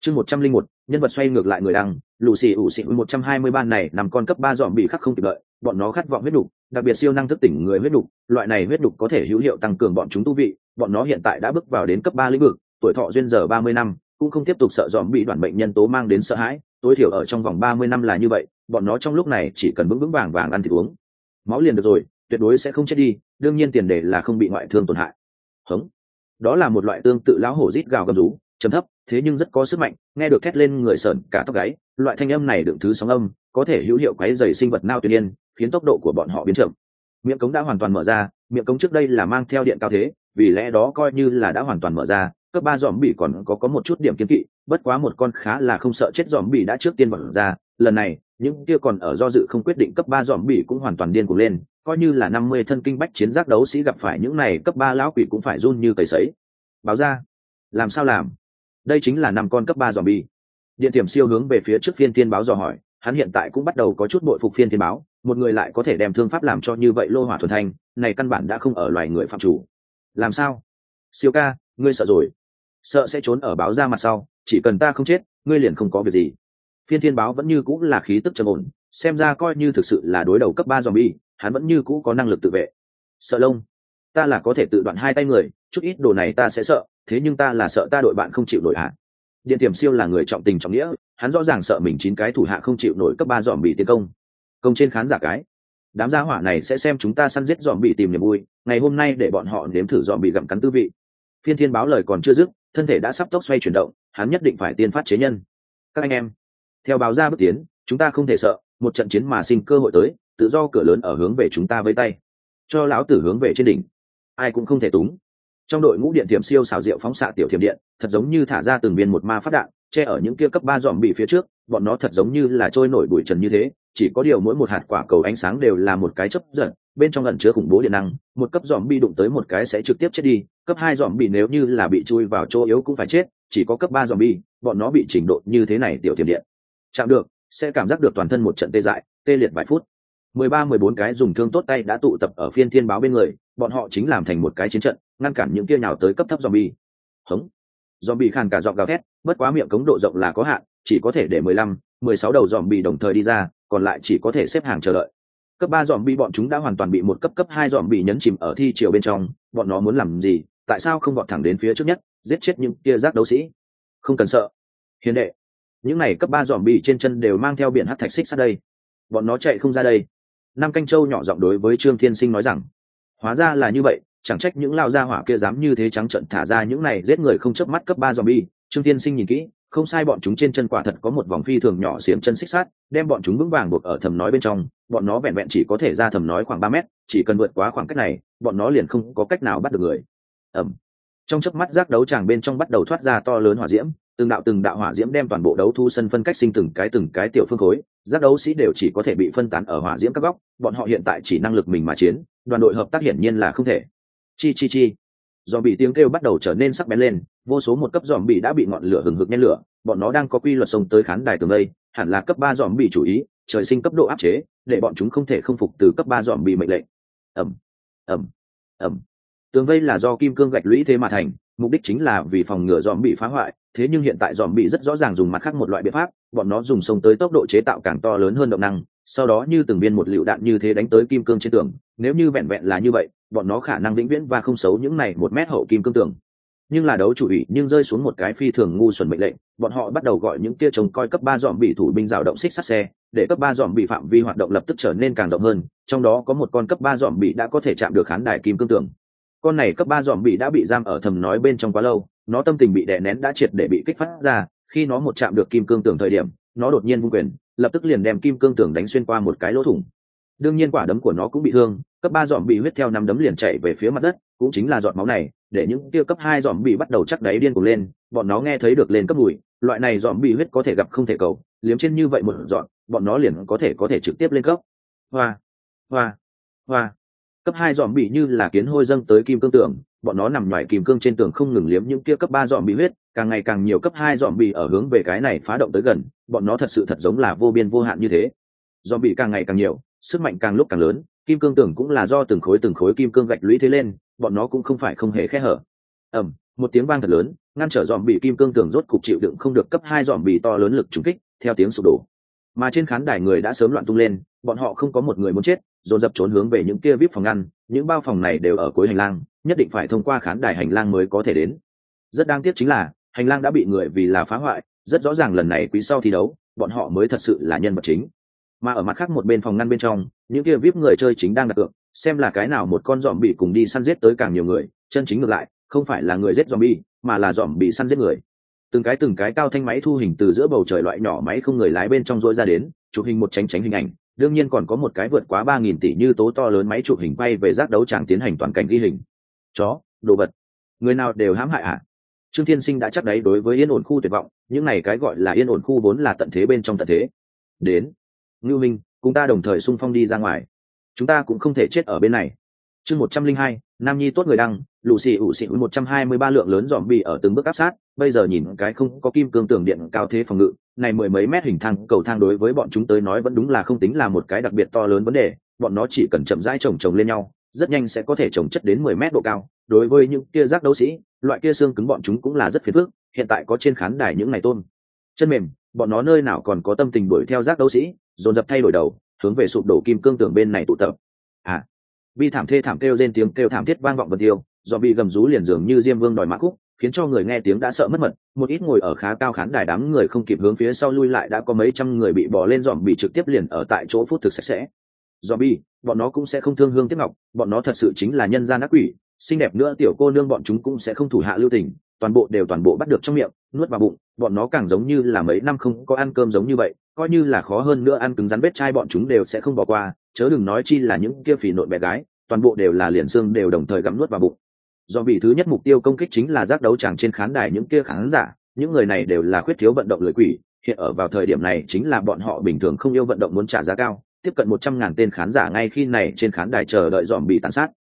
Chương 101, nhân vật xoay ngược lại người đăng, lù xì ủ xì 120 ban này nằm con cấp 3 dòm bị khắc không kịp đợi, bọn nó khát vọng huyết đục, đặc biệt siêu năng thức tỉnh người huyết đục, loại này huyết đục có thể hữu hiệu tăng cường bọn chúng tu vị, bọn nó hiện tại đã bước vào đến cấp 3 lĩnh vực, tuổi thọ duyên giờ 30 năm, cũng không tiếp tục sợ dòm bị đoạn bệnh nhân tố mang đến sợ hãi, tối thiểu ở trong vòng 30 năm là như vậy, bọn nó trong lúc này chỉ cần vững vững vàng vàng ăn thịt uống máu liền được rồi, tuyệt đối sẽ không chết đi, đương nhiên tiền đề là không bị ngoại thương tổn hại. Hống. Đó là một loại tương tự lão hổ rít gào gầm rú, trầm thấp, thế nhưng rất có sức mạnh, nghe được thét lên người sởn cả tóc gáy, loại thanh âm này đựng thứ sóng âm, có thể hữu hiệu quấy rầy sinh vật nao tuyệt nhiên, khiến tốc độ của bọn họ biến chậm. Miệng cống đã hoàn toàn mở ra, miệng cống trước đây là mang theo điện cao thế, vì lẽ đó coi như là đã hoàn toàn mở ra, cấp 3 giòm bị còn có một chút điểm kiên kỵ, bất quá một con khá là không sợ chết giòm bị đã trước tiên mở ra, lần này, những kia còn ở do dự không quyết định cấp 3 giòm bị cũng hoàn toàn điên cuồng lên, coi như là 50 thân kinh bách chiến giác đấu sĩ gặp phải những này cấp 3 lão quỷ cũng phải run như cầy sấy. Báo ra, làm sao làm? Đây chính là 5 con cấp 3 zombie. Điện tiềm siêu hướng về phía trước phiên thiên báo dò hỏi, hắn hiện tại cũng bắt đầu có chút bội phục phiên thiên báo, một người lại có thể đem thương pháp làm cho như vậy lô hỏa thuần thanh, này căn bản đã không ở loài người phạm chủ. Làm sao? Siêu ca, ngươi sợ rồi? Sợ sẽ trốn ở báo ra mặt sau, chỉ cần ta không chết, ngươi liền không có việc gì. Phiên thiên báo vẫn như cũ là khí tức trầm ổn, xem ra coi như thực sự là đối đầu cấp 3 zombie, hắn vẫn như cũ có năng lực tự vệ. Sợ lông, ta là có thể tự đoạn 2 tay người, chút ít đồ này ta sẽ sợ, thế nhưng ta là sợ ta đội bạn không chịu nổi hạ. Điện tiềm siêu là người trọng tình trọng nghĩa, hắn rõ ràng sợ mình 9 cái thủ hạ không chịu nổi cấp 3 dòm bị tiến công. Công trên khán giả cái, đám gia hỏa này sẽ xem chúng ta săn giết dòm bị tìm niềm vui, ngày hôm nay để bọn họ nếm thử dòm bị gặm cắn tư vị. Phiên thiên báo lời còn chưa dứt, thân thể đã sắp tốc xoay chuyển động, hắn nhất định phải tiên phát chế nhân. Các anh em, theo báo ra bước tiến, chúng ta không thể sợ, một trận chiến mà sinh cơ hội tới, tự do cửa lớn ở hướng về chúng ta với tay, cho lão tử hướng về trên đỉnh, ai cũng không thể túng. Trong đội ngũ điện thiểm siêu xảo diệu phóng xạ tiểu thiểm điện, thật giống như thả ra từng viên một ma phát đạn, che ở những kia cấp 3 dòm bị phía trước, bọn nó thật giống như là trôi nổi bụi trần như thế, chỉ có điều mỗi một hạt quả cầu ánh sáng đều là một cái chớp giật, bên trong ẩn chứa khủng bố điện năng, một cấp dòm bị đụng tới một cái sẽ trực tiếp chết đi, cấp 2 dòm bị nếu như là bị chui vào chỗ yếu cũng phải chết, chỉ có cấp 3 dòm bị, bọn nó bị trình độ như thế này tiểu thiểm điện chạm được, sẽ cảm giác được toàn thân một trận tê dại, tê liệt vài phút. 13-14 cái dùng thương tốt tay đã tụ tập ở phiên thiên báo bên người, bọn họ chính làm thành một cái chiến trận, ngăn cản những kia nhào tới cấp thấp zombie. Hống. Zombie khàn cả giọng gào thét, bất quá miệng cống độ rộng là có hạn, chỉ có thể để 15-16 đầu zombie đồng thời đi ra, còn lại chỉ có thể xếp hàng chờ đợi. Cấp 3 zombie bọn chúng đã hoàn toàn bị một cấp 2 zombie nhấn chìm ở thi triều bên trong, bọn nó muốn làm gì, tại sao không vọt thẳng đến phía trước nhất, giết chết những kia giác đấu sĩ? Không cần sợ. Hiền đệ, những này cấp 3 zombie trên chân đều mang theo biển hắc thạch xích sát đây. Bọn nó chạy không ra đây. Nam Canh Châu nhỏ giọng đối với Trương Thiên Sinh nói rằng, hóa ra là như vậy, chẳng trách những lao gia hỏa kia dám như thế trắng trợn thả ra những này giết người không chớp mắt cấp 3 zombie. Trương Thiên Sinh nhìn kỹ, không sai, bọn chúng trên chân quả thật có một vòng phi thường nhỏ xiềng chân xích sát, đem bọn chúng vững vàng buộc ở thầm nói bên trong, bọn nó vẹn vẹn chỉ có thể ra thầm nói khoảng 3 mét, chỉ cần vượt quá khoảng cách này, bọn nó liền không có cách nào bắt được người. Trong chớp mắt giác đấu tràng bên trong bắt đầu thoát ra to lớn hỏa diễm, từng đạo hỏa diễm đem toàn bộ đấu thu sân phân cách sinh từng cái tiểu phương khối, giác đấu sĩ đều chỉ có thể bị phân tán ở hỏa diễm các góc, bọn họ hiện tại chỉ năng lực mình mà chiến, đoàn đội hợp tác hiển nhiên là không thể. Chi. Zombie tiếng kêu bắt đầu trở nên sắc bén lên, vô số một cấp zombie đã bị ngọn lửa hừng hực nhen lửa, bọn nó đang có quy luật xông tới khán đài tường đây, hẳn là cấp 3 zombie chủ ý, trời sinh cấp độ áp chế, để bọn chúng không thể không phục từ cấp 3 zombie mệnh lệnh. Ầm. Tường vây là do kim cương gạch lũy thế mà thành, mục đích chính là vì phòng ngừa dòm bị phá hoại, thế nhưng hiện tại dòm bị rất rõ ràng dùng mặt khác một loại biện pháp, bọn nó dùng sông tới tốc độ chế tạo càng to lớn hơn động năng, sau đó như từng viên một lựu đạn như thế đánh tới kim cương trên tường. Nếu như vẹn vẹn là như vậy, bọn nó khả năng vĩnh viễn và không xấu những này 1 mét hậu kim cương tường. Nhưng là đấu chủ ủy nhưng rơi xuống một cái phi thường ngu xuẩn mệnh lệnh, bọn họ bắt đầu gọi những kia trông coi cấp 3 dòm bị thủ binh rào động xích sắt xe, để cấp 3 dòm bị phạm vi hoạt động lập tức trở nên càng rộng hơn, trong đó có một con cấp 3 dòm bị đã có thể chạm được khán đài kim cương tường. Con này cấp 3 dòm bị đã bị giam ở thầm nói bên trong quá lâu, nó tâm tình bị đè nén đã triệt để bị kích phát ra, khi nó một chạm được kim cương tường thời điểm, nó đột nhiên vung quyền, lập tức liền đem kim cương tường đánh xuyên qua một cái lỗ thủng. Đương nhiên quả đấm của nó cũng bị thương, cấp 3 dòm bị huyết theo nắm đấm liền chạy về phía mặt đất, cũng chính là giọt máu này, để những kia cấp 2 dòm bị bắt đầu chắc đáy điên cuồng lên, bọn nó nghe thấy được lên cấp mùi, loại này dòm bị huyết có thể gặp không thể cầu, liếm trên như vậy một giọt, bọn nó liền có thể trực tiếp lên cấp. Hoa. Cấp 2 dòm bị như là kiến hôi dâng tới kim cương tường, bọn nó nằm ngoài kim cương trên tường không ngừng liếm những kia cấp 3 dòm bị huyết, càng ngày càng nhiều cấp 2 dòm bị ở hướng về cái này phá động tới gần, bọn nó thật giống là vô biên vô hạn như thế. Dòm bị càng ngày càng nhiều, sức mạnh càng lúc càng lớn, kim cương tường cũng là do từng khối kim cương gạch lũy thế lên, bọn nó cũng không phải không hề khe hở. Một tiếng vang thật lớn, ngăn trở dòm bị kim cương tường rốt cục chịu đựng không được cấp 2 dòm bị to lớn lực trúng kích, theo tiếng sụp đổ. Mà trên khán đài người đã sớm loạn tung lên, bọn họ không có một người muốn chết, dồn dập trốn hướng về những kia VIP phòng ngăn, những bao phòng này đều ở cuối hành lang, nhất định phải thông qua khán đài hành lang mới có thể đến. Rất đáng tiếc chính là, hành lang đã bị người vì là phá hoại, rất rõ ràng lần này quý sau thi đấu, bọn họ mới thật sự là nhân vật chính. Mà ở mặt khác một bên phòng ngăn bên trong, những kia VIP người chơi chính đang đặt cược, xem là cái nào một con dòm bị cùng đi săn giết tới càng nhiều người, chân chính ngược lại, không phải là người giết zombie, mà là dòm bị săn giết người. Từng cái cao thanh máy thu hình từ giữa bầu trời loại nhỏ máy không người lái bên trong rỗi ra đến, chụp hình một tránh hình ảnh, đương nhiên còn có một cái vượt quá 3.000 tỷ như tố to lớn máy chụp hình bay về giác đấu tràng tiến hành toàn cảnh ghi hình. Chó, đồ vật, người nào đều hãm hại à? Trương Thiên Sinh đã chắc đấy, đối với yên ổn khu tuyệt vọng, những này cái gọi là yên ổn khu vốn là tận thế bên trong tận thế. Đến, Ngưu Minh, cùng ta đồng thời xung phong đi ra ngoài. Chúng ta cũng không thể chết ở bên này. Chương 102, Nam Nhi tốt người đăng, lù xì ủ xì 123 lượng lớn zombie ở từng bước áp sát, bây giờ nhìn cái không có kim cương tường điện cao thế phòng ngự, này mười mấy mét hình thang cầu thang đối với bọn chúng tới nói vẫn đúng là không tính là một cái đặc biệt to lớn vấn đề, bọn nó chỉ cần chậm rãi chồng lên nhau, rất nhanh sẽ có thể chồng chất đến 10 mét độ cao. Đối với những kia giác đấu sĩ, loại kia xương cứng bọn chúng cũng là rất phiền phức, hiện tại có trên khán đài những này tôn chân mềm, bọn nó nơi nào còn có tâm tình đuổi theo giác đấu sĩ, dồn dập thay đổi đầu, hướng về sụp đổ kim cương tường bên này tụ tập. À, bi thảm thê thảm kêu rên, tiếng kêu thảm thiết vang vọng vân tiêu, do bị gầm rú liền dường như diêm vương đòi mã khúc, khiến cho người nghe tiếng đã sợ mất mật. Một ít ngồi ở khá cao khán đài đám người không kịp hướng phía sau lui lại, đã có mấy trăm người bị bỏ lên dòm bị trực tiếp liền ở tại chỗ phút thực sạch sẽ. Zombie, bọn nó cũng sẽ không thương hương tiếc ngọc, bọn nó thật sự chính là nhân gian ác quỷ, xinh đẹp nữa tiểu cô nương bọn chúng cũng sẽ không thủ hạ lưu tình, toàn bộ bắt được trong miệng, nuốt vào bụng, bọn nó càng giống như là mấy năm không có ăn cơm giống như vậy, coi như là khó hơn nữa ăn cứng rắn vết chai bọn chúng đều sẽ không bỏ qua, chớ đừng nói chi là những kia phì nộn bé gái, toàn bộ đều là liền xương đều đồng thời gặm nuốt vào bụng. Do vì thứ nhất mục tiêu công kích chính là giác đấu tràng trên khán đài những kia khán giả, những người này đều là khuyết thiếu vận động lười quỷ, hiện ở vào thời điểm này chính là bọn họ bình thường không yêu vận động muốn trả giá cao, tiếp cận 100.000 tên khán giả ngay khi này trên khán đài chờ đợi dòm bị tàn sát.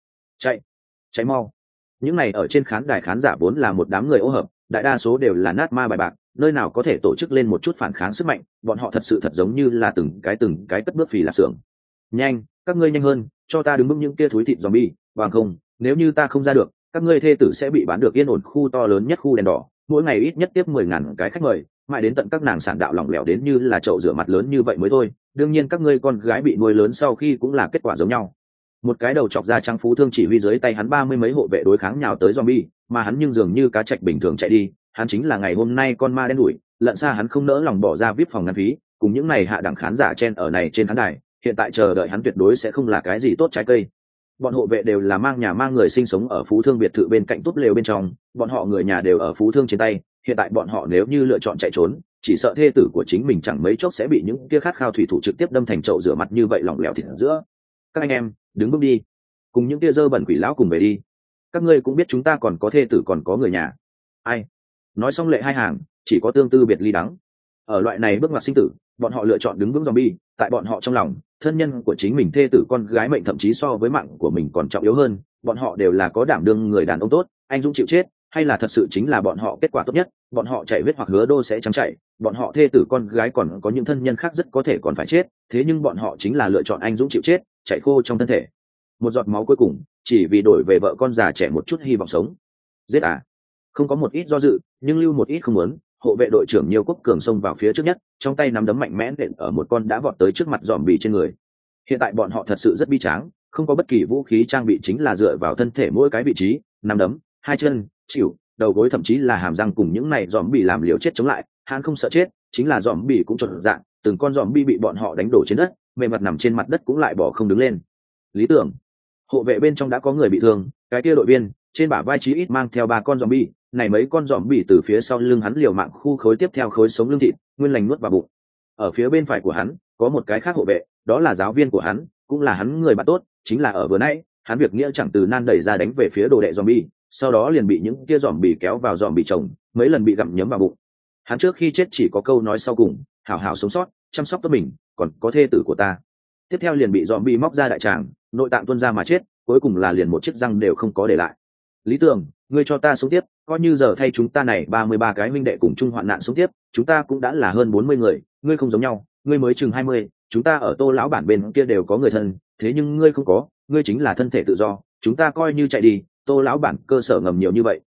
Cháy mau! Những này ở trên khán đài khán giả vốn là một đám người ô hợp, đại đa số đều là nát ma bài bạc, nơi nào có thể tổ chức lên một chút phản kháng sức mạnh, bọn họ thật sự thật giống như là từng cái cất bước phì lạp xưởng. Nhanh, các ngươi nhanh hơn, cho ta đứng bước những kia thúi thịt zombie, bằng không, nếu như ta không ra được, các ngươi thê tử sẽ bị bán được yên ổn khu to lớn nhất khu đèn đỏ, mỗi ngày ít nhất tiếp 10.000 cái khách mời, mãi đến tận các nàng sản đạo lỏng lẻo đến như là chậu rửa mặt lớn như vậy mới thôi. Đương nhiên các ngươi con gái bị nuôi lớn sau khi cũng là kết quả giống nhau. Một cái đầu chọc da trắng phú thương chỉ huy dưới tay hắn 30 mấy hộ vệ đối kháng nhào tới zombie, mà hắn nhưng dường như cá trạch bình thường chạy đi, hắn chính là ngày hôm nay con ma đen đuổi, lận xa hắn không nỡ lòng bỏ ra VIP phòng ngăn phí, cùng những này hạ đẳng khán giả chen ở này trên khán đài, hiện tại chờ đợi hắn tuyệt đối sẽ không là cái gì tốt trái cây. Bọn hộ vệ đều là mang nhà mang người sinh sống ở phú thương biệt thự bên cạnh túp lều bên trong, bọn họ người nhà đều ở phú thương trên tay, hiện tại bọn họ nếu như lựa chọn chạy trốn, chỉ sợ thê tử của chính mình chẳng mấy chốc sẽ bị những kia khát khao thủy thủ trực tiếp đâm thành chậu rửa mặt như vậy lỏng lẻo thịt ở giữa. Các anh em, đứng bước đi, cùng những kia dơ bẩn quỷ lão cùng về đi. Các ngươi cũng biết chúng ta còn có thê tử còn có người nhà. Ai? Nói xong lệ hai hàng, chỉ có tương tư biệt ly đắng. Ở loại này bước ngoặt sinh tử, bọn họ lựa chọn đứng vững zombie, tại bọn họ trong lòng, thân nhân của chính mình thê tử con gái mệnh thậm chí so với mạng của mình còn trọng yếu hơn, bọn họ đều là có đảm đương người đàn ông tốt, anh dũng chịu chết, hay là thật sự chính là bọn họ kết quả tốt nhất, bọn họ chạy huyết hoặc hứa đô sẽ trắng chạy, bọn họ thê tử con gái còn có những thân nhân khác rất có thể còn phải chết, thế nhưng bọn họ chính là lựa chọn anh dũng chịu chết, chạy khô trong thân thể. Một giọt máu cuối cùng, chỉ vì đổi về vợ con già trẻ một chút hy vọng sống. Giết à? Không có một ít do dự, nhưng lưu một ít không muốn. Hộ vệ đội trưởng Nhiêu Quốc Cường xông vào phía trước nhất, trong tay nắm đấm mạnh mẽ nện ở một con đã vọt tới trước mặt dòm bì trên người. Hiện tại bọn họ thật sự rất bi tráng, không có bất kỳ vũ khí trang bị, chính là dựa vào thân thể mỗi cái vị trí, nắm đấm, hai chân, chịu, đầu gối, thậm chí là hàm răng cùng những này dòm bì làm liều chết chống lại. Hắn không sợ chết, chính là dòm bì cũng trộn dạng, từng con dòm bì bị bọn họ đánh đổ trên đất, mềm mặt nằm trên mặt đất cũng lại bỏ không đứng lên. Lý tưởng, hộ vệ bên trong đã có người bị thương, cái kia đội viên trên bả vai chí ít mang theo 3 con zombie, này mấy con zombie từ phía sau lưng hắn liều mạng khu khối tiếp theo khối sống lưng thịt, nguyên lành nuốt vào bụng. Ở phía bên phải của hắn có một cái khác hộ vệ, đó là giáo viên của hắn, cũng là hắn người bạn tốt, chính là ở vừa nãy hắn việc nghĩa chẳng từ nan đẩy ra đánh về phía đồ đệ zombie, sau đó liền bị những kia zombie kéo vào zombie chồng, mấy lần bị gặm nhấm vào bụng. Hắn trước khi chết chỉ có câu nói sau cùng, hảo hảo sống sót, chăm sóc tốt mình, còn có thê tử của ta. Tiếp theo liền bị zombie móc ra đại tràng, nội tạng tuôn ra mà chết, cuối cùng là liền một chiếc răng đều không có để lại. Lý tưởng, ngươi cho ta sống tiếp, coi như giờ thay chúng ta này 33 cái huynh đệ cùng chung hoạn nạn sống tiếp, chúng ta cũng đã là hơn 40 người, ngươi không giống nhau, ngươi mới chừng 20, chúng ta ở Tô lão bản bên kia đều có người thân, thế nhưng ngươi không có, ngươi chính là thân thể tự do, chúng ta coi như chạy đi, Tô lão bản cơ sở ngầm nhiều như vậy,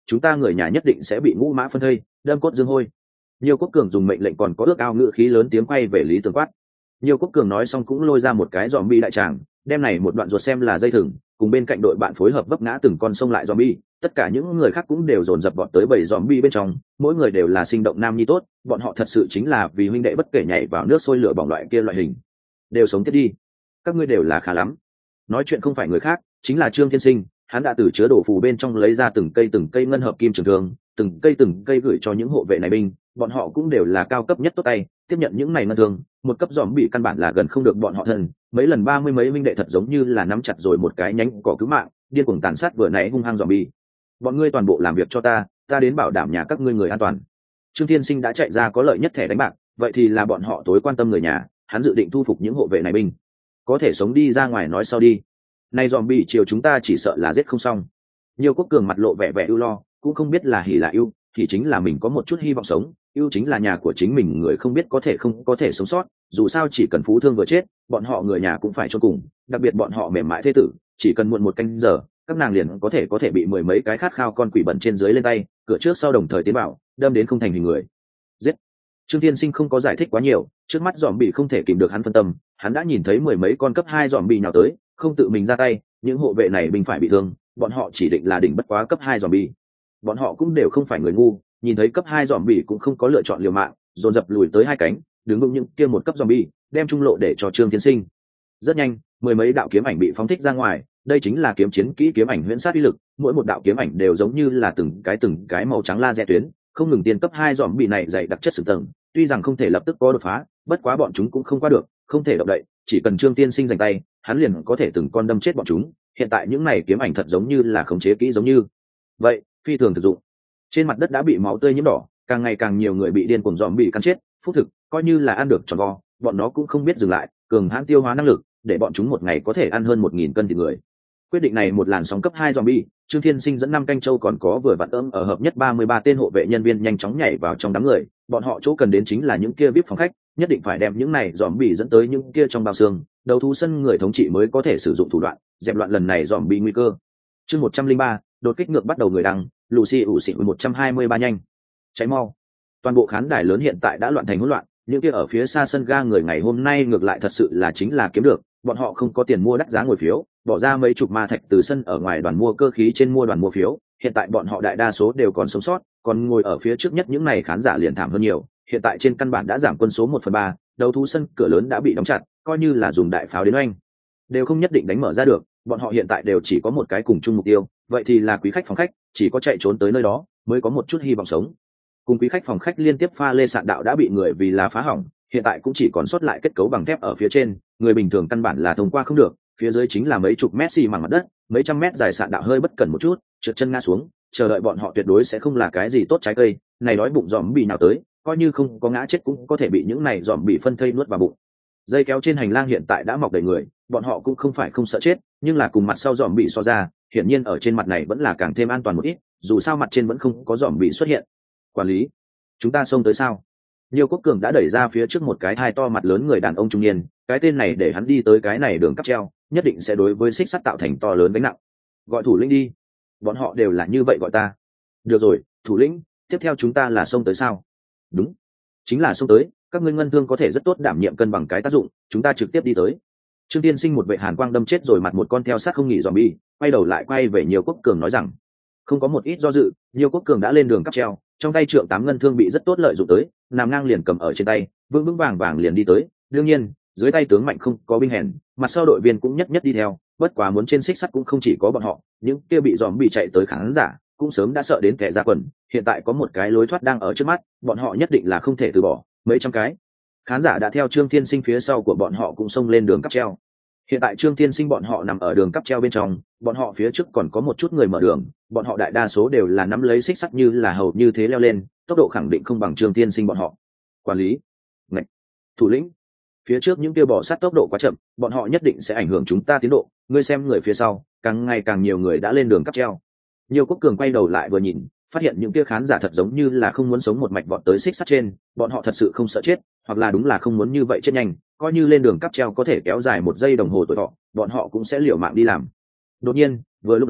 chúng ta người nhà nhất định sẽ bị ngũ mã phân thây, đâm cốt dương hôi. Nhiều Quốc Cường dùng mệnh lệnh còn có ước ao ngữ khí lớn tiếng quay về Lý Tường quát. Nhiều Quốc Cường nói xong cũng lôi ra một cái zombie đại tràng, đem này một đoạn ruột xem là dây thừng, cùng bên cạnh đội bạn phối hợp vấp ngã từng con sông lại zombie, tất cả những người khác cũng đều dồn dập vọt tới bầy zombie bên trong, mỗi người đều là sinh động nam nhi tốt, bọn họ thật sự chính là vì huynh đệ bất kể nhảy vào nước sôi lửa bỏng loại kia loại hình. Đều sống tiếp đi, các ngươi đều là khá lắm. Nói chuyện không phải người khác, chính là Trương Thiên Sinh, hắn đã từ chứa đồ phù bên trong lấy ra từng cây ngân hợp kim trường thương, từng cây gửi cho những hộ vệ này binh, bọn họ cũng đều là cao cấp nhất tốt tay, tiếp nhận những này ngân thương, một cấp giòm bị căn bản là gần không được bọn họ thân, mấy lần 30 mấy minh đệ thật giống như là nắm chặt rồi một cái nhánh cỏ cứu mạng, điên cuồng tàn sát vừa nãy hung hăng giòm bị. Bọn ngươi toàn bộ làm việc cho ta đến bảo đảm nhà các ngươi người an toàn. Trương Thiên Sinh đã chạy ra có lợi nhất thẻ đánh bạc, vậy thì là bọn họ tối quan tâm người nhà, hắn dự định thu phục những hộ vệ này binh, có thể sống đi ra ngoài nói sau đi. Nay giòm bị chiều chúng ta chỉ sợ là giết không xong. Nhiều Quốc Cường mặt lộ vẻ ưu lo, cũng không biết là hỉ là ưu, thì chính là mình có một chút hy vọng sống, ưu chính là nhà của chính mình người không biết không có thể sống sót, dù sao chỉ cần phú thương vừa chết, bọn họ người nhà cũng phải chôn cùng, đặc biệt bọn họ mềm mại thế tử, chỉ cần muộn một canh giờ, các nàng liền có thể bị mười mấy cái khát khao con quỷ bẩn trên dưới lên tay, cửa trước sau đồng thời tiến vào, đâm đến không thành hình người. Giết. Trương Tiên Sinh không có giải thích quá nhiều, trước mắt giòm bị không thể kìm được hắn phân tâm, hắn đã nhìn thấy mười mấy con cấp 2 giòm bị nhào tới, không tự mình ra tay, những hộ vệ này binh phải bị thương, bọn họ chỉ định là đỉnh bất quá cấp 2 giòm bị. Bọn họ cũng đều không phải người ngu, nhìn thấy cấp 2 giòm bị cũng không có lựa chọn liều mạng, dồn dập lùi tới hai cánh, đứng vững những kia một cấp giòm bị, đem trung lộ để cho Trương Tiên Sinh. Rất nhanh, mười mấy đạo kiếm ảnh bị phóng thích ra ngoài, đây chính là kiếm chiến kỹ kiếm ảnh huyễn sát uy lực, mỗi một đạo kiếm ảnh đều giống như là từng cái màu trắng laser tuyến, không ngừng tiên cấp 2 giòm bị này dày đặc chất sự tầng, tuy rằng không thể lập tức có đột phá, bất quá bọn chúng cũng không qua được, không thể động đậy, chỉ cần Trương Tiên Sinh giành tay, hắn liền có thể từng con đâm chết bọn chúng. Hiện tại những này kiếm ảnh thật giống như là khống chế kỹ giống như vậy, phi thường thực dụng. Trên mặt đất đã bị máu tươi nhiễm đỏ, càng ngày càng nhiều người bị điên cuồng giòm bị cắn chết, phúc thực coi như là ăn được tròn vo, bọn nó cũng không biết dừng lại, cường hãn tiêu hóa năng lực, để bọn chúng một ngày có thể ăn hơn 1000 cân thịt người. Quyết định này một làn sóng cấp 2 zombie, Trương Thiên Sinh dẫn 5 canh châu còn có vừa vặn ở hợp nhất 33 tên hộ vệ nhân viên nhanh chóng nhảy vào trong đám người, bọn họ chỗ cần đến chính là những kia VIP phòng khách, nhất định phải đem những này zombie dẫn tới những kia trong bao xương, đầu thú sân người thống trị mới có thể sử dụng thủ đoạn, dẹp loạn lần này zombie nguy cơ. Chương 103, đột kích ngược bắt đầu người đăng, Lucy ủ xịn 123 nhanh. Cháy mau. Toàn bộ khán đài lớn hiện tại đã loạn thành hỗn loạn, những kia ở phía xa sân ga người ngày hôm nay ngược lại thật sự là chính là kiếm được, bọn họ không có tiền mua đắt giá ngồi phiếu, bỏ ra mấy chục ma thạch từ sân ở ngoài đoàn mua cơ khí trên mua đoàn mua phiếu, hiện tại bọn họ đại đa số đều còn sống sót, còn ngồi ở phía trước nhất những này khán giả liền thảm hơn nhiều, hiện tại trên căn bản đã giảm quân số 1/3, đầu thú sân cửa lớn đã bị đóng chặt, coi như là dùng đại pháo đến oanh đều không nhất định đánh mở ra được, bọn họ hiện tại đều chỉ có một cái cùng chung mục tiêu, vậy thì là quý khách phòng khách, chỉ có chạy trốn tới nơi đó mới có một chút hy vọng sống. Cùng quý khách phòng khách liên tiếp pha lê sạn đạo đã bị người vì là phá hỏng, hiện tại cũng chỉ còn sót lại kết cấu bằng thép ở phía trên, người bình thường căn bản là thông qua không được, phía dưới chính là mấy chục mét xi măng mặt đất, mấy trăm mét dài sạn đạo hơi bất cẩn một chút, trượt chân ngã xuống, chờ đợi bọn họ tuyệt đối sẽ không là cái gì tốt trái cây, này đói bụng giòm bị nào tới, coi như không có ngã chết cũng có thể bị những này giòm bị phân thây nuốt vào bụng. Dây kéo trên hành lang hiện tại đã mọc đầy người, bọn họ cũng không phải không sợ chết, nhưng là cùng mặt sau giòm bị so ra, hiển nhiên ở trên mặt này vẫn là càng thêm an toàn một ít, dù sao mặt trên vẫn không có giòm bị xuất hiện. Quản lý, chúng ta xông tới sao? Nhiều Quốc Cường đã đẩy ra phía trước một cái thai to mặt lớn người đàn ông trung niên, cái tên này để hắn đi tới cái này đường cáp treo, nhất định sẽ đối với xích sắt tạo thành to lớn gánh nặng. Gọi thủ lĩnh đi. Bọn họ đều là như vậy gọi ta. Được rồi, thủ lĩnh, tiếp theo chúng ta là xông tới sao? Đúng, chính là xông tới, các ngươi ngân thương có thể rất tốt đảm nhiệm cân bằng cái tác dụng, chúng ta trực tiếp đi tới. Trương Tiên Sinh một vệ hàn quang đâm chết rồi mặt một con theo sát không nghỉ zombie, quay đầu lại quay về Nhiều Quốc Cường nói rằng, không có một ít do dự, Nhiều Quốc Cường đã lên đường cáp treo, trong tay trượng 8 ngân thương bị rất tốt lợi dụng tới, nằm ngang liền cầm ở trên tay, vững vững vàng vàng liền đi tới. Đương nhiên, dưới tay tướng mạnh không có binh hèn, mặt sau đội viên cũng nhất nhất đi theo, bất quá muốn trên xích sắt cũng không chỉ có bọn họ, những kia bị dòm bị chạy tới khán giả cũng sớm đã sợ đến kẻ ra quần, hiện tại có một cái lối thoát đang ở trước mắt, bọn họ nhất định là không thể từ bỏ, mấy trăm cái khán giả đã theo Trương Thiên Sinh phía sau của bọn họ cũng xông lên đường cáp treo. Hiện tại Trương Thiên Sinh bọn họ nằm ở đường cáp treo bên trong, bọn họ phía trước còn có một chút người mở đường, bọn họ đại đa số đều là nắm lấy xích sắt như là hầu như thế leo lên, tốc độ khẳng định không bằng Trương Thiên Sinh bọn họ. Quản lý, ngạch, thủ lĩnh, phía trước những kia bỏ sát tốc độ quá chậm, bọn họ nhất định sẽ ảnh hưởng chúng ta tiến độ, ngươi xem người phía sau, càng ngày càng nhiều người đã lên đường cáp treo. Nhiều Quốc Cường quay đầu lại vừa nhìn, phát hiện những kia khán giả thật giống như là không muốn sống một mạch vọt tới xích sắt trên, bọn họ thật sự không sợ chết, hoặc là đúng là không muốn như vậy chết nhanh, coi như lên đường cáp treo có thể kéo dài 1 giây đồng hồ tuổi thọ, bọn họ cũng sẽ liều mạng đi làm. Đột nhiên, vừa lúc đó,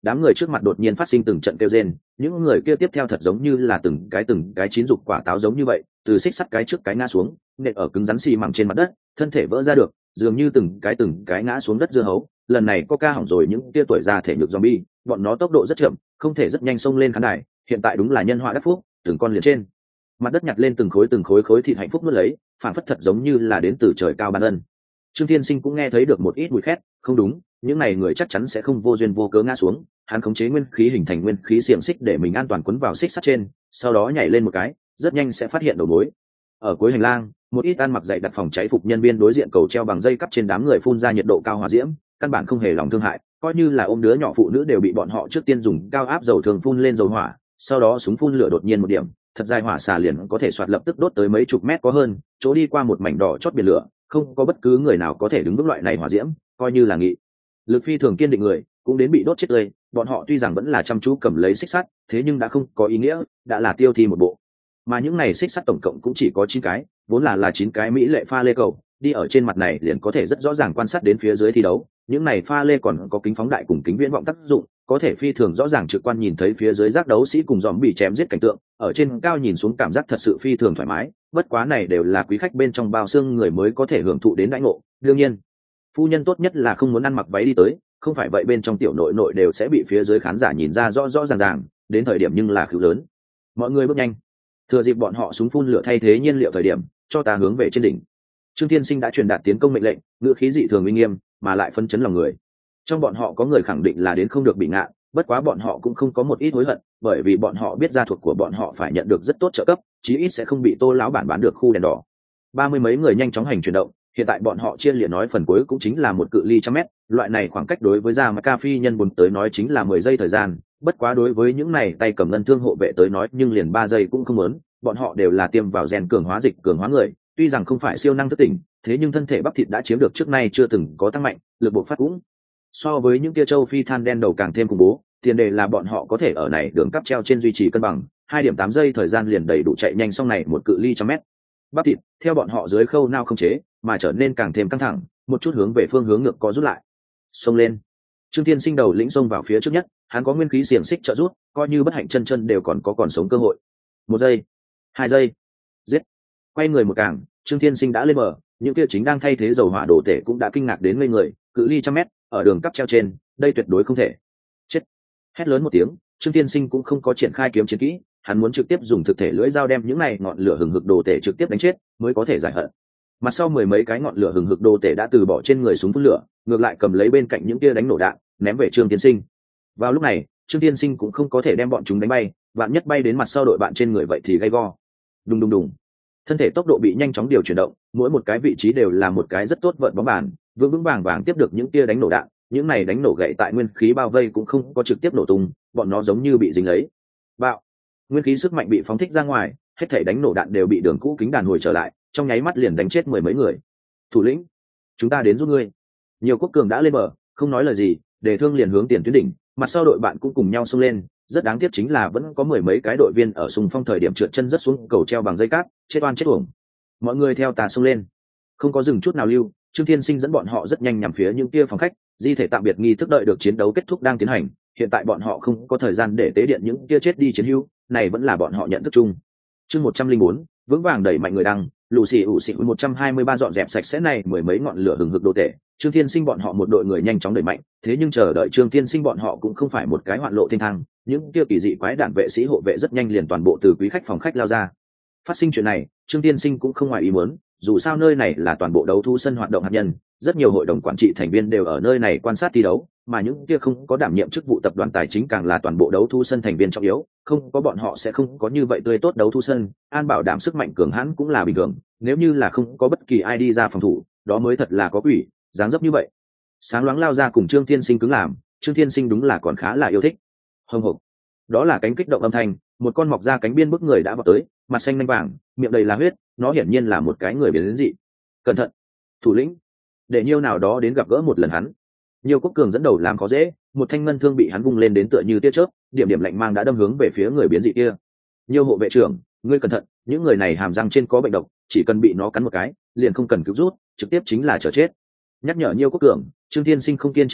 đám người trước mặt đột nhiên phát sinh từng trận kêu rên, những người kia tiếp theo thật giống như là từng cái chín dục quả táo giống như vậy, từ xích sắt cái trước cái ngã xuống, nện ở cứng rắn xi măng trên mặt đất, thân thể vỡ ra được, dường như từng cái ngã xuống đất dưa hấu. Lần này Coca hỏng rồi những kia tuổi già thể nhược zombie, bọn nó tốc độ rất chậm, không thể rất nhanh xông lên khán đài, hiện tại đúng là nhân họa đắc phúc, từng con liền trên mặt đất nhặt lên từng khối khối thịt hạnh phúc nuốt lấy, phản phất thật giống như là đến từ trời cao ban ân. Trương Thiên Sinh cũng nghe thấy được một ít mùi khét, không đúng, những này người chắc chắn sẽ không vô duyên vô cớ ngã xuống. Hắn khống chế nguyên khí hình thành nguyên khí xiềng xích để mình an toàn quấn vào xích sắt trên, sau đó nhảy lên một cái, rất nhanh sẽ phát hiện đầu mối. Ở cuối hành lang, một ít ăn mặc dày đặt phòng cháy phục nhân viên đối diện cầu treo bằng dây cắp trên đám người phun ra nhiệt độ cao hỏa diễm, căn bản không hề lòng thương hại, coi như là ôm đứa nhỏ phụ nữ đều bị bọn họ trước tiên dùng cao áp dầu thường phun lên dầu hỏa, sau đó súng phun lửa đột nhiên một điểm, thật dài hỏa xà liền có thể xoạt lập tức đốt tới mấy chục mét có hơn, chỗ đi qua một mảnh đỏ chót biển lửa, không có bất cứ người nào có thể đứng vững loại này hỏa diễm, coi như là nghị lực phi thường kiên định người cũng đến bị đốt chết tươi. Bọn họ tuy rằng vẫn là chăm chú cầm lấy xích sắt, thế nhưng đã không có ý nghĩa, đã là tiêu thi một bộ. Mà những này xích sắt tổng cộng cũng chỉ có 9 cái, vốn là 9 cái mỹ lệ pha lê cầu, đi ở trên mặt này liền có thể rất rõ ràng quan sát đến phía dưới thi đấu. Những này pha lê còn có kính phóng đại cùng kính viễn vọng tác dụng, có thể phi thường rõ ràng trực quan nhìn thấy phía dưới giác đấu sĩ cùng dòm bị chém giết cảnh tượng, ở trên cao nhìn xuống cảm giác thật sự phi thường thoải mái. Bất quá này đều là quý khách bên trong bao xương người mới có thể hưởng thụ đến đãi ngộ, đương nhiên phu nhân tốt nhất là không muốn ăn mặc váy đi tới, không phải vậy bên trong tiểu nội nội đều sẽ bị phía dưới khán giả nhìn ra rõ rõ ràng ràng, đến thời điểm nhưng là khử lớn. Mọi người bước nhanh, thừa dịp bọn họ súng phun lửa thay thế nhiên liệu thời điểm, cho ta hướng về trên đỉnh. Trương Thiên Sinh đã truyền đạt tiến công mệnh lệnh, ngữ khí dị thường uy nghiêm, mà lại phân chấn lòng người. Trong bọn họ có người khẳng định là đến không được bị ngạ, bất quá bọn họ cũng không có một ít hối hận, bởi vì bọn họ biết gia thuộc của bọn họ phải nhận được rất tốt trợ cấp, chí ít sẽ không bị Tô lão bản bán được khu đèn đỏ. 30 mấy người nhanh chóng hành chuyển động, hiện tại bọn họ chia liệt nói phần cuối cũng chính là một cự ly 100 mét, loại này khoảng cách đối với Gia McAfee nhân buồn tới nói chính là 10 giây thời gian, bất quá đối với những này tay cầm ngân thương hộ vệ tới nói nhưng liền 3 giây cũng không muốn, bọn họ đều là tiêm vào gen cường hóa dịch cường hóa người, tuy rằng không phải siêu năng thức tỉnh, thế nhưng thân thể bắp thịt đã chiếm được trước nay chưa từng có tăng mạnh, lực bộc phát cũng so với những kia châu Phi than đen đầu càng thêm khủng bố. Tiền đề là bọn họ có thể ở này đường cáp treo trên duy trì cân bằng, 2.8 giây thời gian liền đầy đủ chạy nhanh xong này một cự ly 100 mét. Bắp thịt theo bọn họ dưới khâu nao không chế, mà trở nên càng thêm căng thẳng, một chút hướng về phương hướng ngược có rút lại. Xông lên. Trương Thiên Sinh đầu lĩnh xông vào phía trước nhất, hắn có nguyên khí xiềng xích trợ rút, coi như bất hạnh chân chân đều còn sống cơ hội. 1 giây, 2 giây, giết. Quay người một càng, Trương Thiên Sinh đã lên bờ, những kia chính đang thay thế dầu hỏa đồ tể cũng đã kinh ngạc đến ngây người, cự ly 100 mét, ở đường cáp treo trên, đây tuyệt đối không thể. Chết. Hét lớn một tiếng, Trương Thiên Sinh cũng không có triển khai kiếm chiến kỹ, hắn muốn trực tiếp dùng thực thể lưỡi dao đem những này ngọn lửa hừng hực đồ tể trực tiếp đánh chết, mới có thể giải hận. Mặt sau 10 mấy cái ngọn lửa hừng hực đồ tể đã từ bỏ trên người súng phun lửa, ngược lại cầm lấy bên cạnh những kia đánh nổ đạn, ném về Trương Thiên Sinh. Vào lúc này, Trương Thiên Sinh cũng không có thể đem bọn chúng đánh bay, vạn nhất bay đến mặt sau đội bạn trên người vậy thì gay go. Đùng đùng đùng. Thân thể tốc độ bị nhanh chóng điều chuyển động, mỗi một cái vị trí đều là một cái rất tốt vợn bóng bàn, vững vững vàng vàng tiếp được những kia đánh nổ đạn, những này đánh nổ gậy tại nguyên khí bao vây cũng không có trực tiếp nổ tung, bọn nó giống như bị dính lấy. Bạo. Nguyên khí sức mạnh bị phóng thích ra ngoài, hết thảy đánh nổ đạn đều bị đường cũ kính đàn hồi trở lại, trong nháy mắt liền đánh chết 10 mấy người. Thủ lĩnh, chúng ta đến giúp ngươi. Nhiều quốc cường đã lên bờ, không nói lời gì, đề thương liền hướng tiền tuyến đỉnh, mặt sau đội bạn cũng cùng nhau xông lên. Rất đáng tiếc chính là vẫn có 10 mấy cái đội viên ở xung phong thời điểm trượt chân rất xuống cầu treo bằng dây cáp, chết oan chết uổng. Mọi người theo tà xông lên, không có dừng chút nào lưu. Trương Thiên Sinh dẫn bọn họ rất nhanh nhằm phía những kia phòng khách, di thể tạm biệt nghi thức đợi được chiến đấu kết thúc đang tiến hành. Hiện tại bọn họ không có thời gian để tế điện những kia chết đi chiến hữu, này vẫn là bọn họ nhận thức chung. Chương 104, vững vàng đẩy mạnh người đăng, Lucy ủ xị 123 dọn dẹp sạch sẽ này 10 mấy ngọn lửa hừng hực đồ tể. Trương Thiên Sinh bọn họ một đội người nhanh chóng đẩy mạnh, thế nhưng chờ đợi Trương Thiên Sinh bọn họ cũng không phải một cái hoạn lộ thiên thang, những kia kỳ dị quái đản vệ sĩ hộ vệ rất nhanh liền toàn bộ từ quý khách phòng khách lao ra. Phát sinh chuyện này, Trương Thiên Sinh cũng không ngoài ý muốn, dù sao nơi này là toàn bộ đấu thu sân hoạt động hạt nhân, rất nhiều hội đồng quản trị thành viên đều ở nơi này quan sát thi đấu, mà những kia không có đảm nhiệm chức vụ tập đoàn tài chính càng là toàn bộ đấu thu sân thành viên trọng yếu, không có bọn họ sẽ không có như vậy tươi tốt đấu thu sân, an bảo đảm sức mạnh cường hãn cũng là bình thường, nếu như là không có bất kỳ ai đi ra phòng thủ, đó mới thật là có quỷ, dáng dấp như vậy. Sáng loáng lao ra cùng Trương Thiên Sinh cứng làm, Trương Thiên Sinh đúng là còn khá là yêu thích. Hồng hộc. Đó là cánh kích động âm thanh, một con mọc ra cánh biên bức người đã vào tới, mặt xanh nanh vàng, miệng đầy là huyết, nó hiển nhiên là một cái người biến dị. Cẩn thận, thủ lĩnh, để Nhiêu nào đó đến gặp gỡ một lần hắn. Nhiêu Quốc Cường dẫn đầu làm khó dễ, một thanh ngân thương bị hắn vung lên đến tựa như tia chớp, điểm điểm lạnh mang đã đâm hướng về phía người biến dị kia. Nhiêu hộ vệ trưởng, ngươi cẩn thận, những người này hàm răng trên có bệnh độc, chỉ cần bị nó cắn một cái, liền không cần cứu rút, trực tiếp chính là chờ chết. Nhắc nhở Nhiêu Quốc Cường, Trương Thiên Sinh không kiên trì nữa,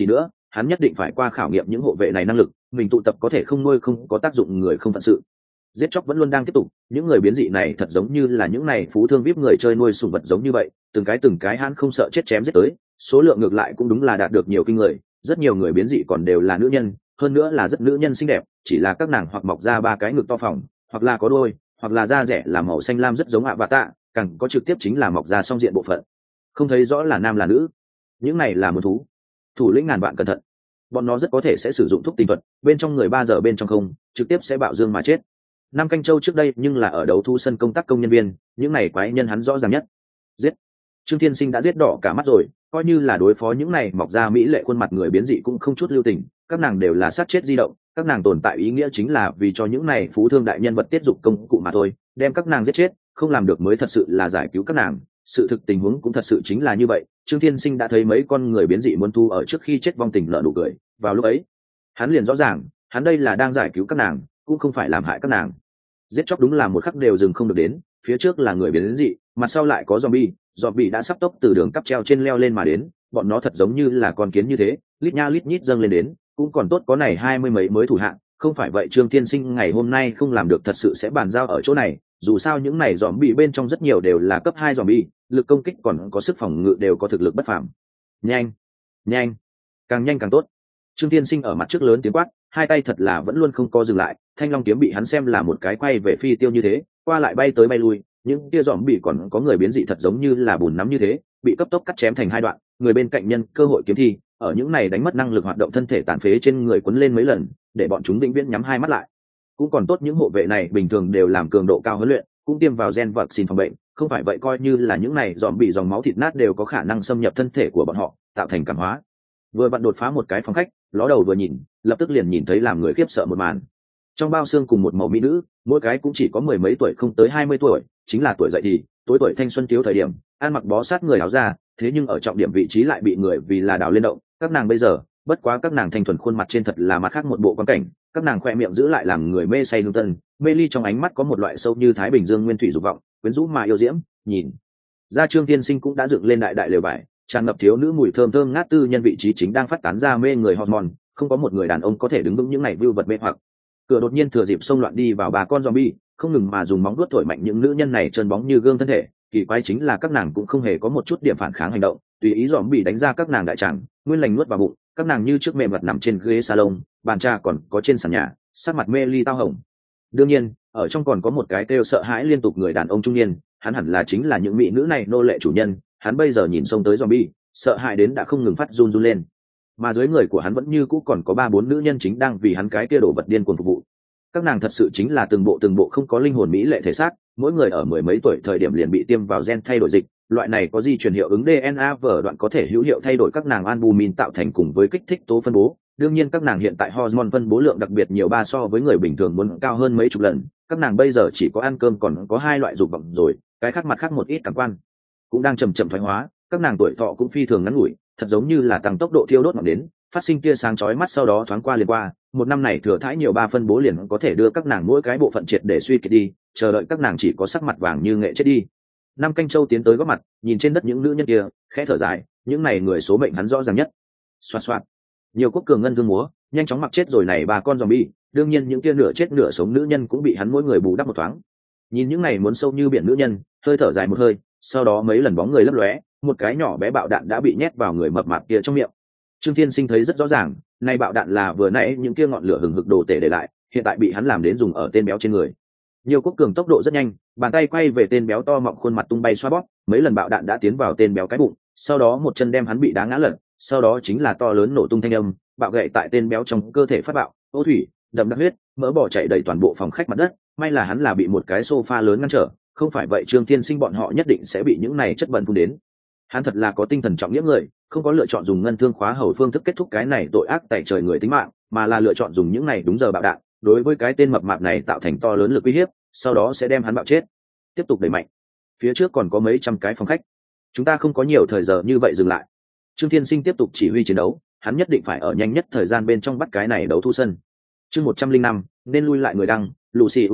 hắn nhất định phải qua khảo nghiệm những hộ vệ này năng lực, mình tụ tập có thể không nuôi không có tác dụng người không phận sự. Giết chóc vẫn luôn đang tiếp tục, những người biến dị này thật giống như là những này phú thương vip người chơi nuôi sủng vật giống như vậy, từng cái hắn không sợ chết chém giết tới, số lượng ngược lại cũng đúng là đạt được nhiều kinh người, rất nhiều người biến dị còn đều là nữ nhân, hơn nữa là rất nữ nhân xinh đẹp, chỉ là các nàng hoặc mọc ra ba cái ngực to phỏng, hoặc là có đôi, hoặc là da rẻ là màu xanh lam rất giống tạ, càng có trực tiếp chính là mọc ra song diện bộ phận, không thấy rõ là nam là nữ. Những này là một thú. Thủ lĩnh ngàn vạn cẩn thận, bọn nó rất có thể sẽ sử dụng thuốc tình thuật, bên trong người 3 giờ bên trong không, trực tiếp sẽ bạo dương mà chết. Nam Canh Châu trước đây nhưng là ở đấu thu sân công tác công nhân viên, những này quái nhân hắn rõ ràng nhất. Giết. Trương Thiên Sinh đã giết đỏ cả mắt rồi, coi như là đối phó những này mọc ra mỹ lệ khuôn mặt người biến dị cũng không chút lưu tình, các nàng đều là sát chết di động, các nàng tồn tại ý nghĩa chính là vì cho những này phú thương đại nhân vật tiết dụng công cụ mà thôi, đem các nàng giết chết, không làm được mới thật sự là giải cứu các nàng. Sự thực tình huống cũng thật sự chính là như vậy, Trương Thiên Sinh đã thấy mấy con người biến dị muốn thu ở trước khi chết vong tình nợ nụ cười, vào lúc ấy hắn liền rõ ràng, hắn đây là đang giải cứu các nàng, cũng không phải làm hại các nàng. Giết chóc đúng là một khắc đều dừng không được đến, phía trước là người biến dị, mặt sau lại có zombie đã sắp tốc từ đường cắp treo trên leo lên mà đến, bọn nó thật giống như là con kiến như thế, lít nha lít nhít dâng lên đến, cũng còn tốt có này 20 mấy mới thủ hạng, không phải vậy Trương Thiên Sinh ngày hôm nay không làm được thật sự sẽ bàn giao ở chỗ này, dù sao những này zombie bên trong rất nhiều đều là cấp 2 zombie, lực công kích còn có sức phòng ngự đều có thực lực bất phàm. Nhanh, nhanh, càng nhanh càng tốt. Trương Thiên Sinh ở mặt trước lớn tiếng quát, hai tay thật là vẫn luôn không co dừng lại, thanh long kiếm bị hắn xem là một cái quay về phi tiêu như thế, qua lại bay tới bay lui, những tia zombie còn có người biến dị thật giống như là bùn nắm như thế, bị cấp tốc cắt chém thành 2 đoạn, người bên cạnh nhân cơ hội kiếm thi, ở những này đánh mất năng lực hoạt động thân thể tàn phế trên người quấn lên mấy lần, để bọn chúng vĩnh viễn nhắm hai mắt lại. Cũng còn tốt những hộ vệ này bình thường đều làm cường độ cao huấn luyện, cũng tiêm vào gen vaccine phòng bệnh, không phải vậy coi như là những này zombie dòng máu thịt nát đều có khả năng xâm nhập thân thể của bọn họ, tạo thành cảm hóa. Vừa vặn đột phá một cái phòng khách, ló đầu vừa nhìn, lập tức liền nhìn thấy làm người khiếp sợ một màn. Trong bao xương cùng một mẫu mỹ nữ, mỗi cái cũng chỉ có 10 mấy tuổi không tới 20 tuổi, chính là tuổi dậy thì, tuổi thanh xuân thiếu thời điểm, ăn mặc bó sát người áo da, thế nhưng ở trọng điểm vị trí lại bị người vì là đào lên động. Các nàng bây giờ, bất quá các nàng thanh thuần khuôn mặt trên thật là mặt khác một bộ quan cảnh, các nàng khoe miệng giữ lại làm người mê say hương tân, mê ly trong ánh mắt có một loại sâu như thái bình dương nguyên thủy dục vọng, quyến rũ mà yêu diễm. Nhìn ra Trương Tiên Sinh cũng đã dựng lên đại lều vải, tràn ngập thiếu nữ mùi thơm thơm ngát tư nhân vị trí chính đang phát tán ra mê người hormone, không có một người đàn ông có thể đứng vững những này view vật mê hoặc. Cửa đột nhiên thừa dịp xông loạn đi vào 3 con zombie, không ngừng mà dùng móng vuốt thổi mạnh những nữ nhân này trơn bóng như gương thân thể, kỳ quái chính là các nàng cũng không hề có một chút điểm phản kháng hành động, tùy ý zombie đánh ra các nàng đại tràng, nguyên lành nuốt vào bụng, các nàng như trước mềm mặt nằm trên ghế salon, bàn trà còn có trên sàn nhà, sắc mặt mê ly tao hồng. Đương nhiên, ở trong còn có một cái kêu sợ hãi liên tục người đàn ông trung niên, hắn hẳn là chính là những mỹ nữ này nô lệ chủ nhân, hắn bây giờ nhìn xông tới zombie, sợ hãi đến đã không ngừng phát run run lên. Mà dưới người của hắn vẫn như cũ còn có 3-4 nữ nhân chính đang vì hắn cái kia đổ vật điên cuồng phục vụ. Các nàng thật sự chính là từng bộ không có linh hồn mỹ lệ thể xác, mỗi người ở 10 mấy tuổi thời điểm liền bị tiêm vào gen thay đổi dịch, loại này có di truyền hiệu ứng DNA vở đoạn có thể hữu hiệu thay đổi các nàng albumin tạo thành cùng với kích thích tố phân bố. Đương nhiên các nàng hiện tại hormone phân bố lượng đặc biệt nhiều ba so với người bình thường muốn cao hơn mấy chục lần, các nàng bây giờ chỉ có ăn cơm còn có 2 loại dục vọng rồi, cái khác mặt khác một ít cảm quan cũng đang chậm thoái hóa, các nàng tuổi thọ cũng phi thường ngắn ngủi, thật giống như là tăng tốc độ thiêu đốt ngọn đến, phát sinh tia sáng chói mắt sau đó thoáng qua liền qua. Một năm này thừa thãi nhiều 3 phân bố liền có thể đưa các nàng mỗi cái bộ phận triệt để suy kiệt đi, chờ đợi các nàng chỉ có sắc mặt vàng như nghệ chết đi. Nam Canh Châu tiến tới góp mặt, nhìn trên đất những nữ nhân kia, khẽ thở dài, những này người số mệnh hắn rõ ràng nhất. Xoạt xoạt, nhiều quốc cường ngân thương múa, nhanh chóng mặc chết rồi này 3 con zombie, đương nhiên những kia nửa chết nửa sống nữ nhân cũng bị hắn mỗi người bù đắp một thoáng. Nhìn những này muốn sâu như biển nữ nhân, hơi thở dài một hơi, sau đó mấy lần bóng người lấp lóe, một cái nhỏ bé bạo đạn đã bị nhét vào người mập mạp kia trong miệng. Trương Thiên Sinh thấy rất rõ ràng, này bạo đạn là vừa nãy những kia ngọn lửa hừng hực đồ tể để lại, hiện tại bị hắn làm đến dùng ở tên béo trên người. Nhiều quốc cường tốc độ rất nhanh, bàn tay quay về tên béo to mọng khuôn mặt tung bay xoa bóp, mấy lần bạo đạn đã tiến vào tên béo cái bụng, sau đó một chân đem hắn bị đá ngã lật, sau đó chính là to lớn nổ tung thanh âm, bạo gậy tại tên béo trong cơ thể phát bạo, ô thủy, đầm đặc huyết, mỡ bò chảy đầy toàn bộ phòng khách mặt đất, may là hắn là bị một cái sofa lớn ngăn trở, không phải vậy Trương Thiên Sinh bọn họ nhất định sẽ bị những này chất bẩn phun đến. Hắn thật là có tinh thần trọng nghĩa người, không có lựa chọn dùng ngân thương khóa hầu phương thức kết thúc cái này tội ác tày trời người tính mạng, mà là lựa chọn dùng những này đúng giờ bạo đạn, đối với cái tên mập mạp này tạo thành to lớn lực uy hiếp, sau đó sẽ đem hắn bạo chết. Tiếp tục đẩy mạnh, phía trước còn có mấy trăm cái phòng khách, chúng ta không có nhiều thời giờ như vậy dừng lại. Trương Thiên Sinh tiếp tục chỉ huy chiến đấu, hắn nhất định phải ở nhanh nhất thời gian bên trong bắt cái này đấu thu sân. Chương 105, nên lui lại người đăng, Lucy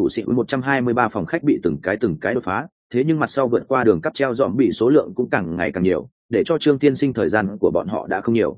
123 phòng khách bị từng cái đột phá, thế nhưng mặt sau vượt qua đường cắp treo dòm bị số lượng cũng càng ngày càng nhiều, để cho Trương Thiên Sinh thời gian của bọn họ đã không nhiều.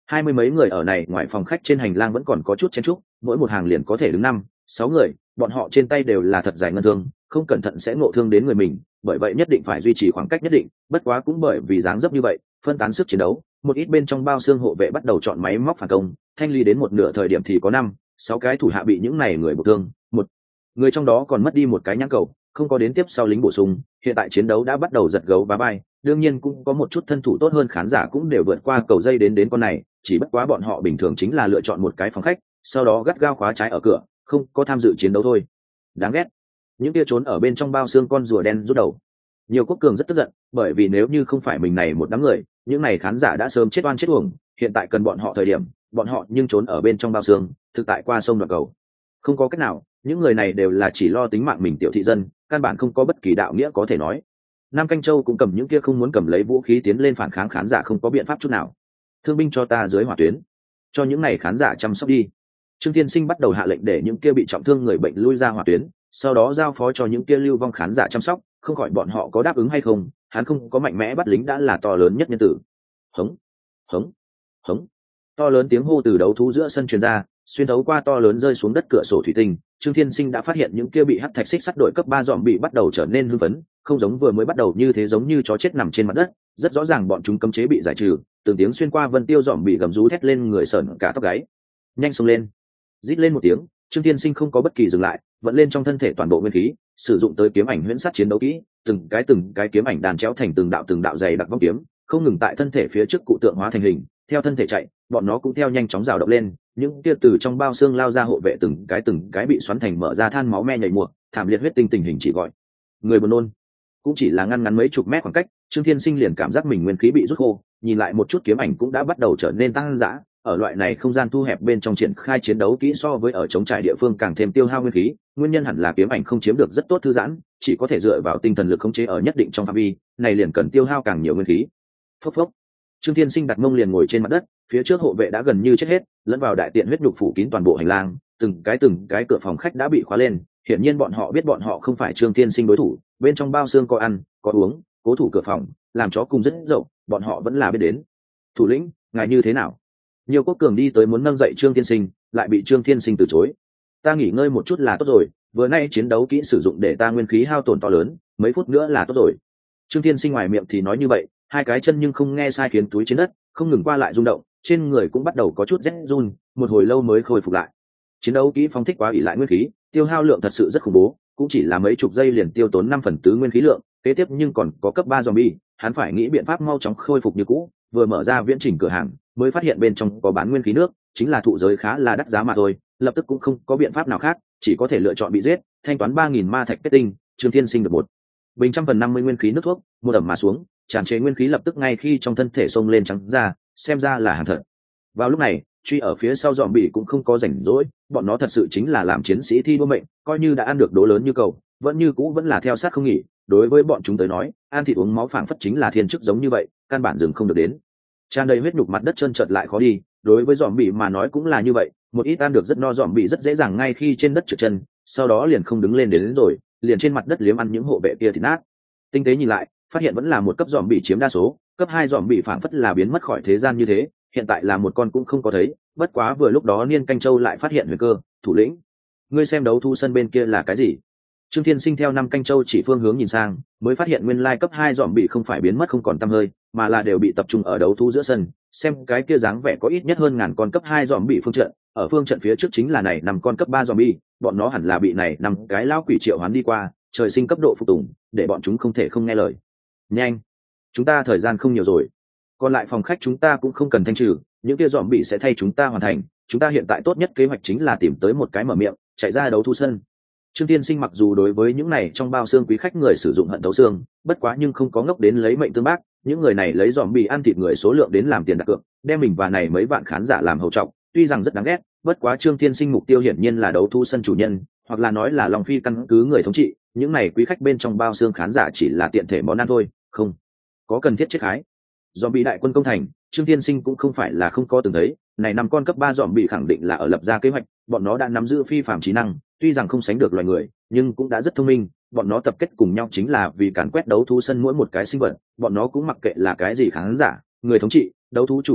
Hai mươi mấy người ở này ngoài phòng khách trên hành lang vẫn còn có chút chen chúc, mỗi một hàng liền có thể đứng 5, 6 người, bọn họ trên tay đều là thật dài ngân thương, không cẩn thận sẽ ngộ thương đến người mình, bởi vậy nhất định phải duy trì khoảng cách nhất định. Bất quá cũng bởi vì dáng dấp như vậy, phân tán sức chiến đấu, một ít bên trong bao xương hộ vệ bắt đầu chọn máy móc phản công, thanh lý đến một nửa thời điểm thì có 5, 6 cái thủ hạ bị những này người bị thương, một người trong đó còn mất đi một cái nhãn cầu, không có đến tiếp sau lính bổ sung. Hiện tại chiến đấu đã bắt đầu giật gấu và bay, đương nhiên cũng có một chút thân thủ tốt hơn khán giả cũng đều vượt qua cầu dây đến con này, chỉ bất quá bọn họ bình thường chính là lựa chọn một cái phòng khách, sau đó gắt gao khóa trái ở cửa, không có tham dự chiến đấu thôi. Đáng ghét. Những kia trốn ở bên trong bao xương con rùa đen rút đầu. Nhiều quốc cường rất tức giận, bởi vì nếu như không phải mình này một đám người, những này khán giả đã sớm chết oan chết uổng, hiện tại cần bọn họ thời điểm, bọn họ nhưng trốn ở bên trong bao xương, thực tại qua sông đoạn cầu. Không có cách nào, những người này đều là chỉ lo tính mạng mình tiểu thị dân, căn bản không có bất kỳ đạo nghĩa có thể nói. Nam Canh Châu cũng cầm những kia không muốn cầm lấy vũ khí tiến lên phản kháng khán giả không có biện pháp chút nào. Thương binh cho ta dưới hỏa tuyến, cho những này khán giả chăm sóc đi. Trương Thiên Sinh bắt đầu hạ lệnh để những kia bị trọng thương người bệnh lui ra hỏa tuyến, sau đó giao phó cho những kia lưu vong khán giả chăm sóc, không khỏi bọn họ có đáp ứng hay không, hắn không có mạnh mẽ bắt lính đã là to lớn nhất nhân tử. Hống, hống, hống. To lớn tiếng hô từ đấu thú giữa sân truyền ra, xuyên thấu qua to lớn rơi xuống đất cửa sổ thủy tinh. Trương Thiên Sinh đã phát hiện những kia bị hắc thạch xích sắt đội cấp 3 dòm bị bắt đầu trở nên hưng phấn, không giống vừa mới bắt đầu như thế giống như chó chết nằm trên mặt đất, rất rõ ràng bọn chúng cấm chế bị giải trừ, từng tiếng xuyên qua vân tiêu dòm bị gầm rú thét lên người sởn cả tóc gáy. Nhanh xông lên. Rít lên một tiếng, Trương Thiên Sinh không có bất kỳ dừng lại, vận lên trong thân thể toàn bộ nguyên khí, sử dụng tới kiếm ảnh huyễn sát chiến đấu kỹ, từng cái kiếm ảnh đàn chéo thành từng đạo dày đặc vong kiếm, không ngừng tại thân thể phía trước cụ tượng hóa thành hình, theo thân thể chạy, bọn nó cũng theo nhanh chóng rào động lên, những kia từ trong bao xương lao ra hộ vệ từng cái bị xoắn thành mở ra than máu me nhảy mùa, thảm liệt huyết tinh tình hình chỉ gọi người buồn nôn. Cũng chỉ là ngăn ngắn mấy chục mét khoảng cách, Trương Thiên Sinh liền cảm giác mình nguyên khí bị rút khô, nhìn lại một chút kiếm ảnh cũng đã bắt đầu trở nên tăng dã. Ở loại này không gian thu hẹp bên trong triển khai chiến đấu kỹ so với ở chống trải địa phương càng thêm tiêu hao nguyên khí, nguyên nhân hẳn là kiếm ảnh không chiếm được rất tốt thư giãn, chỉ có thể dựa vào tinh thần lực khống chế ở nhất định trong phạm vi, này liền cần tiêu hao càng nhiều nguyên khí. Phốc phốc. Trương Thiên Sinh đặt mông liền ngồi trên mặt đất, phía trước hộ vệ đã gần như chết hết, lẫn vào đại tiện huyết nhục phủ kín toàn bộ hành lang, từng cái cửa phòng khách đã bị khóa lên, hiển nhiên bọn họ biết bọn họ không phải Trương Thiên Sinh đối thủ, bên trong bao xương có ăn, có uống, cố thủ cửa phòng, làm chó cùng rất dậu, bọn họ vẫn là biết đến. Thủ lĩnh, ngài như thế nào? Nhiều quốc cường đi tới muốn nâng dậy Trương Thiên Sinh, lại bị Trương Thiên Sinh từ chối. Ta nghỉ ngơi một chút là tốt rồi, vừa nay chiến đấu kỹ sử dụng để ta nguyên khí hao tổn to lớn, mấy phút nữa là tốt rồi. Trương Thiên Sinh ngoài miệng thì nói như vậy, hai cái chân nhưng không nghe sai khiến túi trên đất, không ngừng qua lại rung động, trên người cũng bắt đầu có chút rét run, một hồi lâu mới khôi phục lại. Chiến đấu kỹ phóng thích quá ỷ lại nguyên khí, tiêu hao lượng thật sự rất khủng bố, cũng chỉ là mấy chục giây liền tiêu tốn 5/4 nguyên khí lượng, kế tiếp nhưng còn có cấp 3 zombie, hắn phải nghĩ biện pháp mau chóng khôi phục như cũ, vừa mở ra viễn chỉnh cửa hàng, mới phát hiện bên trong có bán nguyên khí nước, chính là thụ giới khá là đắt giá mà thôi, lập tức cũng không có biện pháp nào khác, chỉ có thể lựa chọn bị giết, thanh toán 3000 ma thạch kết tinh. Trương Thiên Sinh được một bình 150 nguyên khí nước thuốc, một ẩm mà xuống, tràn trề nguyên khí lập tức ngay khi trong thân thể xông lên trắng ra, xem ra là hàng thật. Vào lúc này, truy ở phía sau dòm bị cũng không có rảnh rỗi, bọn nó thật sự chính là làm chiến sĩ thi đua mệnh, coi như đã ăn được đố lớn như cầu, vẫn là theo sát không nghỉ. Đối với bọn chúng tới nói, ăn thịt uống máu phảng phất chính là thiên chức giống như vậy, căn bản dừng không được đến. Tràn đầy huyết nhục mặt đất trơn trượt lại khó đi, đối với dòm bị mà nói cũng là như vậy, một ít ăn được rất no dòm bị rất dễ dàng ngay khi trên đất trượt chân, sau đó liền không đứng lên đến rồi, liền trên mặt đất liếm ăn những hộ vệ kia thì nát. Tinh tế nhìn lại, phát hiện vẫn là một cấp dòm bị chiếm đa số, cấp 2 dòm bị phảng phất là biến mất khỏi thế gian như thế, hiện tại là một con cũng không có thấy. Bất quá vừa lúc đó Niên Canh Châu lại phát hiện huyền cơ. Thủ lĩnh, ngươi xem đấu thu sân bên kia là cái gì? Trương Thiên Sinh theo Năm Canh Châu chỉ phương hướng nhìn sang, mới phát hiện nguyên lai cấp 2 dòm bị không phải biến mất không còn tăm hơi, mà là đều bị tập trung ở đấu thu giữa sân. Xem cái kia dáng vẻ có ít nhất hơn 1000 con cấp 2 dòm bị phương trận, ở phương trận phía trước chính là này 5 con cấp 3 dòm bị, bọn nó hẳn là bị này 5 cái lão quỷ triệu hoán đi qua, trời sinh cấp độ phục tùng, để bọn chúng không thể không nghe lời. Nhanh, chúng ta thời gian không nhiều rồi, còn lại phòng khách chúng ta cũng không cần thanh trừ, những kia dòm bị sẽ thay chúng ta hoàn thành. Chúng ta hiện tại tốt nhất kế hoạch chính là tìm tới một cái mở miệng, chạy ra đấu thu sân. Trương Tiên Sinh mặc dù đối với những này trong bao xương quý khách người sử dụng hận thấu xương, bất quá nhưng không có ngốc đến lấy mệnh tương bác. Những người này lấy dòm bị ăn thịt người số lượng đến làm tiền đặt cược, đem mình và này mấy vạn khán giả làm hầu trọng, tuy rằng rất đáng ghét, bất quá Trương Tiên Sinh mục tiêu hiển nhiên là đấu thu sân chủ nhân, hoặc là nói là Long Phi căn cứ người thống trị. Những này quý khách bên trong bao xương khán giả chỉ là tiện thể món ăn thôi, không có cần thiết chết hái. Dòm bị đại quân công thành, Trương Tiên Sinh cũng không phải là không có từng thấy, này 5 con cấp 3 dòm bị khẳng định là ở lập ra kế hoạch, bọn nó đã nắm giữ phi phàm trí năng, tuy rằng không sánh được loài người, nhưng cũng đã rất thông minh. Bọn nó tập kết cùng nhau chính là vì càn quét đấu thú sân mỗi một cái sinh vật, bọn nó cũng mặc kệ là cái gì khán giả, người thống trị, đấu thú chủ bị biết,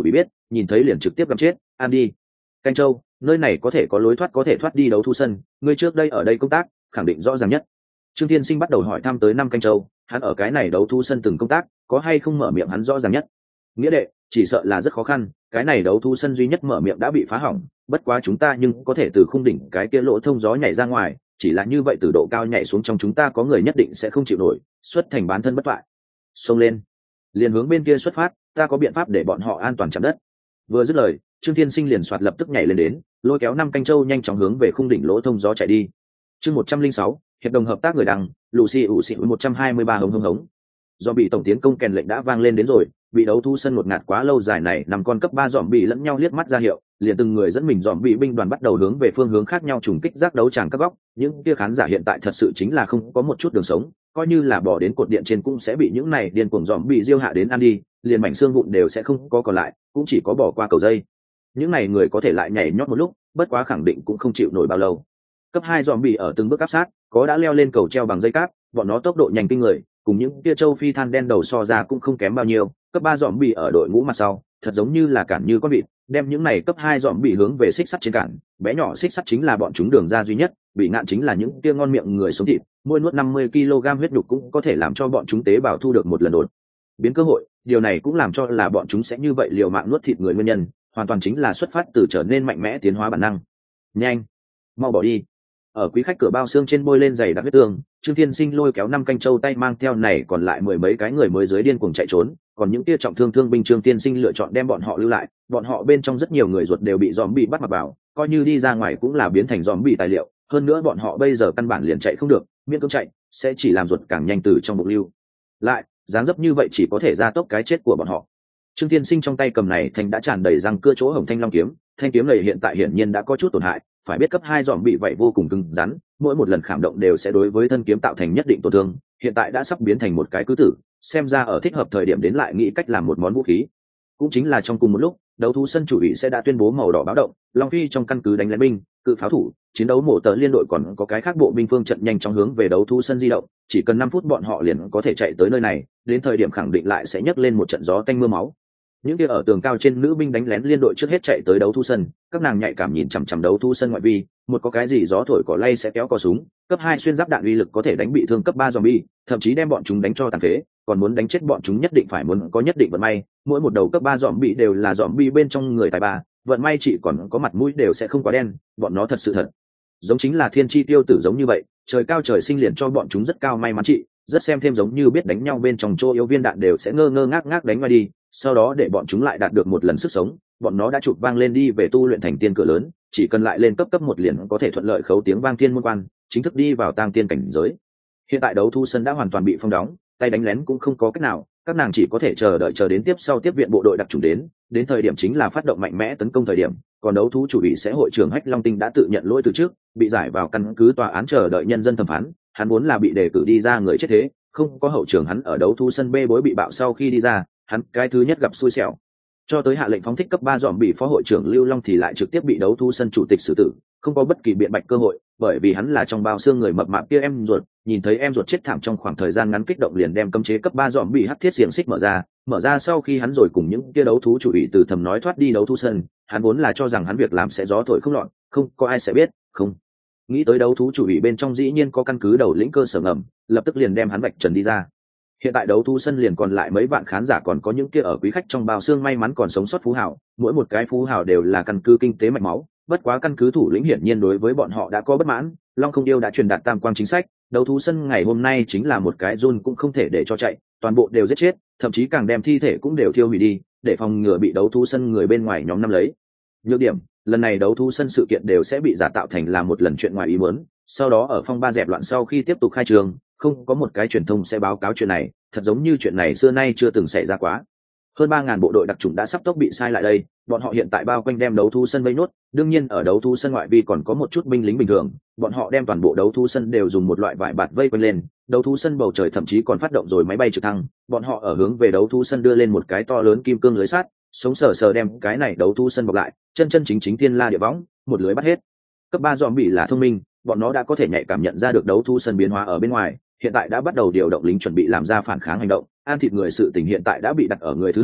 nhìn thấy liền trực tiếp gặm chết. Ăn đi. Canh Châu, nơi này có thể có lối thoát có thể thoát đi đấu thú sân, ngươi trước đây ở đây công tác, khẳng định rõ ràng nhất. Trương Thiên Sinh bắt đầu hỏi thăm tới năm Canh Châu, hắn ở cái này đấu thú sân từng công tác, có hay không mở miệng hắn rõ ràng nhất. Nghĩa đệ, chỉ sợ là rất khó khăn, cái này đấu thú sân duy nhất mở miệng đã bị phá hỏng, bất quá chúng ta nhưng có thể từ khung đỉnh cái kia lỗ thông gió nhảy ra ngoài, chỉ là như vậy từ độ cao nhảy xuống trong chúng ta có người nhất định sẽ không chịu nổi, xuất thành bán thân bất toại. Xông lên, liền hướng bên kia xuất phát, ta có biện pháp để bọn họ an toàn chạm đất. Vừa dứt lời, Trương Thiên Sinh liền soạt lập tức nhảy lên đến, lôi kéo năm Canh Châu nhanh chóng hướng về khung đỉnh lỗ thông gió chạy đi. Chương 106, hiệp đồng hợp tác người đăng, Lucy ủ xị 123 hống hống hống. Do bị tổng tiến công kèn lệnh đã vang lên đến rồi, bị đấu thu sân ngột ngạt quá lâu dài này nằm con cấp 3 dòm bị lẫn nhau liếc mắt ra hiệu, liền từng người dẫn mình dòm bị binh đoàn bắt đầu hướng về phương hướng khác nhau trùng kích giác đấu tràng các góc. Những kia khán giả hiện tại thật sự chính là không có một chút đường sống, coi như là bỏ đến cột điện trên cũng sẽ bị những này điên cuồng dòm bị diêu hạ đến ăn đi, liền mảnh xương vụn đều sẽ không có còn lại, cũng chỉ có bỏ qua cầu dây. Những này người có thể lại nhảy nhót một lúc, bất quá khẳng định cũng không chịu nổi bao lâu. Cấp 2 dòm bị ở từng bước áp sát, có đã leo lên cầu treo bằng dây cáp, bọn nó tốc độ nhanh kinh người, cùng những kia châu phi than đen đầu so ra cũng không kém bao nhiêu. Cấp 3 dòm bị ở đội ngũ mặt sau, thật giống như là cản như con vịt, đem những này cấp 2 dòm bị hướng về xích sắt trên cản, bé nhỏ xích sắt chính là bọn chúng đường ra duy nhất, bị ngạn chính là những kia ngon miệng người sống thịt, mỗi nuốt 50 kg huyết nhục cũng có thể làm cho bọn chúng tế bào thu được một lần đột biến cơ hội, điều này cũng làm cho là bọn chúng sẽ như vậy liều mạng nuốt thịt người nguyên nhân, hoàn toàn chính là xuất phát từ trở nên mạnh mẽ tiến hóa bản năng. Nhanh, mau bỏ đi. Ở quý khách cửa bao xương trên bôi lên giày đặc huyết tương, Trương Thiên Sinh lôi kéo năm Canh Châu tay mang theo này còn lại mười mấy cái người mới dưới điên cuồng chạy trốn, còn những kia trọng thương thương binh Trương Thiên Sinh lựa chọn đem bọn họ lưu lại, bọn họ bên trong rất nhiều người ruột đều bị dòm bị bắt mặc vào, coi như đi ra ngoài cũng là biến thành dòm bị tài liệu, hơn nữa bọn họ bây giờ căn bản liền chạy không được, miễn cưỡng chạy sẽ chỉ làm ruột càng nhanh từ trong bụng lưu lại, dáng dấp như vậy chỉ có thể gia tốc cái chết của bọn họ. Trương Thiên Sinh trong tay cầm này thành đã tràn đầy răng cưa chỗ hồng thanh long kiếm, thanh kiếm này hiện tại hiển nhiên đã có chút tổn hại, phải biết cấp 2 dòm bị vậy vô cùng cứng rắn, mỗi một lần khảm động đều sẽ đối với thân kiếm tạo thành nhất định tổn thương, hiện tại đã sắp biến thành một cái cứ tử, xem ra ở thích hợp thời điểm đến lại nghĩ cách làm một món vũ khí. Cũng chính là trong cùng một lúc, đấu thú sân chủ ủy sẽ đã tuyên bố màu đỏ báo động, Long Phi trong căn cứ đánh lén binh, cự pháo thủ, chiến đấu mổ tờ liên đội còn có cái khác bộ binh phương trận nhanh chóng hướng về đấu thú sân di động, chỉ cần 5 phút bọn họ liền có thể chạy tới nơi này, đến thời điểm khẳng định lại sẽ nhấc lên một trận gió tanh mưa máu. Những kia ở tường cao trên nữ binh đánh lén liên đội trước hết chạy tới đấu thu sân, các nàng nhạy cảm nhìn chằm chằm đấu thu sân ngoại vi, một có cái gì gió thổi cỏ lay sẽ kéo cò súng, cấp 2 xuyên giáp đạn uy lực có thể đánh bị thương cấp 3 zombie, thậm chí đem bọn chúng đánh cho tàn phế, còn muốn đánh chết bọn chúng nhất định phải muốn có nhất định vận may, mỗi một đầu cấp 3 zombie đều là zombie bên trong người tài ba, vận may chỉ còn có mặt mũi đều sẽ không quá đen, bọn nó thật sự thật giống chính là thiên chi tiêu tử giống như vậy, trời cao trời sinh liền cho bọn chúng rất cao may mắn trị, rất xem thêm giống như biết đánh nhau bên trong chỗ yếu viên đạn đều sẽ ngơ ngơ ngác ngác đánh ngoài đi, sau đó để bọn chúng lại đạt được một lần sức sống, bọn nó đã chụp vang lên đi về tu luyện thành tiên cửa lớn, chỉ cần lại lên cấp một liền có thể thuận lợi khấu tiếng vang tiên môn quan, chính thức đi vào tang tiên cảnh giới. Hiện tại đấu thu sân đã hoàn toàn bị phong đóng, tay đánh lén cũng không có cách nào, các nàng chỉ có thể chờ đợi đến tiếp sau tiếp viện bộ đội đặc chủng đến thời điểm chính là phát động mạnh mẽ tấn công thời điểm, còn đấu thú chủ ủy sẽ hội trưởng Hách Long Tinh đã tự nhận lỗi từ trước, bị giải vào căn cứ tòa án chờ đợi nhân dân thẩm phán, hắn vốn là bị đề cử đi ra người chết thế, không có hậu trưởng hắn ở đấu thú sân bê bối bị bạo sau khi đi ra, hắn cái thứ nhất gặp xui xẻo. Cho tới hạ lệnh phóng thích cấp 3 dòm bị phó hội trưởng Lưu Long thì lại trực tiếp bị đấu thú sân chủ tịch xử tử, không có bất kỳ biện bạch cơ hội, bởi vì hắn là trong bao xương người mập mạp kia em ruột, nhìn thấy em ruột chết thảm trong khoảng thời gian ngắn kích động liền đem cấm chế cấp 3 dòm bị hắc thiết xiềng xích mở ra sau khi hắn rồi cùng những kia đấu thú chủ ủy từ thầm nói thoát đi đấu thú sân, hắn vốn là cho rằng hắn việc làm sẽ gió thổi không lọt, không có ai sẽ biết, không nghĩ tới đấu thú chủ ủy bên trong dĩ nhiên có căn cứ đầu lĩnh cơ sở ngầm, lập tức liền đem hắn vạch trần đi ra. Hiện tại đấu thú sân liền còn lại mấy vạn khán giả, còn có những kia ở quý khách trong bao xương may mắn còn sống sót phú hào, mỗi một cái phú hào đều là căn cứ kinh tế mạch máu, bất quá căn cứ thủ lĩnh hiển nhiên đối với bọn họ đã có bất mãn, Long Không Yêu đã truyền đạt tam quang chính sách, đấu thú sân ngày hôm nay chính là một cái run cũng không thể để cho chạy, toàn bộ đều giết chết, thậm chí càng đem thi thể cũng đều thiêu hủy đi, để phòng ngừa bị đấu thú sân người bên ngoài nhóm năm lấy. Nhược điểm, lần này đấu thú sân sự kiện đều sẽ bị giả tạo thành là một lần chuyện ngoài ý muốn, sau đó ở phong ba dẹp loạn sau khi tiếp tục khai trường, không có một cái truyền thông sẽ báo cáo chuyện này, thật giống như chuyện này xưa nay chưa từng xảy ra quá. Hơn 3.000 bộ đội đặc chủng đã sắp tốc bị sai lại đây, bọn họ hiện tại bao quanh đem đấu thú sân vây nốt, đương nhiên ở đấu thú sân ngoại vi còn có một chút binh lính bình thường, bọn họ đem toàn bộ đấu thú sân đều dùng một loại vải bạt vây quanh lên, đấu thú sân bầu trời thậm chí còn phát động rồi máy bay trực thăng, bọn họ ở hướng về đấu thú sân đưa lên một cái to lớn kim cương lưới sắt, sống sờ sờ đem cái này đấu thú sân bọc lại, chân chân chính chính thiên la địa võng, một lưới bắt hết. Cấp 3 zombie là thông minh, bọn nó đã có thể nhạy cảm nhận ra được đấu thú sân biến hóa ở bên ngoài, hiện tại đã bắt đầu điều động lính chuẩn bị làm ra phản kháng hành động, ăn thịt người sự tình hiện tại đã bị đặt ở người thứ hai,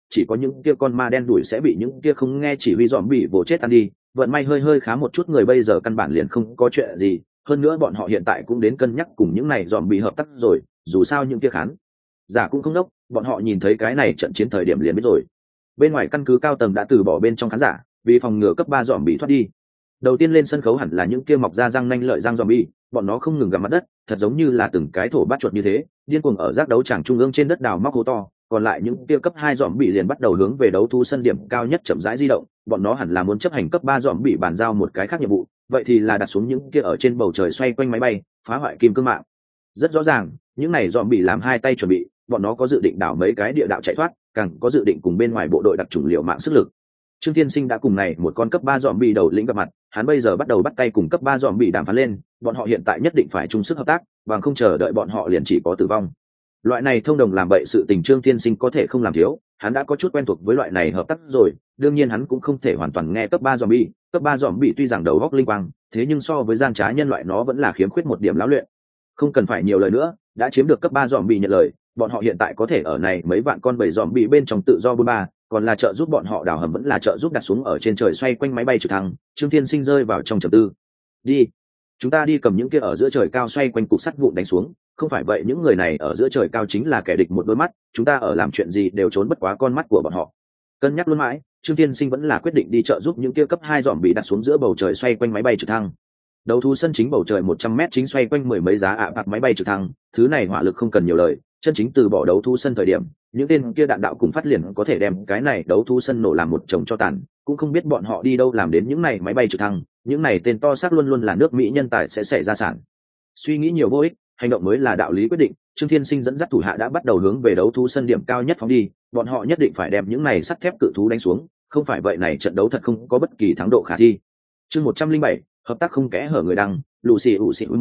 chỉ có những kia con ma đen đuổi sẽ bị những kia không nghe chỉ huy dòm bị vồ chết ăn đi. Vận may hơi khá một chút, người bây giờ căn bản liền không có chuyện gì, hơn nữa bọn họ hiện tại cũng đến cân nhắc cùng những này dòm bị hợp tác rồi, dù sao những kia khán giả cũng không đốc, bọn họ nhìn thấy cái này trận chiến thời điểm liền biết rồi. Bên ngoài căn cứ cao tầng đã từ bỏ bên trong khán giả, vì phòng ngừa cấp 3 dòm bị thoát đi. Đầu tiên lên sân khấu hẳn là những kia mọc ra răng nanh lợi răng zombie, bọn nó không ngừng gặm mặt đất, thật giống như là từng cái thổ bát chuột như thế, điên cuồng ở giác đấu tràng trung ương trên đất đào móc hố to. Còn lại những kia cấp 2 zombie liền bắt đầu hướng về đấu thú sân điểm cao nhất chậm rãi di động, bọn nó hẳn là muốn chấp hành cấp 3 zombie bàn giao một cái khác nhiệm vụ, vậy thì là đặt xuống những kia ở trên bầu trời xoay quanh máy bay, phá hoại kim cương mạng. Rất rõ ràng, những này zombie làm hai tay chuẩn bị, bọn nó có dự định đào mấy cái địa đạo chạy thoát, càng có dự định cùng bên ngoài bộ đội đặc chủng liều mạng sức lực. Trương Thiên Sinh đã cùng này một con cấp 3 zombie đầu lĩnh gặp mặt, hắn bây giờ bắt đầu bắt tay cùng cấp 3 zombie đàm phán lên, bọn họ hiện tại nhất định phải chung sức hợp tác, bằng không chờ đợi bọn họ liền chỉ có tử vong. Loại này thông đồng làm bậy sự tình Trương Thiên Sinh có thể không làm thiếu, hắn đã có chút quen thuộc với loại này hợp tác rồi, đương nhiên hắn cũng không thể hoàn toàn nghe cấp 3 zombie tuy rằng đầu óc linh quang, thế nhưng so với gian trá nhân loại nó vẫn là khiếm khuyết một điểm lão luyện. Không cần phải nhiều lời nữa, đã chiếm được cấp 3 zombie nhận lời, bọn họ hiện tại có thể ở này mấy vạn con bầy zombie bên trong tự do bôn ba, còn là trợ giúp bọn họ đào hầm vẫn là trợ giúp đặt xuống ở trên trời xoay quanh máy bay trực thăng. Trương Thiên Sinh rơi vào trong trầm tư. Đi, chúng ta đi cầm những kia ở giữa trời cao xoay quanh cục sắt vụn đánh xuống, không phải vậy những người này ở giữa trời cao chính là kẻ địch một đôi mắt, chúng ta ở làm chuyện gì đều trốn bất quá con mắt của bọn họ. Cân nhắc luôn mãi, Trương Thiên Sinh vẫn là quyết định đi trợ giúp những kia cấp 2 dòm bị đặt xuống giữa bầu trời xoay quanh máy bay trực thăng. Đấu thú sân chính bầu trời 100m chính xoay quanh mười mấy giá bạc máy bay trực thăng, thứ này hỏa lực không cần nhiều lời, chân chính từ bỏ đấu thú sân thời điểm, những tên kia đạn đạo cùng phát liền có thể đem cái này đấu thú sân nổ làm một chồng cho tàn, cũng không biết bọn họ đi đâu làm đến những này máy bay trực thăng, những này tên to xác luôn luôn là nước Mỹ nhân tài sẽ xảy ra sản. Suy nghĩ nhiều vô ích, hành động mới là đạo lý quyết định. Trương Thiên Sinh dẫn dắt thủ hạ đã bắt đầu hướng về đấu thú sân điểm cao nhất phóng đi, bọn họ nhất định phải đem những này sắt thép cự thú đánh xuống, không phải vậy này trận đấu thật không có bất kỳ thắng độ khả thi. Chương 107, hợp tác không kẽ hở người đăng, lù xì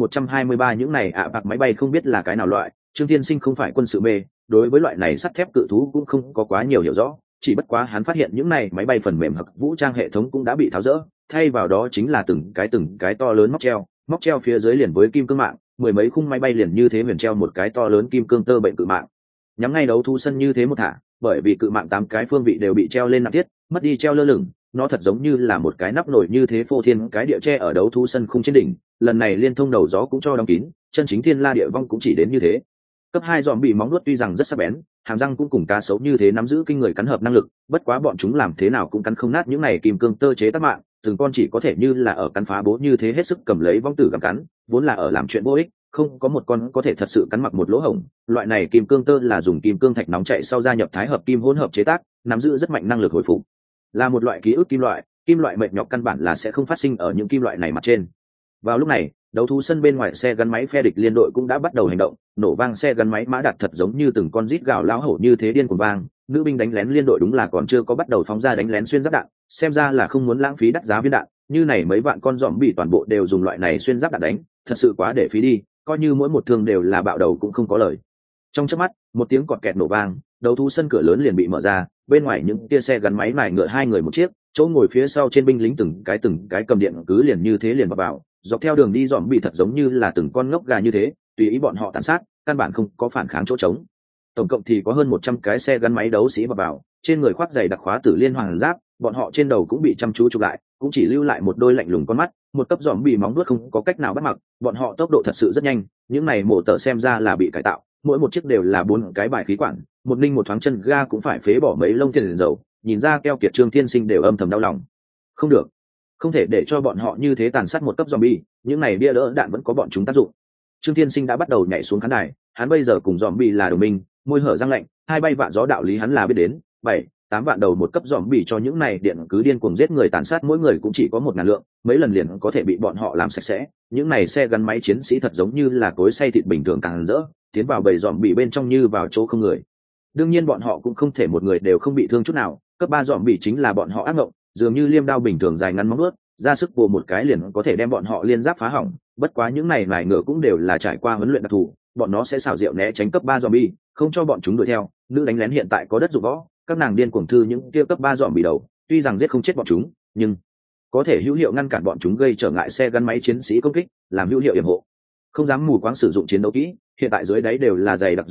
123 những này bạc máy bay không biết là cái nào loại. Trương Thiên Sinh không phải quân sự mê, đối với loại này sắt thép cự thú cũng không có quá nhiều hiểu rõ, chỉ bất quá hắn phát hiện những này máy bay phần mềm hoặc vũ trang hệ thống cũng đã bị tháo rỡ, thay vào đó chính là từng cái to lớn móc treo phía dưới liền với kim cương mạng, mười mấy khung máy bay liền như thế huyền treo một cái to lớn kim cương tơ bệnh cự mạng, nhắm ngay đấu thú sân như thế một thả, bởi vì cự mạng 8 cái phương vị đều bị treo lên nặng thiết, mất đi treo lơ lửng, nó thật giống như là một cái nắp nổi như thế phô thiên cái địa tre ở đấu thú sân khung trên đỉnh, lần này liên thông đầu gió cũng cho đóng kín, chân chính thiên la địa vong cũng chỉ đến như thế. Cấp 2 dòm bị móng nuốt tuy rằng rất sắc bén, hàm răng cũng cùng cá sấu như thế nắm giữ kinh người cắn hợp năng lực, bất quá bọn chúng làm thế nào cũng cắn không nát những này kim cương tơ chế tác mạng, từng con chỉ có thể như là ở cắn phá bố như thế hết sức cầm lấy vong tử gặm cắn, vốn là ở làm chuyện vô ích, không có một con có thể thật sự cắn mặc một lỗ hổng. Loại này kim cương tơ là dùng kim cương thạch nóng chạy sau gia nhập thái hợp kim hỗn hợp chế tác, nắm giữ rất mạnh năng lực hồi phục, là một loại ký ức kim loại mệt nhọc căn bản là sẽ không phát sinh ở những kim loại này mặt trên. Vào lúc này, đấu thú sân bên ngoài xe gắn máy phe địch liên đội cũng đã bắt đầu hành động, nổ vang xe gắn máy mã đạt thật giống như từng con rít gào lão hổ như thế điên cuồng vang. Nữ binh đánh lén liên đội đúng là còn chưa có bắt đầu phóng ra đánh lén xuyên giáp đạn, xem ra là không muốn lãng phí đắt giá viên đạn, như này mấy vạn con dòm bị toàn bộ đều dùng loại này xuyên giáp đạn đánh, thật sự quá để phí đi, coi như mỗi một thương đều là bạo đầu cũng không có lời. Trong chớp mắt, một tiếng cọt kẹt nổ vang, đấu thú sân cửa lớn liền bị mở ra, bên ngoài những tia xe gắn máy mài ngựa hai người một chiếc, chỗ ngồi phía sau trên binh lính từng cái cầm điện cứ liền như thế liền vào, dọc theo đường đi dòm bị thật giống như là từng con ngốc gà như thế, tùy ý bọn họ tàn sát, căn bản không có phản kháng chỗ trống. Tổng cộng thì có hơn 100 cái xe gắn máy đấu sĩ vào, trên người khoác giày đặc khóa tử liên hoàng giáp, bọn họ trên đầu cũng bị chăm chú chụp lại, cũng chỉ lưu lại một đôi lạnh lùng con mắt, một cấp dòm bị móng vuốt không có cách nào bắt mặc, bọn họ tốc độ thật sự rất nhanh, những này mổ tở xem ra là bị cải tạo, mỗi một chiếc đều là 4 cái bài khí quản, một ninh một thoáng chân ga cũng phải phế bỏ mấy lông tiền dầu, nhìn ra keo kiệt. Trương Thiên Sinh đều âm thầm đau lòng. Không được, không thể để cho bọn họ như thế tàn sát một cấp zombie, những này bia đỡ đạn vẫn có bọn chúng tác dụng. Trương Thiên Sinh đã bắt đầu nhảy xuống khán đài, hắn bây giờ cùng zombie là đồng minh, môi hở răng lạnh, hai bay vạn gió đạo lý hắn là biết đến, 7-8 vạn đầu một cấp zombie cho những này điện cứ điên cuồng giết người tàn sát, mỗi người cũng chỉ có 1000 lượng, mấy lần liền có thể bị bọn họ làm sạch sẽ. Những này xe gắn máy chiến sĩ thật giống như là cối xay thịt bình thường càng rỡ, tiến vào bầy zombie bên trong như vào chỗ không người. Đương nhiên bọn họ cũng không thể một người đều không bị thương chút nào, cấp 3 zombie chính là bọn họ ác mộng, dường như liêm đao bình thường dài ngắn móng vuốt, ra sức vồ một cái liền có thể đem bọn họ liên giáp phá hỏng. Bất quá những này nài ngựa cũng đều là trải qua huấn luyện đặc thù, bọn nó sẽ xảo diệu né tránh cấp 3 zombie, không cho bọn chúng đuổi theo. Nữ đánh lén hiện tại có đất dụng võ, các nàng điên cuồng thư những kia cấp 3 zombie đầu, tuy rằng giết không chết bọn chúng, nhưng có thể hữu hiệu ngăn cản bọn chúng gây trở ngại xe gắn máy chiến sĩ công kích, làm hữu hiệu yểm hộ. Không dám mù quáng sử dụng chiến đấu kỹ, hiện tại dưới đáy đều là dày đặc zombie,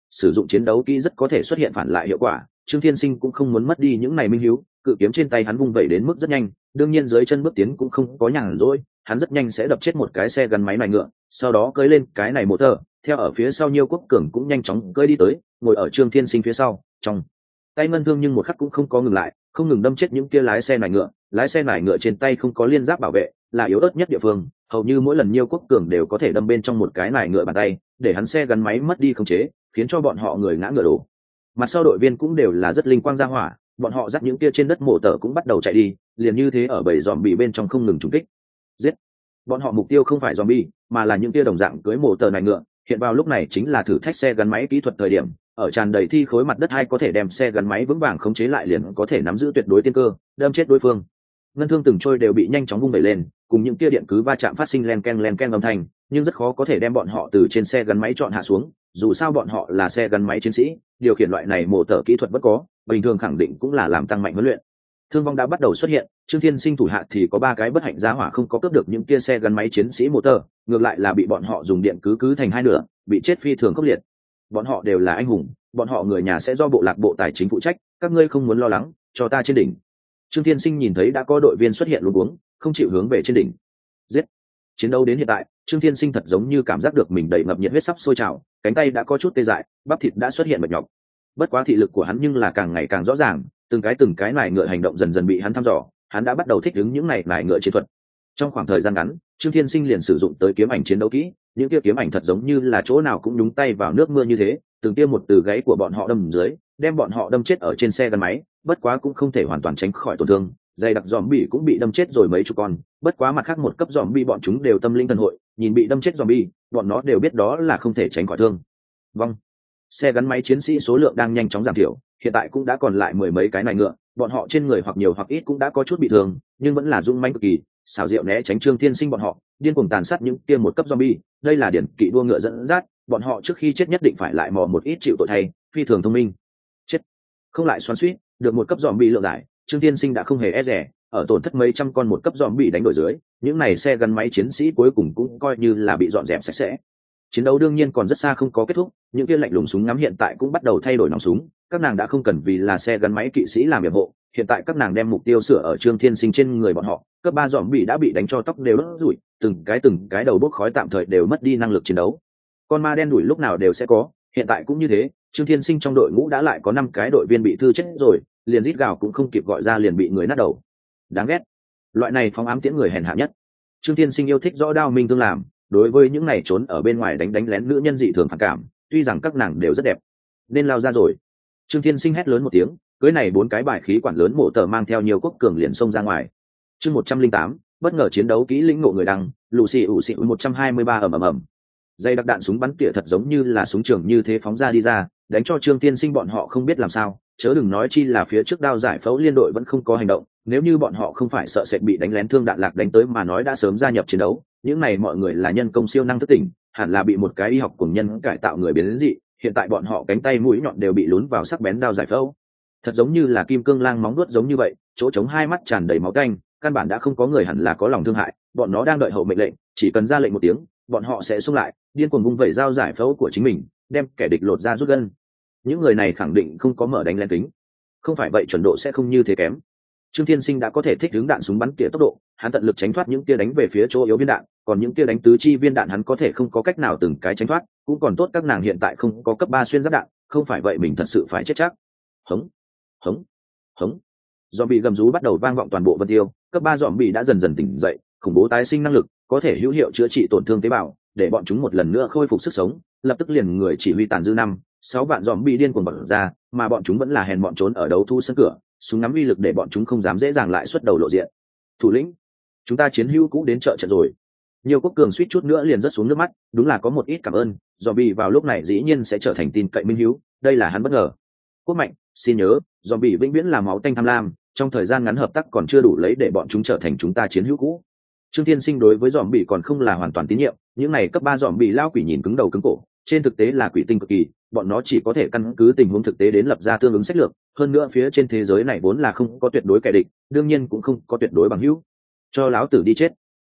sử dụng chiến đấu kỹ rất có thể xuất hiện phản lại hiệu quả. Trương Thiên Sinh cũng không muốn mất đi những này minh hiếu, cự kiếm trên tay hắn vung vẩy đến mức rất nhanh, đương nhiên dưới chân bước tiến cũng không có nhàn rỗi, hắn rất nhanh sẽ đập chết một cái xe gắn máy này ngựa, sau đó cưỡi lên cái này motor, theo ở phía sau Nhiêu Quốc Cường cũng nhanh chóng cưỡi đi tới, ngồi ở Trương Thiên Sinh phía sau, trong tay ngân thương nhưng một khắc cũng không có ngừng lại, không ngừng đâm chết những kia lái xe nải ngựa trên tay không có liên giáp bảo vệ, là yếu ớt nhất địa phương, hầu như mỗi lần Nhiêu Quốc Cường đều có thể đâm bên trong một cái nải ngựa bàn tay, để hắn xe gắn máy mất đi khống chế, khiến cho bọn họ người ngã ngựa đổ. Mặt sau đội viên cũng đều là rất linh quang ra hỏa, bọn họ dắt những kia trên đất mổ tờ cũng bắt đầu chạy đi, liền như thế ở bầy dòm bị bên trong không ngừng trúng kích. Giết! Bọn họ mục tiêu không phải zombie, mà là những kia đồng dạng cưới mổ tờ này ngựa. Hiện vào lúc này chính là thử thách xe gắn máy kỹ thuật thời điểm, ở tràn đầy thi khối mặt đất hay có thể đem xe gắn máy vững vàng khống chế lại liền có thể nắm giữ tuyệt đối tiên cơ, đâm chết đối phương. Ngân thương từng trôi đều bị nhanh chóng vung đẩy lên, cùng những kia điện cứ va chạm phát sinh len ken âm thanh, nhưng rất khó có thể đem bọn họ từ trên xe gắn máy chọn hạ xuống, dù sao bọn họ là xe gắn máy chiến sĩ, điều khiển loại này mổ tờ kỹ thuật bất có, bình thường khẳng định cũng là làm tăng mạnh huấn luyện. Thương vong đã bắt đầu xuất hiện, Trương Thiên Sinh thủ hạ thì có 3 cái bất hạnh giá hỏa không có cướp được những kia xe gắn máy chiến sĩ motor, ngược lại là bị bọn họ dùng điện cứ thành hai nửa, bị chết phi thường khốc liệt. Bọn họ đều là anh hùng, bọn họ người nhà sẽ do bộ lạc bộ tài chính phụ trách, các ngươi không muốn lo lắng, cho ta trên đỉnh. Trương Thiên Sinh nhìn thấy đã có đội viên xuất hiện luống cuống, không chịu hướng về trên đỉnh. Giết! Chiến đấu đến hiện tại, Trương Thiên Sinh thật giống như cảm giác được mình đầy ngập nhiệt huyết sắp sôi trào, cánh tay đã có chút tê dại, bắp thịt đã xuất hiện bật nhọc. Bất quá thị lực của hắn nhưng là càng ngày càng rõ ràng, từng cái nải ngựa hành động dần dần bị hắn thăm dò, hắn đã bắt đầu thích ứng những nải ngựa chiến thuật. Trong khoảng thời gian ngắn, Trương Thiên Sinh liền sử dụng tới kiếm ảnh chiến đấu kỹ, những kia kiếm ảnh thật giống như là chỗ nào cũng nhúng tay vào nước mưa như thế, từng kia một từ gáy của bọn họ đâm dưới, đem bọn họ đâm chết ở trên xe gắn máy, bất quá cũng không thể hoàn toàn tránh khỏi tổn thương. Dày đặc zombie cũng bị đâm chết rồi mấy chục con, bất quá mặt khác một cấp zombie bọn chúng đều tâm linh thần hội, nhìn bị đâm chết zombie, bọn nó đều biết đó là không thể tránh khỏi thương vong. Xe gắn máy chiến sĩ số lượng đang nhanh chóng giảm thiểu, hiện tại cũng đã còn lại 10 mấy cái này ngựa, bọn họ trên người hoặc nhiều hoặc ít cũng đã có chút bị thương, nhưng vẫn là dũng mãnh cực kỳ, xảo diệu né tránh Trương Thiên Sinh bọn họ, điên cuồng tàn sát những kia một cấp zombie, đây là điển kỵ đua ngựa dẫn dắt, bọn họ trước khi chết nhất định phải lại mò một ít chịu tội thay, phi thường thông minh. Chết, không lại xoắn xuýt, được một cấp zombie lượng giải, Trương Thiên Sinh đã không hề e dè, ở tổn thất mấy trăm con một cấp zombie đánh đổi dưới, những này xe gắn máy chiến sĩ cuối cùng cũng coi như là bị dọn dẹp sạch sẽ. Chiến đấu đương nhiên còn rất xa không có kết thúc, những kia lạnh lùng súng ngắm hiện tại cũng bắt đầu thay đổi nòng súng, các nàng đã không cần vì là xe gắn máy kỵ sĩ làm nhiệm vụ, hiện tại các nàng đem mục tiêu sửa ở Trương Thiên Sinh trên người bọn họ, cấp 3 zombie đã bị đánh cho tóc đều đốt rủi, từng cái đầu bốc khói tạm thời đều mất đi năng lực chiến đấu. Con ma đen đuổi lúc nào đều sẽ có, hiện tại cũng như thế, Trương Thiên Sinh trong đội ngũ đã lại có 5 cái đội viên bị thương chết rồi, liền rít gào cũng không kịp gọi ra liền bị người nát đầu. Đáng ghét. Loại này phóng ám tiễn người hèn hạ nhất. Trương Thiên Sinh yêu thích rõ đao minh tương làm, đối với những này trốn ở bên ngoài đánh lén nữ nhân dị thường phản cảm, tuy rằng các nàng đều rất đẹp. Nên lao ra rồi. Trương Thiên Sinh hét lớn một tiếng, cưới này 4 cái bài khí quản lớn mổ tờ mang theo nhiều Quốc Cường liền xông ra ngoài. Chương 108, bất ngờ chiến đấu kỹ lĩnh ngộ người đăng, lù xì 123 ầm. Dây đặc đạn súng bắn tỉa thật giống như là súng trường như thế phóng ra đi ra, đánh cho Trương Thiên Sinh bọn họ không biết làm sao, chớ đừng nói chi là phía trước đao giải phẫu liên đội vẫn không có hành động, nếu như bọn họ không phải sợ sệt bị đánh lén thương đạn lạc đánh tới mà nói đã sớm gia nhập chiến đấu, những này mọi người là nhân công siêu năng thức tỉnh, hẳn là bị một cái y học cùng nhân cải tạo người biến dị, hiện tại bọn họ cánh tay mũi nhọn đều bị lún vào sắc bén đao giải phẫu, thật giống như là kim cương lang móng vuốt giống như vậy, chỗ trống hai mắt tràn đầy máu tanh, căn bản đã không có người hẳn là có lòng thương hại, bọn nó đang đợi hậu mệnh lệnh, chỉ cần ra lệnh một tiếng, bọn họ sẽ xung lại, điên cuồng vung vẩy dao giải phẫu của chính mình, đem kẻ địch lột ra rút gân. Những người này khẳng định không có mở đánh lén kính, không phải vậy chuẩn độ sẽ không như thế kém. Trương Thiên Sinh đã có thể thích ứng đạn súng bắn tỉa tốc độ, hắn tận lực tránh thoát những kia đánh về phía chỗ yếu viên đạn, còn những kia đánh tứ chi viên đạn hắn có thể không có cách nào từng cái tránh thoát, cũng còn tốt các nàng hiện tại không có cấp 3 xuyên giáp đạn, không phải vậy mình thật sự phải chết chắc. Hống, hống, hống. Zombie gầm rú bắt đầu vang vọng toàn bộ Vân Tiêu, cấp 3 zombie đã dần dần tỉnh dậy, khủng bố tái sinh năng lực, có thể hữu hiệu chữa trị tổn thương tế bào, để bọn chúng một lần nữa khôi phục sức sống, lập tức liền người chỉ huy tàn dư 5-6 vạn zombie điên cuồng bật ra, mà bọn chúng vẫn là hèn bọn trốn ở đấu thu sân cửa, súng ngắm uy lực để bọn chúng không dám dễ dàng lại xuất đầu lộ diện. Thủ lĩnh, chúng ta chiến hữu cũ đến trợ trận rồi. Nhiều Quốc Cường suýt chút nữa liền rớt xuống nước mắt, đúng là có một ít cảm ơn, zombie vào lúc này dĩ nhiên sẽ trở thành tin cậy minh hữu, đây là hắn bất ngờ. Quốc mạnh, xin nhớ, zombie vĩnh viễn là máu tanh tham lam, trong thời gian ngắn hợp tác còn chưa đủ lấy để bọn chúng trở thành chúng ta chiến hữu cũ. Trương Thiên Sinh đối với zombie còn không là hoàn toàn tín nhiệm, những này cấp 3 zombie lao quỷ nhìn cứng đầu cứng cổ, trên thực tế là quỷ tinh cực kỳ, bọn nó chỉ có thể căn cứ tình huống thực tế đến lập ra tương ứng sách lược, hơn nữa phía trên thế giới này vốn là không có tuyệt đối kẻ địch, đương nhiên cũng không có tuyệt đối bằng hữu. Cho láo tử đi chết.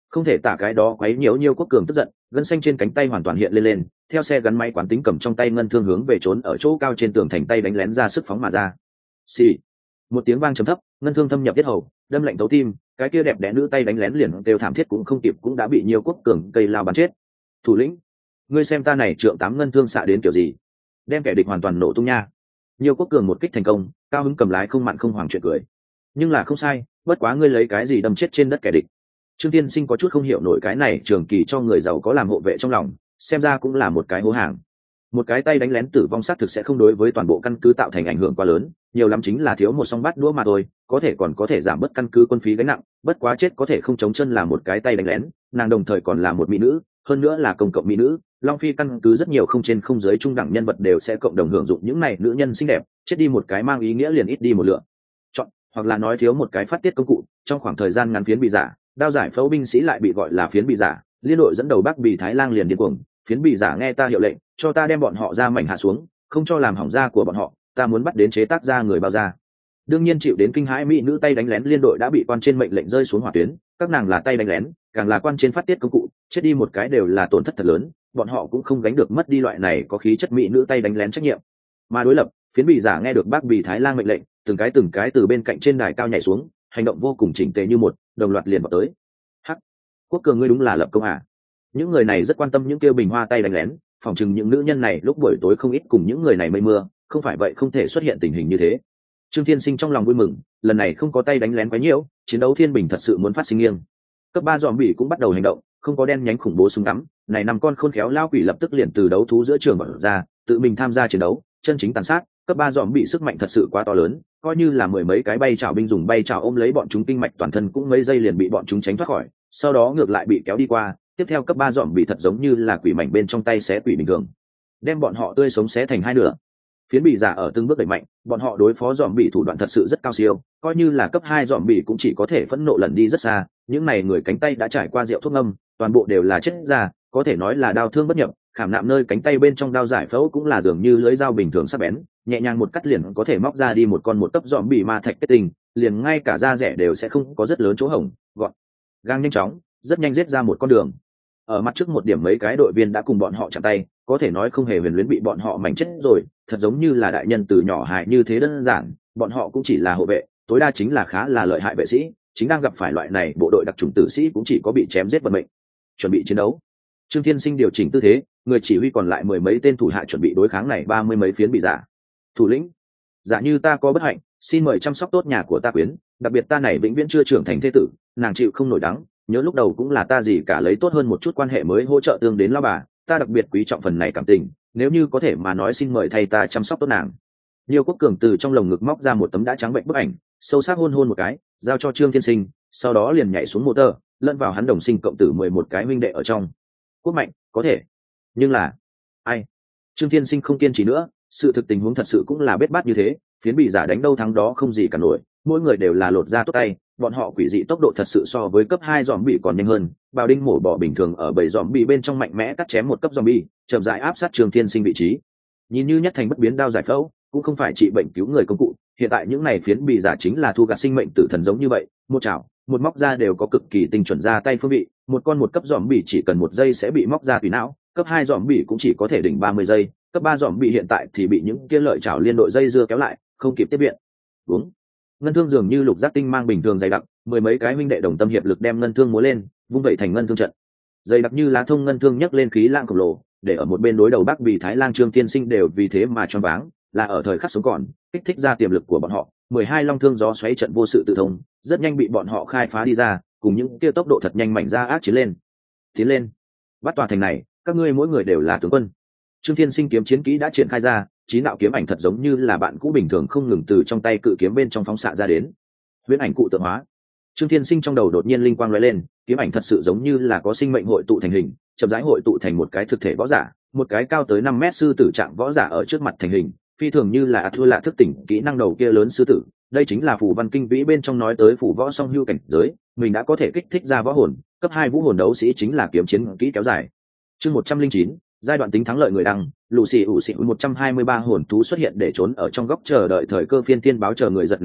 Không thể tả cái đó quấy nhiễu Nhiêu Quốc Cường tức giận, gân xanh trên cánh tay hoàn toàn hiện lên, theo xe gắn máy quán tính cầm trong tay ngân thương hướng về trốn ở chỗ cao trên tường thành tay đánh lén ra sức phóng mà ra. Xì. Một tiếng vang trầm thấp, ngân thương thâm nhập yết hầu, đâm lạnh tấu tim, cái kia đẹp đẽ nữ tay đánh lén liền đều thảm thiết cũng không kịp cũng đã bị Nhiêu Quốc Cường cây lao bắn chết. Thủ lĩnh, ngươi xem ta này trượng tám ngân thương xạ đến kiểu gì, đem kẻ địch hoàn toàn nổ tung nha. Nhiêu Quốc Cường một kích thành công, cao hứng cầm lái không mặn không hoàng chuyện cười. Nhưng là không sai, bất quá ngươi lấy cái gì đâm chết trên đất kẻ địch. Trương Tiên Sinh có chút không hiểu nổi cái này trường kỳ cho người giàu có làm hộ vệ trong lòng, xem ra cũng là một cái hố hàng. Một cái tay đánh lén tử vong xác thực sẽ không đối với toàn bộ căn cứ tạo thành ảnh hưởng quá lớn, nhiều lắm chính là thiếu một song bát đũa mà thôi, có thể còn có thể giảm bớt căn cứ quân phí gánh nặng, bất quá chết có thể không chống chân là một cái tay đánh lén, nàng đồng thời còn là một mỹ nữ, hơn nữa là công cộng mỹ nữ, Long Phi căn cứ rất nhiều không trên không dưới trung đẳng nhân vật đều sẽ cộng đồng hưởng dụng những này nữ nhân xinh đẹp, chết đi một cái mang ý nghĩa liền ít đi một lượng. Chọn, hoặc là nói thiếu một cái phát tiết công cụ, trong khoảng thời gian ngắn phiến bị giả, đao giải phẫu binh sĩ lại bị gọi là phiến bị giả, liên đội dẫn đầu Bắc Bì Thái Lang liền điên cuồng, phiến bị giả nghe ta hiệu lệnh, cho ta đem bọn họ ra mảnh hạ xuống, không cho làm hỏng da của bọn họ, ta muốn bắt đến chế tác ra người bao da. Đương nhiên chịu đến kinh hãi mỹ nữ tay đánh lén liên đội đã bị quan trên mệnh lệnh rơi xuống hỏa tuyến, các nàng là tay đánh lén, càng là quan trên phát tiết công cụ, chết đi một cái đều là tổn thất thật lớn, bọn họ cũng không gánh được mất đi loại này có khí chất mỹ nữ tay đánh lén trách nhiệm. Mà đối lập, phiến bị giả nghe được Bắc Bì Thái Lang mệnh lệnh, từng cái từ bên cạnh trên đài cao nhảy xuống, hành động vô cùng chỉnh tề như một, đồng loạt liền vào tới. Hắc, Quốc Cường ngươi đúng là lập công à? Những người này rất quan tâm những kêu bình hoa tay đánh lén, phòng chừng những nữ nhân này lúc buổi tối không ít cùng những người này mây mưa, không phải vậy không thể xuất hiện tình hình như thế. Trương Thiên Sinh trong lòng vui mừng, lần này không có tay đánh lén quá nhiều, chiến đấu thiên bình thật sự muốn phát sinh nghiêng. Cấp 3 dòm bỉ cũng bắt đầu hành động, không có đen nhánh khủng bố súng ngắm, này năm con khôn khéo lao quỷ lập tức liền từ đấu thú giữa trường bật ra, tự mình tham gia chiến đấu, chân chính tàn sát. Cấp 3 dòm bị sức mạnh thật sự quá to lớn, coi như là mười mấy cái bay chảo binh dùng bay chảo ôm lấy bọn chúng kinh mạch toàn thân cũng mấy giây liền bị bọn chúng tránh thoát khỏi, sau đó ngược lại bị kéo đi qua. Tiếp theo cấp 3 dòm bị thật giống như là quỷ mảnh bên trong tay xé quỷ bình thường, đem bọn họ tươi sống xé thành hai nửa. Phiến bị giả ở từng bước đẩy mạnh, bọn họ đối phó dòm bị thủ đoạn thật sự rất cao siêu, coi như là cấp 2 dòm bị cũng chỉ có thể phẫn nộ lẩn đi rất xa. Những này người cánh tay đã trải qua rượu thuốc ngâm, toàn bộ đều là chết ra, có thể nói là đao thương bất nhập, khảm nạm nơi cánh tay bên trong đao giải phẫu cũng là dường như lưỡi dao bình thường sắc bén, nhẹ nhàng một cắt liền có thể móc ra đi một con một cấp dòm bị ma thạch kết tinh, liền ngay cả da rẻ đều sẽ không có rất lớn chỗ hổng, gọn gàng nhanh chóng, rất nhanh giết ra một con đường. Ở mặt trước một điểm mấy cái đội viên đã cùng bọn họ chạm tay, có thể nói không hề huyền luyến bị bọn họ mảnh chết rồi, thật giống như là đại nhân từ nhỏ hại như thế đơn giản, bọn họ cũng chỉ là hộ vệ, tối đa chính là khá là lợi hại vệ sĩ, chính đang gặp phải loại này bộ đội đặc chủng tử sĩ cũng chỉ có bị chém giết vận mệnh. Chuẩn bị chiến đấu. Trương Thiên Sinh điều chỉnh tư thế, người chỉ huy còn lại mười mấy tên thủ hạ chuẩn bị đối kháng này 30 mấy phiến bị giả. Thủ lĩnh, giả như ta có bất hạnh, xin mời chăm sóc tốt nhà của ta quyến, đặc biệt ta này vĩnh viễn chưa trưởng thành thế tử, nàng chịu không nổi đắng, nhớ lúc đầu cũng là ta gì cả lấy tốt hơn một chút quan hệ mới hỗ trợ tương đến lao bà, ta đặc biệt quý trọng phần này cảm tình, nếu như có thể mà nói xin mời thay ta chăm sóc tốt nàng. Liêu Quốc Cường từ trong lồng ngực móc ra một tấm đã trắng bệnh bức ảnh, sâu sắc hôn hôn một cái, giao cho Trương Thiên Sinh, sau đó liền nhảy xuống motor, lẫn vào hắn đồng sinh cộng tử 11 cái huynh đệ ở trong. Quốc mạnh, có thể, nhưng là ai? Trương Thiên Sinh không kiên trì nữa, sự thực tình huống thật sự cũng là bết bát như thế, phiến bị giả đánh đâu thắng đó không gì cả nổi, mỗi người đều là lột ra tốt tay, bọn họ quỷ dị tốc độ thật sự so với cấp 2 zombie còn nhanh hơn, bào đinh mổ bỏ bình thường ở bầy zombie bên trong mạnh mẽ cắt chém một cấp zombie, chậm rãi áp sát Trương Thiên Sinh vị trí. Nhìn như nhất thành bất biến đao giải phẫu, cũng không phải trị bệnh cứu người công cụ, hiện tại những này phiến bị giả chính là thu gặt sinh mệnh tử thần giống như vậy, một chảo, một móc ra đều có cực kỳ tinh chuẩn ra tay phương vị, một con một cấp zombie chỉ cần một giây sẽ bị móc ra tùy não, cấp 2 zombie cũng chỉ có thể đỉnh 30 giây, cấp 3 zombie hiện tại thì bị những kia lợi chảo liên đội dây dưa kéo lại, không kịp tiếp viện. Đúng. Ngân thương dường như lục giác tinh mang bình thường dày đặc, mười mấy cái huynh đệ đồng tâm hiệp lực đem ngân thương múa lên, vung vẩy thành ngân thương trận. Dày đặc như lá thông ngân thương nhấc lên khí lang khổng lồ, để ở một bên đối đầu Bắc Bì Thái Lang Trương Tiên Sinh đều vì thế mà choáng váng, là ở thời khắc sống còn, kích thích ra tiềm lực của bọn họ, 12 long thương gió xoáy trận vô sự tự thông, rất nhanh bị bọn họ khai phá đi ra, cùng những kia tốc độ thật nhanh mạnh ra ác chiến lên. Tiến lên, bắt tòa thành này, các ngươi mỗi người đều là tướng quân. Trương Thiên Sinh kiếm chiến kỹ đã triển khai ra, chí đạo kiếm ảnh thật giống như là bạn cũ bình thường không ngừng từ trong tay cự kiếm bên trong phóng xạ ra đến. Huyễn ảnh cụ tượng hóa. Trương Thiên Sinh trong đầu đột nhiên linh quang lóe lên, kiếm ảnh thật sự giống như là có sinh mệnh hội tụ thành hình, chậm rãi hội tụ thành một cái thực thể võ giả, một cái cao tới 5 mét sư tử trạng võ giả ở trước mặt thành hình, phi thường như là thua lạ thức tỉnh kỹ năng đầu kia lớn sư tử. Đây chính là phù văn kinh vĩ bên trong nói tới phù võ song hưu cảnh giới, mình đã có thể kích thích ra võ hồn, cấp 2 vũ hồn đấu sĩ chính là kiếm chiến kỹ kéo dài. Chương 109, giai đoạn tính thắng lợi người đăng, Lucy ủ xị 123 hồn thú xuất hiện để trốn ở trong góc chờ đợi thời cơ phiên tiên báo chờ người giật này mình,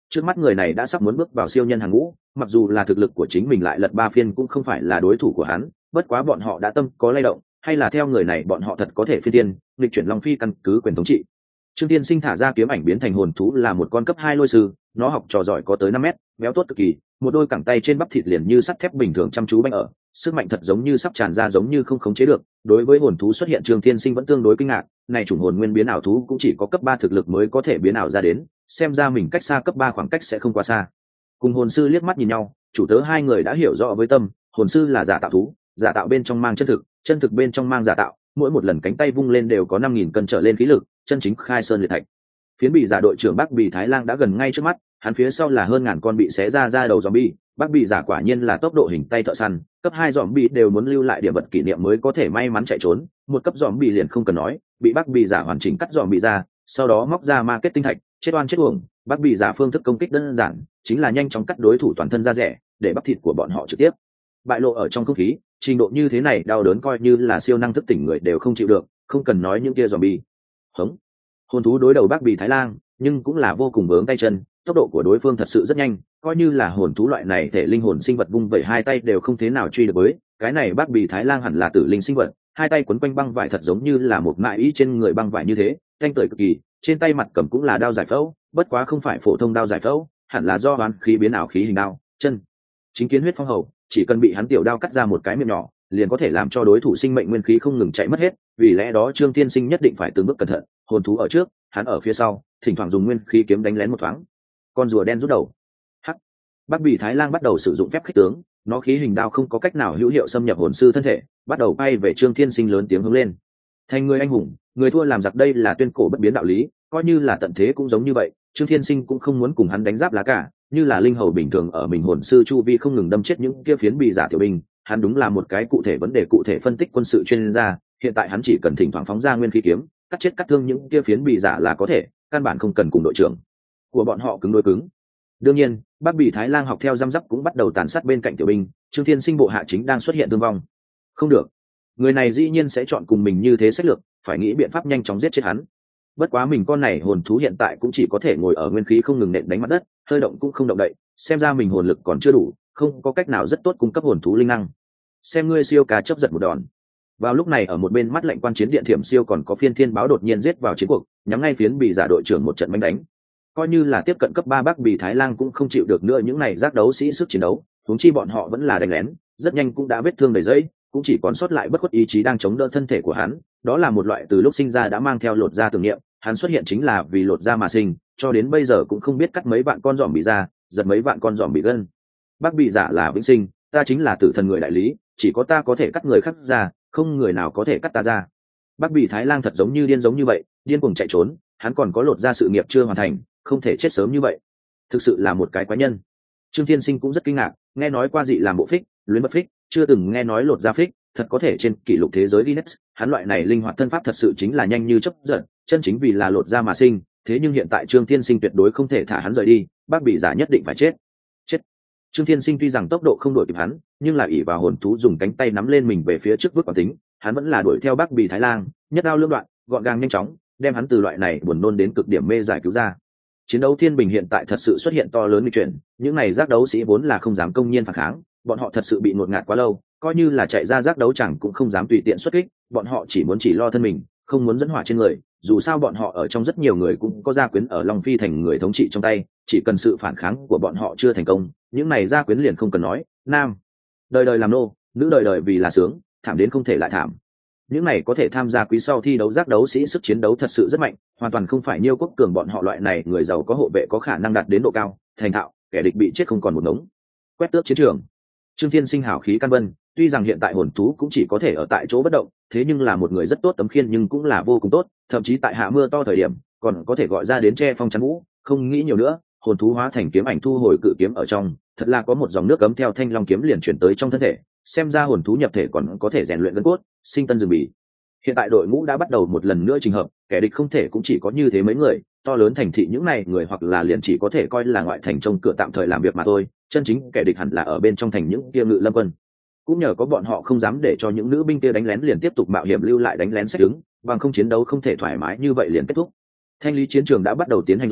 trước mắt người này đã sắp muốn bước vào siêu nhân hàng ngũ, mặc dù là thực lực của chính mình lại lật 3 phiên cũng không phải là đối thủ của hắn, bất quá bọn họ đã tâm có lay động, hay là theo người này bọn họ thật có thể phi tiên nghịch chuyển long phi căn cứ quyền thống trị. Trương Tiên Sinh thả ra kiếm ảnh biến thành hồn thú là một con cấp 2 lôi sư, nó học trò giỏi có tới 5 mét, béo tốt cực kỳ, một đôi cẳng tay trên bắp thịt liền như sắt thép bình thường chăm chú banh ở, sức mạnh thật giống như sắp tràn ra giống như không khống chế được. Đối với hồn thú xuất hiện Trương Tiên Sinh vẫn tương đối kinh ngạc, này chủng hồn nguyên biến ảo thú cũng chỉ có cấp 3 thực lực mới có thể biến ảo ra đến, xem ra mình cách xa cấp 3 khoảng cách sẽ không quá xa. Cùng hồn sư liếc mắt nhìn nhau, chủ tớ hai người đã hiểu rõ với tâm, hồn sư là giả tạo thú, giả tạo bên trong mang chân thực bên trong mang giả tạo, mỗi một lần cánh tay vung lên đều có 5.000 cân trở lên khí lực, chân chính khai sơn liệt thạch. Phiến bị giả đội trưởng Bắc Bì Thái Lang đã gần ngay trước mắt, hắn phía sau là hơn ngàn con bị xé ra đầu zombie, Bắc Bì giả quả nhiên là tốc độ hình tay thợ săn, cấp 2 zombie đều muốn lưu lại điểm vật kỷ niệm mới có thể may mắn chạy trốn, một cấp zombie liền không cần nói, bị Bắc Bì giả hoàn chỉnh cắt zombie ra, sau đó móc ra marketing thạch, chết oan chết uổng, Bắc Bì giả phương thức công kích đơn giản, chính là nhanh chóng cắt đối thủ toàn thân ra rẻ, để bắp thịt của bọn họ trực tiếp bại lộ ở trong không khí, trình độ như thế này đau đớn coi như là siêu năng thức tỉnh người đều không chịu được, không cần nói những kia zombie. Hống. Hồn thú đối đầu Bắc Bì Thái Lang, nhưng cũng là vô cùng vướng tay chân, tốc độ của đối phương thật sự rất nhanh, coi như là hồn thú loại này thể linh hồn sinh vật vung vẩy hai tay đều không thế nào truy được với, cái này Bắc Bì Thái Lang hẳn là tử linh sinh vật, hai tay quấn quanh băng vải thật giống như là một mại ý trên người băng vải như thế, thanh tưởi cực kỳ, trên tay mặt cầm cũng là đao giải phẫu, bất quá không phải phổ thông đao giải phẫu, hẳn là do oán khí biến ảo khí hình đao, chân chính kiến huyết phong hầu, chỉ cần bị hắn tiểu đao cắt ra một cái miệng nhỏ, liền có thể làm cho đối thủ sinh mệnh nguyên khí không ngừng chạy mất hết, vì lẽ đó Trương Tiên Sinh nhất định phải từng bước cẩn thận, hồn thú ở trước, hắn ở phía sau, thỉnh thoảng dùng nguyên khí kiếm đánh lén một thoáng. Con rùa đen rút đầu. Hắc. Bắc Bì Thái Lang bắt đầu sử dụng phép khích tướng, nó khí hình đao không có cách nào hữu hiệu xâm nhập hồn sư thân thể, bắt đầu bay về Trương Tiên Sinh lớn tiếng hướng lên. Thành người anh hùng, người thua làm giặc đây là tuyên cổ bất biến đạo lý, coi như là tận thế cũng giống như vậy, Trương Thiên Sinh cũng không muốn cùng hắn đánh giáp lá cả, như là linh hầu bình thường ở mình hồn sư chu vi không ngừng đâm chết những kia phiến bì giả tiểu binh, hắn đúng là một cái cụ thể vấn đề cụ thể phân tích quân sự chuyên gia, hiện tại hắn chỉ cần thỉnh thoảng phóng ra nguyên khí kiếm, cắt chết cắt thương những kia phiến bì giả là có thể, căn bản không cần cùng đội trưởng của bọn họ cứng đối cứng. Đương nhiên, Bắc Bì Thái Lang học theo răm rắp cũng bắt đầu tàn sát bên cạnh tiểu binh, Trương Thiên Sinh bộ hạ chính đang xuất hiện thương vong. Không được, người này dĩ nhiên sẽ chọn cùng mình như thế sách lược, phải nghĩ biện pháp nhanh chóng giết chết hắn. Bất quá mình con này hồn thú hiện tại cũng chỉ có thể ngồi ở nguyên khí không ngừng nện đánh mặt đất, hơi động cũng không động đậy, xem ra mình hồn lực còn chưa đủ, không có cách nào rất tốt cung cấp hồn thú linh năng. Xem ngươi siêu cá chấp giật một đòn. Vào lúc này ở một bên mắt lạnh quan chiến điện thiểm siêu còn có phiên thiên báo đột nhiên giết vào chiến cuộc, nhắm ngay phiến Bì giả đội trưởng một trận bánh đánh. Coi như là tiếp cận cấp 3 Bắc Bì Thái Lang cũng không chịu được nữa những này giác đấu sĩ sức chiến đấu, huống chi bọn họ vẫn là đánh lén, rất nhanh cũng đã vết thương đầy dẫy, cũng chỉ còn sót lại bất khuất ý chí đang chống đỡ thân thể của hắn, đó là một loại từ lúc sinh ra đã mang theo lột da tưởng niệm, hắn xuất hiện chính là vì lột da mà sinh, cho đến bây giờ cũng không biết cắt mấy vạn con giòm bị ra, giật mấy vạn con giòm bị gân. Bắc Bì giả là vĩnh sinh, ta chính là tử thần người đại lý, chỉ có ta có thể cắt người khác ra, không người nào có thể cắt ta ra. Bắc Bì Thái Lang thật giống như vậy, điên cuồng chạy trốn, hắn còn có lột da sự nghiệp chưa hoàn thành, không thể chết sớm như vậy, thực sự là một cái quái nhân. Trương Thiên Sinh cũng rất kinh ngạc, nghe nói qua dị làm bộ phích, luyến bất phích, chưa từng nghe nói lột da phích, thật có thể trên kỷ lục thế giới Guinness, hắn loại này linh hoạt thân pháp thật sự chính là nhanh như chớp giật, chân chính vì là lột da mà sinh, thế nhưng hiện tại Trương Thiên Sinh tuyệt đối không thể thả hắn rời đi, Bắc Bì giả nhất định phải chết. Chết. Trương Thiên Sinh tuy rằng tốc độ không đuổi kịp hắn, nhưng là ỷ vào hồn thú dùng cánh tay nắm lên mình về phía trước vứt quả tính, hắn vẫn là đuổi theo Bắc Bì Thái Lang, nhất đao lưỡng đoạn, gọn gàng nhanh chóng, đem hắn từ loại này buồn nôn đến cực điểm mê giải cứu ra. Chiến đấu thiên bình hiện tại thật sự xuất hiện to lớn nguy chuyển, những này giác đấu sĩ vốn là không dám công nhiên phản kháng, bọn họ thật sự bị ngột ngạt quá lâu, coi như là chạy ra giác đấu chẳng cũng không dám tùy tiện xuất kích, bọn họ chỉ lo thân mình, không muốn dẫn hỏa trên người, dù sao bọn họ ở trong rất nhiều người cũng có gia quyến ở Long Phi thành người thống trị trong tay, chỉ cần sự phản kháng của bọn họ chưa thành công, những này gia quyến liền không cần nói, nam đời đời làm nô, nữ đời đời vì là sướng, thảm đến không thể lại thảm. Những này có thể tham gia quý sau thi đấu giác đấu sĩ sức chiến đấu thật sự rất mạnh, hoàn toàn không phải Nhiêu quốc cường bọn họ loại này người giàu có hộ vệ có khả năng đạt đến độ cao, thành thạo, kẻ địch bị chết không còn một ngống. Quét tước chiến trường. Trương Thiên Sinh hào khí căn vân, tuy rằng hiện tại hồn thú cũng chỉ có thể ở tại chỗ bất động, thế nhưng là một người rất tốt tấm khiên nhưng cũng là vô cùng tốt, thậm chí tại hạ mưa to thời điểm, còn có thể gọi ra đến che phong chắn vũ, không nghĩ nhiều nữa, hồn thú hóa thành kiếm ảnh thu hồi cự kiếm ở trong, thật là có một dòng nước cấm theo thanh long kiếm liền chuyển tới trong thân thể, xem ra hồn thú nhập thể còn có thể rèn luyện gân cốt, sinh tân rừng bì. Hiện tại đội ngũ đã bắt đầu một lần nữa trình hợp, kẻ địch không thể cũng chỉ có như thế mấy người, to lớn thành thị những này người hoặc là liền chỉ có thể coi là ngoại thành trông cửa tạm thời làm việc mà thôi, chân chính kẻ địch hẳn là ở bên trong thành những kia ngự lâm quân. Cũng nhờ có bọn họ không dám để cho những nữ binh kia đánh lén liền tiếp tục mạo hiểm lưu lại đánh lén xét đứng, bằng không chiến đấu không thể thoải mái như vậy liền kết thúc. Thanh lý chiến trường đã bắt đầu tiến hành rồi,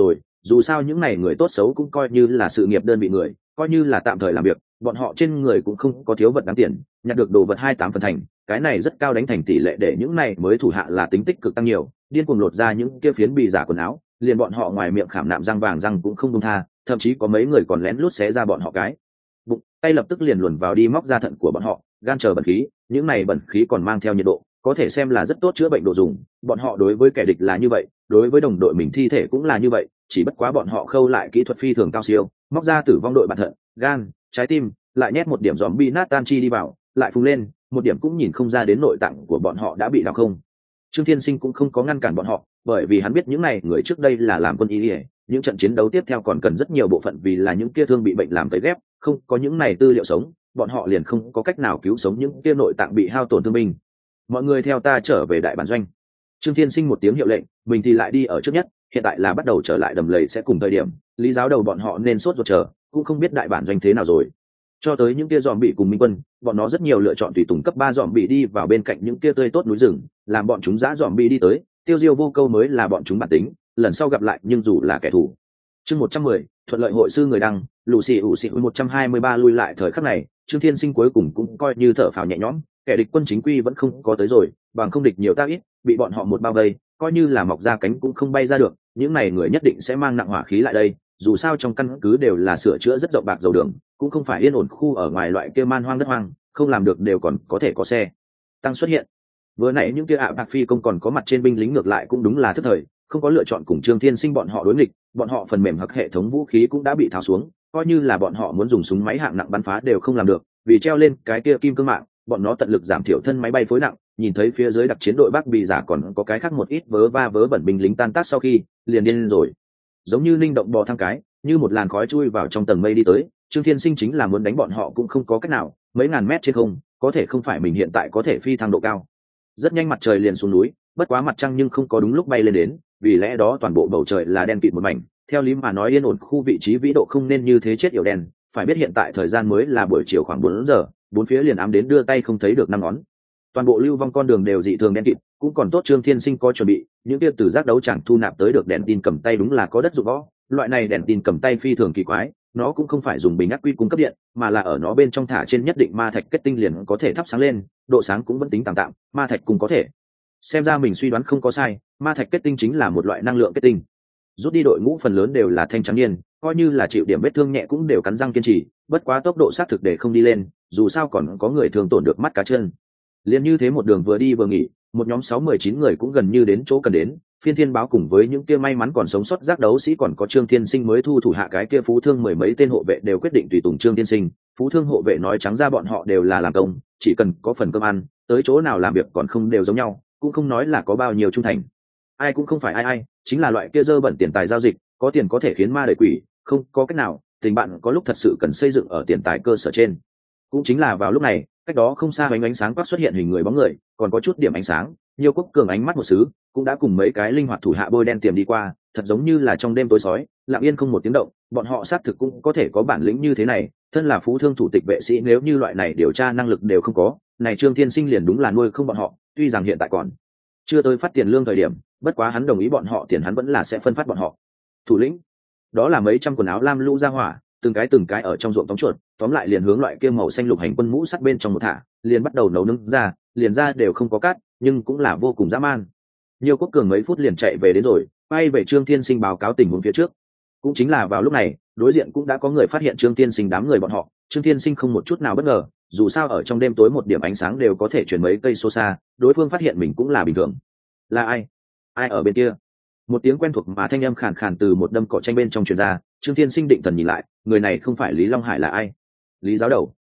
dù sao những này người tốt xấu cũng coi như là sự nghiệp đơn vị người, coi như là tạm thời làm việc, bọn họ trên người cũng không có thiếu vật đáng tiền, nhặt được đồ vật 28% cái này rất cao đánh thành tỷ lệ để những này mới thủ hạ là tính tích cực tăng nhiều, điên cuồng lột ra những kia phiến bì giả quần áo, liền bọn họ ngoài miệng khảm nạm răng vàng răng cũng không buông tha, thậm chí có mấy người còn lén lút xé ra bọn họ cái bụng, tay lập tức liền luồn vào đi móc ra thận của bọn họ, gan chờ bẩn khí, những này bẩn khí còn mang theo nhiệt độ, có thể xem là rất tốt chữa bệnh đồ dùng. Bọn họ đối với kẻ địch là như vậy, đối với đồng đội mình thi thể cũng là như vậy, chỉ bất quá bọn họ khâu lại kỹ thuật phi thường cao siêu, móc ra tử vong đội bản thận, gan, trái tim, lại nhét một điểm zombie nát tan chi đi vào, lại phun lên, một điểm cũng nhìn không ra đến nội tạng của bọn họ đã bị đào không. Trương Thiên Sinh cũng không có ngăn cản bọn họ, bởi vì hắn biết những này người trước đây là làm quân y, những trận chiến đấu tiếp theo còn cần rất nhiều bộ phận vì là những kia thương bị bệnh làm tấy ghép, không có những này tư liệu sống, bọn họ liền không có cách nào cứu sống những kia nội tạng bị hao tổn thương binh. Mọi người theo ta trở về đại bản doanh. Trương Thiên Sinh một tiếng hiệu lệnh, mình thì lại đi ở trước nhất, hiện tại là bắt đầu trở lại đầm lầy sẽ cùng thời điểm, Lý giáo đầu bọn họ nên sốt ruột chờ, cũng không biết đại bản doanh thế nào rồi. Cho tới những kia dòm bị cùng minh quân, bọn nó rất nhiều lựa chọn tùy tùng cấp 3 dòm bị đi vào bên cạnh những kia tươi tốt núi rừng, làm bọn chúng dã dòm bị đi tới, tiêu diêu vô câu mới là bọn chúng bản tính, lần sau gặp lại nhưng dù là kẻ thù. Chương 110, thuận lợi hội sư người đăng, lù xì ủ xì 123 lui lại thời khắc này, Trương Thiên Sinh cuối cùng cũng coi như thở phào nhẹ nhõm, kẻ địch quân chính quy vẫn không có tới rồi, bằng không địch nhiều tác ít, bị bọn họ một bao vây, coi như là mọc ra cánh cũng không bay ra được, những này người nhất định sẽ mang nặng hỏa khí lại đây, dù sao trong căn cứ đều là sửa chữa rất rộng bạc dầu đường, cũng không phải yên ổn khu ở ngoài loại kia man hoang đất hoang, không làm được đều còn có thể có xe tăng xuất hiện. Vừa nãy những kia bạc phi công còn có mặt trên binh lính ngược lại cũng đúng là thức thời, không có lựa chọn cùng Trương Thiên Sinh bọn họ đối nghịch, bọn họ phần mềm hoặc hệ thống vũ khí cũng đã bị tháo xuống, coi như là bọn họ muốn dùng súng máy hạng nặng bắn phá đều không làm được, vì treo lên cái kia kim cương mạng, bọn nó tận lực giảm thiểu thân máy bay phối nặng, nhìn thấy phía dưới đặc chiến đội Bắc bị giả còn có cái khác một ít vớ va vớ bẩn binh lính tan tác sau khi, liền điên rồi. Giống như linh động bò thang cái, như một làn khói chui vào trong tầng mây đi tới, Trương Thiên Sinh chính là muốn đánh bọn họ cũng không có cách nào, mấy ngàn mét trên không, có thể không phải mình hiện tại có thể phi thăng độ cao. Rất nhanh mặt trời liền xuống núi, bất quá mặt trăng nhưng không có đúng lúc bay lên đến, vì lẽ đó toàn bộ bầu trời là đen kịt một mảnh, theo lý mà nói yên ổn khu vị trí vĩ độ không nên như thế chết yểu đen, phải biết hiện tại thời gian mới là buổi chiều khoảng 4 giờ, bốn phía liền ám đến đưa tay không thấy được năm ngón. Toàn bộ lưu vong con đường đều dị thường đen kịt, cũng còn tốt Trương Thiên Sinh có chuẩn bị, những kia từ giác đấu chẳng thu nạp tới được đèn tin cầm tay đúng là có đất dụng võ, loại này đèn tin cầm tay phi thường kỳ quái, nó cũng không phải dùng bình ắc quy cung cấp điện, mà là ở nó bên trong thả trên nhất định ma thạch kết tinh liền có thể thắp sáng lên, độ sáng cũng vẫn tính tạm tạm, ma thạch cũng có thể. Xem ra mình suy đoán không có sai, ma thạch kết tinh chính là một loại năng lượng kết tinh. Rút đi đội ngũ phần lớn đều là thanh trắng niên, coi như là chịu điểm vết thương nhẹ cũng đều cắn răng kiên trì, bất quá tốc độ xác thực để không đi lên, dù sao còn có người thường tổn được mắt cá chân. Liên như thế một đường vừa đi vừa nghỉ, một nhóm 6-19 người cũng gần như đến chỗ cần đến, Phiên Thiên báo cùng với những kia may mắn còn sống sót giác đấu sĩ còn có Trương Thiên Sinh mới thu thủ hạ cái kia phú thương mười mấy tên hộ vệ đều quyết định tùy tùng Trương Thiên Sinh. Phú thương hộ vệ nói trắng ra bọn họ đều là làm công, chỉ cần có phần cơm ăn, tới chỗ nào làm việc còn không đều giống nhau, cũng không nói là có bao nhiêu trung thành. Ai cũng không phải ai, chính là loại kia dơ bẩn tiền tài giao dịch, có tiền có thể khiến ma đợi quỷ, không có cách nào, tình bạn có lúc thật sự cần xây dựng ở tiền tài cơ sở trên. Cũng chính là vào lúc này, cách đó không xa ánh sáng quắc xuất hiện hình người bóng người, còn có chút điểm ánh sáng, nhiều quốc cường ánh mắt một xứ, cũng đã cùng mấy cái linh hoạt thủ hạ bôi đen tiềm đi qua, thật giống như là trong đêm tối sói, lặng yên không một tiếng động, bọn họ xác thực cũng có thể có bản lĩnh như thế này, thân là phú thương thủ tịch vệ sĩ nếu như loại này điều tra năng lực đều không có, này Trương Thiên Sinh liền đúng là nuôi không bọn họ, tuy rằng hiện tại còn chưa tới phát tiền lương thời điểm, bất quá hắn đồng ý bọn họ tiền hắn vẫn là sẽ phân phát bọn họ. Thủ lĩnh, đó là mấy trăm quần áo lam lũ ra hỏa, từng cái ở trong ruộng tóm chuột, tóm lại liền hướng loại kia màu xanh lục hành quân mũ sắt bên trong một thả, liền bắt đầu nấu nướng ra, liền ra đều không có cát, nhưng cũng là vô cùng dã man. Nhiều quốc cường mấy phút liền chạy về đến rồi, bay về Trương Thiên Sinh báo cáo tình huống phía trước. Cũng chính là vào lúc này, đối diện cũng đã có người phát hiện Trương Thiên Sinh đám người bọn họ, Trương Thiên Sinh không một chút nào bất ngờ, dù sao ở trong đêm tối một điểm ánh sáng đều có thể chuyển mấy cây số xa, đối phương phát hiện mình cũng là bình thường. Là ai? Ai ở bên kia? Một tiếng quen thuộc mà thanh âm khàn khàn từ một đâm cỏ tranh bên trong truyền ra, Trương Thiên Sinh định thần nhìn lại, người này không phải Lý Long Hải là ai? Lý giáo đầu.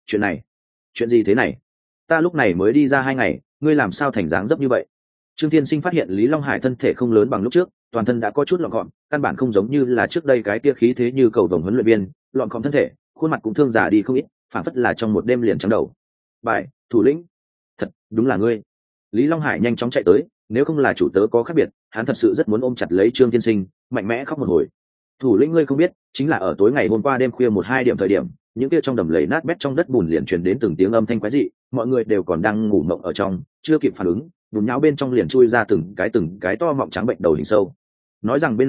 Chuyện gì thế này? Ta lúc này mới đi ra 2 ngày, ngươi làm sao thành dáng dấp như vậy? Trương Thiên Sinh phát hiện Lý Long Hải thân thể không lớn bằng lúc trước, toàn thân đã có chút lọn gọn, căn bản không giống như là trước đây cái kia khí thế như cầu vồng huấn luyện viên, lọn gọn thân thể, khuôn mặt cũng thương già đi không ít, phản phất là trong một đêm liền trắng đầu. Bài, thủ lĩnh, thật, đúng là ngươi. Lý Long Hải nhanh chóng chạy tới, nếu không là chủ tớ có khác biệt, hắn thật sự rất muốn ôm chặt lấy Trương Thiên Sinh, mạnh mẽ khóc một hồi. Thủ lĩnh ngươi không biết, chính là ở tối ngày hôm qua đêm khuya 1-2 điểm thời điểm, những kia trong đầm lầy nát bét trong đất bùn liền truyền đến từng tiếng âm thanh quái dị, mọi người đều còn đang ngủ mộng ở trong, chưa kịp phản ứng, bùn nhão bên trong liền chui ra từng cái to mọng trắng bệnh đầu hình sâu. Nói rằng bên này,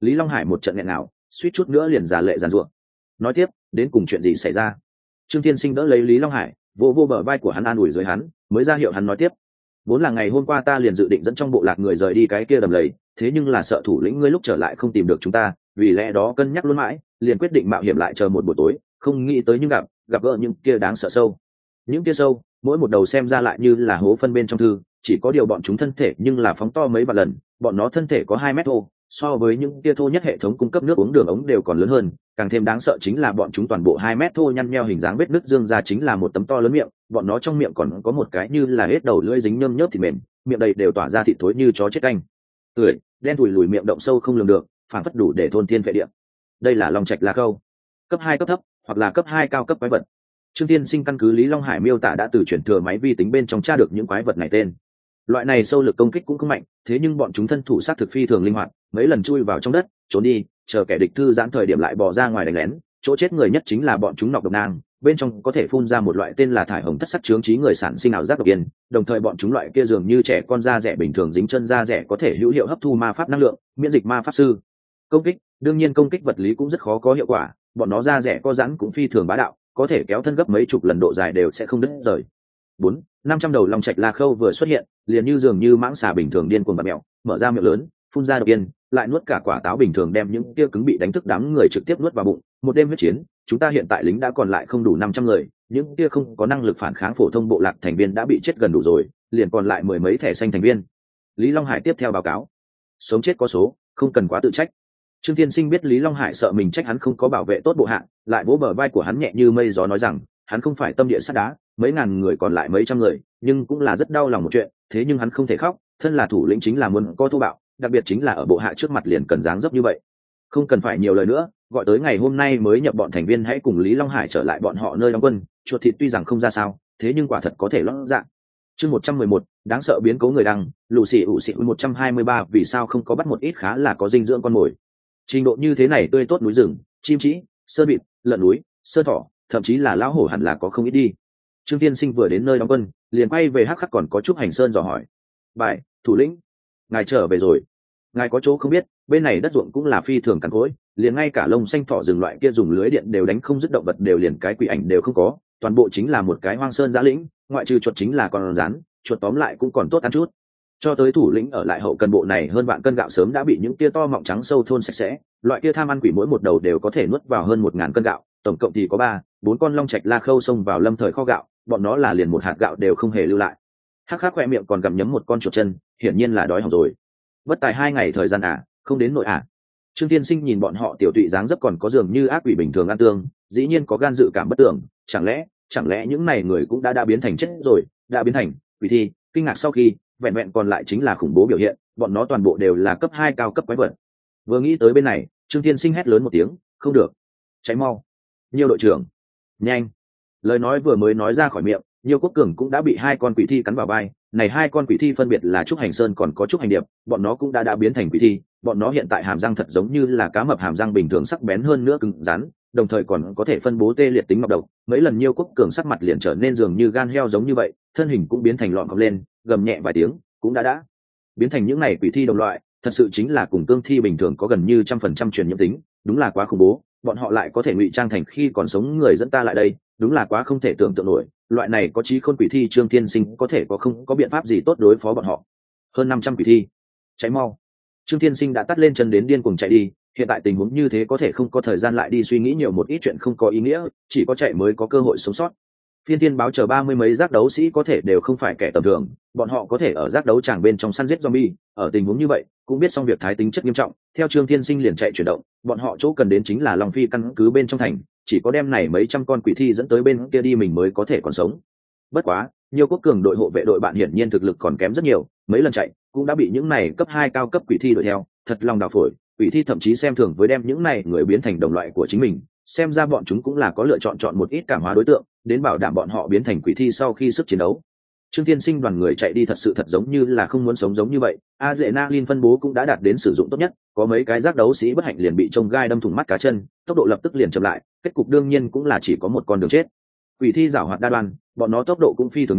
Lý Long Hải một trận nghẹn nào, suýt chút nữa liền giả lệ giàn ruộng. Nói tiếp, đến cùng chuyện gì xảy ra? Trương Thiên Sinh đỡ lấy Lý Long Hải, vô vô bờ vai của hắn an ủi dưới hắn, mới ra hiệu hắn nói tiếp. Vốn là ngày hôm qua ta liền dự định dẫn trong bộ lạc người rời đi cái kia đầm lầy, thế nhưng là sợ thủ lĩnh ngươi lúc trở lại không tìm được chúng ta, vì lẽ đó cân nhắc luôn mãi, liền quyết định mạo hiểm lại chờ một buổi tối, không nghĩ tới nhưng gặp gỡ những kia đáng sợ sâu. Những kia sâu, mỗi một đầu xem ra lại như là hố phân bên trong thư, chỉ có điều bọn chúng thân thể nhưng là phóng to mấy vạn lần, bọn nó thân thể có 2 mét thô, so với những kia thô nhất hệ thống cung cấp nước uống đường ống đều còn lớn hơn, càng thêm đáng sợ chính là bọn chúng toàn bộ 2 mét thô nhăn nheo hình dáng vết nứt dương ra chính là một tấm to lớn miệng, bọn nó trong miệng còn có một cái như là hết đầu lưỡi dính nhơm nhớp thịt mềm, miệng đầy đều tỏa ra thịt thối như chó chết canh. Tưởi, đen thùi lùi miệng động sâu không lường được, phản phất đủ để thôn thiên phệ địa. Đây là Long Trạch La Khâu, cấp 2 cấp thấp, hoặc là cấp 2 cao cấp quái vật. Trương Tiên Sinh căn cứ Lý Long Hải miêu tả đã từ chuyển thừa máy vi tính bên trong tra được những quái vật này tên. Loại này sâu lực công kích cũng không mạnh, thế nhưng bọn chúng thân thủ sát thực phi thường linh hoạt, mấy lần chui vào trong đất, trốn đi, chờ kẻ địch thư giãn thời điểm lại bò ra ngoài đánh lén. Chỗ chết người nhất chính là bọn chúng nọc độc nang, bên trong có thể phun ra một loại tên là thải hồng thất sắc chướng trí người sản sinh ảo giác độc yên, đồng thời bọn chúng loại kia dường như trẻ con da rẻ bình thường dính chân da rẻ có thể hữu hiệu hấp thu ma pháp năng lượng, miễn dịch ma pháp sư. Công kích, đương nhiên công kích vật lý cũng rất khó có hiệu quả, bọn nó da rẻ có rắn cũng phi thường bá đạo, có thể kéo thân gấp mấy chục lần độ dài đều sẽ không đứt rời. 400-500 đầu Long Trạch La Khâu vừa xuất hiện, liền như dường như mãng xà bình thường điên cuồng bật mèo, mở ra miệng lớn, phun ra độc yên, lại nuốt cả quả táo bình thường đem những kia cứng bị đánh thức đám người trực tiếp nuốt vào bụng. Một đêm huyết chiến, chúng ta hiện tại lính đã còn lại không đủ 500 người, những kia không có năng lực phản kháng phổ thông bộ lạc thành viên đã bị chết gần đủ rồi, liền còn lại mười mấy thẻ xanh thành viên. Lý Long Hải tiếp theo báo cáo, sống chết có số, không cần quá tự trách. Trương Thiên Sinh biết Lý Long Hải sợ mình trách hắn không có bảo vệ tốt bộ hạ, lại vỗ bờ vai của hắn nhẹ như mây gió nói rằng, hắn không phải tâm địa sắt đá, mấy ngàn người còn lại mấy trăm người, nhưng cũng là rất đau lòng một chuyện, thế nhưng hắn không thể khóc, thân là thủ lĩnh chính là muốn có thô bạo, đặc biệt chính là ở bộ hạ trước mặt liền cần dáng dấp như vậy. Không cần phải nhiều lời nữa, gọi tới ngày hôm nay mới nhập bọn thành viên hãy cùng Lý Long Hải trở lại bọn họ nơi đóng quân, chuột thịt tuy rằng không ra sao, thế nhưng quả thật có thể lót dạ. Chương 111, đáng sợ biến cố người đăng, lù xì ủ xì 123 vì sao không có bắt một ít khá là có dinh dưỡng con mồi. Trình độ như thế này tươi tốt núi rừng, chim trĩ, sơn bịt, lợn núi, sơn thỏ, thậm chí là lão hổ hẳn là có không ít đi. Trương Tiên Sinh vừa đến nơi đóng quân, liền quay về hắc khắc còn có chút hành sơn dò hỏi. Bài, thủ lĩnh, ngài trở về rồi. Ngài có chỗ không biết, bên này đất ruộng cũng là phi thường cằn cỗi, liền ngay cả lông xanh thỏ rừng loại kia dùng lưới điện đều đánh không dứt động vật đều liền cái quỷ ảnh đều không có, toàn bộ chính là một cái hoang sơn giã lĩnh, ngoại trừ chuột chính là con rắn, chuột tóm lại cũng còn tốt ăn chút. Cho tới thủ lĩnh ở lại hậu cần bộ này hơn vạn cân gạo sớm đã bị những tia to mọng trắng sâu thôn sạch sẽ, loại kia tham ăn quỷ mỗi một đầu đều có thể nuốt vào hơn 1000 cân gạo, tổng cộng thì có 3-4 con Long Trạch La Khâu xông vào lâm thời kho gạo, bọn nó là liền một hạt gạo đều không hề lưu lại. Hắc Hắc khoe miệng còn gặm nhấm một con chuột chân, hiển nhiên là đói hỏng rồi. Bất tài 2 ngày thời gian không đến nội Trương Tiên Sinh nhìn bọn họ tiểu tụy dáng dấp còn có dường như ác quỷ bình thường ăn tương, dĩ nhiên có gan dự cảm bất tưởng, chẳng lẽ những này người cũng đã biến thành chết rồi, đã biến thành quỷ thi. Kinh ngạc sau khi, vẹn vẹn còn lại chính là khủng bố biểu hiện, bọn nó toàn bộ đều là cấp 2 cao cấp quái vật. Vừa nghĩ tới bên này, Trương Tiên Sinh hét lớn một tiếng, không được, cháy mau, Nhiều đội trưởng, nhanh. Lời nói vừa mới nói ra khỏi miệng, Nhiều Quốc Cường cũng đã bị 2 con quỷ thi cắn vào vai. Này 2 con quỷ thi phân biệt là Trúc Hành Sơn còn có Trúc Hành Điệp, bọn nó cũng đã biến thành quỷ thi, bọn nó hiện tại hàm răng thật giống như là cá mập hàm răng bình thường sắc bén hơn nữa cứng rắn, đồng thời còn có thể phân bố tê liệt tính ngọc độc. Mấy lần Nhiều Quốc Cường sắc mặt liền trở nên dường như gan heo giống như vậy, thân hình cũng biến thành lọn cọc lên, gầm nhẹ vài tiếng, cũng đã biến thành những này quỷ thi đồng loại, thật sự chính là cùng cương thi bình thường có gần như 100% truyền nhiễm tính, đúng là quá khủng bố. Bọn họ lại có thể ngụy trang thành khi còn sống người dẫn ta lại đây, đúng là quá không thể tưởng tượng nổi. Loại này có trí khôn quỷ thi Trương Thiên Sinh có thể không có biện pháp gì tốt đối phó bọn họ. Hơn 500 quỷ thi, cháy mau. Trương Thiên Sinh đã tắt lên chân đến điên cuồng chạy đi, hiện tại tình huống như thế có thể không có thời gian lại đi suy nghĩ nhiều một ít chuyện không có ý nghĩa, chỉ có chạy mới có cơ hội sống sót. Phiên Thiên báo chờ 30 mấy giác đấu sĩ có thể đều không phải kẻ tầm thường, bọn họ có thể ở giác đấu tràng bên trong săn giết zombie, ở tình huống như vậy, cũng biết xong việc thái tính chất nghiêm trọng, theo Trương Thiên Sinh liền chạy chuyển động, bọn họ chỗ cần đến chính là Long Phi căn cứ bên trong thành, chỉ có đem này mấy trăm con quỷ thi dẫn tới bên kia đi mình mới có thể còn sống. Bất quá, Nhiều Quốc Cường đội hộ vệ đội bạn hiển nhiên thực lực còn kém rất nhiều, mấy lần chạy cũng đã bị những này cấp 2 cao cấp quỷ thi đuổi theo, thật lòng đào phổi, quỷ thi thậm chí xem thường với đem những này người biến thành đồng loại của chính mình, xem ra bọn chúng cũng là có lựa chọn một ít cảm hóa đối tượng, đến bảo đảm bọn họ biến thành quỷ thi sau khi sức chiến đấu. Trương Thiên Sinh đoàn người chạy đi thật sự thật giống như là không muốn sống giống như vậy. Adrenaline phân bố cũng đã đạt đến sử dụng tốt nhất, có mấy cái giác đấu sĩ bất hạnh liền bị trông gai đâm thủng mắt cá chân, tốc độ lập tức liền chậm lại, kết cục đương nhiên cũng là chỉ có một con đường chết. Quỷ thi giảo hoạt đa đoan, bọn nó tốc độ cũng phi thường nhanh,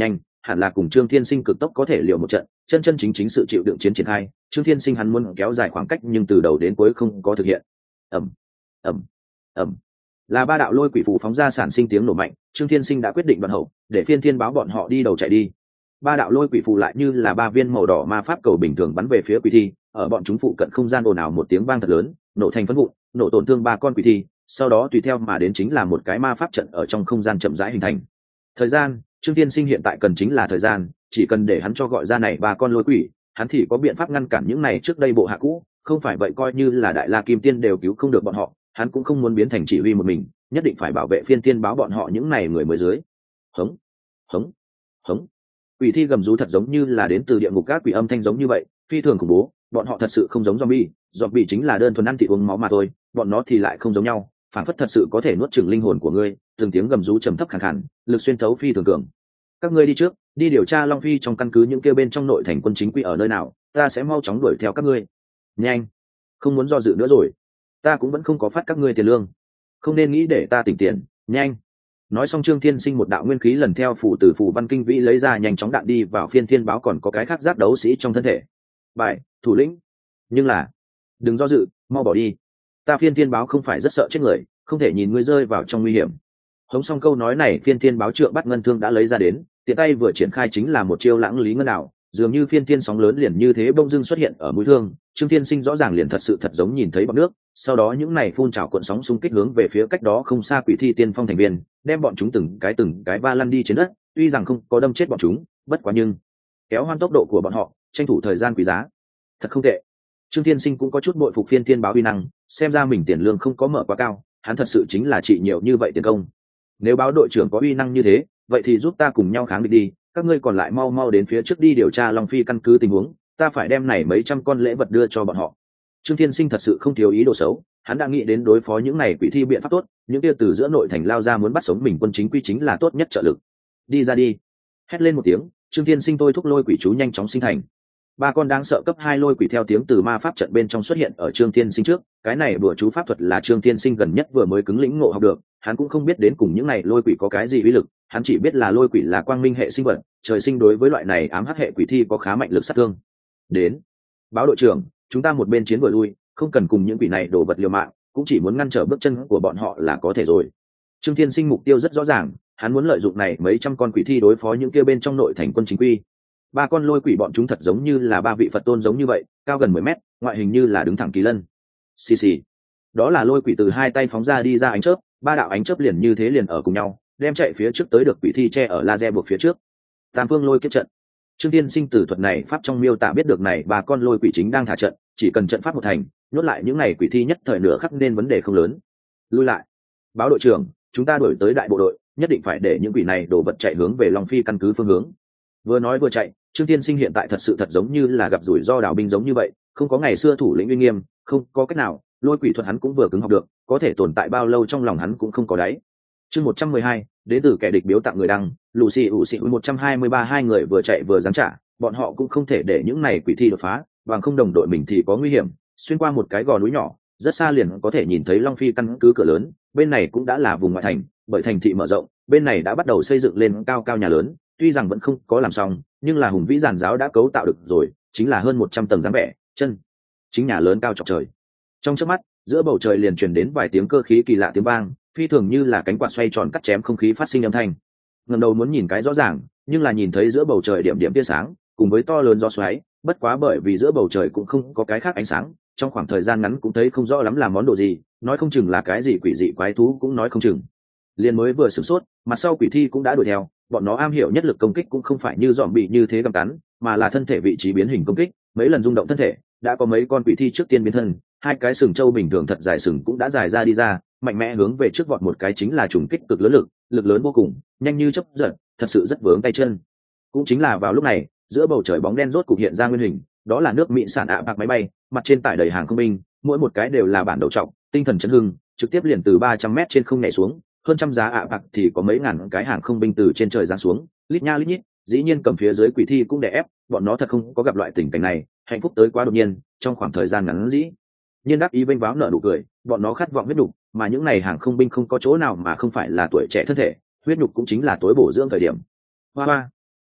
hẳn là cùng Trương Thiên Sinh cực tốc có thể liều một trận, chân chân chính chính sự chịu đựng chiến triển khai. Trương Thiên Sinh hắn muốn kéo dài khoảng cách nhưng từ đầu đến cuối không có thực hiện. ầm ầm ầm, là ba đạo lôi quỷ phù phóng ra sản sinh tiếng nổ mạnh. Trương Thiên Sinh đã quyết định đoạn hậu, để Phiên Thiên báo bọn họ đi đầu chạy đi. Ba đạo lôi quỷ phù lại như là ba viên màu đỏ ma pháp cầu bình thường bắn về phía quỷ thi, ở bọn chúng phụ cận không gian ồn ào một tiếng vang thật lớn, nổ thành phấn vụn, nổ tổn thương ba con quỷ thi, sau đó tùy theo mà đến chính là một cái ma pháp trận ở trong không gian chậm rãi hình thành. Thời gian, Trương Tiên Sinh hiện tại cần chính là thời gian, chỉ cần để hắn cho gọi ra này ba con lôi quỷ, hắn thì có biện pháp ngăn cản những này trước đây bộ hạ cũ, không phải vậy coi như là Đại La Kim Tiên đều cứu không được bọn họ, hắn cũng không muốn biến thành chỉ huy một mình, nhất định phải bảo vệ Phiên Tiên báo bọn họ những này người mới dưới. Hống, hống, hống. Quỷ thi gầm rú thật giống như là đến từ địa ngục các quỷ âm thanh giống như vậy, phi thường khủng bố, bọn họ thật sự không giống zombie, zombie chính là đơn thuần ăn thịt uống máu mà thôi, bọn nó thì lại không giống nhau, phản phất thật sự có thể nuốt chửng linh hồn của ngươi, từng tiếng gầm rú trầm thấp khàn khàn, lực xuyên thấu phi thường cường. Các ngươi đi trước, đi điều tra Long Phi trong căn cứ những kia bên trong nội thành quân chính quy ở nơi nào, ta sẽ mau chóng đuổi theo các ngươi. Nhanh, không muốn do dự nữa rồi, ta cũng vẫn không có phát các ngươi tiền lương, không nên nghĩ để ta tỉnh tiền, nhanh. Nói xong Trương Thiên Sinh một đạo nguyên khí lần theo phù từ phù văn kinh vĩ lấy ra nhanh chóng đạn đi vào Phiên Thiên báo còn có cái khác giác đấu sĩ trong thân thể. Bại, thủ lĩnh. Nhưng là, đừng do dự, mau bỏ đi. Ta Phiên Thiên báo không phải rất sợ chết người, không thể nhìn ngươi rơi vào trong nguy hiểm. Hống xong câu nói này, Phiên Thiên báo trượng bắt ngân thương đã lấy ra đến, tiện tay vừa triển khai chính là một chiêu lãng lý ngân ảo, dường như phiên thiên sóng lớn liền như thế bông dưng xuất hiện ở mũi thương. Trương Thiên Sinh rõ ràng liền thật sự thật giống nhìn thấy bọt nước, sau đó những này phun trào cuộn sóng xung kích hướng về phía cách đó không xa quỷ thi tiên phong thành viên, đem bọn chúng từng cái va lăn đi trên đất. Tuy rằng không có đâm chết bọn chúng, bất quá nhưng kéo hoan tốc độ của bọn họ, tranh thủ thời gian quý giá, thật không tệ. Trương Thiên Sinh cũng có chút bội phục Phiên Thiên báo uy năng, xem ra mình tiền lương không có mở quá cao, hắn thật sự chính là trị nhiều như vậy tiền công. Nếu báo đội trưởng có uy năng như thế, vậy thì giúp ta cùng nhau kháng địch đi, các ngươi còn lại mau mau đến phía trước đi điều tra Long Phi căn cứ tình huống, ta phải đem này mấy trăm con lễ vật đưa cho bọn họ. Trương Thiên Sinh thật sự không thiếu ý đồ xấu, hắn đã nghĩ đến đối phó những này quỷ thi biện pháp tốt, những kia từ giữa nội thành lao ra muốn bắt sống mình quân chính quy chính là tốt nhất trợ lực. Đi ra đi. Hét lên một tiếng, Trương Thiên Sinh tôi thúc lôi quỷ chú nhanh chóng sinh thành. Ba con đáng sợ cấp 2 lôi quỷ theo tiếng từ ma pháp trận bên trong xuất hiện ở Trương Thiên Sinh trước, cái này bùa chú pháp thuật là Trương Thiên Sinh gần nhất vừa mới cứng lĩnh ngộ học được, hắn cũng không biết đến cùng những này lôi quỷ có cái gì uy lực, hắn chỉ biết là lôi quỷ là quang minh hệ sinh vật, trời sinh đối với loại này ám hắc hệ quỷ thi có khá mạnh lực sát thương. Đến, báo đội trưởng, chúng ta một bên chiến vừa lui, không cần cùng những quỷ này đổ vật liều mạng, cũng chỉ muốn ngăn trở bước chân của bọn họ là có thể rồi. Trương Thiên Sinh mục tiêu rất rõ ràng, hắn muốn lợi dụng này mấy trăm con quỷ thi đối phó những kia bên trong nội thành quân chính quy. Ba con lôi quỷ bọn chúng thật giống như là ba vị Phật tôn giống như vậy, cao gần 10 mét, ngoại hình như là đứng thẳng kỳ lân. Xì xì. Đó là lôi quỷ từ hai tay phóng ra đi ra ánh chớp, ba đạo ánh chớp liền như thế liền ở cùng nhau, đem chạy phía trước tới được quỷ thi che ở laser buộc phía trước. Tam phương lôi kết trận. Trương Tiên Sinh từ thuật này pháp trong miêu tả biết được này ba con lôi quỷ chính đang thả trận, chỉ cần trận pháp một thành, nhốt lại những này quỷ thi nhất thời nửa khắc nên vấn đề không lớn. Lui lại. Báo đội trưởng, chúng ta đuổi tới đại bộ đội, nhất định phải để những quỷ này đổ vật chạy hướng về Long Phi căn cứ phương hướng. Vừa nói vừa chạy, Trương Tiên Sinh hiện tại thật sự thật giống như là gặp rủi ro đảo binh giống như vậy, không có ngày xưa thủ lĩnh uy nghiêm, không có cách nào, lôi quỷ thuật hắn cũng vừa cứng học được, có thể tồn tại bao lâu trong lòng hắn cũng không có đáy. Chương 112, đến từ kẻ địch biếu tặng người đăng, Lucy ủ xị 123 hai người vừa chạy vừa giáng trả, bọn họ cũng không thể để những này quỷ thi đột phá, bằng không đồng đội mình thì có nguy hiểm, xuyên qua một cái gò núi nhỏ, rất xa liền có thể nhìn thấy Long Phi căn cứ cửa lớn, bên này cũng đã là vùng ngoại thành, bởi thành thị mở rộng, bên này đã bắt đầu xây dựng lên cao cao nhà lớn, tuy rằng vẫn không có làm xong, nhưng là hùng vĩ giàn giáo đã cấu tạo được rồi, chính là hơn 100 tầng dáng vẻ, chân chính nhà lớn cao chọc trời. Trong chớp mắt, giữa bầu trời liền truyền đến vài tiếng cơ khí kỳ lạ tiếng vang, phi thường như là cánh quạt xoay tròn cắt chém không khí phát sinh âm thanh. Ngẩng đầu muốn nhìn cái rõ ràng, nhưng là nhìn thấy giữa bầu trời điểm điểm tia sáng, cùng với to lớn gió xoáy, bất quá bởi vì giữa bầu trời cũng không có cái khác ánh sáng, trong khoảng thời gian ngắn cũng thấy không rõ lắm là món đồ gì, nói không chừng là cái gì quỷ dị quái thú cũng nói không chừng. Liền mới vừa sửng sốt, mặt sau quỷ thi cũng đã đuổi theo, bọn nó am hiểu nhất lực công kích cũng không phải như dòm bị như thế gặm cắn, mà là thân thể vị trí biến hình công kích, mấy lần rung động thân thể, đã có mấy con quỷ thi trước tiên biến thân, hai cái sừng trâu bình thường thật dài sừng cũng đã dài ra đi ra, mạnh mẽ hướng về trước vọt một cái chính là trùng kích cực lớn lực lớn vô cùng, nhanh như chớp giật, thật sự rất vướng tay chân. Cũng chính là vào lúc này, giữa bầu trời bóng đen rốt cục hiện ra nguyên hình, đó là nước Mỹ sản bạc máy bay, mặt trên tải đầy hàng không binh, mỗi một cái đều là bản đầu trọng, tinh thần chấn hưng, trực tiếp liền từ 300 mét trên không nhảy xuống, hơn trăm giá bạc thì có mấy ngàn cái hàng không binh từ trên trời giáng xuống, lít nha lít nhít, dĩ nhiên cầm phía dưới quỷ thi cũng đè ép, bọn nó thật không có gặp loại tình cảnh này, hạnh phúc tới quá đột nhiên, trong khoảng thời gian ngắn dĩ nhiên đắc ý vênh váo nở nụ cười, bọn nó khát vọng huyết nhục, mà những này hàng không binh không có chỗ nào mà không phải là tuổi trẻ thân thể, huyết nhục cũng chính là tối bổ dưỡng thời điểm. Hoa hoa,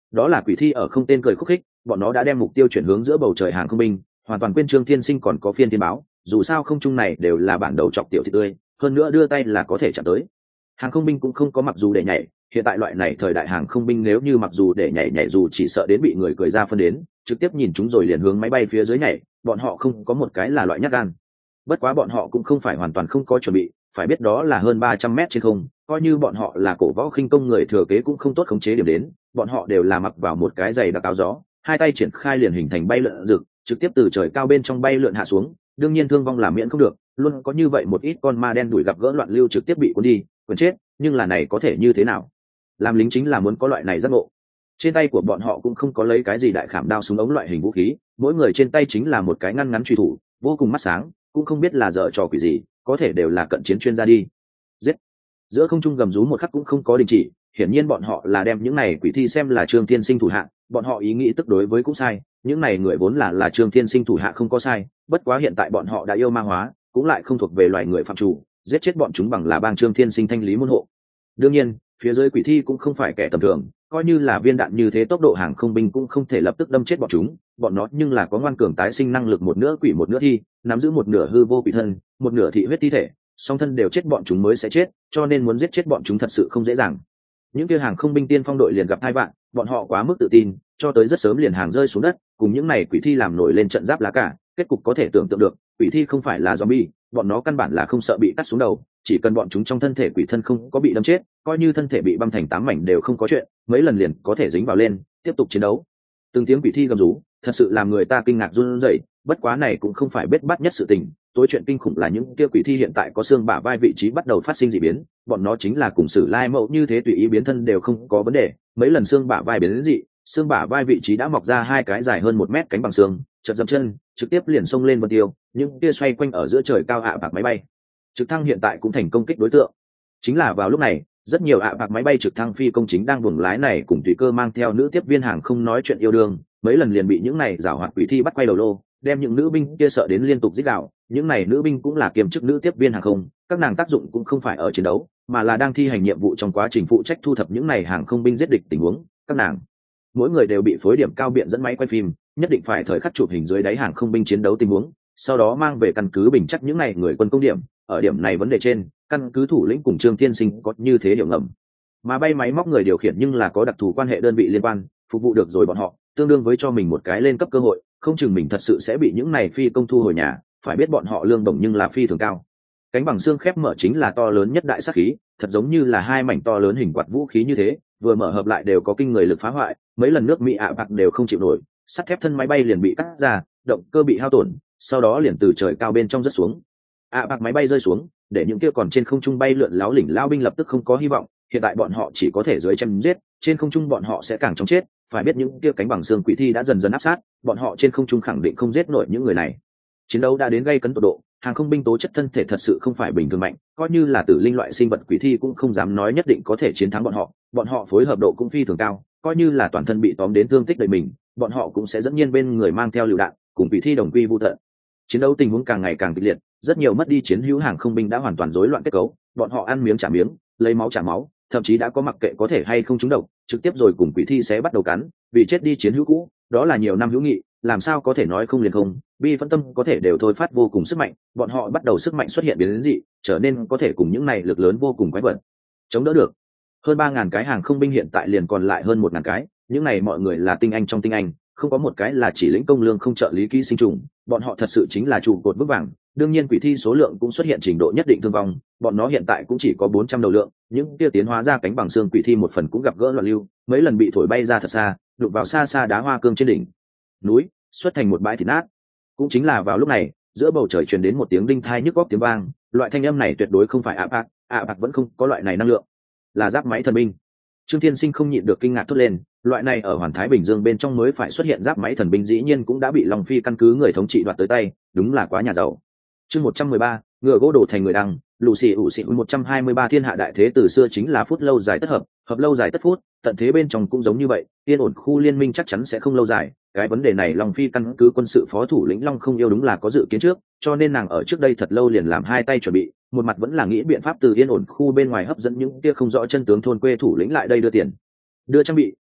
đó là quỷ thi ở không tên cười khúc khích, bọn nó đã đem mục tiêu chuyển hướng giữa bầu trời hàng không binh, hoàn toàn quên Trương Thiên Sinh còn có phiên thiên báo, dù sao không trung này đều là bản đầu chọc tiểu thị tươi, hơn nữa đưa tay là có thể chạm tới. Hàng không binh cũng không có mặc dù để nhảy, hiện tại loại này thời đại hàng không binh nếu như mặc dù để nhảy dù chỉ sợ đến bị người cười ra phân đến, trực tiếp nhìn chúng rồi liền hướng máy bay phía dưới nhảy, bọn họ không có một cái là loại nhát gan. Bất quá bọn họ cũng không phải hoàn toàn không có chuẩn bị, phải biết đó là hơn 300 mét trên không, coi như bọn họ là cổ võ khinh công người thừa kế cũng không tốt khống chế điểm đến, bọn họ đều là mặc vào một cái giày đặc áo gió, hai tay triển khai liền hình thành bay lượn rực, trực tiếp từ trời cao bên trong bay lượn hạ xuống, đương nhiên thương vong là miễn không được, luôn có như vậy một ít con ma đen đuổi gặp gỡ loạn lưu trực tiếp bị cuốn đi, cuốn chết, nhưng là này có thể như thế nào? Làm lính chính là muốn có loại này giác ngộ. Trên tay của bọn họ cũng không có lấy cái gì đại khảm đao súng ống loại hình vũ khí, mỗi người trên tay chính là một cái ngăn ngắn truy thủ, vô cùng mắt sáng, cũng không biết là dở trò quỷ gì, có thể đều là cận chiến chuyên gia đi. Giết! Giữa không trung gầm rú một khắc cũng không có đình chỉ, hiển nhiên bọn họ là đem những này quỷ thi xem là Trương Thiên Sinh thủ hạ, bọn họ ý nghĩ tức đối với cũng sai, những này người vốn là Trương Thiên Sinh thủ hạ không có sai, bất quá hiện tại bọn họ đã yêu ma hóa, cũng lại không thuộc về loài người phạm chủ, giết chết bọn chúng bằng là bang Trương Thiên Sinh thanh lý môn hộ. Đương nhiên, phía dưới quỷ thi cũng không phải kẻ tầm thường, coi như là viên đạn như thế tốc độ hàng không binh cũng không thể lập tức đâm chết bọn chúng, bọn nó nhưng là có ngoan cường tái sinh năng lực, một nửa quỷ một nửa thi, nắm giữ một nửa hư vô quỷ thân, một nửa thị huyết thi thể, song thân đều chết bọn chúng mới sẽ chết, cho nên muốn giết chết bọn chúng thật sự không dễ dàng. Những kia hàng không binh tiên phong đội liền gặp hai vạn, bọn họ quá mức tự tin, cho tới rất sớm liền hàng rơi xuống đất, cùng những này quỷ thi làm nổi lên trận giáp lá cả, kết cục có thể tưởng tượng được, quỷ thi không phải là zombie, bọn nó căn bản là không sợ bị cắt xuống đầu, chỉ cần bọn chúng trong thân thể quỷ thân không có bị đâm chết, coi như thân thể bị băm thành 8 mảnh đều không có chuyện, mấy lần liền có thể dính vào lên, tiếp tục chiến đấu. Từng tiếng quỷ thi gầm rú, thật sự làm người ta kinh ngạc run rẩy, bất quá này cũng không phải bết bát nhất sự tình, tối chuyện kinh khủng là những kia quỷ thi hiện tại có xương bả vai vị trí bắt đầu phát sinh dị biến, bọn nó chính là cùng Sử Lai Mậu như thế tùy ý biến thân đều không có vấn đề, mấy lần xương bả vai biến đến dị, xương bả vai vị trí đã mọc ra hai cái dài hơn 1 mét cánh bằng xương, chợt dậm chân, trực tiếp liền xông lên vân tiêu, những kia xoay quanh ở giữa trời cao bạc máy bay. Trực thăng hiện tại cũng thành công kích đối tượng. Chính là vào lúc này, rất nhiều bạc máy bay trực thăng phi công chính đang buồng lái này cùng tùy cơ mang theo nữ tiếp viên hàng không nói chuyện yêu đương, mấy lần liền bị những này giảo hoạt quỷ thi bắt quay đầu lô, đem những nữ binh kia sợ đến liên tục rít gào. Những này nữ binh cũng là kiêm chức nữ tiếp viên hàng không, các nàng tác dụng cũng không phải ở chiến đấu, mà là đang thi hành nhiệm vụ trong quá trình phụ trách thu thập những này hàng không binh giết địch tình huống. Các nàng mỗi người đều bị phối điểm cao biện dẫn máy quay phim, nhất định phải thời khắc chụp hình dưới đáy hàng không binh chiến đấu tình huống, sau đó mang về căn cứ bình chắc những này người quân công điểm. Ở điểm này vấn đề trên, căn cứ thủ lĩnh cùng Trương Thiên Sinh có như thế hiểu ngầm, mà bay máy móc người điều khiển nhưng là có đặc thù quan hệ đơn vị liên quan, phục vụ được rồi bọn họ, tương đương với cho mình một cái lên cấp cơ hội, không chừng mình thật sự sẽ bị những này phi công thu hồi nhà, phải biết bọn họ lương bổng nhưng là phi thường cao. Cánh bằng xương khép mở chính là to lớn nhất đại sát khí, thật giống như là hai mảnh to lớn hình quạt vũ khí như thế, vừa mở hợp lại đều có kinh người lực phá hoại, mấy lần nước Mỹ bạc đều không chịu nổi, sắt thép thân máy bay liền bị cắt ra, động cơ bị hao tổn, sau đó liền từ trời cao bên trong rớt xuống. Bạc máy bay rơi xuống, để những kia còn trên không trung bay lượn láo lỉnh lao binh lập tức không có hy vọng, hiện tại bọn họ chỉ có thể dưới chém giết, trên không trung bọn họ sẽ càng chóng chết, phải biết những kia cánh bằng xương quỷ thi đã dần dần áp sát, bọn họ trên không trung khẳng định không giết nổi những người này. Chiến đấu đã đến gay cấn tột độ, hàng không binh tố chất thân thể thật sự không phải bình thường mạnh, coi như là tử linh loại sinh vật quỷ thi cũng không dám nói nhất định có thể chiến thắng bọn họ phối hợp độ cũng phi thường cao, coi như là toàn thân bị tóm đến thương tích đầy mình, bọn họ cũng sẽ dẫn nhiên bên người mang theo lựu đạn, cùng quỷ thi đồng quy vu tận. Chiến đấu tình huống càng ngày càng kịch liệt, rất nhiều mất đi chiến hữu hàng không binh đã hoàn toàn rối loạn kết cấu, bọn họ ăn miếng trả miếng, lấy máu trả máu, thậm chí đã có mặc kệ có thể hay không trúng độc, trực tiếp rồi cùng quỷ thi sẽ bắt đầu cắn, vì chết đi chiến hữu cũ, đó là nhiều năm hữu nghị, làm sao có thể nói không liền không, bi phân tâm có thể đều thôi phát vô cùng sức mạnh, bọn họ bắt đầu sức mạnh xuất hiện biến đến dị, trở nên có thể cùng những này lực lớn vô cùng quái vật chống đỡ được. Hơn 3.000 cái hàng không binh hiện tại liền còn lại hơn 1.000 cái, những này mọi người là tinh anh trong tinh anh, không có một cái là chỉ lĩnh công lương không trợ lý ký sinh trùng, bọn họ thật sự chính là trụ cột vững vàng. Đương nhiên quỷ thi số lượng cũng xuất hiện trình độ nhất định thương vong, bọn nó hiện tại cũng chỉ có 400 đầu lượng, những kia tiến hóa ra cánh bằng xương quỷ thi một phần cũng gặp gỡ loạn lưu, mấy lần bị thổi bay ra thật xa, đụng vào xa xa đá hoa cương trên đỉnh núi, xuất thành một bãi thịt nát. Cũng chính là vào lúc này, giữa bầu trời truyền đến một tiếng đinh thai nhức góc tiếng vang, loại thanh âm này tuyệt đối không phải ạ bạc vẫn không có loại này năng lượng, là giáp máy thần binh. Trương Thiên Sinh không nhịn được kinh ngạc thốt lên, loại này ở Hoàn Thái Bình Dương bên trong mới phải xuất hiện giáp máy thần binh dĩ nhiên cũng đã bị Long Phi căn cứ người thống trị đoạt tới tay, đúng là quá nhà giàu. Chương 113, ngựa gỗ đổ thành người đăng, lù xì ủ xì 123 thiên hạ đại thế từ xưa chính là phút lâu dài tất hợp, hợp lâu dài tất phút, tận thế bên trong cũng giống như vậy, yên ổn khu liên minh chắc chắn sẽ không lâu dài. Cái vấn đề này Long Phi căn cứ quân sự phó thủ lĩnh Long Không Yêu đúng là có dự kiến trước, cho nên nàng ở trước đây thật lâu liền làm hai tay chuẩn bị, một mặt vẫn là nghĩ biện pháp từ yên ổn khu bên ngoài hấp dẫn những kia không rõ chân tướng thôn quê thủ lĩnh lại đây đưa tiền, đưa trang bị,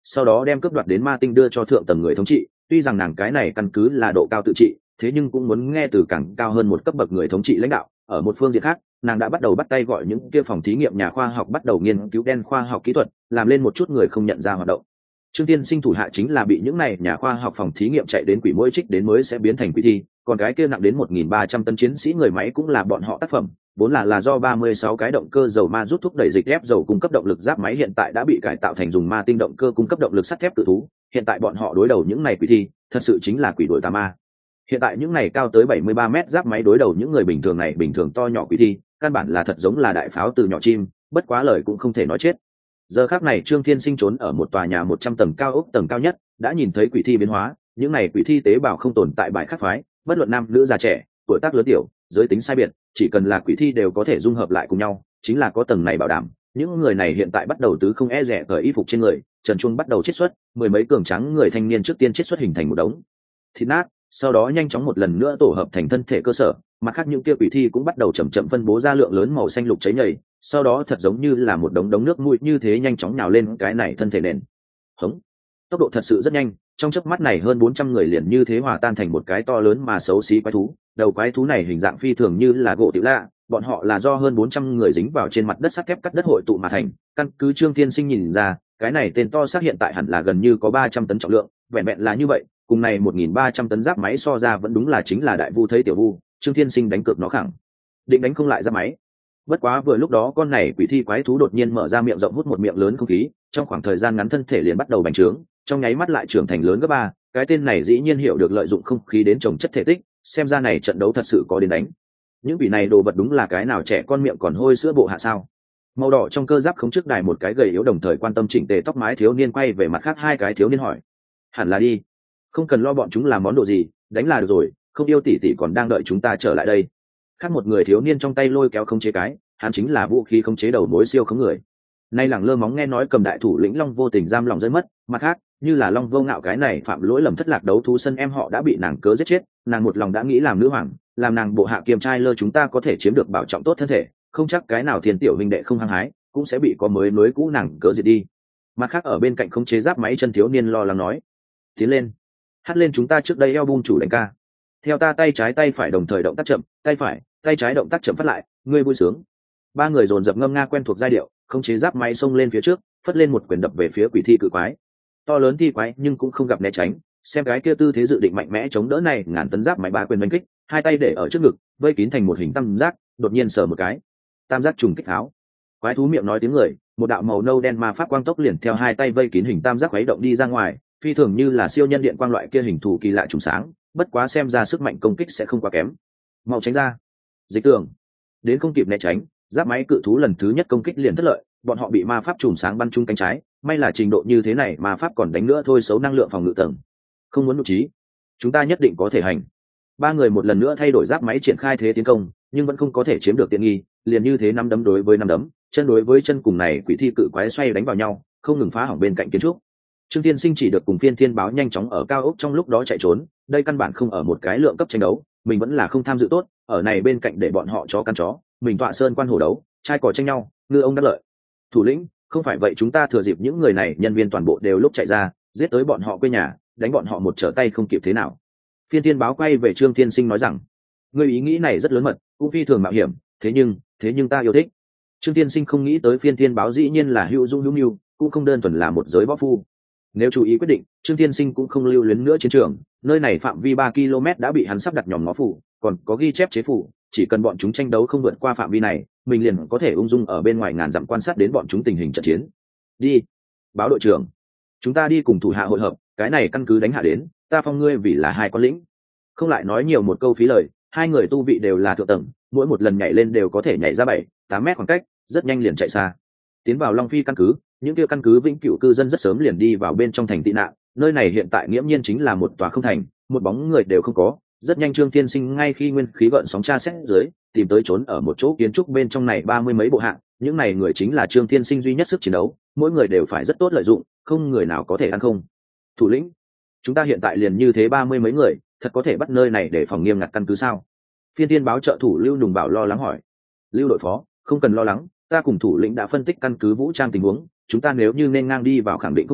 sau đó đem cướp đoạt đến ma tinh đưa cho thượng tầng người thống trị. Tuy rằng nàng cái này căn cứ là độ cao tự trị, thế nhưng cũng muốn nghe từ càng cao hơn một cấp bậc người thống trị lãnh đạo. Ở một phương diện khác, nàng đã bắt đầu bắt tay gọi những kia phòng thí nghiệm nhà khoa học bắt đầu nghiên cứu đen khoa học kỹ thuật, làm lên một chút người không nhận ra hoạt động. Trương Tiên Sinh thủ hạ chính là bị những này nhà khoa học phòng thí nghiệm chạy đến quỷ mũi trích đến mới sẽ biến thành quỷ thi, còn cái kia nặng đến 1.300 tấn chiến sĩ người máy cũng là bọn họ tác phẩm, vốn là do 36 cái động cơ dầu ma rút thúc đẩy dịch ép dầu cung cấp động lực giáp máy hiện tại đã bị cải tạo thành dùng ma tinh động cơ cung cấp động lực sắt thép cự thú, hiện tại bọn họ đối đầu những này quỷ thi, thật sự chính là quỷ đuổi tà ma. Hiện tại những này cao tới 73 mét giáp máy đối đầu những người bình thường này bình thường to nhỏ quỷ thi, căn bản là thật giống là đại pháo từ nhỏ chim, bất quá lời cũng không thể nói chết. Giờ khắc này Trương Thiên Sinh trốn ở một tòa nhà 100 tầng cao ốc tầng cao nhất, đã nhìn thấy quỷ thi biến hóa, những này quỷ thi tế bào không tồn tại bài khắc phái, bất luận nam nữ già trẻ, tuổi tác lớn tiểu, giới tính sai biệt, chỉ cần là quỷ thi đều có thể dung hợp lại cùng nhau, chính là có tầng này bảo đảm. Những người này hiện tại bắt đầu tứ không e rẻ cởi y phục trên người, trần truông bắt đầu chiết xuất, mười mấy cường tráng người thanh niên trước tiên chiết xuất hình thành một đống thịt nát, sau đó nhanh chóng một lần nữa tổ hợp thành thân thể cơ sở. Mặt khác những kia quỷ thi cũng bắt đầu chậm chậm phân bố ra lượng lớn màu xanh lục cháy nhầy, sau đó thật giống như là một đống nước mũi như thế nhanh chóng nhào lên cái này thân thể nền. Hống, tốc độ thật sự rất nhanh, trong chớp mắt này hơn 400 người liền như thế hòa tan thành một cái to lớn mà xấu xí quái thú. Đầu quái thú này hình dạng phi thường như là gỗ tiểu lạ, bọn họ là do hơn 400 người dính vào trên mặt đất sắt thép cắt đất hội tụ mà thành. Căn cứ Trương Thiên Sinh nhìn ra, cái này tên to xác hiện tại hẳn là gần như có 300 tấn trọng lượng, vẹn vẹn là như vậy, cùng này 1.300 tấn giáp máy so ra vẫn đúng là chính là đại vu thấy tiểu vu. Trương Thiên Sinh đánh cược nó khẳng định đánh không lại giáp máy. Bất quá vừa lúc đó con này quỷ thi quái thú đột nhiên mở ra miệng rộng hút một miệng lớn không khí, trong khoảng thời gian ngắn thân thể liền bắt đầu bành trướng, trong nháy mắt lại trưởng thành lớn gấp 3. Cái tên này dĩ nhiên hiểu được lợi dụng không khí đến trồng chất thể tích, xem ra này trận đấu thật sự có đến đánh. Những quỷ này đồ vật đúng là cái nào trẻ con miệng còn hôi sữa bộ hạ sao? Màu đỏ trong cơ giáp không trước đài một cái gầy yếu đồng thời quan tâm chỉnh tề tóc mái thiếu niên quay về mặt khác hai cái thiếu niên hỏi: hẳn là đi, không cần lo bọn chúng làm món đồ gì, đánh là được rồi, không yêu tỷ tỷ còn đang đợi chúng ta trở lại đây. Khác một người thiếu niên trong tay lôi kéo khống chế cái, hắn chính là vũ khí khống chế đầu mối siêu khống người. Nay lẳng lơ móng nghe nói cầm đại thủ lĩnh Long vô tình giam lòng rơi mất, mặt khác như là Long vô ngạo cái này phạm lỗi lầm thất lạc đấu thú sân em họ đã bị nàng cớ giết chết, nàng một lòng đã nghĩ làm nữ hoàng, làm nàng bộ hạ kiềm trai lơ chúng ta có thể chiếm được bảo trọng tốt thân thể, không chắc cái nào thiên tiểu huynh đệ không hăng hái cũng sẽ bị có mới nối cũ nàng cớ diệt đi. Mặt khác ở bên cạnh khống chế giáp máy chân thiếu niên lo lắng nói: tiến lên, hát lên chúng ta trước đây album chủ đánh ca, theo ta tay trái tay phải đồng thời động tác chậm, tay phải tay trái động tác chậm phát lại, ngươi vui sướng. Ba người dồn dập ngâm nga quen thuộc giai điệu, khống chế giáp máy xông lên phía trước, phất lên một quyền đập về phía quỷ thi cự quái. To lớn thi quái nhưng cũng không gặp né tránh, xem cái kia tư thế dự định mạnh mẽ chống đỡ này ngàn tấn giáp máy bá quyền đánh kích, hai tay để ở trước ngực vây kín thành một hình tam giác, đột nhiên sờ một cái, tam giác trùng kích tháo. Quái thú miệng nói tiếng người, một đạo màu nâu đen ma pháp quang tốc liền theo hai tay vây kín hình tam giác khuấy động đi ra ngoài, phi thường như là siêu nhân điện quang loại kia hình thù kỳ lạ trùng sáng, bất quá xem ra sức mạnh công kích sẽ không quá kém. Mau tránh ra, dịch tường. Đến không kịp né tránh, giáp máy cự thú lần thứ nhất công kích liền thất lợi, bọn họ bị ma pháp chùm sáng bắn trúng cánh trái, may là trình độ như thế này ma pháp còn đánh nữa thôi xấu năng lượng phòng ngự tầng. Không muốn nội trí, chúng ta nhất định có thể hành. Ba người một lần nữa thay đổi giáp máy triển khai thế tiến công, nhưng vẫn không có thể chiếm được tiện nghi, liền như thế năm đấm đối với năm đấm, chân đối với chân cùng này quỷ thi cự quái xoay đánh vào nhau, không ngừng phá hỏng bên cạnh kiến trúc. Trương Tiên Sinh chỉ được cùng Phiên Thiên Báo nhanh chóng ở cao ốc trong lúc đó chạy trốn, đây căn bản không ở một cái lượng cấp tranh đấu, mình vẫn là không tham dự tốt, ở này bên cạnh để bọn họ chó căn chó, mình tọa sơn quan hổ đấu, trai cò tranh nhau, ngư ông đắc lợi. Thủ lĩnh, không phải vậy chúng ta thừa dịp những người này nhân viên toàn bộ đều lúc chạy ra, giết tới bọn họ quê nhà, đánh bọn họ một trở tay không kịp thế nào. Phiên Thiên Báo quay về Trương Tiên Sinh nói rằng, ngươi ý nghĩ này rất lớn mật, cũng phi thường mạo hiểm, thế nhưng ta yêu thích. Trương Tiên Sinh không nghĩ tới Phiên Thiên Báo dĩ nhiên là hữu dung hữu nhu, cũng không đơn thuần là một giới võ phu. Nếu chú ý quyết định, Trương Tiên Sinh cũng không lưu luyến nữa chiến trường, nơi này phạm vi 3 km đã bị hắn sắp đặt nhòm ngó phủ, còn có ghi chép chế phủ, chỉ cần bọn chúng tranh đấu không vượt qua phạm vi này, mình liền có thể ung dung ở bên ngoài ngàn dặm quan sát đến bọn chúng tình hình trận chiến. Đi, Báo đội trưởng, chúng ta đi cùng thủ hạ hội hợp, cái này căn cứ đánh hạ đến, ta phong ngươi vì là hai con lĩnh. Không lại nói nhiều một câu phí lời, hai người tu vị đều là thượng tầng, mỗi một lần nhảy lên đều có thể nhảy ra 7-8 mét khoảng cách, rất nhanh liền chạy xa. Tiến vào Long Phi căn cứ, những kia căn cứ vĩnh cửu cư dân rất sớm liền đi vào bên trong thành tị nạn, nơi này hiện tại nghiễm nhiên chính là một tòa không thành, một bóng người đều không có. Rất nhanh Trương Tiên Sinh ngay khi nguyên khí gợn sóng tra xét dưới, tìm tới trốn ở một chỗ kiến trúc bên trong này 30 mấy bộ hạng, những này người chính là Trương Tiên Sinh duy nhất sức chiến đấu, mỗi người đều phải rất tốt lợi dụng, không người nào có thể ăn không. Thủ lĩnh, chúng ta hiện tại liền như thế 30 mấy người, thật có thể bắt nơi này để phòng nghiêm ngặt căn cứ sao? Phiên Thiên Báo trợ thủ Lưu Nùng Bảo lo lắng hỏi. Lưu đội phó, không cần lo lắng, ta cùng thủ lĩnh đã phân tích căn cứ vũ trang tình huống, chúng ta nếu như nên ngang đi vào khẳng định không được,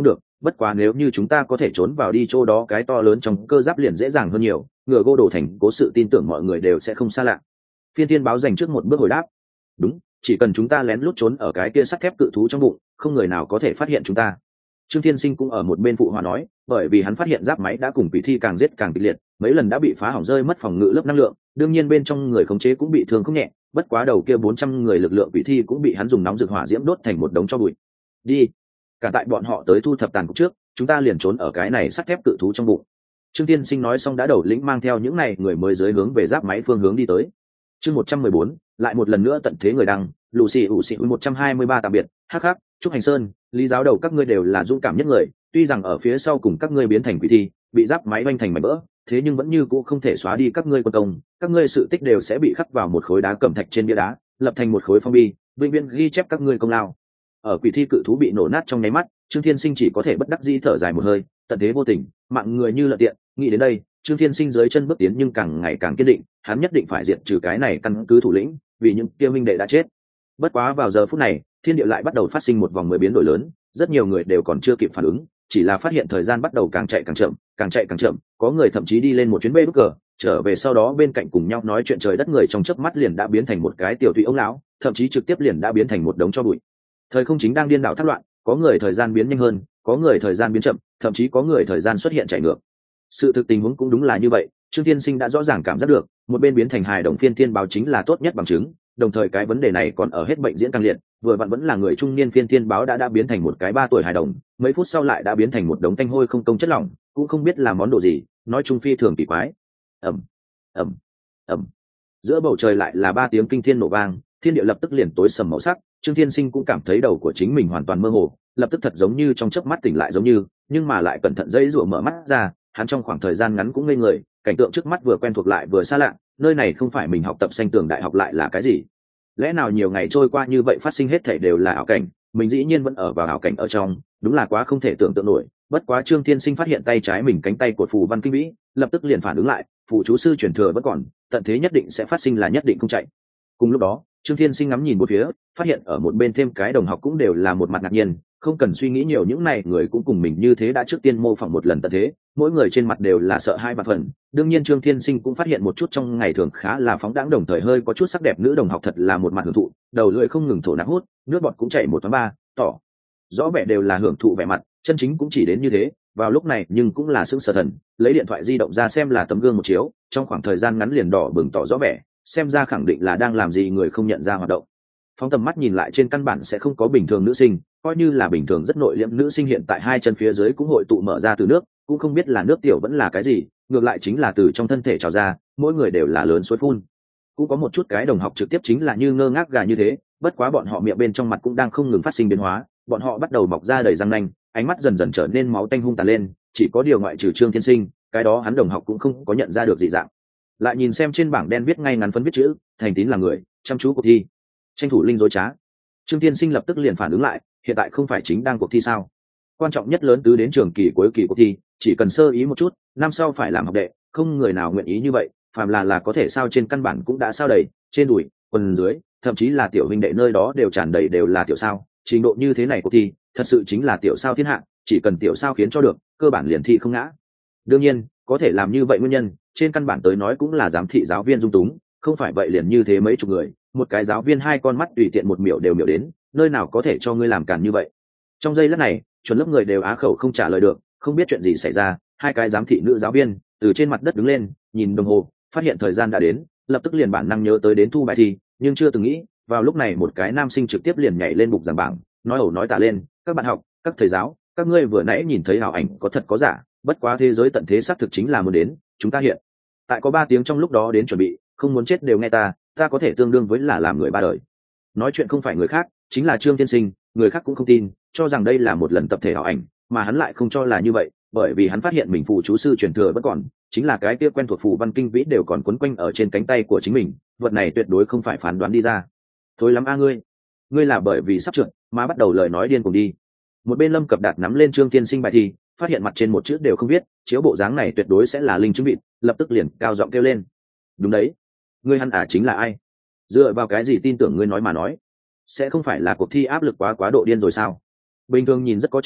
bất quá nếu như chúng ta có thể trốn vào đi chỗ đó cái to lớn trong cơ giáp liền dễ dàng hơn nhiều, ngựa gô đổ thành cố sự tin tưởng mọi người đều sẽ không xa lạ. Phiên Thiên báo dành trước một bước hồi đáp. Đúng, chỉ cần chúng ta lén lút trốn ở cái kia sắt thép cự thú trong bụng, không người nào có thể phát hiện chúng ta. Trương Thiên Sinh cũng ở một bên phụ hòa nói, bởi vì hắn phát hiện giáp máy đã cùng quỷ thi càng giết càng kịch liệt, mấy lần đã bị phá hỏng rơi mất phòng ngự lớp năng lượng, đương nhiên bên trong người khống chế cũng bị thương không nhẹ, bất quá đầu kia 400 người lực lượng quỷ thi cũng bị hắn dùng nóng rực hỏa diễm đốt thành một đống tro bụi. Đi, cả tại bọn họ tới thu thập tàn cục trước, chúng ta liền trốn ở cái này sắt thép cự thú trong bụng. Trương Thiên Sinh nói xong đã đầu lĩnh mang theo những này người mới dưới hướng về giáp máy phương hướng đi tới. Chương 114, lại một lần nữa tận thế người đăng, Lucy ủ xị 123 tạm biệt, hắc hắc, Trúc Hành Sơn, Lý giáo đầu các ngươi đều là dũng cảm nhất người, tuy rằng ở phía sau cùng các ngươi biến thành quỷ thi, bị giáp máy vanh thành mảnh vỡ, thế nhưng vẫn như cũ không thể xóa đi các ngươi quân công, các ngươi sự tích đều sẽ bị khắc vào một khối đá cẩm thạch trên bia đá, lập thành một khối phong bì, vĩnh viễn ghi chép các ngươi công lao. Ở quỷ thi cự thú bị nổ nát trong nháy mắt, Trương Thiên Sinh chỉ có thể bất đắc dĩ thở dài một hơi, tận thế vô tình, mạng người như lợn tiện, nghĩ đến đây, Trương Thiên Sinh dưới chân bước tiến nhưng càng ngày càng kiên định, hắn nhất định phải diệt trừ cái này căn cứ thủ lĩnh, vì những kia minh đệ đã chết. Bất quá vào giờ phút này, thiên địa lại bắt đầu phát sinh một vòng mới biến đổi lớn, rất nhiều người đều còn chưa kịp phản ứng, chỉ là phát hiện thời gian bắt đầu càng chạy càng chậm, càng chạy càng chậm, có người thậm chí đi lên một chuyến bê đúc cờ, trở về sau đó bên cạnh cùng nhau nói chuyện trời đất người trong chớp mắt liền đã biến thành một cái tiểu thụy ông lão, thậm chí trực tiếp liền đã biến thành một đống tro bụi. Thời không chính đang điên đảo thác loạn, có người thời gian biến nhanh hơn, có người thời gian biến chậm, thậm chí có người thời gian xuất hiện chạy ngược. Sự thực tình huống cũng đúng là như vậy, Trương Thiên Sinh đã rõ ràng cảm giác được, một bên biến thành hài đồng Phiên Thiên báo chính là tốt nhất bằng chứng, đồng thời cái vấn đề này còn ở hết bệnh diễn càng liệt, vừa vặn vẫn là người trung niên Phiên Thiên báo đã biến thành một cái 3 tuổi hài đồng, mấy phút sau lại đã biến thành một đống tanh hôi không công chất lỏng, cũng không biết là món đồ gì, nói chung phi thường kỳ quái. Ầm ầm ầm. Giữa bầu trời lại là 3 tiếng kinh thiên nổ vang, thiên địa lập tức liền tối sầm màu sắc, Trương Thiên Sinh cũng cảm thấy đầu của chính mình hoàn toàn mơ hồ, lập tức thật giống như trong chớp mắt tỉnh lại giống như, nhưng mà lại cẩn thận dây rủa mở mắt ra, hắn trong khoảng thời gian ngắn cũng ngây người, cảnh tượng trước mắt vừa quen thuộc lại vừa xa lạ, nơi này không phải mình học tập xanh tường đại học lại là cái gì? Lẽ nào nhiều ngày trôi qua như vậy phát sinh hết thảy đều là ảo cảnh, mình dĩ nhiên vẫn ở vào ảo cảnh ở trong, đúng là quá không thể tưởng tượng nổi. Bất quá Trương Thiên Sinh phát hiện tay trái mình cánh tay của phù văn kinh vĩ, lập tức liền phản ứng lại, phù chú sư truyền thừa vẫn còn, tận thế nhất định sẽ phát sinh là nhất định không chạy. Cùng lúc đó, Trương Thiên Sinh ngắm nhìn một phía, phát hiện ở một bên thêm cái đồng học cũng đều là một mặt ngạc nhiên, không cần suy nghĩ nhiều, những này người cũng cùng mình như thế đã trước tiên mô phỏng một lần tận thế, mỗi người trên mặt đều là sợ hai ba phần. Đương nhiên Trương Thiên Sinh cũng phát hiện một chút trong ngày thường khá là phóng đãng đồng thời hơi có chút sắc đẹp nữ đồng học thật là một mặt hưởng thụ, đầu lưỡi không ngừng thổ nạp hút, nước bọt cũng chảy 1/3, tỏ rõ vẻ đều là hưởng thụ vẻ mặt, chân chính cũng chỉ đến như thế. Vào lúc này nhưng cũng là sững sờ thần, lấy điện thoại di động ra xem là tấm gương một chiếu, trong khoảng thời gian ngắn liền đỏ bừng tỏ rõ vẻ, xem ra khẳng định là đang làm gì người không nhận ra hoạt động. Phóng tầm mắt nhìn lại trên căn bản sẽ không có bình thường nữ sinh, coi như là bình thường rất nội liễm nữ sinh hiện tại hai chân phía dưới cũng hội tụ mở ra từ nước, cũng không biết là nước tiểu vẫn là cái gì, ngược lại chính là từ trong thân thể trào ra, mỗi người đều là lớn suối phun. Cũng có một chút cái đồng học trực tiếp chính là như ngơ ngác gà như thế, bất quá bọn họ miệng bên trong mặt cũng đang không ngừng phát sinh biến hóa, bọn họ bắt đầu mọc ra đầy răng nanh, ánh mắt dần dần trở nên máu tanh hung tàn lên, chỉ có điều ngoại trừ Trương Thiên Sinh, cái đó hắn đồng học cũng không có nhận ra được dị dạng. Lại nhìn xem trên bảng đen viết ngay ngắn phấn viết chữ, thành tín là người, chăm chú cuộc thi, tranh thủ linh dối trá. Trương Thiên Sinh lập tức liền phản ứng lại, hiện tại không phải chính đang cuộc thi sao? Quan trọng nhất lớn tứ đến trường kỳ cuối kỳ cuộc thi, chỉ cần sơ ý một chút, năm sau phải làm học đệ, không người nào nguyện ý như vậy, phàm là có thể sao trên căn bản cũng đã sao đầy, trên đùi, quần dưới, thậm chí là tiểu huynh đệ nơi đó đều tràn đầy đều là tiểu sao, trình độ như thế này cuộc thi, thật sự chính là tiểu sao thiên hạ, chỉ cần tiểu sao khiến cho được, cơ bản liền thi không ngã. Đương nhiên, có thể làm như vậy nguyên nhân, trên căn bản tới nói cũng là giám thị giáo viên dung túng, không phải vậy liền như thế mấy chục người, một cái giáo viên hai con mắt tùy tiện một miểu đều miểu đến, nơi nào có thể cho ngươi làm càn như vậy. Trong giây lát này, chuẩn lớp người đều á khẩu không trả lời được, không biết chuyện gì xảy ra, hai cái giám thị nữ giáo viên từ trên mặt đất đứng lên, nhìn đồng hồ, phát hiện thời gian đã đến, lập tức liền bản năng nhớ tới đến thu bài thi, nhưng chưa từng nghĩ, vào lúc này một cái nam sinh trực tiếp liền nhảy lên bục giảng bảng, nói ẩu nói tả lên, các bạn học, các thầy giáo, các ngươi vừa nãy nhìn thấy ảo ảnh có thật có giả, bất quá thế giới tận thế xác thực chính là muốn đến, chúng ta hiện tại có 3 tiếng trong lúc đó đến chuẩn bị, không muốn chết đều nghe ta có thể tương đương với là làm người ba đời. Nói chuyện không phải người khác, chính là Trương Thiên Sinh, người khác cũng không tin, cho rằng đây là một lần tập thể ảo ảnh, mà hắn lại không cho là như vậy, bởi vì hắn phát hiện mình phù chú sư truyền thừa vẫn còn, chính là cái kia quen thuộc phù văn kinh vĩ đều còn quấn quanh ở trên cánh tay của chính mình, vật này tuyệt đối không phải phán đoán đi ra. Thôi lắm a ngươi là bởi vì sắp trượt mà bắt đầu lời nói điên cùng đi. Một bên Lâm Cập Đạt nắm lên Trương Thiên Sinh bài thi, phát hiện mặt trên một chữ đều không viết, chiếu bộ dáng này tuyệt đối sẽ là linh chứng vịt, lập tức liền cao giọng kêu lên. Đúng đấy, ngươi hắn chính là ai? Dựa vào cái gì tin tưởng ngươi nói mà nói? Sẽ không phải là cuộc thi áp lực quá độ điên rồi sao? Bình thường nhìn rất có chồng,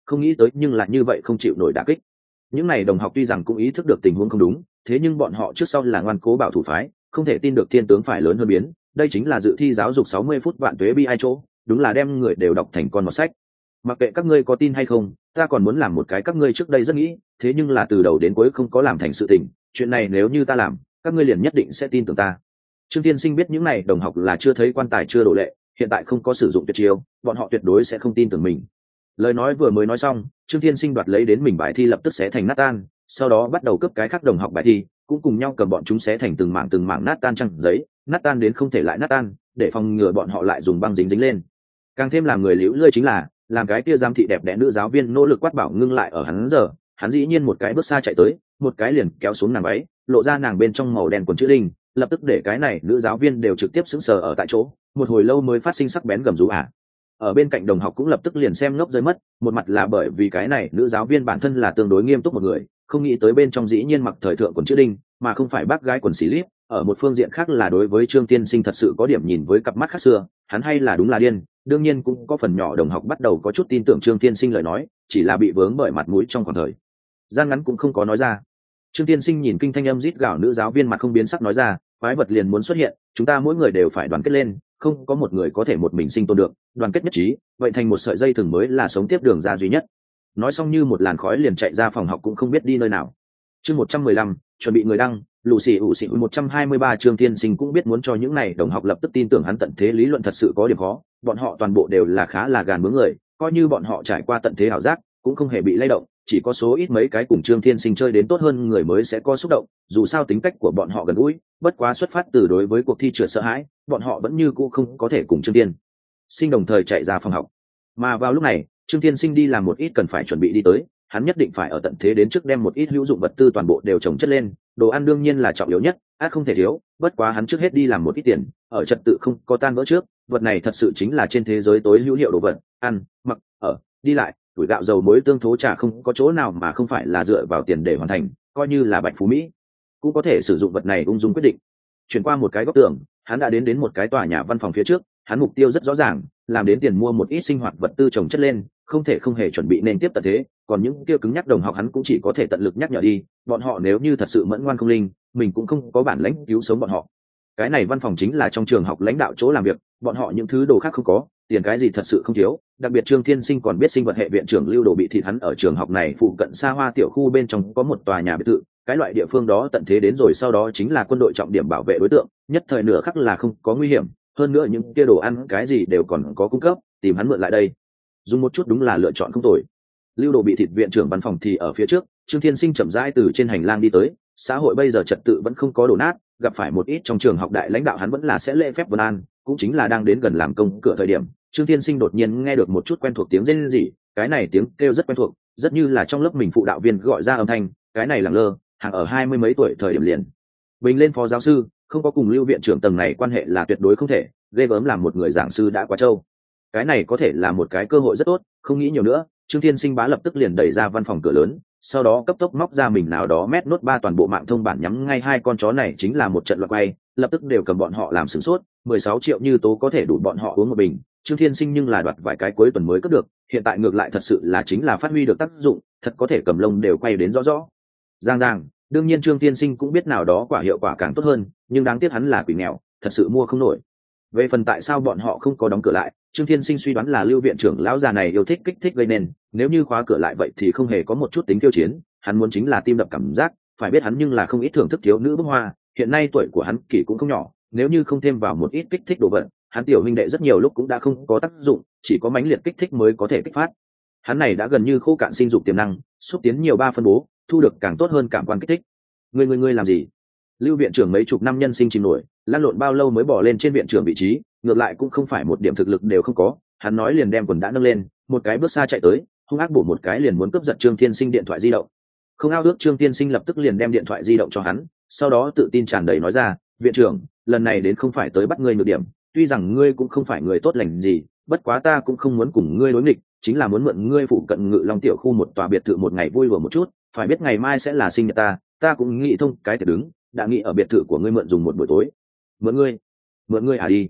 không nghĩ tới nhưng là như vậy không chịu nổi đả kích. Những này đồng học tuy rằng cũng ý thức được tình huống không đúng, thế nhưng bọn họ trước sau là ngoan cố bảo thủ phái, không thể tin được thiên tướng phải lớn hơn biến. Đây chính là dự thi giáo dục 60 phút vạn tuế bi ai chỗ, đúng là đem người đều đọc thành con một sách. Mặc kệ các ngươi có tin hay không, ta còn muốn làm một cái các ngươi trước đây rất nghĩ, thế nhưng là từ đầu đến cuối không có làm thành sự tình. Chuyện này nếu như ta làm, các ngươi liền nhất định sẽ tin tưởng ta. Trương Tiên Sinh biết những này đồng học là chưa thấy quan tài chưa đổ lệ, hiện tại không có sử dụng tuyệt chiêu, bọn họ tuyệt đối sẽ không tin tưởng mình. Lời nói vừa mới nói xong, Trương Tiên Sinh đoạt lấy đến mình bài thi lập tức xé thành nát tan, sau đó bắt đầu cướp cái khác đồng học bài thi, cũng cùng nhau cầm bọn chúng xé thành từng mảng nát tan trang giấy, nát tan đến không thể lại nát tan, để phòng ngừa bọn họ lại dùng băng dính lên. Càng thêm làm người liễu lơi chính là, làm cái kia giám thị đẹp đẽ nữ giáo viên nỗ lực quát bảo ngưng lại ở hắn giờ, hắn dĩ nhiên một cái bước xa chạy tới, một cái liền kéo xuống nàng váy, lộ ra nàng bên trong màu đen quần chữ đinh, lập tức để cái này nữ giáo viên đều trực tiếp sững sờ ở tại chỗ, một hồi lâu mới phát sinh sắc bén gầm rú ả. Ở bên cạnh đồng học cũng lập tức liền xem ngốc rơi mất, một mặt là bởi vì cái này nữ giáo viên bản thân là tương đối nghiêm túc một người, không nghĩ tới bên trong dĩ nhiên mặc thời thượng quần chữ đinh, mà không phải bác gái quần xì lít. Ở một phương diện khác là đối với Trương Tiên Sinh thật sự có điểm nhìn với cặp mắt khác xưa, hắn hay là đúng là điên. Đương nhiên cũng có phần nhỏ đồng học bắt đầu có chút tin tưởng Trương Tiên Sinh lời nói, chỉ là bị vướng bởi mặt mũi trong khoảng thời gian ngắn cũng không có nói ra. Trương Tiên Sinh nhìn kinh thanh âm rít gào nữ giáo viên mặt không biến sắc nói ra, quái vật liền muốn xuất hiện, chúng ta mỗi người đều phải đoàn kết lên, không có một người có thể một mình sinh tồn được, đoàn kết nhất trí, vậy thành một sợi dây thừng mới là sống tiếp đường ra duy nhất. Nói xong như một làn khói liền chạy ra phòng học cũng không biết đi nơi nào. Chương 115, chuẩn bị người đăng, lù xì ủ xì 123. Trương Tiên Sinh cũng biết muốn cho những này đồng học lập tức tin tưởng hắn tận thế lý luận thật sự có điểm khó, bọn họ toàn bộ đều là khá là gàn bướng người, coi như bọn họ trải qua tận thế ảo giác cũng không hề bị lay động, chỉ có số ít mấy cái cùng Trương Tiên Sinh chơi đến tốt hơn người mới sẽ có xúc động, dù sao tính cách của bọn họ gần gũi, bất quá xuất phát từ đối với cuộc thi trượt sợ hãi, bọn họ vẫn như cũ không có thể cùng Trương Tiên Sinh đồng thời chạy ra phòng học. Mà vào lúc này, Trương Tiên Sinh đi làm một ít cần phải chuẩn bị đi tới, hắn nhất định phải ở tận thế đến trước đem một ít hữu dụng vật tư toàn bộ đều trồng chất lên, đồ ăn đương nhiên là trọng yếu nhất, át không thể thiếu, bất quá hắn trước hết đi làm một ít tiền, ở trật tự không có tan vỡ trước, vật này thật sự chính là trên thế giới tối hữu hiệu đồ vật, ăn, mặc, ở, đi lại, tuổi gạo dầu muối tương thố trà không có chỗ nào mà không phải là dựa vào tiền để hoàn thành, coi như là bạch phú Mỹ cũng có thể sử dụng vật này ung dung quyết định. Chuyển qua một cái góc tường, hắn đã đến một cái tòa nhà văn phòng phía trước, hắn mục tiêu rất rõ ràng, làm đến tiền mua một ít sinh hoạt vật tư trồng chất lên, không thể không hề chuẩn bị nên tiếp tận thế, còn những kia cứng nhắc đồng học hắn cũng chỉ có thể tận lực nhắc nhở đi, bọn họ nếu như thật sự mẫn ngoan không linh, mình cũng không có bản lãnh cứu sống bọn họ. Cái này văn phòng chính là trong trường học lãnh đạo chỗ làm việc, bọn họ những thứ đồ khác không có, tiền cái gì thật sự không thiếu, đặc biệt Trương Thiên Sinh còn biết sinh vật hệ viện trưởng Lưu Đồ bị thịt hắn ở trường học này phụ cận xa hoa tiểu khu bên trong có một tòa nhà biệt thự, cái loại địa phương đó tận thế đến rồi sau đó chính là quân đội trọng điểm bảo vệ đối tượng, nhất thời nửa khắc là không có nguy hiểm, hơn nữa những kia đồ ăn cái gì đều còn có cung cấp, tìm hắn mượn lại đây dùng một chút đúng là lựa chọn không tồi. Lưu Đồ bị thịt viện trưởng văn phòng thì ở phía trước, Trương Thiên Sinh chậm rãi từ trên hành lang đi tới, xã hội bây giờ trật tự vẫn không có đổ nát, gặp phải một ít trong trường học đại lãnh đạo hắn vẫn là sẽ lễ phép vân an, cũng chính là đang đến gần làm công cửa thời điểm, Trương Thiên Sinh đột nhiên nghe được một chút quen thuộc tiếng rên rỉ, cái này tiếng kêu rất quen thuộc, rất như là trong lớp mình phụ đạo viên gọi ra âm thanh, cái này lẳng lơ, hàng ở 20 mấy tuổi thời điểm liền bình lên phó giáo sư, không có cùng Lưu viện trưởng tầng này quan hệ là tuyệt đối không thể, ghê gớm làm một người giảng sư đã quá trâu. Cái này có thể là một cái cơ hội rất tốt, không nghĩ nhiều nữa, Trương Thiên Sinh bá lập tức liền đẩy ra văn phòng cửa lớn, sau đó cấp tốc móc ra mình nào đó mét nốt 3 toàn bộ mạng thông bản nhắm ngay hai con chó này chính là một trận loạt quay, lập tức đều cầm bọn họ làm sửng sốt, 16 triệu như tố có thể đủ bọn họ uống một bình, Trương Thiên Sinh nhưng là đoạt vài cái cuối tuần mới cấp được, hiện tại ngược lại thật sự là chính là phát huy được tác dụng, thật có thể cầm lông đều quay đến rõ rõ. Ràng, đương nhiên Trương Thiên Sinh cũng biết nào đó quả hiệu quả càng tốt hơn, nhưng đáng tiếc hắn là quỷ nghèo, thật sự mua không nổi. Về phần tại sao bọn họ không có đóng cửa lại, Trương Thiên Sinh suy đoán là Lưu viện trưởng lão già này yêu thích kích thích gây nên, nếu như khóa cửa lại vậy thì không hề có một chút tính khiêu chiến, hắn muốn chính là tim đập cảm giác, phải biết hắn nhưng là không ít thưởng thức thiếu nữ bức hoa, hiện nay tuổi của hắn kỳ cũng không nhỏ, nếu như không thêm vào một ít kích thích đồ vật, hắn tiểu huynh đệ rất nhiều lúc cũng đã không có tác dụng, chỉ có mãnh liệt kích thích mới có thể kích phát. Hắn này đã gần như khô cạn sinh dục tiềm năng, xúc tiến nhiều 3 phân bố, thu được càng tốt hơn cảm quan kích thích. Ngươi làm gì? Lưu viện trưởng mấy chục năm nhân sinh chìm nổi, lăn lộn bao lâu mới bỏ lên trên viện trưởng vị trí, ngược lại cũng không phải một điểm thực lực đều không có, hắn nói liền đem quần đã nâng lên, một cái bước xa chạy tới, hung ác bổ một cái liền muốn cướp giật Trương Thiên Sinh điện thoại di động. Không ao ước Trương Thiên Sinh lập tức liền đem điện thoại di động cho hắn, sau đó tự tin tràn đầy nói ra, viện trưởng, lần này đến không phải tới bắt ngươi nhược điểm, tuy rằng ngươi cũng không phải người tốt lành gì, bất quá ta cũng không muốn cùng ngươi đối nghịch, chính là muốn mượn ngươi phụ cận Ngự Long tiểu khu một tòa biệt thự một ngày vui đùa một chút, phải biết ngày mai sẽ là sinh nhật ta cũng nghĩ thông cái thể đứng, đã nghĩ ở biệt thự của ngươi mượn dùng một buổi tối. Mượn ngươi à đi.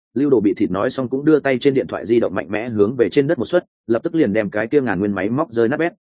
Lưu Đồ bị thịt nói xong cũng đưa tay trên điện thoại di động mạnh mẽ hướng về trên đất một suất, lập tức liền đem cái kia ngàn nguyên máy móc rơi nát bét.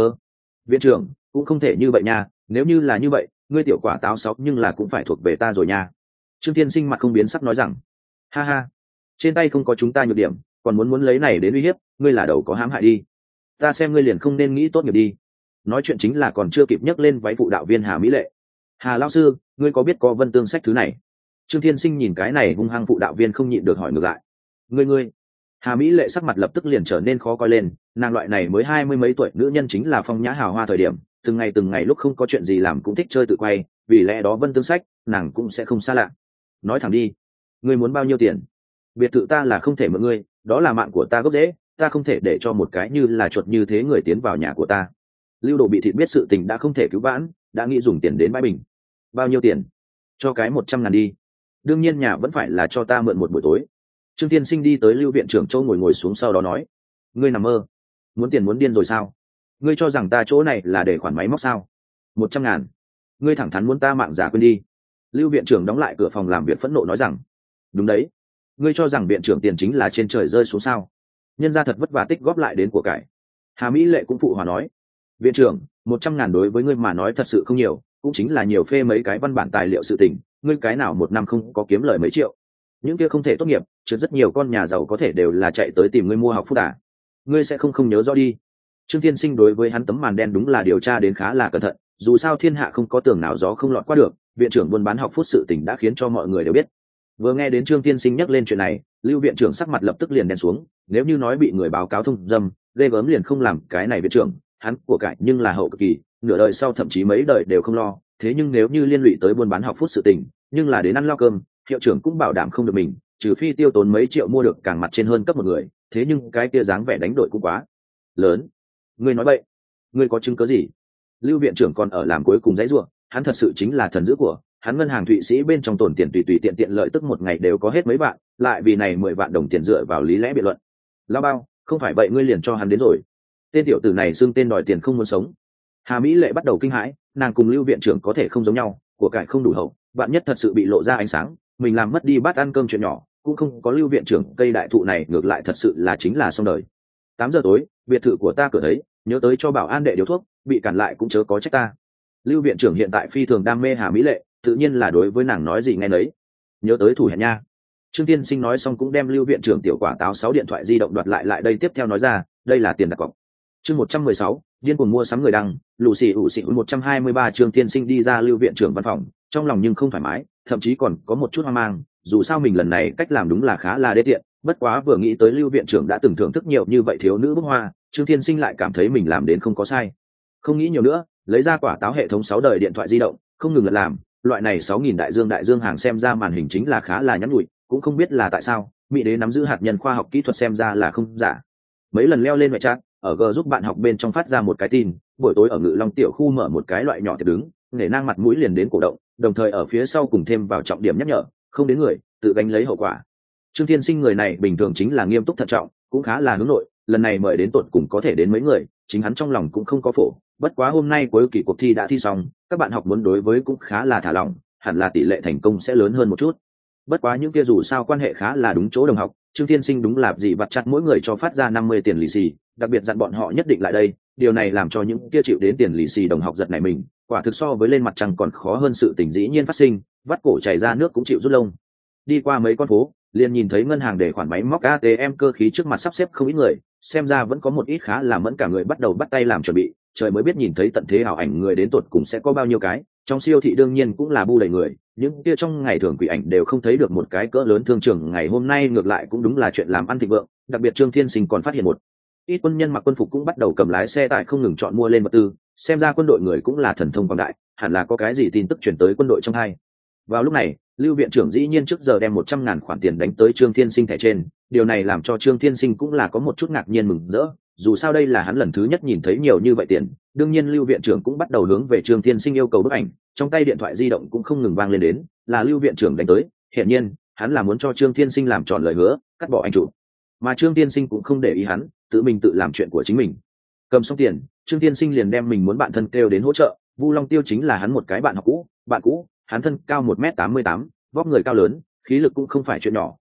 Viện trưởng cũng không thể như vậy nha, nếu như là như vậy ngươi tiểu quả táo sáu nhưng là cũng phải thuộc về ta rồi nha. Trương Thiên Sinh mặt không biến sắc nói rằng, ha ha, trên tay không có chúng ta nhược điểm còn muốn lấy này đến uy hiếp, ngươi là đầu có hãm hại đi. Ta xem ngươi liền không nên nghĩ tốt nghiệp đi. Nói chuyện chính là còn chưa kịp nhấc lên váy phụ đạo viên Hà Mỹ Lệ. Hà lão sư, ngươi có biết có Vân Tương sách thứ này? Trương Thiên Sinh nhìn cái này hung hăng phụ đạo viên không nhịn được hỏi ngược lại. Ngươi. Hà Mỹ Lệ sắc mặt lập tức liền trở nên khó coi lên, nàng loại này mới 20 mấy tuổi nữ nhân chính là phong nhã hào hoa thời điểm, từng ngày lúc không có chuyện gì làm cũng thích chơi tự quay, vì lẽ đó Vân Tương sách nàng cũng sẽ không xa lạ. Nói thẳng đi, ngươi muốn bao nhiêu tiền? Biệt thự ta là không thể mượn ngươi, đó là mạng của ta gốc rễ, ta không thể để cho một cái như là chuột như thế người tiến vào nhà của ta. Lưu Đồ bị thịt biết sự tình đã không thể cứu vãn, đã nghĩ dùng tiền đến bãi bình. Bao nhiêu tiền? Cho cái 100.000 đi. Đương nhiên nhà vẫn phải là cho ta mượn một buổi tối. Trương Tiên Sinh đi tới Lưu viện trưởng châu ngồi xuống sau đó nói, ngươi nằm mơ, muốn tiền muốn điên rồi sao? Ngươi cho rằng ta chỗ này là để khoản máy móc sao? 100.000, ngươi thẳng thắn muốn ta mạng giả quên đi. Lưu viện trưởng đóng lại cửa phòng làm việc phẫn nộ nói rằng, đúng đấy, ngươi cho rằng viện trưởng tiền chính là trên trời rơi xuống sao? Nhân gia thật vất vả tích góp lại đến của cải. Hà Mỹ Lệ cũng phụ hòa nói, viện trưởng 100.000 đối với ngươi mà nói thật sự không nhiều, cũng chính là nhiều phê mấy cái văn bản tài liệu sự tình, ngươi cái nào một năm không có kiếm lời mấy triệu. Những kia không thể tốt nghiệp trượt rất nhiều con nhà giàu có thể đều là chạy tới tìm ngươi mua học phúc à. Ngươi sẽ không nhớ rõ đi. Trương Thiên Sinh đối với hắn tấm màn đen đúng là điều tra đến khá là cẩn thận, dù sao thiên hạ không có tường nào gió không lọt qua được, viện trưởng buôn bán học phúc sự tình đã khiến cho mọi người đều biết. Vừa nghe đến Trương Thiên Sinh nhắc lên chuyện này, Lưu viện trưởng sắc mặt lập tức liền đen xuống, nếu như nói bị người báo cáo thông dâm ghê gớm liền không làm cái này viện trưởng, hắn của cải nhưng là hậu cực kỳ, nửa đời sau thậm chí mấy đời đều không lo, thế nhưng nếu như liên lụy tới buôn bán học phúc sự tình, nhưng là đến ăn lao cơm, hiệu trưởng cũng bảo đảm không được mình, trừ phi tiêu tốn mấy triệu mua được càng mặt trên hơn cấp một người, thế nhưng cái kia dáng vẻ đánh đổi cũng quá lớn. Ngươi nói vậy, ngươi có chứng cứ gì? Lưu viện trưởng còn ở làm cuối cùng dãy rủa, hắn thật sự chính là thần dữ của, hắn ngân hàng Thụy Sĩ bên trong tồn tiền tùy tiện lợi tức một ngày đều có hết mấy vạn, lại vì này 10 vạn đồng tiền dựa vào lý lẽ biện luận. Lao bao, không phải vậy ngươi liền cho hắn đến rồi. Tên tiểu tử này xưng tên đòi tiền không muốn sống. Hà Mỹ Lệ bắt đầu kinh hãi, nàng cùng Lưu viện trưởng có thể không giống nhau, của cải không đủ hậu, vạn nhất thật sự bị lộ ra ánh sáng, mình làm mất đi bát ăn cơm chuyện nhỏ, cũng không có Lưu viện trưởng cây đại thụ này ngược lại thật sự là chính là xong đời. 8 giờ tối, biệt thự của ta cửa thấy, nhớ tới cho bảo an đệ điếu thuốc, bị cản lại cũng chớ có trách ta. Lưu viện trưởng hiện tại phi thường đam mê Hà Mỹ Lệ, tự nhiên là đối với nàng nói gì nghe nấy. Nhớ tới thủ hẹn nha. Trương Tiên Sinh nói xong cũng đem Lưu viện trưởng tiểu quả táo 6 điện thoại di động đoạt lại đây, tiếp theo nói ra, đây là tiền đặt cọc. Chương 116, điên cuồng mua sắm người đăng, lù xì 123. Trương Tiên Sinh đi ra Lưu viện trưởng văn phòng, trong lòng nhưng không thoải mái, thậm chí còn có một chút hoang mang, dù sao mình lần này cách làm đúng là khá là đê tiện, bất quá vừa nghĩ tới Lưu viện trưởng đã từng thưởng thức nhiều như vậy thiếu nữ bức hoa, Trương Tiên Sinh lại cảm thấy mình làm đến không có sai. Không nghĩ nhiều nữa, lấy ra quả táo hệ thống 6 đời điện thoại di động, không ngừng lật làm, loại này 6.000 đại dương hàng xem ra màn hình chính là khá là nhắn nhủi, cũng không biết là tại sao, Mỹ đế nắm giữ hạt nhân khoa học kỹ thuật xem ra là không giả. Mấy lần leo lên mẹ chat, ở G giúp bạn học bên trong phát ra một cái tin, buổi tối ở Ngự Long tiểu khu mở một cái loại nhỏ tiệc đứng, để nang mặt mũi liền đến cổ động, đồng thời ở phía sau cùng thêm vào trọng điểm nhắc nhở, không đến người, tự gánh lấy hậu quả. Trương Thiên Sinh người này bình thường chính là nghiêm túc thận trọng, cũng khá là hướng nội, lần này mời đến tụt cùng có thể đến mấy người, chính hắn trong lòng cũng không có phổ, bất quá hôm nay cuối kỳ cuộc thi đã thi xong, các bạn học muốn đối với cũng khá là thả lỏng, hẳn là tỷ lệ thành công sẽ lớn hơn một chút. Bất quá những kia dù sao quan hệ khá là đúng chỗ đồng học, Trương Thiên Sinh đúng là gì vặt chặt mỗi người cho phát ra 50 tiền lì xì, đặc biệt dặn bọn họ nhất định lại đây, điều này làm cho những kia chịu đến tiền lì xì đồng học giật nảy mình, quả thực so với lên mặt trăng còn khó hơn sự tình dĩ nhiên phát sinh, vắt cổ chảy ra nước cũng chịu rút lông. Đi qua mấy con phố, liền nhìn thấy ngân hàng để khoản máy móc ATM cơ khí trước mặt sắp xếp không ít người, xem ra vẫn có một ít khá là mẫn cả người bắt đầu bắt tay làm chuẩn bị, trời mới biết nhìn thấy tận thế ảo ảnh người đến tụt cùng sẽ có bao nhiêu cái, trong siêu thị đương nhiên cũng là bu đầy người, những kia trong ngày thường quỷ ảnh đều không thấy được một cái cỡ lớn thương trường, ngày hôm nay ngược lại cũng đúng là chuyện làm ăn thịnh vượng, đặc biệt Trương Thiên Sinh còn phát hiện một ít quân nhân mặc quân phục cũng bắt đầu cầm lái xe tải không ngừng chọn mua lên vật tư, xem ra quân đội người cũng là thần thông quảng đại, hẳn là có cái gì tin tức chuyển tới quân đội trong hai. Vào lúc này, Lưu viện trưởng dĩ nhiên trước giờ đem 100.000 khoản tiền đánh tới Trương Thiên Sinh thẻ trên, điều này làm cho Trương Thiên Sinh cũng là có một chút ngạc nhiên mừng rỡ, dù sao đây là hắn lần thứ nhất nhìn thấy nhiều như vậy tiền. Đương nhiên Lưu viện trưởng cũng bắt đầu hướng về Trương Thiên Sinh yêu cầu bức ảnh, trong tay điện thoại di động cũng không ngừng vang lên đến, là Lưu viện trưởng đánh tới, hiển nhiên, hắn là muốn cho Trương Thiên Sinh làm tròn lời hứa, cắt bỏ anh chủ. Mà Trương Thiên Sinh cũng không để ý hắn, tự mình tự làm chuyện của chính mình. Cầm xong tiền, Trương Thiên Sinh liền đem mình muốn bạn thân kêu đến hỗ trợ, Vu Long Tiêu chính là hắn một cái bạn học cũ, hắn thân cao 1m88, vóc người cao lớn, khí lực cũng không phải chuyện nhỏ,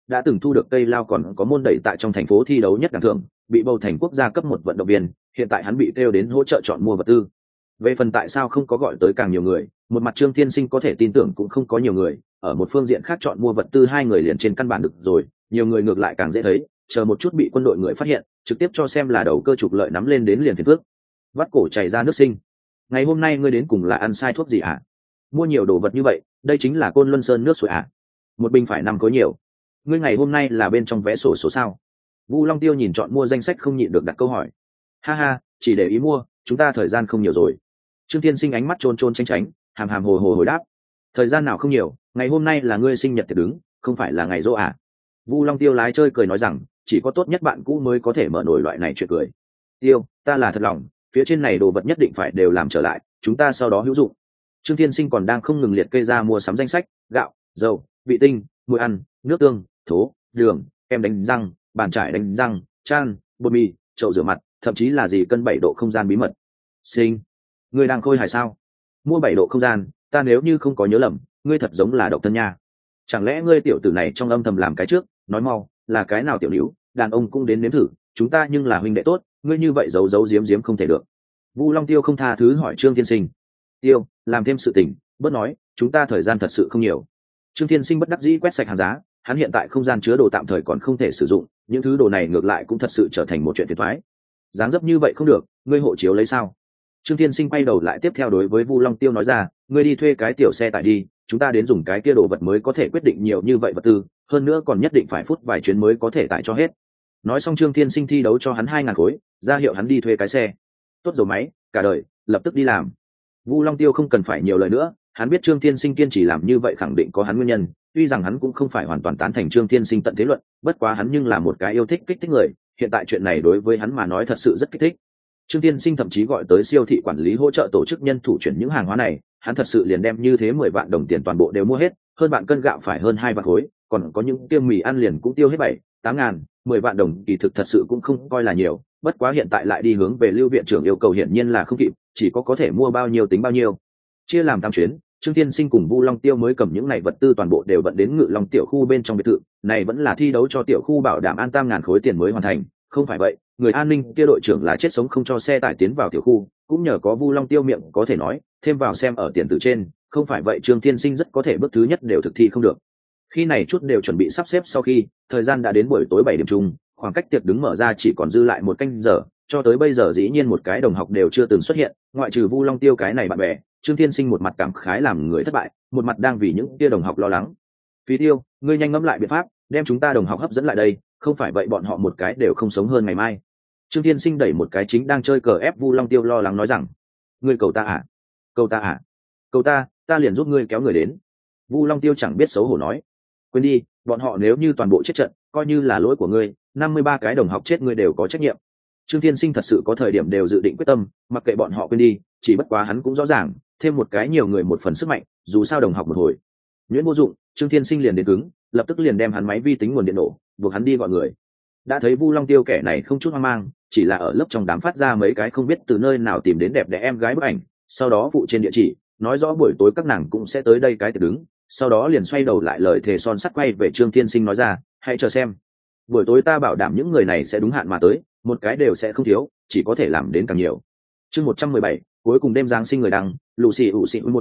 đã từng thu được cây lao còn có môn đẩy tại trong thành phố thi đấu nhất đẳng thưởng, bị bầu thành quốc gia cấp một vận động viên, hiện tại hắn bị kêu đến hỗ trợ chọn mua vật tư. Về phần tại sao không có gọi tới càng nhiều người, một mặt Trương Thiên Sinh có thể tin tưởng cũng không có nhiều người, ở một phương diện khác chọn mua vật tư hai người liền trên căn bản được rồi, nhiều người ngược lại càng dễ thấy, chờ một chút bị quân đội người phát hiện, trực tiếp cho xem là đầu cơ trục lợi nắm lên đến liền phiền phức. Vắt cổ chảy ra nước sinh. Ngày hôm nay ngươi đến cùng là ăn sai thuốc gì ạ? Mua nhiều đồ vật như vậy, đây chính là Côn Luân Sơn nước suối ạ. Một bình phải 5 khối nhiều. Ngươi ngày hôm nay là bên trong vé sổ số sao? Vu Long Tiêu nhìn chọn mua danh sách không nhịn được đặt câu hỏi. Ha ha, chỉ để ý mua, chúng ta thời gian không nhiều rồi. Trương Thiên Sinh ánh mắt trôn trôn tránh tránh, hàm hàm hồ hồ hồi đáp. Thời gian nào không nhiều, ngày hôm nay là ngươi sinh nhật tiệc đứng, không phải là ngày dỗ à? Vu Long Tiêu lái chơi cười nói rằng, chỉ có tốt nhất bạn cũ mới có thể mở nổi loại này chuyện cười. Tiêu, ta là thật lòng, phía trên này đồ vật nhất định phải đều làm trở lại, chúng ta sau đó hữu dụng. Trương Thiên Sinh còn đang không ngừng liệt kê ra mua sắm danh sách, gạo, dầu, vị tinh, muối ăn, nước tương, thố, đường, kem đánh răng, bàn chải đánh răng, chan, bột mì, chậu rửa mặt, thậm chí là gì cân 7 độ không gian bí mật. Sinh, ngươi đang khôi hài sao? Mua 7 độ không gian, ta nếu như không có nhớ lầm, ngươi thật giống là độc thân nha. Chẳng lẽ ngươi tiểu tử này trong âm thầm làm cái trước, nói mau, là cái nào tiểu nữ, đàn ông cũng đến nếm thử, chúng ta nhưng là huynh đệ tốt, ngươi như vậy giấu giấu giếm giếm không thể được. Vu Long Tiêu không tha thứ hỏi Trương Thiên Sinh. Tiêu, làm thêm sự tình, bớt nói, chúng ta thời gian thật sự không nhiều. Trương Thiên Sinh bất đắc dĩ quét sạch hàng giá, hắn hiện tại không gian chứa đồ tạm thời còn không thể sử dụng, những thứ đồ này ngược lại cũng thật sự trở thành một chuyện phiền toái. Dáng dấp như vậy không được, ngươi hộ chiếu lấy sao? Trương Thiên Sinh quay đầu lại tiếp theo đối với Vu Long Tiêu nói ra, ngươi đi thuê cái tiểu xe tải đi, chúng ta đến dùng cái kia đồ vật mới có thể quyết định nhiều như vậy vật tư, hơn nữa còn nhất định phải phút vài chuyến mới có thể tải cho hết. Nói xong Trương Thiên Sinh thi đấu cho hắn 2.000 khối, ra hiệu hắn đi thuê cái xe. Tốt dầu máy, cả đời, lập tức đi làm. Vu Long Tiêu không cần phải nhiều lời nữa, hắn biết Trương Thiên Sinh kiên trì làm như vậy khẳng định có hắn nguyên nhân, tuy rằng hắn cũng không phải hoàn toàn tán thành Trương Thiên Sinh tận thế luận, bất quá hắn nhưng là một cái yêu thích kích thích người, hiện tại chuyện này đối với hắn mà nói thật sự rất kích thích. Trương Thiên Sinh thậm chí gọi tới siêu thị quản lý hỗ trợ tổ chức nhân thủ chuyển những hàng hóa này, hắn thật sự liền đem như thế 10 vạn đồng tiền toàn bộ đều mua hết, hơn bạn cân gạo phải hơn 2 vạn khối, còn có những tiêm mì ăn liền cũng tiêu hết 7-8 ngàn, 10 vạn đồng kỳ thực thật sự cũng không coi là nhiều, bất quá hiện tại lại đi hướng về Lưu viện trưởng yêu cầu hiển nhiên là không kịp, chỉ có thể mua bao nhiêu tính bao nhiêu. Chia làm 8 chuyến, Trương Thiên Sinh cùng Vu Long Tiêu mới cầm những này vật tư toàn bộ đều vận đến Ngự Long tiểu khu bên trong biệt thự, này vẫn là thi đấu cho tiểu khu bảo đảm an 8.000 khối tiền mới hoàn thành, không phải vậy, người an ninh kia đội trưởng là chết sống không cho xe tải tiến vào tiểu khu, cũng nhờ có Vu Long Tiêu miệng có thể nói, thêm vào xem ở tiền từ trên, không phải vậy Trương Thiên Sinh rất có thể bước thứ nhất đều thực thi không được. Khi này chút đều chuẩn bị sắp xếp sau khi, thời gian đã đến buổi tối 7 điểm chung, khoảng cách tiệc đứng mở ra chỉ còn dư lại 1 canh giờ, cho tới bây giờ dĩ nhiên một cái đồng học đều chưa từng xuất hiện, ngoại trừ Vu Long Tiêu cái này bạn bè, Trương Thiên Sinh một mặt cảm khái làm người thất bại, một mặt đang vì những kia đồng học lo lắng. Phí Tiêu, ngươi nhanh ngẫm lại biện pháp, đem chúng ta đồng học hấp dẫn lại đây, không phải vậy bọn họ một cái đều không sống hơn ngày mai. Trương Thiên Sinh đẩy một cái chính đang chơi cờ ép Vu Long Tiêu lo lắng nói rằng, ngươi cầu ta à? Cầu ta à? Cầu ta liền giúp ngươi kéo người đến. Vu Long Tiêu chẳng biết xấu hổ nói, quên đi, bọn họ nếu như toàn bộ chết trận, coi như là lỗi của ngươi, 53 cái đồng học chết ngươi đều có trách nhiệm. Trương Thiên Sinh thật sự có thời điểm đều dự định quyết tâm, mặc kệ bọn họ quên đi, chỉ bất quá hắn cũng rõ ràng, thêm một cái nhiều người một phần sức mạnh, dù sao đồng học một hồi. Nhuyễn vô dụng, Trương Thiên Sinh liền đến cứng, lập tức liền đem hắn máy vi tính nguồn điện nổ, buộc hắn đi gọi người. Đã thấy Vu Long Tiêu kẻ này không chút hoang mang, chỉ là ở lớp trong đám phát ra mấy cái không biết từ nơi nào tìm đến đẹp đẽ em gái bức ảnh, sau đó phụ trên địa chỉ, nói rõ buổi tối các nàng cũng sẽ tới đây cái tiệc đứng, sau đó liền xoay đầu lại lời thề son sắt quay về Trương Thiên Sinh nói ra, hãy chờ xem, buổi tối ta bảo đảm những người này sẽ đúng hạn mà tới, một cái đều sẽ không thiếu, chỉ có thể làm đến càng nhiều. Chương 117, cuối cùng đêm giáng sinh người đăng, Lucy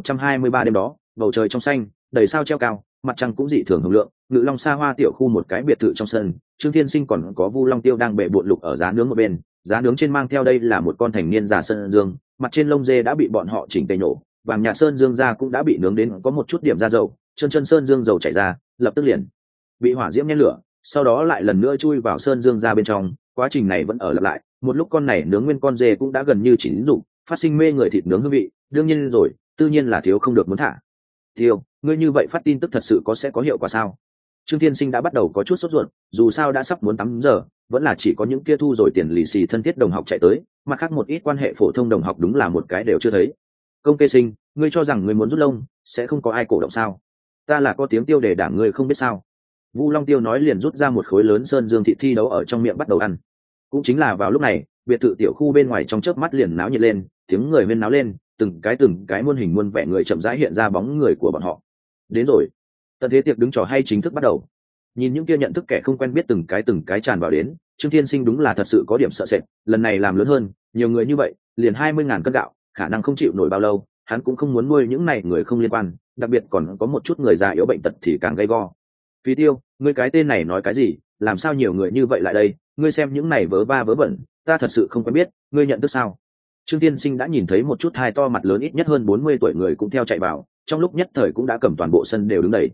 123 đêm đó, bầu trời trong xanh, đầy sao treo cao, mặt trăng cũng dị thường hồng lượng, Ngự Long xa hoa tiểu khu một cái biệt thự trong sân, Trương Thiên Sinh còn có Vu Long Tiêu đang bệ bộn lục ở giá nướng một bên, giá nướng trên mang theo đây là một con thành niên già sơn dương, mặt trên lông dê đã bị bọn họ chỉnh tề nổ, vàng nhạt sơn dương da cũng đã bị nướng đến có một chút điểm da dầu, chân sơn dương dầu chảy ra, lập tức liền bị hỏa diễm nhen lửa, sau đó lại lần nữa chui vào sơn dương da bên trong, quá trình này vẫn ở lặp lại, một lúc con này nướng nguyên con dê cũng đã gần như chín rụng, phát sinh mê người thịt nướng hương vị, đương nhiên rồi, tự nhiên là thiếu không được muốn thả. Tiêu, ngươi như vậy phát tin tức thật sự sẽ có hiệu quả sao? Trương Thiên Sinh đã bắt đầu có chút sốt ruột, dù sao đã sắp muốn 8 giờ, vẫn là chỉ có những kia thu rồi tiền lì xì thân thiết đồng học chạy tới, mặt khác một ít quan hệ phổ thông đồng học đúng là một cái đều chưa thấy. Công kê sinh, ngươi cho rằng ngươi muốn rút lông, sẽ không có ai cổ động sao? Ta là có tiếng Tiêu để đảm ngươi không biết sao? Vu Long Tiêu nói liền rút ra một khối lớn sơn dương thịt thi đấu ở trong miệng bắt đầu ăn. Cũng chính là vào lúc này, biệt thự tiểu khu bên ngoài trong chớp mắt liền náo nhiệt lên, tiếng người huyên náo lên, từng cái muôn hình muôn vẻ người chậm rãi hiện ra bóng người của bọn họ. Đến rồi, tận thế tiệc đứng trò hay chính thức bắt đầu. Nhìn những kia nhận thức kẻ không quen biết từng cái tràn vào đến, Trương Thiên Sinh đúng là thật sự có điểm sợ sệt, lần này làm lớn hơn, nhiều người như vậy, liền 20.000 cân gạo, khả năng không chịu nổi bao lâu, hắn cũng không muốn nuôi những này người không liên quan, đặc biệt còn có một chút người già yếu bệnh tật thì càng gay go. Phí Tiêu, ngươi cái tên này nói cái gì, làm sao nhiều người như vậy lại đây, ngươi xem những này vớ va vớ vẩn, ta thật sự không quen biết, ngươi nhận thức sao? Trương Thiên Sinh đã nhìn thấy một chút hai to mặt lớn ít nhất hơn 40 tuổi người cũng theo chạy vào, trong lúc nhất thời cũng đã cầm toàn bộ sân đều đứng đầy.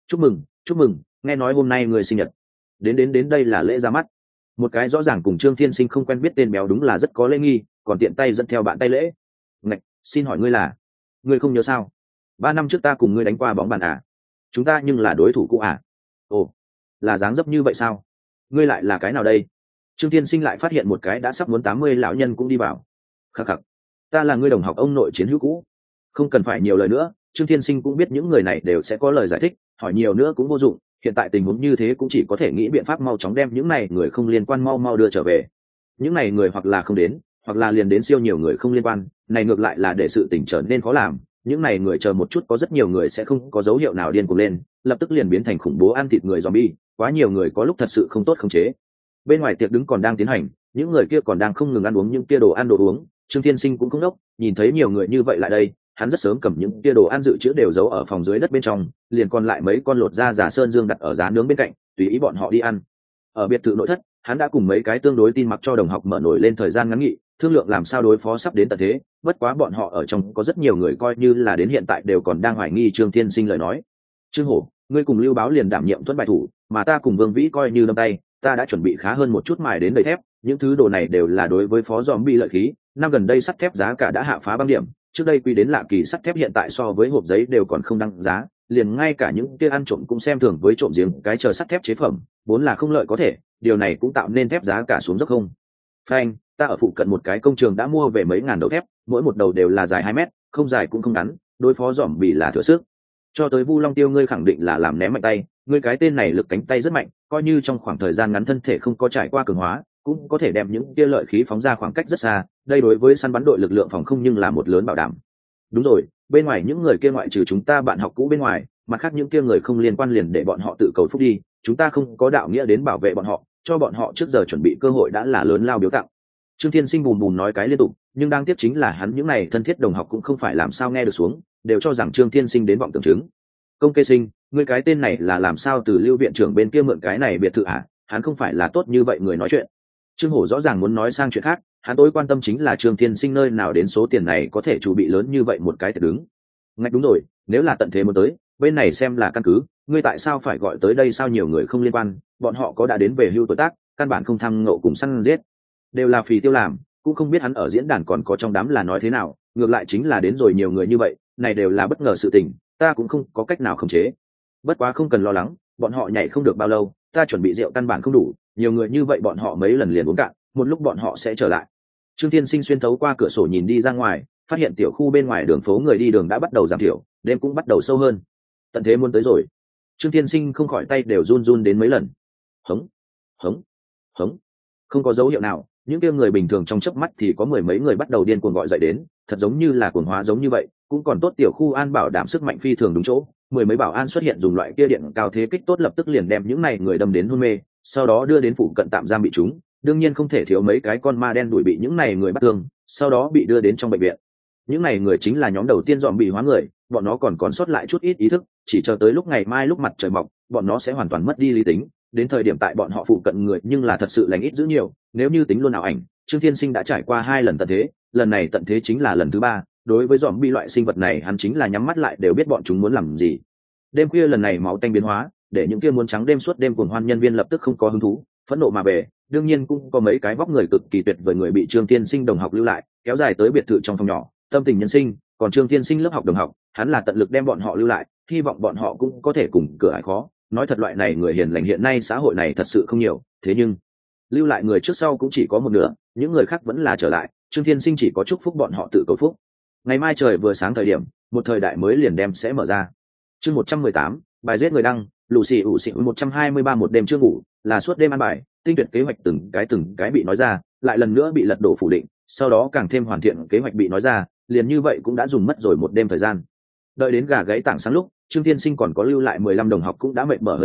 Chúc mừng, nghe nói hôm nay người sinh nhật. Đến đây là lễ ra mắt. Một cái rõ ràng cùng Trương Thiên Sinh không quen biết tên béo đúng là rất có lễ nghi, còn tiện tay dẫn theo bạn tay lễ. Ngạch, xin hỏi ngươi là? Ngươi không nhớ sao? 3 năm trước ta cùng ngươi đánh qua bóng bàn à? Chúng ta nhưng là đối thủ cũ à? Ồ, là dáng dấp như vậy sao? Ngươi lại là cái nào đây? Trương Thiên Sinh lại phát hiện một cái đã sắp muốn 80 lão nhân cũng đi vào. Khắc khắc, ta là ngươi đồng học ông nội chiến hữu cũ. Không cần phải nhiều lời nữa, Trương Thiên Sinh cũng biết những người này đều sẽ có lời giải thích, hỏi nhiều nữa cũng vô dụng, hiện tại tình huống như thế cũng chỉ có thể nghĩ biện pháp mau chóng đem những này người không liên quan mau đưa trở về. Những này người hoặc là không đến, hoặc là liền đến siêu nhiều người không liên quan, này ngược lại là để sự tình trở nên khó làm. Những này người chờ một chút có rất nhiều người sẽ không có dấu hiệu nào điên cuồng lên, lập tức liền biến thành khủng bố ăn thịt người zombie, quá nhiều người có lúc thật sự không tốt khống chế. Bên ngoài tiệc đứng còn đang tiến hành, những người kia còn đang không ngừng ăn uống những kia đồ ăn đồ uống, Trương Thiên Sinh cũng không đốc, nhìn thấy nhiều người như vậy lại đây, hắn rất sớm cầm những kia đồ ăn dự trữ đều giấu ở phòng dưới đất bên trong, liền còn lại mấy con lột da giả sơn dương đặt ở giá nướng bên cạnh, tùy ý bọn họ đi ăn. Ở biệt thự nội thất, hắn đã cùng mấy cái tương đối tin mặc cho đồng học mở nổi lên thời gian ngắn nghị, thương lượng làm sao đối phó sắp đến tận thế. Bất quá bọn họ ở trong có rất nhiều người coi như là đến hiện tại đều còn đang hoài nghi Trương Thiên Sinh lời nói. Trương Hổ, ngươi cùng Lưu Báo liền đảm nhiệm tuấn bài thủ, mà ta cùng Vương Vĩ coi như lâm tay, ta đã chuẩn bị khá hơn một chút mài đến đầy thép, những thứ đồ này đều là đối với phó zombie lợi khí. Năm gần đây sắt thép giá cả đã hạ phá băng điểm, trước đây quy đến lạ kỳ sắt thép hiện tại so với hộp giấy đều còn không đăng giá, liền ngay cả những kia ăn trộm cũng xem thường với trộm giếng cái chờ sắt thép chế phẩm, vốn là không lợi có thể, điều này cũng tạo nên thép giá cả xuống dốc không. Phanh, ta ở phụ cận một cái công trường đã mua về mấy ngàn đầu thép, mỗi một đầu đều là dài 2 mét, không dài cũng không ngắn, đối phó zombie là thừa sức. Cho tới Vu Long Tiêu ngươi khẳng định là làm ném mạnh tay, ngươi cái tên này lực cánh tay rất mạnh, coi như trong khoảng thời gian ngắn thân thể không có trải qua cường hóa, cũng có thể đem những kia lợi khí phóng ra khoảng cách rất xa, đây đối với săn bắn đội lực lượng phòng không nhưng là một lớn bảo đảm. Đúng rồi, bên ngoài những người kia ngoại trừ chúng ta bạn học cũ bên ngoài, mặt khác những kia người không liên quan liền để bọn họ tự cầu phúc đi, chúng ta không có đạo nghĩa đến bảo vệ bọn họ, cho bọn họ trước giờ chuẩn bị cơ hội đã là lớn lao biếu tặng. Trương Thiên Sinh bùm bùm nói cái liên tục, nhưng đáng tiếc chính là hắn những này thân thiết đồng học cũng không phải làm sao nghe được xuống, đều cho rằng Trương Thiên Sinh đến vọng tưởng chứng. Công Kê Sinh, ngươi cái tên này là làm sao từ Lưu viện trưởng bên kia mượn cái này biệt thự à? Hắn không phải là tốt như vậy người nói chuyện. Trương Hổ rõ ràng muốn nói sang chuyện khác, hắn tối quan tâm chính là Trương Thiên Sinh nơi nào đến số tiền này có thể chuẩn bị lớn như vậy một cái tiệc đứng. Ngạch đúng rồi, nếu là tận thế muốn tới, bên này xem là căn cứ, ngươi tại sao phải gọi tới đây sao nhiều người không liên quan, bọn họ có đã đến về hưu tuổi tác, căn bản không tham ngộ cùng săn giết. Đều là Phì Tiêu làm, cũng không biết hắn ở diễn đàn còn có trong đám là nói thế nào, ngược lại chính là đến rồi nhiều người như vậy, này đều là bất ngờ sự tình, ta cũng không có cách nào khống chế. Bất quá không cần lo lắng, bọn họ nhảy không được bao lâu, ta chuẩn bị rượu căn bản không đủ, nhiều người như vậy bọn họ mấy lần liền uống cạn, một lúc bọn họ sẽ trở lại. Trương Thiên Sinh xuyên thấu qua cửa sổ nhìn đi ra ngoài, phát hiện tiểu khu bên ngoài đường phố người đi đường đã bắt đầu giảm thiểu, đêm cũng bắt đầu sâu hơn. Tận thế muốn tới rồi. Trương Thiên Sinh không khỏi tay đều run run đến mấy lần. Hống, hống, hống. Không có dấu hiệu nào, những kia người bình thường trong chớp mắt thì có mười mấy người bắt đầu điên cuồng gọi dậy đến, thật giống như là cuồng hóa giống như vậy, cũng còn tốt tiểu khu an bảo đảm sức mạnh phi thường đúng chỗ, mười mấy bảo an xuất hiện dùng loại kia điện cao thế kích tốt lập tức liền đem những này người đâm đến hôn mê, sau đó đưa đến phụ cận tạm giam bị chúng, đương nhiên không thể thiếu mấy cái con ma đen đuổi bị những này người bắt thương, sau đó bị đưa đến trong bệnh viện. Những này người chính là nhóm đầu tiên dòm bị hóa người, bọn nó còn sót lại chút ít ý thức, chỉ chờ tới lúc ngày mai lúc mặt trời mọc, bọn nó sẽ hoàn toàn mất đi lý tính, đến thời điểm tại bọn họ phụ cận người nhưng là thật sự lành ít dữ nhiều, nếu như tính luôn ảo ảnh, Trương Thiên Sinh đã trải qua 2 lần tận thế, lần này tận thế chính là lần thứ 3, đối với dòm bi loại sinh vật này hắn chính là nhắm mắt lại đều biết bọn chúng muốn làm gì. Đêm khuya lần này máu tanh biến hóa, để những kia muốn trắng đêm suốt đêm cuồng hoan nhân viên lập tức không có hứng thú, phẫn nộ mà về, đương nhiên cũng có mấy cái vóc người cực kỳ tuyệt vời người bị Trương Thiên Sinh đồng học lưu lại, kéo dài tới biệt thự trong phòng nhỏ, tâm tình nhân sinh, còn Trương Thiên Sinh lớp học đồng học, hắn là tận lực đem bọn họ lưu lại, hy vọng bọn họ cũng có thể cùng cửa ải khó, nói thật loại này người hiền lành hiện nay xã hội này thật sự không nhiều, thế nhưng lưu lại người trước sau cũng chỉ có một nửa, những người khác vẫn là trở lại, Trương Thiên Sinh chỉ có chúc phúc bọn họ tự cầu phúc. Ngày mai trời vừa sáng thời điểm, một thời đại mới liền đem sẽ mở ra. Chương 118, bài giết người đăng, Lucy 123 một đêm chưa ngủ, là suốt đêm ăn bài, tinh tuyệt kế hoạch từng cái bị nói ra, lại lần nữa bị lật đổ phủ định, sau đó càng thêm hoàn thiện kế hoạch bị nói ra, liền như vậy cũng đã dùng mất rồi một đêm thời gian. Đợi đến gà gáy tảng sáng lúc, Trương Thiên Sinh còn có lưu lại 15 đồng học cũng đã mệt bở hơi thai,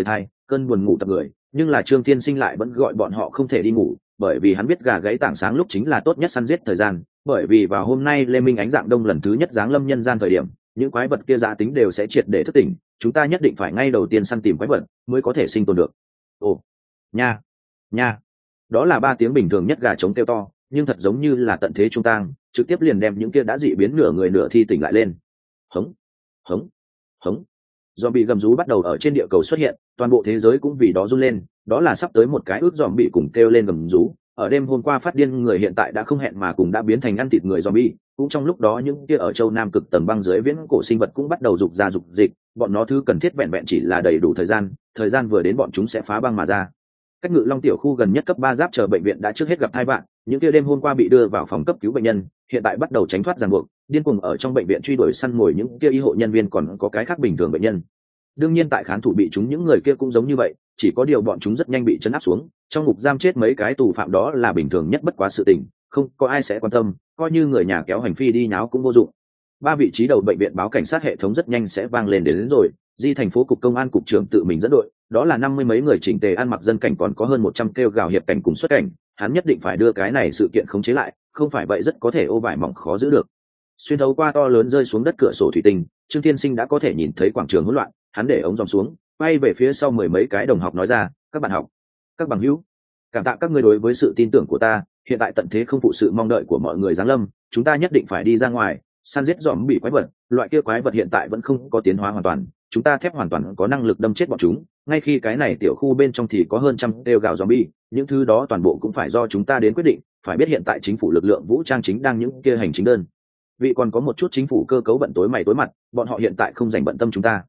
cơn buồn ngủ tập người, nhưng là Trương Thiên Sinh lại vẫn gọi bọn họ không thể đi ngủ, bởi vì hắn biết gà gáy tảng sáng lúc chính là tốt nhất săn giết thời gian, bởi vì vào hôm nay Lê Minh Ánh Dạng Đông lần thứ nhất giáng lâm nhân gian thời điểm, những quái vật kia giá tính đều sẽ triệt để thức tỉnh, chúng ta nhất định phải ngay đầu tiên săn tìm quái vật mới có thể sinh tồn được. Ồ, nha, nha, đó là 3 tiếng bình thường nhất gà trống kêu to, nhưng thật giống như là tận thế trung tang, trực tiếp liền đem những kia đã dị biến nửa người nửa thi tỉnh lại lên. Hống, hống, hống. Zombie gầm rú bắt đầu ở trên địa cầu xuất hiện, toàn bộ thế giới cũng vì đó run lên, đó là sắp tới một cái ước zombie cùng kêu lên gầm rú. Ở đêm hôm qua phát điên người hiện tại đã không hẹn mà cùng đã biến thành ăn thịt người zombie, cũng trong lúc đó những kia ở châu Nam cực tầng băng dưới viễn cổ sinh vật cũng bắt đầu dục ra dục dịch, bọn nó thứ cần thiết vẹn vẹn chỉ là đầy đủ thời gian vừa đến bọn chúng sẽ phá băng mà ra. Cách Ngự Long tiểu khu gần nhất cấp 3 giáp chờ bệnh viện đã trước hết gặp hai bạn, những kia đêm hôm qua bị đưa vào phòng cấp cứu bệnh nhân, hiện tại bắt đầu tránh thoát ràng buộc, điên cuồng ở trong bệnh viện truy đuổi săn mồi những kia y hộ nhân viên còn có cái khác bình thường bệnh nhân. Đương nhiên tại khán thủ bị chúng những người kia cũng giống như vậy, chỉ có điều bọn chúng rất nhanh bị trấn áp xuống, trong ngục giam chết mấy cái tù phạm đó là bình thường nhất bất quá sự tình, không có ai sẽ quan tâm, coi như người nhà kéo hành phi đi nháo cũng vô dụng. 3 vị trí đầu bệnh viện báo cảnh sát hệ thống rất nhanh sẽ vang lên đến rồi, Di thành phố cục công an cục trưởng tự mình dẫn đội, đó là 50 mấy người chỉnh tề ăn mặc dân cảnh còn có hơn 100 kêu gào hiệp cảnh cùng xuất cảnh, hắn nhất định phải đưa cái này sự kiện khống chế lại, không phải vậy rất có thể ô vải mỏng khó giữ được. Xuyên thấu qua to lớn rơi xuống đất cửa sổ thủy tinh, Trương Thiên Sinh đã có thể nhìn thấy quảng trường hỗn loạn, hắn để ống dòng xuống, quay về phía sau 10 mấy cái đồng học nói ra, các bạn học, các bằng hữu, cảm tạ các ngươi đối với sự tin tưởng của ta, hiện tại tận thế không phụ sự mong đợi của mọi người giáng lâm, chúng ta nhất định phải đi ra ngoài săn giết dòm bị quái vật, loại kia quái vật hiện tại vẫn không có tiến hóa hoàn toàn, chúng ta thép hoàn toàn có năng lực đâm chết bọn chúng, ngay khi cái này tiểu khu bên trong thì có hơn trăm đều gạo zombie, những thứ đó toàn bộ cũng phải do chúng ta đến quyết định, phải biết hiện tại chính phủ lực lượng vũ trang chính đang những kia hành chính đơn vị còn có một chút chính phủ cơ cấu bận tối mày tối mặt, bọn họ hiện tại không dành bận tâm chúng ta,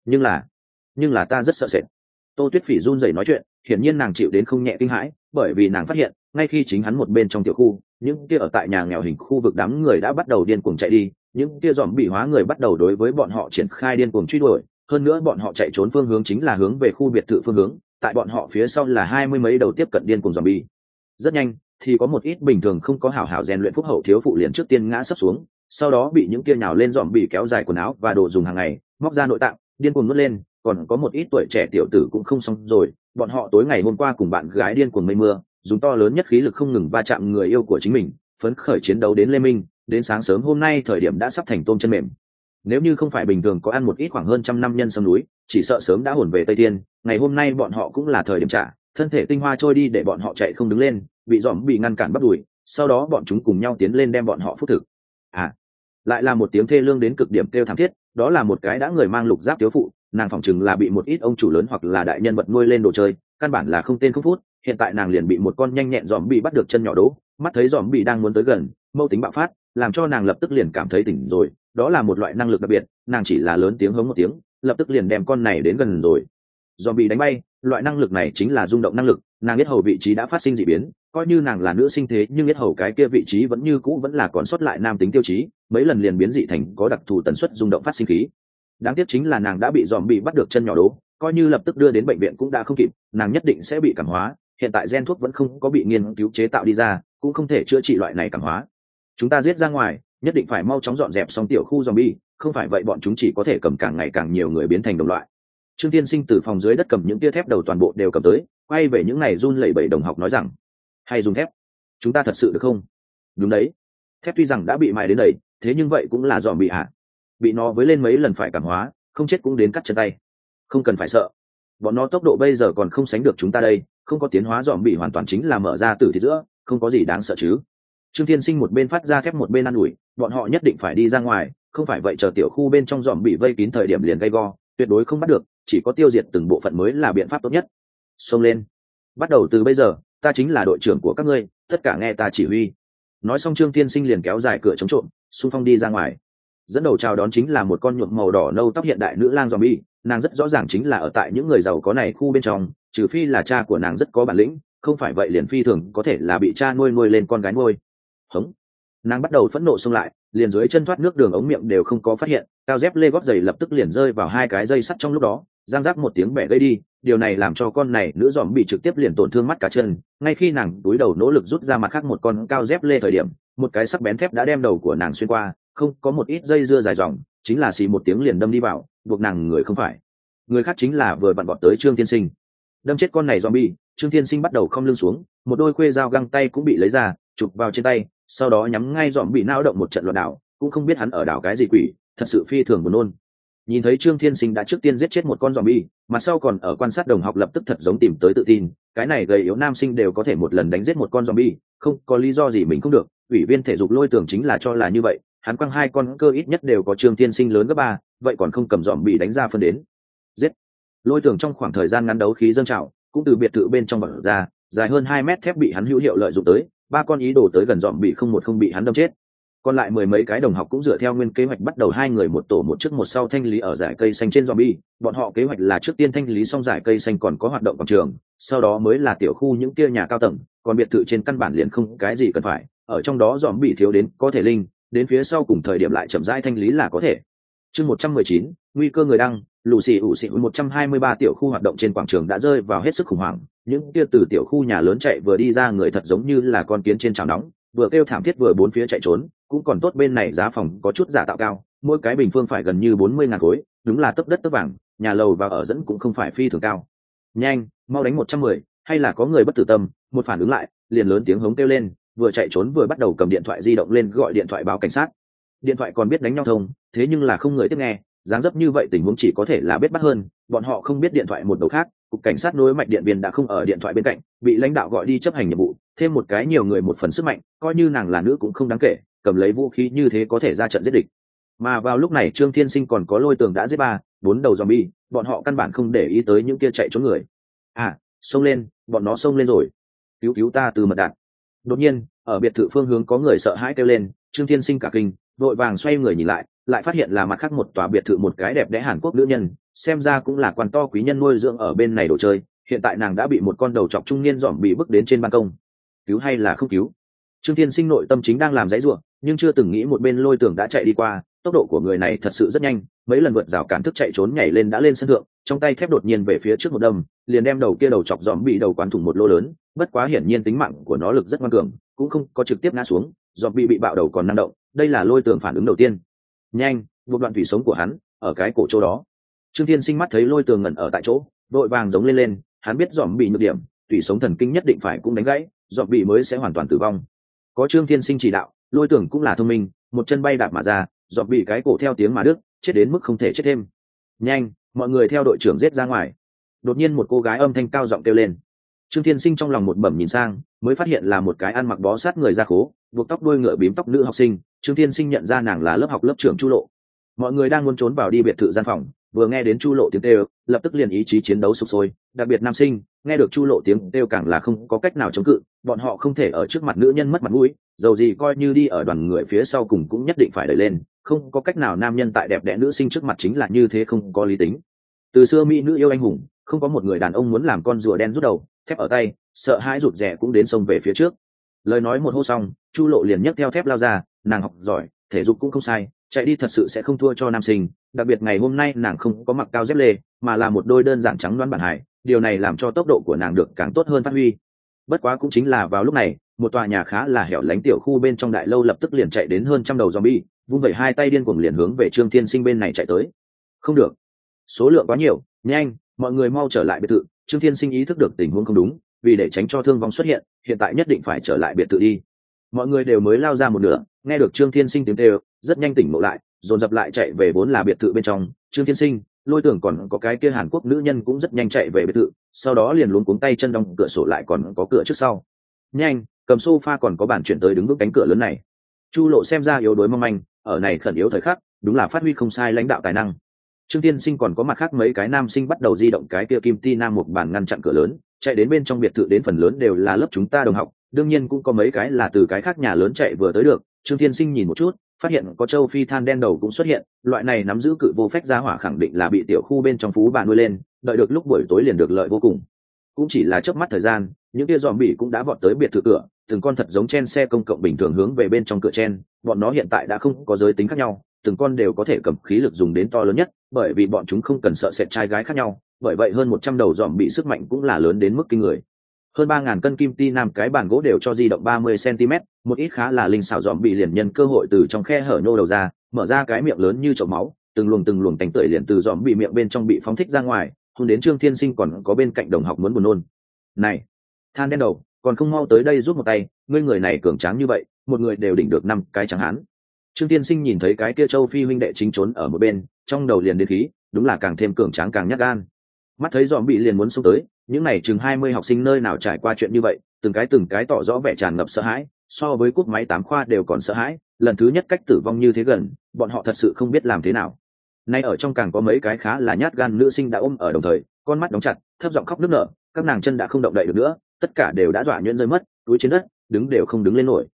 nhưng là ta rất sợ sệt. Tô Tuyết Phỉ run rẩy nói chuyện, hiển nhiên nàng chịu đến không nhẹ kinh hãi, bởi vì nàng phát hiện ngay khi chính hắn một bên trong tiểu khu, những kia ở tại nhà nghèo hình khu vực đám người đã bắt đầu điên cuồng chạy đi, những kia dòm bị hóa người bắt đầu đối với bọn họ triển khai điên cuồng truy đuổi, hơn nữa bọn họ chạy trốn phương hướng chính là hướng về khu biệt thự phương hướng, tại bọn họ phía sau là 20 mấy đầu tiếp cận điên cuồng zombie. Rất nhanh thì có một ít bình thường không có hảo hảo rèn luyện phúc hậu thiếu phụ liền trước tiên ngã sấp xuống, sau đó bị những kia nhào lên zombie kéo dài quần áo và đồ dùng hàng ngày, móc ra nội tạng, điên cuồng nuốt lên, còn có một ít tuổi trẻ tiểu tử cũng không xong rồi, bọn họ tối ngày hôm qua cùng bạn gái điên cuồng mây mưa, dùng to lớn nhất khí lực không ngừng va chạm người yêu của chính mình, phấn khởi chiến đấu đến Lê Minh, đến sáng sớm hôm nay thời điểm đã sắp thành tôm chân mềm. Nếu như không phải bình thường có ăn một ít khoảng hơn 100 năm nhân sâm núi, chỉ sợ sớm đã hồn về Tây Thiên, ngày hôm nay bọn họ cũng là thời điểm trả, thân thể tinh hoa trôi đi để bọn họ chạy không đứng lên, bị dòm bị ngăn cản bắt đuổi, sau đó bọn chúng cùng nhau tiến lên đem bọn họ phúc thực. Lại là một tiếng thê lương đến cực điểm kêu thảm thiết, đó là một cái đã người mang lục giáp thiếu phụ, nàng phỏng chừng là bị một ít ông chủ lớn hoặc là đại nhân vật nuôi lên đồ chơi, căn bản là không tên không phút, hiện tại nàng liền bị một con nhanh nhẹn dòm bị bắt được chân nhỏ đố, mắt thấy dòm bị đang muốn tới gần, mâu tính bạo phát, làm cho nàng lập tức liền cảm thấy tỉnh rồi, đó là một loại năng lực đặc biệt, nàng chỉ là lớn tiếng hống một tiếng, lập tức liền đem con này đến gần rồi. Dòm bị đánh bay, loại năng lực này chính là rung động năng lực, nàng biết hầu vị trí đã phát sinh dị biến, coi như nàng là nữ sinh thế nhưng biết hầu cái kia vị trí vẫn như cũ vẫn là còn sót lại nam tính tiêu chí, mấy lần liền biến dị thành có đặc thù tần suất rung động phát sinh khí. Đáng tiếc chính là nàng đã bị dòm bị bắt được chân nhỏ đố, coi như lập tức đưa đến bệnh viện cũng đã không kịp, nàng nhất định sẽ bị cảm hóa, hiện tại gen thuốc vẫn không có bị nghiên cứu chế tạo đi ra, cũng không thể chữa trị loại này cảm hóa. Chúng ta giết ra ngoài, nhất định phải mau chóng dọn dẹp xong tiểu khu zombie, không phải vậy bọn chúng chỉ có thể cầm càng ngày càng nhiều người biến thành đồng loại. Trương Tiên Sinh từ phòng dưới đất cầm những tia thép đầu toàn bộ đều cầm tới, quay về những này run lẩy bẩy đồng học nói rằng, hay dùng thép, chúng ta thật sự được không? Đúng đấy, thép tuy rằng đã bị mài đến đầy, thế nhưng vậy cũng là dòm bị bị nó với lên mấy lần phải cảm hóa, không chết cũng đến cắt chân tay. Không cần phải sợ, bọn nó tốc độ bây giờ còn không sánh được chúng ta đây, không có tiến hóa dòm bị hoàn toàn chính là mở ra từ thịt giữa, không có gì đáng sợ chứ. Trương Thiên Sinh một bên phát ra thép một bên ăn ủi, bọn họ nhất định phải đi ra ngoài, không phải vậy chờ tiểu khu bên trong dòm bị vây kín thời điểm liền gay go, tuyệt đối không bắt được, chỉ có tiêu diệt từng bộ phận mới là biện pháp tốt nhất. Xông lên, bắt đầu từ bây giờ, ta chính là đội trưởng của các ngươi, tất cả nghe ta chỉ huy. Nói xong Trương Thiên Sinh liền kéo dài cửa chống trộm, xung phong đi ra ngoài. Dẫn đầu chào đón chính là một con nhuộm màu đỏ nâu tóc hiện đại nữ lang zombie, nàng rất rõ ràng chính là ở tại những người giàu có này khu bên trong, trừ phi là cha của nàng rất có bản lĩnh, không phải vậy liền phi thường có thể là bị cha nuôi lên con gái nuôi. Hống, nàng bắt đầu phẫn nộ xông lại, liền dưới chân thoát nước đường ống miệng đều không có phát hiện, cao dép lê gót giày lập tức liền rơi vào 2 cái dây sắt trong lúc đó, giang rác một tiếng bẻ gây đi, điều này làm cho con này nữ dòm bị trực tiếp liền tổn thương mắt cả chân, ngay khi nàng túi đầu nỗ lực rút ra mặt khác một con cao dép lê thời điểm, một cái sắc bén thép đã đem đầu của nàng xuyên qua, không có một ít dây dưa dài dòng, chính là xì một tiếng liền đâm đi vào, buộc nàng người không phải người khác chính là vừa vặn vọt tới Trương Tiên Sinh. Đâm chết con này zombie, Trương Thiên Sinh bắt đầu khom lưng xuống, một đôi khuê dao găng tay cũng bị lấy ra, chụp vào trên tay, sau đó nhắm ngay zombie não động một trận loạn đảo, cũng không biết hắn ở đảo cái gì quỷ, thật sự phi thường buồn nôn. Nhìn thấy Trương Thiên Sinh đã trước tiên giết chết một con zombie, mà sau còn ở quan sát đồng học lập tức thật giống tìm tới tự tin, cái này gầy yếu nam sinh đều có thể một lần đánh giết một con zombie, không có lý do gì mình không được. Ủy viên thể dục Lôi Tưởng chính là cho là như vậy, hắn quăng hai con cơ ít nhất đều có Trương Thiên Sinh lớn gấp 3, vậy còn không cầm zombie đánh ra phân đến. Giết. Lôi Tưởng trong khoảng thời gian ngắn đấu khí dâng trào, cũng từ biệt thự bên trong bật ra, dài hơn 2 mét thép bị hắn hữu hiệu lợi dụng tới, ba con ý đồ tới gần zombie không bị hắn đâm chết. Còn lại mười mấy cái đồng học cũng dựa theo nguyên kế hoạch bắt đầu hai người một tổ một trước một sau thanh lý ở dải cây xanh trên zombie. Bọn họ kế hoạch là trước tiên thanh lý xong dải cây xanh còn có hoạt động quảng trường, sau đó mới là tiểu khu những kia nhà cao tầng, còn biệt thự trên căn bản liền không cái gì cần phải, ở trong đó zombie thiếu đến có thể linh, đến phía sau cùng thời điểm lại chậm rãi thanh lý là có thể. Chương 119, nguy cơ người đăng, lù xì ủ xì 123 tiểu khu hoạt động trên quảng trường đã rơi vào hết sức khủng hoảng, những kia từ tiểu khu nhà lớn chạy vừa đi ra người thật giống như là con kiến trên chảo nóng, vừa kêu thảm thiết vừa bốn phía chạy trốn, cũng còn tốt bên này giá phòng có chút giả tạo cao, mỗi cái bình phương phải gần như 40.000 khối, đúng là tấp đất tấp vàng, nhà lầu và ở dẫn cũng không phải phi thường cao. Nhanh, mau đánh 110, hay là có người bất tử tâm, một phản ứng lại, liền lớn tiếng hống kêu lên, vừa chạy trốn vừa bắt đầu cầm điện thoại di động lên gọi điện thoại báo cảnh sát. Điện thoại còn biết đánh nhau thông, thế nhưng là không người tiếp nghe, dáng dấp như vậy tình huống chỉ có thể là biết bắt hơn, bọn họ không biết điện thoại một đầu khác, cục cảnh sát nối mạch điện viên đã không ở điện thoại bên cạnh, bị lãnh đạo gọi đi chấp hành nhiệm vụ, thêm một cái nhiều người một phần sức mạnh, coi như nàng là nữ cũng không đáng kể, cầm lấy vũ khí như thế có thể ra trận giết địch. Mà vào lúc này Trương Thiên Sinh còn có Lôi Tường đã giết 4 đầu zombie, bọn họ căn bản không để ý tới những kia chạy trốn người. Xông lên, bọn nó xông lên rồi. Cứu ta từ mật đạn. Đột nhiên, ở biệt thự phương hướng có người sợ hãi kêu lên, Trương Thiên Sinh cả kinh, vội vàng xoay người nhìn lại phát hiện là mặt khác một tòa biệt thự một cái đẹp đẽ Hàn Quốc nữ nhân, xem ra cũng là quan to quý nhân nuôi dưỡng ở bên này đồ chơi, hiện tại nàng đã bị một con đầu trọc trung niên dòm bị bước đến trên ban công. Cứu hay là không cứu? Trương Thiên Sinh nội tâm chính đang làm giãy giụa, nhưng chưa từng nghĩ một bên Lôi Tưởng đã chạy đi qua, tốc độ của người này thật sự rất nhanh, mấy lần vượt rào cản thức chạy trốn nhảy lên đã lên sân thượng, trong tay thép đột nhiên về phía trước một đâm, liền đem đầu kia đầu chọc dòm bị đầu quán thủng một lỗ lớn, bất quá hiển nhiên tính mạng của nó lực rất ngoan cường, cũng không có trực tiếp ngã xuống, dòm bị bạo đầu còn năng động, đây là Lôi Tưởng phản ứng đầu tiên. Nhanh, buộc đoạn thủy sống của hắn ở cái cổ chỗ đó. Trương Thiên Sinh mắt thấy Lôi Tường ngẩn ở tại chỗ, vội vàng giống lên, hắn biết dòm bị nhược điểm, thủy sống thần kinh nhất định phải cũng đánh gãy, dòm bị mới sẽ hoàn toàn tử vong. Có Trương Thiên Sinh chỉ đạo, Lôi Tường cũng là thông minh, một chân bay đạp mà ra, dòm bị cái cổ theo tiếng mà đứt, chết đến mức không thể chết thêm. Nhanh, mọi người theo đội trưởng giết ra ngoài. Đột nhiên một cô gái âm thanh cao giọng kêu lên. Trương Thiên Sinh trong lòng một bẩm nhìn sang, mới phát hiện là một cái ăn mặc bó sát người da khố, buộc tóc đuôi ngựa bím tóc nữ học sinh. Trương Thiên Sinh nhận ra nàng là lớp học lớp trưởng Chu Lộ. Mọi người đang muốn trốn vào đi biệt thự gian phòng, vừa nghe đến Chu Lộ tiếng kêu, lập tức liền ý chí chiến đấu sục sôi, đặc biệt nam sinh, nghe được Chu Lộ tiếng kêu càng là không có cách nào chống cự, bọn họ không thể ở trước mặt nữ nhân mất mặt mũi, dầu gì coi như đi ở đoàn người phía sau cùng cũng nhất định phải đẩy lên, không có cách nào nam nhân tại đẹp đẽ nữ sinh trước mặt chính là như thế không có lý tính. Từ xưa mỹ nữ yêu anh hùng, không có một người đàn ông muốn làm con rùa đen rút đầu, thép ở tay, sợ hãi rụt rè cũng đến sông về phía trước. Lời nói một hô xong, Chu Lộ liền nhấc theo thép lao ra, nàng học giỏi, thể dục cũng không sai, chạy đi thật sự sẽ không thua cho nam sinh, đặc biệt ngày hôm nay nàng không có mặc cao dép lê, mà là một đôi đơn giản trắng đoán bản hải, điều này làm cho tốc độ của nàng được càng tốt hơn phát huy. Bất quá cũng chính là vào lúc này, một tòa nhà khá là hẻo lánh tiểu khu bên trong đại lâu lập tức liền chạy đến hơn trăm đầu zombie, vung vẩy hai tay điên cuồng liền hướng về Trương Thiên Sinh bên này chạy tới. Không được, số lượng quá nhiều, nhanh, mọi người mau trở lại biệt thự. Trương Thiên Sinh ý thức được tình huống không đúng, vì để tránh cho thương vong xuất hiện, hiện tại nhất định phải trở lại biệt thự đi. Mọi người đều mới lao ra một nửa, nghe được Trương Thiên Sinh tiếng kêu, rất nhanh tỉnh ngộ lại, dồn dập lại chạy về vốn là biệt thự bên trong. Trương Thiên Sinh, Lôi Tưởng còn có cái kia Hàn Quốc nữ nhân cũng rất nhanh chạy về biệt thự, sau đó liền luống cuống tay chân đóng cửa sổ lại còn có cửa trước sau. Nhanh, cầm sofa còn có bàn chuyển tới đứng bước cánh cửa lớn này. Chu Lộ xem ra yếu đuối mong manh, ở này khẩn yếu thời khắc, đúng là phát huy không sai lãnh đạo tài năng. Trương Thiên Sinh còn có mặt khác mấy cái nam sinh bắt đầu di động cái kia kim ti nam một bàn ngăn chặn cửa lớn, chạy đến bên trong biệt thự, đến phần lớn đều là lớp chúng ta đồng học, đương nhiên cũng có mấy cái là từ cái khác nhà lớn chạy vừa tới được. Trương Thiên Sinh nhìn một chút, phát hiện có châu Phi than đen đầu cũng xuất hiện, loại này nắm giữ cự vô phách gia hỏa khẳng định là bị tiểu khu bên trong phú bà nuôi lên, đợi được lúc buổi tối liền được lợi vô cùng. Cũng chỉ là chớp mắt thời gian, những kia zombie cũng đã vọt tới biệt thự cửa, từng con thật giống chen xe công cộng bình thường hướng về bên trong cửa chen, bọn nó hiện tại đã không có giới tính khác nhau, từng con đều có thể cầm khí lực dùng đến to lớn nhất, bởi vì bọn chúng không cần sợ sệt trai gái khác nhau, bởi vậy hơn 100 đầu zombie sức mạnh cũng là lớn đến mức kinh người. Hơn 3.000 cân kim ti nam cái bàn gỗ đều cho di động 30 cm, một ít khá là linh xảo zombie liền nhân cơ hội từ trong khe hở nhô đầu ra, mở ra cái miệng lớn như chậu máu, từng luồng tành tưởi liền từ zombie miệng bên trong bị phóng thích ra ngoài, hôn đến Trương Thiên Sinh còn có bên cạnh đồng học muốn buồn nôn. Này, than đen đầu, còn không mau tới đây giúp một tay, ngươi người này cường tráng như vậy, một người đều đỉnh được 5 cái trắng hán. Trương Thiên Sinh nhìn thấy cái kia Châu Phi huynh đệ chính trốn ở một bên, trong đầu liền đến khí, đúng là càng thêm cường tráng càng nhát gan. Mắt thấy dòm bị liền muốn xông tới, những này chừng 20 học sinh nơi nào trải qua chuyện như vậy, từng cái tỏ rõ vẻ tràn ngập sợ hãi, so với cúp máy 8 khoa đều còn sợ hãi, lần thứ nhất cách tử vong như thế gần, bọn họ thật sự không biết làm thế nào. Nay ở trong càng có mấy cái khá là nhát gan nữ sinh đã ôm ở đồng thời, con mắt đóng chặt, thấp giọng khóc nức nở, các nàng chân đã không động đậy được nữa, tất cả đều đã dọa nhuyễn rơi mất, túi trên đất, đứng đều không đứng lên nổi.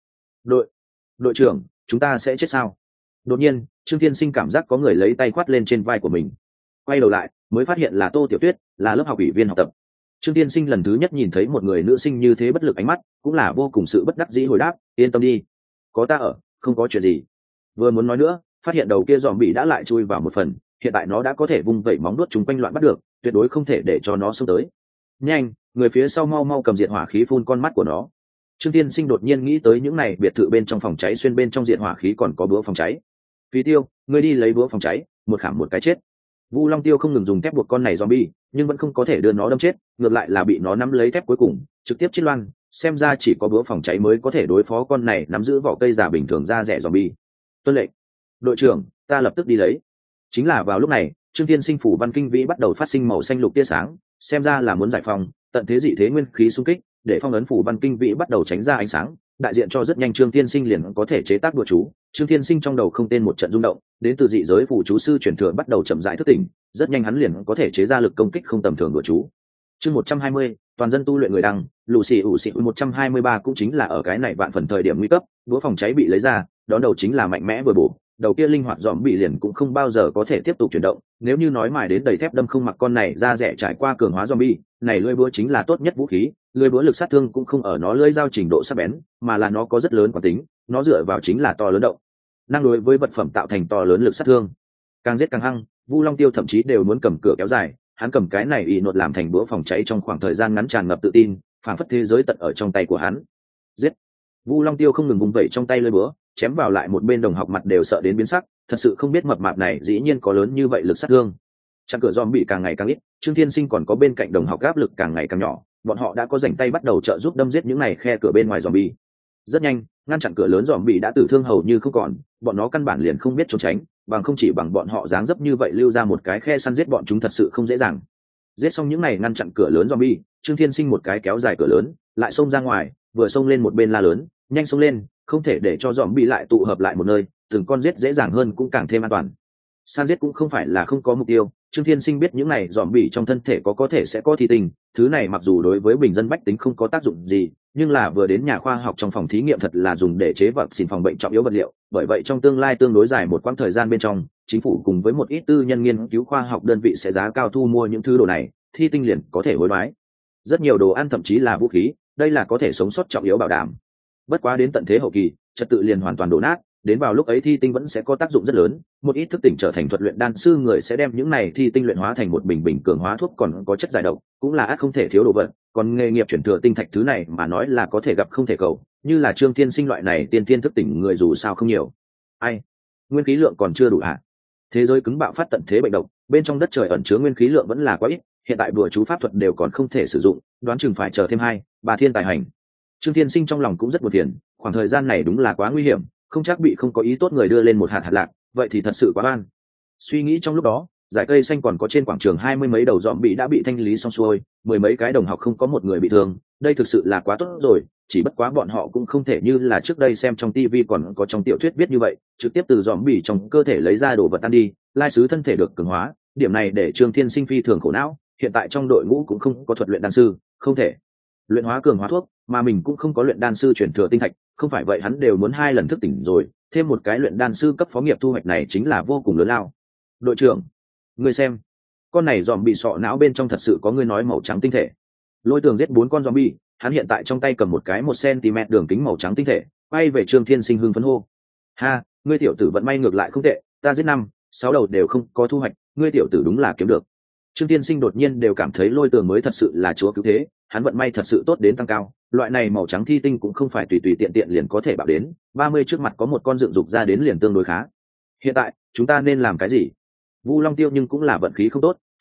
Đội trưởng, chúng ta sẽ chết sao? Đột nhiên, Trương Thiên Sinh cảm giác có người lấy tay khoát lên trên vai của mình. Quay đầu lại, mới phát hiện là Tô Tiểu Tuyết, là lớp học ủy viên học tập. Trương Thiên Sinh lần thứ nhất nhìn thấy một người nữ sinh như thế bất lực ánh mắt, cũng là vô cùng sự bất đắc dĩ hồi đáp, yên tâm đi, có ta ở, không có chuyện gì. Vừa muốn nói nữa, phát hiện đầu kia dòm bị đã lại chui vào một phần, hiện tại nó đã có thể vung vẩy móng đuốt chúng quanh loạn bắt được, tuyệt đối không thể để cho nó xông tới. Nhanh, người phía sau mau mau cầm diệt hỏa khí phun con mắt của nó. Trương Thiên Sinh đột nhiên nghĩ tới những này biệt thự bên trong phòng cháy xuyên bên trong diệt hỏa khí còn có búa phòng cháy. Phí Tiêu, ngươi đi lấy búa phòng cháy, một khảm một cái chết. Vu Long Tiêu không ngừng dùng thép buộc con này zombie, nhưng vẫn không có thể đưa nó đâm chết, ngược lại là bị nó nắm lấy thép cuối cùng, trực tiếp chết loang. Xem ra chỉ có búa phòng cháy mới có thể đối phó con này nắm giữ vỏ cây giả bình thường ra rẻ zombie. Tuân lệnh, đội trưởng, ta lập tức đi lấy. Chính là vào lúc này, Trương Thiên Sinh phủ văn kinh vĩ bắt đầu phát sinh màu xanh lục tia sáng, xem ra là muốn giải phóng tận thế dị thế nguyên khí xung kích, để phong ấn phủ văn kinh vĩ bắt đầu tránh ra ánh sáng, đại diện cho rất nhanh Trương Thiên Sinh liền có thể chế tác đùa chú. Trương Thiên Sinh trong đầu không tên một trận rung động, đến từ dị giới phù chú sư truyền thừa bắt đầu chậm rãi thức tỉnh, rất nhanh hắn liền có thể chế ra lực công kích không tầm thường đùa chú. Chương 120, toàn dân tu luyện người đăng, Lucy ủ xị 123 cũng chính là ở cái này vạn phần thời điểm nguy cấp, đũa phòng cháy bị lấy ra, đón đầu chính là mạnh mẽ vừa bổ, đầu kia linh hoạt dòm bị liền cũng không bao giờ có thể tiếp tục chuyển động, nếu như nói mài đến đầy thép đâm không mặc con này ra rẻ trải qua cường hóa zombie, này lưỡi búa chính là tốt nhất vũ khí, lưỡi búa lực sát thương cũng không ở nó lưỡi dao trình độ sắc bén, mà là nó có rất lớn quán tính, nó dựa vào chính là to lớn động năng đối với vật phẩm tạo thành to lớn lực sát thương. Càng giết càng hăng, Vu Long Tiêu thậm chí đều muốn cầm cửa kéo dài, hắn cầm cái này y nột làm thành búa phòng cháy trong khoảng thời gian ngắn tràn ngập tự tin, phảng phất thế giới tận ở trong tay của hắn. Giết! Vu Long Tiêu không ngừng vung vẩy trong tay lưỡi búa, chém vào lại một bên đồng học mặt đều sợ đến biến sắc, thật sự không biết mập mạp này dĩ nhiên có lớn như vậy lực sát thương. Chặn cửa zombie càng ngày càng ít, Trương Thiên Sinh còn có bên cạnh đồng học áp lực càng ngày càng nhỏ, bọn họ đã có rảnh tay bắt đầu trợ giúp đâm giết những này khe cửa bên ngoài zombie. Rất nhanh, ngăn chặn cửa lớn zombie đã tử thương hầu như không còn, bọn nó căn bản liền không biết trốn tránh, bằng không chỉ bằng bọn họ dáng dấp như vậy lưu ra một cái khe săn giết bọn chúng thật sự không dễ dàng. Giết xong những này ngăn chặn cửa lớn zombie, Trương Thiên Sinh một cái kéo dài cửa lớn, lại xông ra ngoài, vừa xông lên một bên la lớn, nhanh xông lên, không thể để cho zombie lại tụ hợp lại một nơi, từng con giết dễ dàng hơn cũng càng thêm an toàn. San giết cũng không phải là không có mục tiêu, Trương Thiên Sinh biết những này zombie trong thân thể có thể sẽ có thi tình, thứ này mặc dù đối với bình dân bách tính không có tác dụng gì, nhưng là vừa đến nhà khoa học trong phòng thí nghiệm thật là dùng để chế vật xin phòng bệnh trọng yếu vật liệu, bởi vậy trong tương lai tương đối dài một quãng thời gian bên trong, chính phủ cùng với một ít tư nhân nghiên cứu khoa học đơn vị sẽ giá cao thu mua những thứ đồ này, thi tinh liền có thể hối đoái. Rất nhiều đồ ăn thậm chí là vũ khí, đây là có thể sống sót trọng yếu bảo đảm. Bất quá đến tận thế hậu kỳ, trật tự liền hoàn toàn đổ nát, đến vào lúc ấy thi tinh vẫn sẽ có tác dụng rất lớn, một ít thức tỉnh trở thành thuật luyện đan sư người sẽ đem những này thi tinh luyện hóa thành một bình cường hóa thuốc còn có chất giải độc, cũng là ắt không thể thiếu đồ vật, còn nghề nghiệp chuyển thừa tinh thạch thứ này mà nói là có thể gặp không thể cầu, như là Trương Thiên Sinh loại này tiên tiên thức tỉnh người dù sao không nhiều. Ai, nguyên khí lượng còn chưa đủ hả? Thế giới cứng bạo phát tận thế bệnh độc, bên trong đất trời ẩn chứa nguyên khí lượng vẫn là quá ít, hiện tại đùa chú pháp thuật đều còn không thể sử dụng, đoán chừng phải chờ thêm 2-3 thiên tài hành. Trương Thiên Sinh trong lòng cũng rất buồn phiền, khoảng thời gian này đúng là quá nguy hiểm, không chắc bị không có ý tốt người đưa lên một hạt lạc, vậy thì thật sự quá oan. Suy nghĩ trong lúc đó, dải cây xanh còn có trên quảng trường 20 mấy đầu zombie đã bị thanh lý xong xuôi, 10 mấy cái đồng học không có một người bị thương, đây thực sự là quá tốt rồi, chỉ bất quá bọn họ cũng không thể như là trước đây xem trong TV còn có trong tiểu thuyết viết như vậy, trực tiếp từ zombie trong cơ thể lấy ra đồ vật ăn đi, lai sứ thân thể được cường hóa, điểm này để Trương Thiên Sinh phi thường khổ não, hiện tại trong đội ngũ cũng không có thuật luyện đan sư, không thể luyện hóa cường hóa thuốc, mà mình cũng không có luyện đan sư chuyển thừa tinh thạch, không phải vậy hắn đều muốn 2 lần thức tỉnh rồi, thêm một cái luyện đan sư cấp phó nghiệp thu hoạch này chính là vô cùng lớn lao. Đội trưởng, ngươi xem, con này dòm bị sọ não bên trong thật sự có ngươi nói màu trắng tinh thể. Lôi Tường giết 4 con zombie, hắn hiện tại trong tay cầm một cái 1 cm đường kính màu trắng tinh thể, quay về Trương Thiên Sinh hưng phấn hô. Ha, ngươi tiểu tử vận may ngược lại không tệ, ta giết 5-6 đầu đều không có thu hoạch, ngươi tiểu tử đúng là kiếm được. Trương Thiên Sinh đột nhiên đều cảm thấy Lôi Tường mới thật sự là chúa cứu thế, hắn vận may thật sự tốt đến tăng cao, loại này màu trắng thi tinh cũng không phải tùy tùy tiện tiện liền có thể bạo đến, 30 trước mặt có một con dựng dục ra đến liền tương đối khá. Hiện tại, chúng ta nên làm cái gì? Vu Long Tiêu nhưng cũng là vận khí không tốt,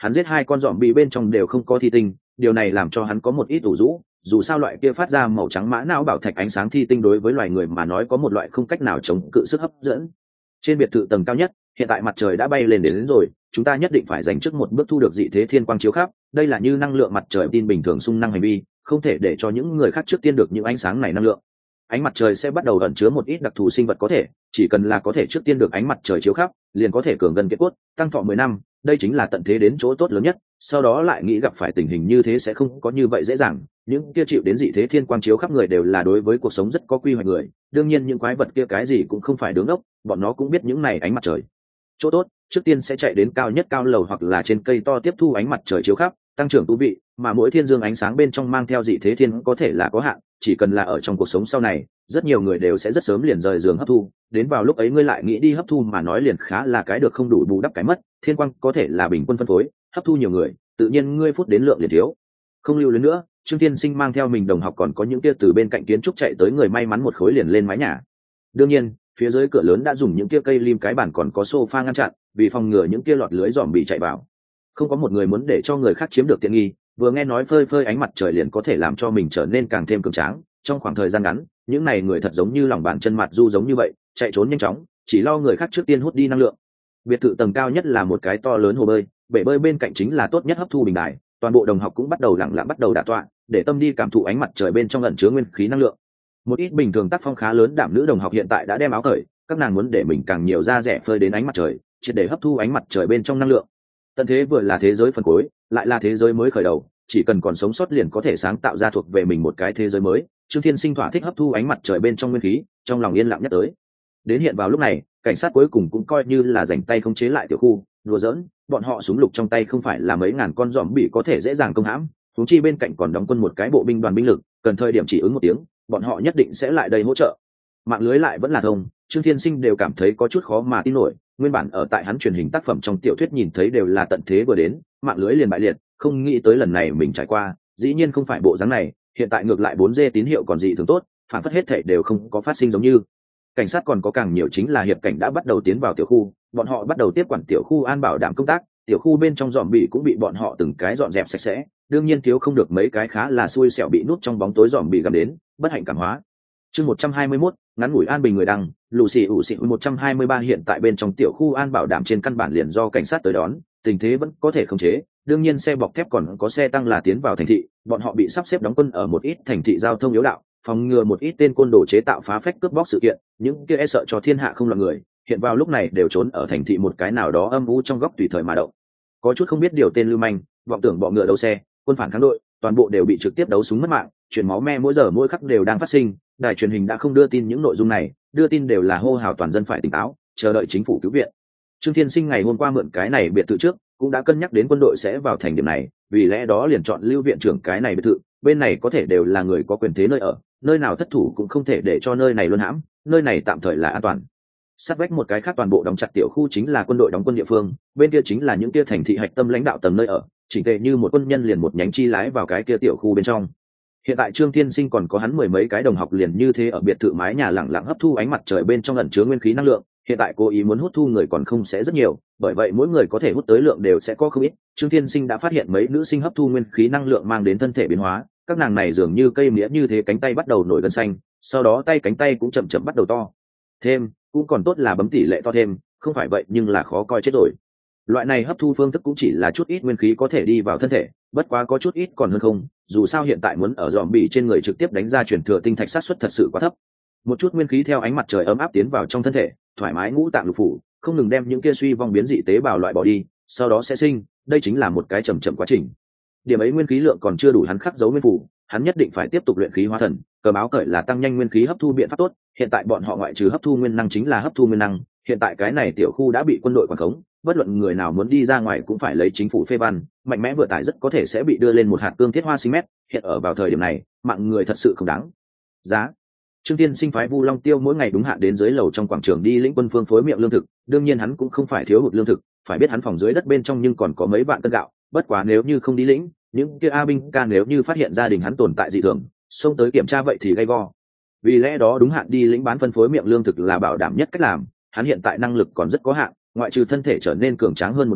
hắn giết 2 con dòm bị bên trong đều không có thi tinh, điều này làm cho hắn có một ít ủ rũ, dù sao loại kia phát ra màu trắng mã não bảo thạch ánh sáng thi tinh đối với loài người mà nói có một loại không cách nào chống cự sức hấp dẫn. Trên biệt thự tầng cao nhất, hiện tại mặt trời đã bay lên đến rồi, chúng ta nhất định phải dành trước một bước thu được dị thế thiên quang chiếu khắp, đây là như năng lượng mặt trời tin bình thường xung năng hành vi, không thể để cho những người khác trước tiên được những ánh sáng này năng lượng. Ánh mặt trời sẽ bắt đầu ẩn chứa một ít đặc thù sinh vật có thể, chỉ cần là có thể trước tiên được ánh mặt trời chiếu khắp, liền có thể cường gần kết cốt, tăng thọ 10 năm, đây chính là tận thế đến chỗ tốt lớn nhất, sau đó lại nghĩ gặp phải tình hình như thế sẽ không có như vậy dễ dàng, những kia chịu đến dị thế thiên quang chiếu khắp người đều là đối với cuộc sống rất có quy hoạch người, đương nhiên những quái vật kia cái gì cũng không phải đứng ốc, bọn nó cũng biết những này ánh mặt trời chỗ tốt, trước tiên sẽ chạy đến cao nhất cao lầu hoặc là trên cây to tiếp thu ánh mặt trời chiếu khắp, tăng trưởng tu vị, mà mỗi thiên dương ánh sáng bên trong mang theo dị thế thiên có thể là có hạn, chỉ cần là ở trong cuộc sống sau này, rất nhiều người đều sẽ rất sớm liền rời giường hấp thu, đến vào lúc ấy ngươi lại nghĩ đi hấp thu mà nói liền khá là cái được không đủ bù đắp cái mất, thiên quang có thể là bình quân phân phối, hấp thu nhiều người, tự nhiên ngươi phút đến lượng liền thiếu. Không lưu luyến nữa, Trương Tiên Sinh mang theo mình đồng học còn có những kia từ bên cạnh kiến trúc chạy tới người may mắn một khối liền lên mái nhà. Đương nhiên, phía dưới cửa lớn đã dùng những kia cây lim cái bàn còn có sofa ngăn chặn, vì phòng ngừa những kia lọt lưới giòm bị chạy vào. Không có một người muốn để cho người khác chiếm được tiện nghi, vừa nghe nói phơi phơi ánh mặt trời liền có thể làm cho mình trở nên càng thêm cường tráng, trong khoảng thời gian ngắn, những này người thật giống như lòng bàn chân mặt du giống như vậy, chạy trốn nhanh chóng, chỉ lo người khác trước tiên hút đi năng lượng. Biệt thự tầng cao nhất là một cái to lớn hồ bơi, bể bơi bên cạnh chính là tốt nhất hấp thu bình đài, toàn bộ đồng học cũng bắt đầu lặng lặng bắt đầu đả tọa, để tâm đi cảm thụ ánh mặt trời bên trong ẩn chứa nguyên khí năng lượng. Một ít bình thường tác phong khá lớn đạm nữ đồng học hiện tại đã đem áo cởi, các nàng muốn để mình càng nhiều da rẻ phơi đến ánh mặt trời, triệt để hấp thu ánh mặt trời bên trong năng lượng. Tận thế vừa là thế giới phần cuối, lại là thế giới mới khởi đầu, chỉ cần còn sống sót liền có thể sáng tạo ra thuộc về mình một cái thế giới mới. Trương Thiên Sinh thỏa thích hấp thu ánh mặt trời bên trong nguyên khí, trong lòng yên lặng nhắc tới. Đến hiện vào lúc này, cảnh sát cuối cùng cũng coi như là rảnh tay khống chế lại tiểu khu, đùa giỡn, bọn họ súng lục trong tay không phải là mấy ngàn con giòm bị có thể dễ dàng công hãm, huống chi bên cạnh còn đóng quân một cái bộ binh đoàn binh lực, cần thời điểm chỉ ứng một tiếng, bọn họ nhất định sẽ lại đây hỗ trợ. Mạng lưới lại vẫn là thông, Trương Thiên Sinh đều cảm thấy có chút khó mà tin nổi, nguyên bản ở tại hắn truyền hình tác phẩm trong tiểu thuyết nhìn thấy đều là tận thế vừa đến, mạng lưới liền bại liệt, không nghĩ tới lần này mình trải qua, dĩ nhiên không phải bộ dáng này, hiện tại ngược lại 4G tín hiệu còn dị thường tốt, phản phất hết thảy đều không có phát sinh giống như. Cảnh sát còn có càng nhiều chính là hiệp cảnh đã bắt đầu tiến vào tiểu khu, bọn họ bắt đầu tiếp quản tiểu khu an bảo đảm công tác, tiểu khu bên trong dòm bị cũng bị bọn họ từng cái dọn dẹp sạch sẽ, đương nhiên thiếu không được mấy cái khá là xui xẻo bị nút trong bóng tối dòm bị gặm đến, bất hạnh cảm hóa. Chương 121, ngắn ngủi an bình người đăng, Lucy ủ xị 123 hiện tại bên trong tiểu khu an bảo đảm trên căn bản liền do cảnh sát tới đón, tình thế vẫn có thể khống chế, đương nhiên xe bọc thép còn có xe tăng là tiến vào thành thị, bọn họ bị sắp xếp đóng quân ở một ít thành thị giao thông yếu đạo, phòng ngừa một ít tên côn đồ chế tạo phá phách cướp bóc sự kiện, những kia e sợ cho thiên hạ không loạn người, hiện vào lúc này đều trốn ở thành thị một cái nào đó âm u trong góc tùy thời mà động. Có chút không biết điều tên lưu manh, vọng tưởng bọ ngựa đấu xe, quân phản kháng đội, toàn bộ đều bị trực tiếp đấu súng mất mạng, chuyển máu me mỗi giờ mỗi khắc đều đang phát sinh, đài truyền hình đã không đưa tin những nội dung này, đưa tin đều là hô hào toàn dân phải tỉnh táo, chờ đợi chính phủ cứu viện. Trương Thiên Sinh ngày hôm qua mượn cái này biệt thự trước, cũng đã cân nhắc đến quân đội sẽ vào thành điểm này, vì lẽ đó liền chọn lưu viện trưởng cái này biệt thự, bên này có thể đều là người có quyền thế nơi ở, nơi nào thất thủ cũng không thể để cho nơi này luân hãm, nơi này tạm thời là an toàn. Sát vách một cái khác toàn bộ đóng chặt tiểu khu chính là quân đội đóng quân địa phương, bên kia chính là những kia thành thị hạch tâm lãnh đạo tầng nơi ở, chỉnh tề như một quân nhân liền một nhánh chi lái vào cái kia tiểu khu bên trong. Hiện tại Trương Thiên Sinh còn có hắn mười mấy cái đồng học liền như thế ở biệt thự mái nhà lặng lặng hấp thu ánh mặt trời bên trong ẩn chứa nguyên khí năng lượng, hiện tại cố ý muốn hút thu người còn không sẽ rất nhiều, bởi vậy mỗi người có thể hút tới lượng đều sẽ có không ít. Trương Thiên Sinh đã phát hiện mấy nữ sinh hấp thu nguyên khí năng lượng mang đến thân thể biến hóa, các nàng này dường như cây mía như thế cánh tay bắt đầu nổi gân xanh, sau đó tay cánh tay cũng chậm chậm bắt đầu to thêm, cũng còn tốt là bấm tỷ lệ to thêm, không phải vậy nhưng là khó coi chết rồi. Loại này hấp thu phương thức cũng chỉ là chút ít nguyên khí có thể đi vào thân thể, bất quá có chút ít còn hơn không, dù sao hiện tại muốn ở dòm bì trên người trực tiếp đánh ra truyền thừa tinh thạch sát suất thật sự quá thấp. Một chút nguyên khí theo ánh mặt trời ấm áp tiến vào trong thân thể, thoải mái ngũ tạng lục phủ, không ngừng đem những kia suy vong biến dị tế bào loại bỏ đi, sau đó sẽ sinh, đây chính là một cái chậm chậm quá trình. Điểm ấy nguyên khí lượng còn chưa đủ hắn khắc dấu nguyên phủ, hắn nhất định phải tiếp tục luyện khí hóa thần, cờ báo cởi là tăng nhanh nguyên khí hấp thu biện pháp tốt, hiện tại bọn họ ngoại trừ hấp thu nguyên năng chính là hấp thu nguyên năng, hiện tại cái này tiểu khu đã bị quân đội quản khống, bất luận người nào muốn đi ra ngoài cũng phải lấy chính phủ phê văn, mạnh mẽ vừa tải rất có thể sẽ bị đưa lên một hạt cương thiết hoa sinh mét, hiện ở vào thời điểm này, mạng người thật sự không đáng giá. Trương Tiên Sinh phái Vu Long Tiêu mỗi ngày đúng hạn đến dưới lầu trong quảng trường đi lĩnh quân phương phối miệng lương thực, đương nhiên hắn cũng không phải thiếu hụt lương thực, phải biết hắn phòng dưới đất bên trong nhưng còn có mấy vạn cân gạo, bất quá nếu như không đi lĩnh, những kia A binh ca nếu như phát hiện gia đình hắn tồn tại dị thường, xông tới kiểm tra vậy thì gay go. Vì lẽ đó đúng hạn đi lĩnh bán phân phối miệng lương thực là bảo đảm nhất cách làm, hắn hiện tại năng lực còn rất có hạn, ngoại trừ thân thể trở nên cường tráng hơn một điểm,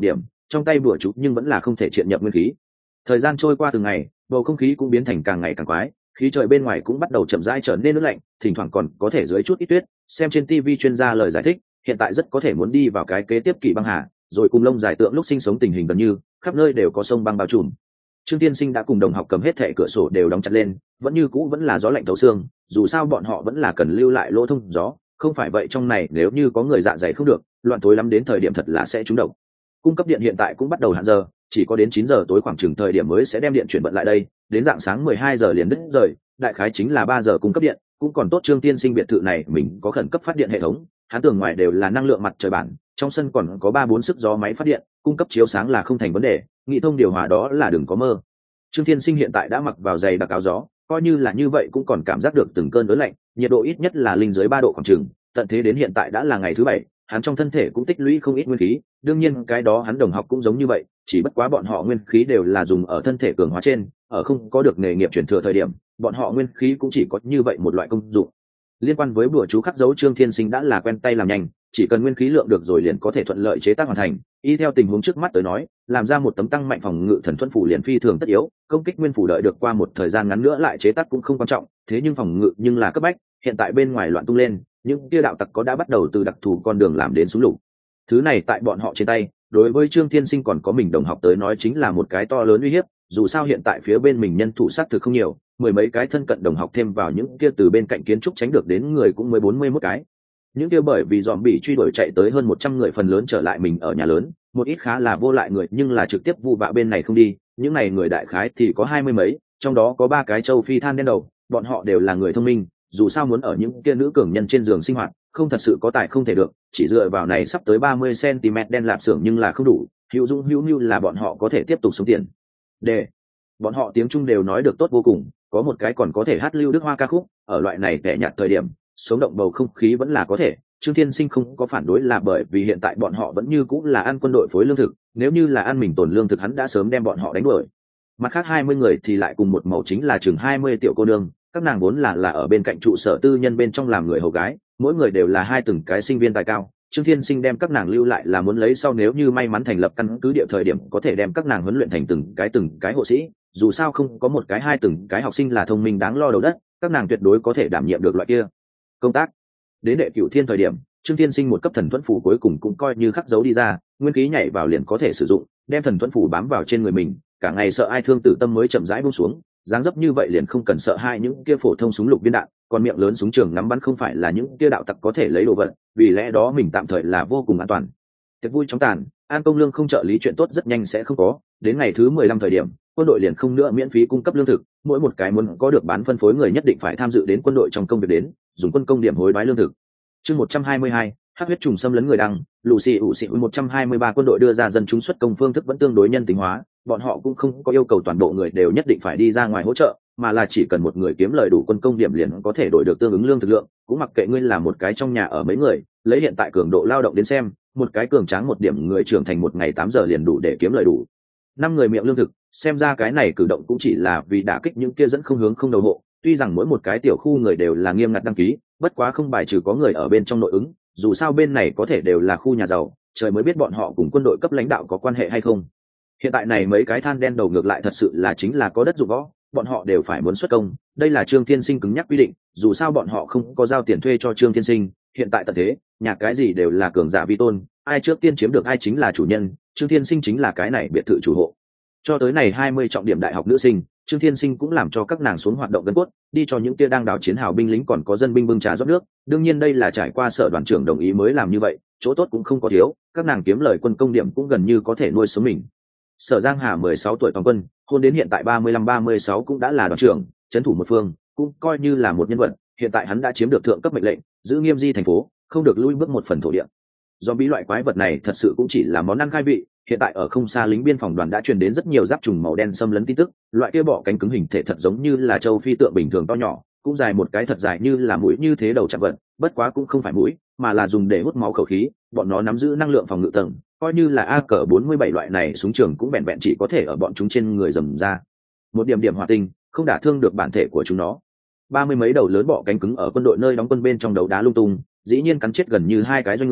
trong tay bùa chú nhưng vẫn là không thể triện nhập nguyên khí. Thời gian trôi qua từng ngày, bầu không khí cũng biến thành càng ngày càng quái, khí trời bên ngoài cũng bắt đầu chậm rãi trở nên ướt lạnh, thỉnh thoảng còn có thể dưới chút ít tuyết. Xem trên TV chuyên gia lời giải thích, hiện tại rất có thể muốn đi vào cái kế tiếp kỳ băng hà, rồi cùng lông dài tượng lúc sinh sống tình hình gần như khắp nơi đều có sông băng bao trùm. Trương Tiên Sinh đã cùng đồng học cầm hết thẻ cửa sổ đều đóng chặt lên, vẫn như cũ vẫn là gió lạnh thấu xương, dù sao bọn họ vẫn là cần lưu lại lỗ thông gió, không phải vậy trong này nếu như có người dạ dày không được, loạn tối lắm đến thời điểm thật là sẽ trúng độc. Cung cấp điện hiện tại cũng bắt đầu hạn giờ, chỉ có đến 9 giờ tối khoảng chừng thời điểm mới sẽ đem điện chuyển vận lại đây, đến rạng sáng 12 giờ liền đứt rời, đại khái chính là 3 giờ cung cấp điện, cũng còn tốt Trương Tiên Sinh biệt thự này mình có khẩn cấp phát điện hệ thống, hắn tường ngoài đều là năng lượng mặt trời bản, trong sân còn có 3-4 sức gió máy phát điện, cung cấp chiếu sáng là không thành vấn đề, nghị thông điều hòa đó là đừng có mơ. Trương Tiên Sinh hiện tại đã mặc vào giày đặc áo gió, coi như là như vậy cũng còn cảm giác được từng cơn ớn lạnh, nhiệt độ ít nhất là linh dưới 3 độ khoảng chừng, tận thế đến hiện tại đã là ngày thứ 7, hắn trong thân thể cũng tích lũy không ít nguyên khí, đương nhiên cái đó hắn đồng học cũng giống như vậy, chỉ bất quá bọn họ nguyên khí đều là dùng ở thân thể cường hóa trên, ở không có được nghề nghiệp truyền thừa thời điểm, bọn họ nguyên khí cũng chỉ có như vậy một loại công dụng. Liên quan với bùa chú khắc dấu, Trương Thiên Sinh đã là quen tay làm nhanh, chỉ cần nguyên khí lượng được rồi liền có thể thuận lợi chế tác hoàn thành. Y theo tình huống trước mắt tới nói, làm ra một tấm tăng mạnh phòng ngự thần thuẫn phủ liền phi thường tất yếu, công kích nguyên phủ đợi được qua một thời gian ngắn nữa lại chế tác cũng không quan trọng, thế nhưng phòng ngự nhưng là cấp bách, hiện tại bên ngoài loạn tung lên, những kia đạo tặc có đã bắt đầu từ đặc thù con đường làm đến súng lục. Thứ này tại bọn họ trên tay, đối với Trương Thiên Sinh còn có mình đồng học tới nói chính là một cái to lớn uy hiếp, dù sao hiện tại phía bên mình nhân thủ sát thực không nhiều, mười mấy cái thân cận đồng học thêm vào những kia từ bên cạnh kiến trúc tránh được đến người cũng mới 41 cái. Những kia bởi vì dòm bị truy đuổi chạy tới hơn 100 người phần lớn trở lại mình ở nhà lớn, một ít khá là vô lại người nhưng là trực tiếp vu vạ bên này không đi, những này người đại khái thì có 20 mấy, trong đó có 3 cái châu Phi than đen đầu, bọn họ đều là người thông minh, dù sao muốn ở những kia nữ cường nhân trên giường sinh hoạt, không thật sự có tài không thể được, chỉ dựa vào này sắp tới 30 cm đen lạp xưởng nhưng là không đủ, hữu dung hữu như là bọn họ có thể tiếp tục sống tiền. Để bọn họ tiếng Trung đều nói được tốt vô cùng, có một cái còn có thể hát lưu đức hoa ca khúc, ở loại này tẻ nhạt thời điểm, sống động bầu không khí vẫn là có thể. Trương Thiên Sinh không có phản đối là bởi vì hiện tại bọn họ vẫn như cũng là ăn quân đội phối lương thực, nếu như là ăn mình tồn lương thực hắn đã sớm đem bọn họ đánh đuổi. Mặt khác 20 người thì lại cùng một màu chính là chừng 20 tiểu cô nương, các nàng vốn là ở bên cạnh trụ sở tư nhân bên trong làm người hầu gái, mỗi người đều là hai từng cái sinh viên tài cao. Trương Thiên Sinh đem các nàng lưu lại là muốn lấy sau nếu như may mắn thành lập căn cứ địa thời điểm có thể đem các nàng huấn luyện thành từng cái hộ sĩ, dù sao không có một cái hai từng cái học sinh là thông minh đáng lo đầu đất, các nàng tuyệt đối có thể đảm nhiệm được loại kia công tác. Đến đệ cửu thiên thời điểm, Trương Thiên Sinh một cấp thần thuẫn phủ cuối cùng cũng coi như khắc dấu đi ra, nguyên khí nhảy vào liền có thể sử dụng, đem thần thuẫn phủ bám vào trên người mình, cả ngày sợ ai thương tử tâm mới chậm rãi buông xuống, dáng dấp như vậy liền không cần sợ hai những kia phổ thông súng lục viên đạn, còn miệng lớn súng trường ngắm bắn không phải là những kia đạo tặc có thể lấy đồ vật, vì lẽ đó mình tạm thời là vô cùng an toàn. Tiệc vui chóng tàn, An Công Lương không trợ lý chuyện tốt rất nhanh sẽ không có, đến ngày thứ 15 thời điểm, quân đội liền không nữa miễn phí cung cấp lương thực, mỗi một cái muốn có được bán phân phối người nhất định phải tham dự đến quân đội trong công việc đến, dùng quân công điểm hối đoái lương thực. Chương 122, hắc huyết trùng xâm lấn người đăng, Lucy ủ xị 123 quân đội đưa ra dân chúng xuất công phương thức vẫn tương đối nhân tính hóa, bọn họ cũng không có yêu cầu toàn bộ người đều nhất định phải đi ra ngoài hỗ trợ, mà là chỉ cần một người kiếm lời đủ quân công điểm liền có thể đổi được tương ứng lương thực lượng, cũng mặc kệ ngươi là một cái trong nhà ở mấy người, lấy hiện tại cường độ lao động đến xem, một cái cường tráng một điểm người trưởng thành một ngày 8 giờ liền đủ để kiếm lời đủ 5 người miệng lương thực, xem ra cái này cử động cũng chỉ là vì đả kích những kia dẫn không hướng không đầu hộ, tuy rằng mỗi một cái tiểu khu người đều là nghiêm ngặt đăng ký, bất quá không bài trừ có người ở bên trong nội ứng, dù sao bên này có thể đều là khu nhà giàu, trời mới biết bọn họ cùng quân đội cấp lãnh đạo có quan hệ hay không. Hiện tại này mấy cái than đen đầu ngược lại thật sự là chính là có đất dụng võ, bọn họ đều phải muốn xuất công, đây là Trương Thiên Sinh cứng nhắc quy định, dù sao bọn họ không có giao tiền thuê cho Trương Thiên Sinh, hiện tại tận thế, nhà cái gì đều là cường giả vi tôn, ai trước tiên chiếm được ai chính là chủ nhân, Trương Thiên Sinh chính là cái này biệt thự chủ hộ. Cho tới này 20 trọng điểm đại học nữ sinh, Trương Thiên Sinh cũng làm cho các nàng xuống hoạt động gần cốt, đi cho những kia đang đào chiến hào binh lính còn có dân binh bưng trà rót nước, đương nhiên đây là trải qua sở đoàn trưởng đồng ý mới làm như vậy, chỗ tốt cũng không có thiếu, các nàng kiếm lời quân công điểm cũng gần như có thể nuôi sống mình. Sở Giang Hà 16 tuổi toàn quân, hôn đến hiện tại 35-36 cũng đã là đoàn trưởng, trấn thủ một phương, cũng coi như là một nhân vật, hiện tại hắn đã chiếm được thượng cấp mệnh lệnh, giữ nghiêm di thành phố, không được lui bước một phần thổ địa. Do bí loại quái vật này thật sự cũng chỉ là món ăn khai vị, hiện tại ở không xa lính biên phòng đoàn đã truyền đến rất nhiều giáp trùng màu đen xâm lấn tin tức, loại kia bọ cánh cứng hình thể thật giống như là châu phi tượng bình thường to nhỏ, cũng dài một cái thật dài như là mũi như thế đầu chạm vật, bất quá cũng không phải mũi, mà là dùng để hút máu khẩu khí, bọn nó nắm giữ năng lượng phòng ngự tầng, coi như là AK-47 loại này súng trường cũng vẹn vẹn chỉ có thể ở bọn chúng trên người dầm ra một điểm điểm hỏa tinh, không đả thương được bản thể của chúng nó. 30 mấy đầu lớn bọ cánh cứng ở quân đội nơi đóng quân bên trong đấu đá lung tung, dĩ nhiên cắn chết gần như 2 cái doanh người,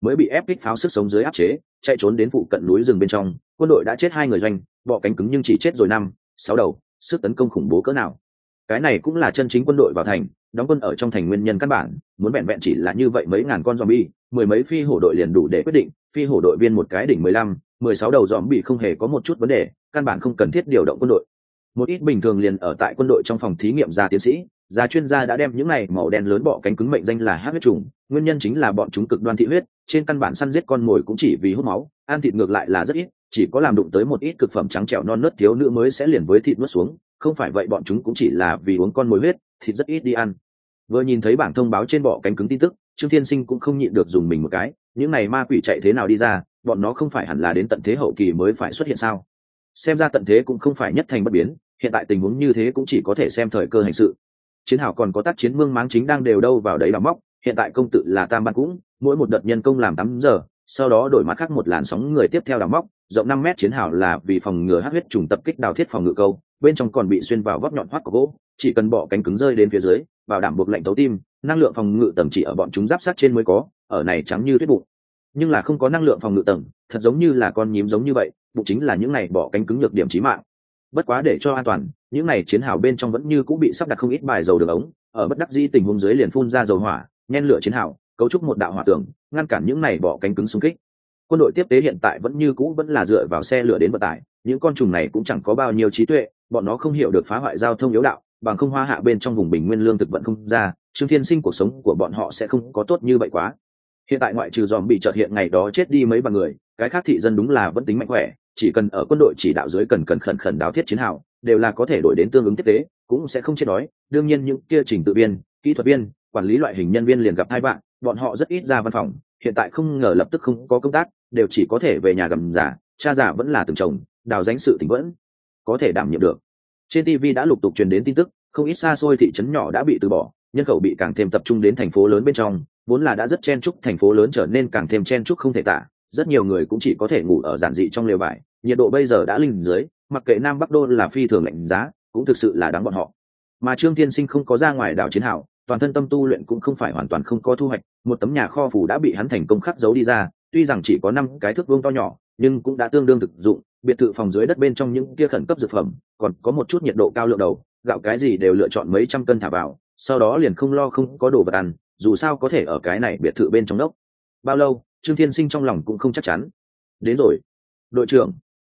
mới bị ép kích pháo sức sống dưới áp chế, chạy trốn đến phụ cận núi rừng bên trong. Quân đội đã chết 2 người doanh, bọ cánh cứng nhưng chỉ chết rồi 5-6 đầu, sức tấn công khủng bố cỡ nào. Cái này cũng là chân chính quân đội vào thành, đóng quân ở trong thành nguyên nhân căn bản, muốn vẹn vẹn chỉ là như vậy mấy ngàn con zombie, mười mấy phi hổ đội liền đủ để quyết định, phi hổ đội viên một cái đỉnh 15-16 đầu zombie không hề có một chút vấn đề, căn bản không cần thiết điều động quân đội. Một ít bình thường liền ở tại quân đội trong phòng thí nghiệm ra tiến sĩ, gia chuyên gia đã đem những này màu đen lớn bọ cánh cứng mệnh danh là hắc huyết trùng, nguyên nhân chính là bọn chúng cực đoan thị huyết, trên căn bản săn giết con mồi cũng chỉ vì hút máu, ăn thịt ngược lại là rất ít, chỉ có làm đụng tới một ít cực phẩm trắng trẻo non nớt thiếu nữ mới sẽ liền với thịt nuốt xuống, không phải vậy bọn chúng cũng chỉ là vì uống con mồi huyết, thịt rất ít đi ăn. Vừa nhìn thấy bảng thông báo trên bọ cánh cứng tin tức, Trương Thiên Sinh cũng không nhịn được dùng mình một cái, những này ma quỷ chạy thế nào đi ra, bọn nó không phải hẳn là đến tận thế hậu kỳ mới phải xuất hiện sao? Xem ra tận thế cũng không phải nhất thành bất biến, hiện tại tình huống như thế cũng chỉ có thể xem thời cơ hành sự. Chiến hào còn có tác chiến mương máng chính đang đều đâu vào đấy đào móc, hiện tại công tự là tam ban cũng, mỗi một đợt nhân công làm 8 giờ, sau đó đổi mặt khác một làn sóng người tiếp theo đào móc, rộng 5 mét chiến hào là vì phòng ngừa hắc huyết trùng tập kích đào thiết phòng ngự câu, bên trong còn bị xuyên vào vót nhọn hoắt của gỗ, chỉ cần bỏ cánh cứng rơi đến phía dưới, bảo đảm buộc lệnh tấu tim, năng lượng phòng ngự tầng chỉ ở bọn chúng giáp sát trên mới có, ở này trắng như tuyết bụng. Nhưng là không có năng lượng phòng ngự tầng, thật giống như là con nhím giống như vậy, bụng chính là những này bỏ cánh cứng nhược điểm chí mạng. Bất quá để cho an toàn, những này chiến hào bên trong vẫn như cũng bị sắp đặt không ít bài dầu đường ống, ở bất đắc dĩ tình huống dưới liền phun ra dầu hỏa, nhen lửa chiến hào, cấu trúc một đạo hỏa tường, ngăn cản những này bỏ cánh cứng xung kích. Quân đội tiếp tế hiện tại vẫn như cũ vẫn là dựa vào xe lửa đến vận tải, những con trùng này cũng chẳng có bao nhiêu trí tuệ, bọn nó không hiểu được phá hoại giao thông yếu đạo, bằng không hoa hạ bên trong vùng bình nguyên lương thực vận không ra, Trương Thiên Sinh cuộc sống của bọn họ sẽ không có tốt như vậy quá. Hiện tại ngoại trừ dòm bị chợt hiện ngày đó chết đi mấy bằng người, cái khác thị dân đúng là vẫn tính mạnh khỏe, chỉ cần ở quân đội chỉ đạo dưới cần khẩn đáo thiết chiến hào, đều là có thể đổi đến tương ứng tiếp tế, cũng sẽ không chết đói. Đương nhiên những kia trình tự viên, kỹ thuật viên, quản lý loại hình nhân viên liền gặp hai bạn, bọn họ rất ít ra văn phòng, hiện tại không ngờ lập tức không có công tác, đều chỉ có thể về nhà gầm giả, cha già vẫn là từng chồng, đào danh sự tình vẫn có thể đảm nhiệm được. Trên TV đã lục tục truyền đến tin tức, không ít xa xôi thị trấn nhỏ đã bị từ bỏ, nhân khẩu bị càng thêm tập trung đến thành phố lớn bên trong, vốn là đã rất chen chúc thành phố lớn trở nên càng thêm chen chúc không thể tả, rất nhiều người cũng chỉ có thể ngủ ở giản dị trong lều vải, nhiệt độ bây giờ đã linh dưới, mặc kệ nam bắc đô là phi thường lạnh giá, cũng thực sự là đáng bọn họ. Mà Trương Thiên Sinh không có ra ngoài đảo chiến hào, toàn thân tâm tu luyện cũng không phải hoàn toàn không có thu hoạch, một tấm nhà kho phủ đã bị hắn thành công khắc dấu đi ra, tuy rằng chỉ có 5 cái thước vuông to nhỏ, nhưng cũng đã tương đương thực dụng. Biệt thự phòng dưới đất bên trong những kia khẩn cấp dược phẩm, còn có một chút nhiệt độ cao lượng đầu, gạo cái gì đều lựa chọn mấy trăm cân thả vào, sau đó liền không lo không có đồ vật ăn, dù sao có thể ở cái này biệt thự bên trong đốc. Bao lâu, Trương Thiên Sinh trong lòng cũng không chắc chắn. Đến rồi, đội trưởng.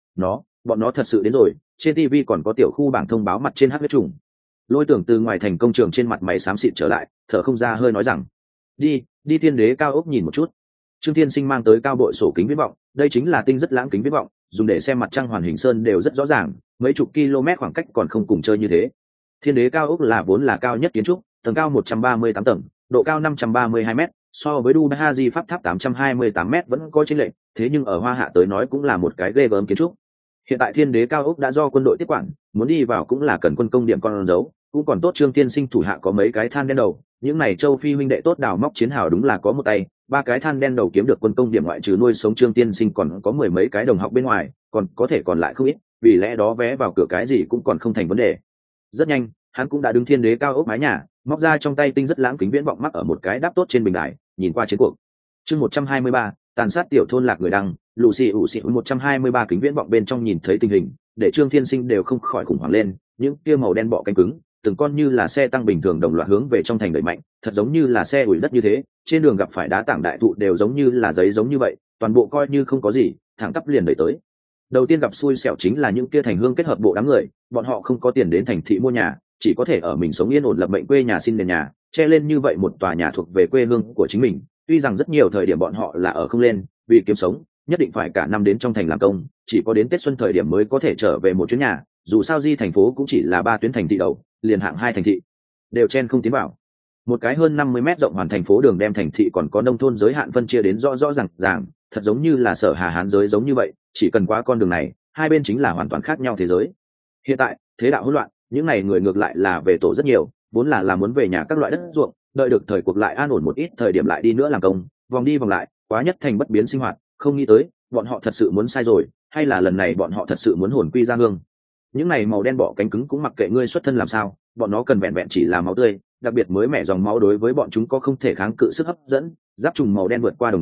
Bọn nó thật sự đến rồi, trên TV còn có tiểu khu bảng thông báo mặt trên hắc huyết trùng. Lôi Tưởng từ ngoài thành công trường trên mặt máy xám xịt trở lại, thở không ra hơi nói rằng: đi Thiên Đế cao ốc nhìn một chút. Trương Thiên Sinh mang tới cao bội sổ kính viễn vọng, đây chính là tinh rất lãng kính viễn vọng, dùng để xem mặt trăng hoàn hình sơn đều rất rõ ràng, mấy chục km khoảng cách còn không cùng chơi như thế. Thiên Đế cao ốc là vốn là cao nhất kiến trúc, tầng cao 138 tầng, độ cao 532 m, so với Dubai Haji Pháp tháp 828 m vẫn có chênh lệch, thế nhưng ở Hoa Hạ tới nói cũng là một cái ghê gớm kiến trúc. Hiện tại Thiên Đế cao ốc đã do quân đội tiếp quản, muốn đi vào cũng là cần quân công điểm con dấu, cũng còn tốt Trương Tiên Sinh thủ hạ có mấy cái than đen đầu, những này châu Phi huynh đệ tốt đào móc chiến hào đúng là có một tay, 3 cái than đen đầu kiếm được quân công điểm ngoại trừ nuôi sống Trương Tiên Sinh còn có 10 mấy cái đồng học bên ngoài, còn có thể còn lại không ít, vì lẽ đó vé vào cửa cái gì cũng còn không thành vấn đề. Rất nhanh, hắn cũng đã đứng Thiên Đế cao ốc mái nhà, móc ra trong tay tinh rất lãng kính viễn vọng mắc ở một cái đáp tốt trên bình đài, nhìn qua chiến cuộc. Chương 123, tàn sát tiểu thôn lạc người đăng, Lucy 123 kính viễn vọng bên trong nhìn thấy tình hình, để Trương Thiên Sinh đều không khỏi khủng hoảng lên, những kia màu đen bọ cánh cứng, từng con như là xe tăng bình thường đồng loạt hướng về trong thành đẩy mạnh, thật giống như là xe ủi đất như thế, trên đường gặp phải đá tảng đại thụ đều giống như là giấy giống như vậy, toàn bộ coi như không có gì, thẳng tắp liền đẩy tới. Đầu tiên gặp xui xẻo chính là những kia thành hương kết hợp bộ đám người, bọn họ không có tiền đến thành thị mua nhà, chỉ có thể ở mình sống yên ổn lập mệnh quê nhà xin nền nhà, che lên như vậy một tòa nhà thuộc về quê hương của chính mình. Tuy rằng rất nhiều thời điểm bọn họ là ở không lên, vì kiếm sống, nhất định phải cả năm đến trong thành làm công, chỉ có đến Tết xuân thời điểm mới có thể trở về một chuyến nhà, dù sao Di thành phố cũng chỉ là 3 tuyến thành thị đầu, liền hạng 2 thành thị đều chen không tiến vào. Một cái hơn 50 mét rộng hoàn thành phố đường đem thành thị còn có nông thôn giới hạn phân chia đến rõ rõ ràng, thật giống như là Sở Hà Hán giới giống như vậy, chỉ cần qua con đường này, hai bên chính là hoàn toàn khác nhau thế giới. Hiện tại, thế đạo hỗn loạn, những này người ngược lại là về tổ rất nhiều, vốn là muốn về nhà các loại đất ruộng, đợi được thời cuộc lại an ổn một ít thời điểm lại đi nữa làm công, vòng đi vòng lại, quá nhất thành bất biến sinh hoạt, không nghĩ tới, bọn họ thật sự muốn sai rồi, hay là lần này bọn họ thật sự muốn hồn quy ra hương. Những này màu đen bọ cánh cứng cũng mặc kệ ngươi xuất thân làm sao, bọn nó cần vẹn vẹn chỉ là máu tươi, đặc biệt mới mẻ dòng máu đối với bọn chúng có không thể kháng cự sức hấp dẫn, giáp trùng màu đen vượt qua đồng ruộng,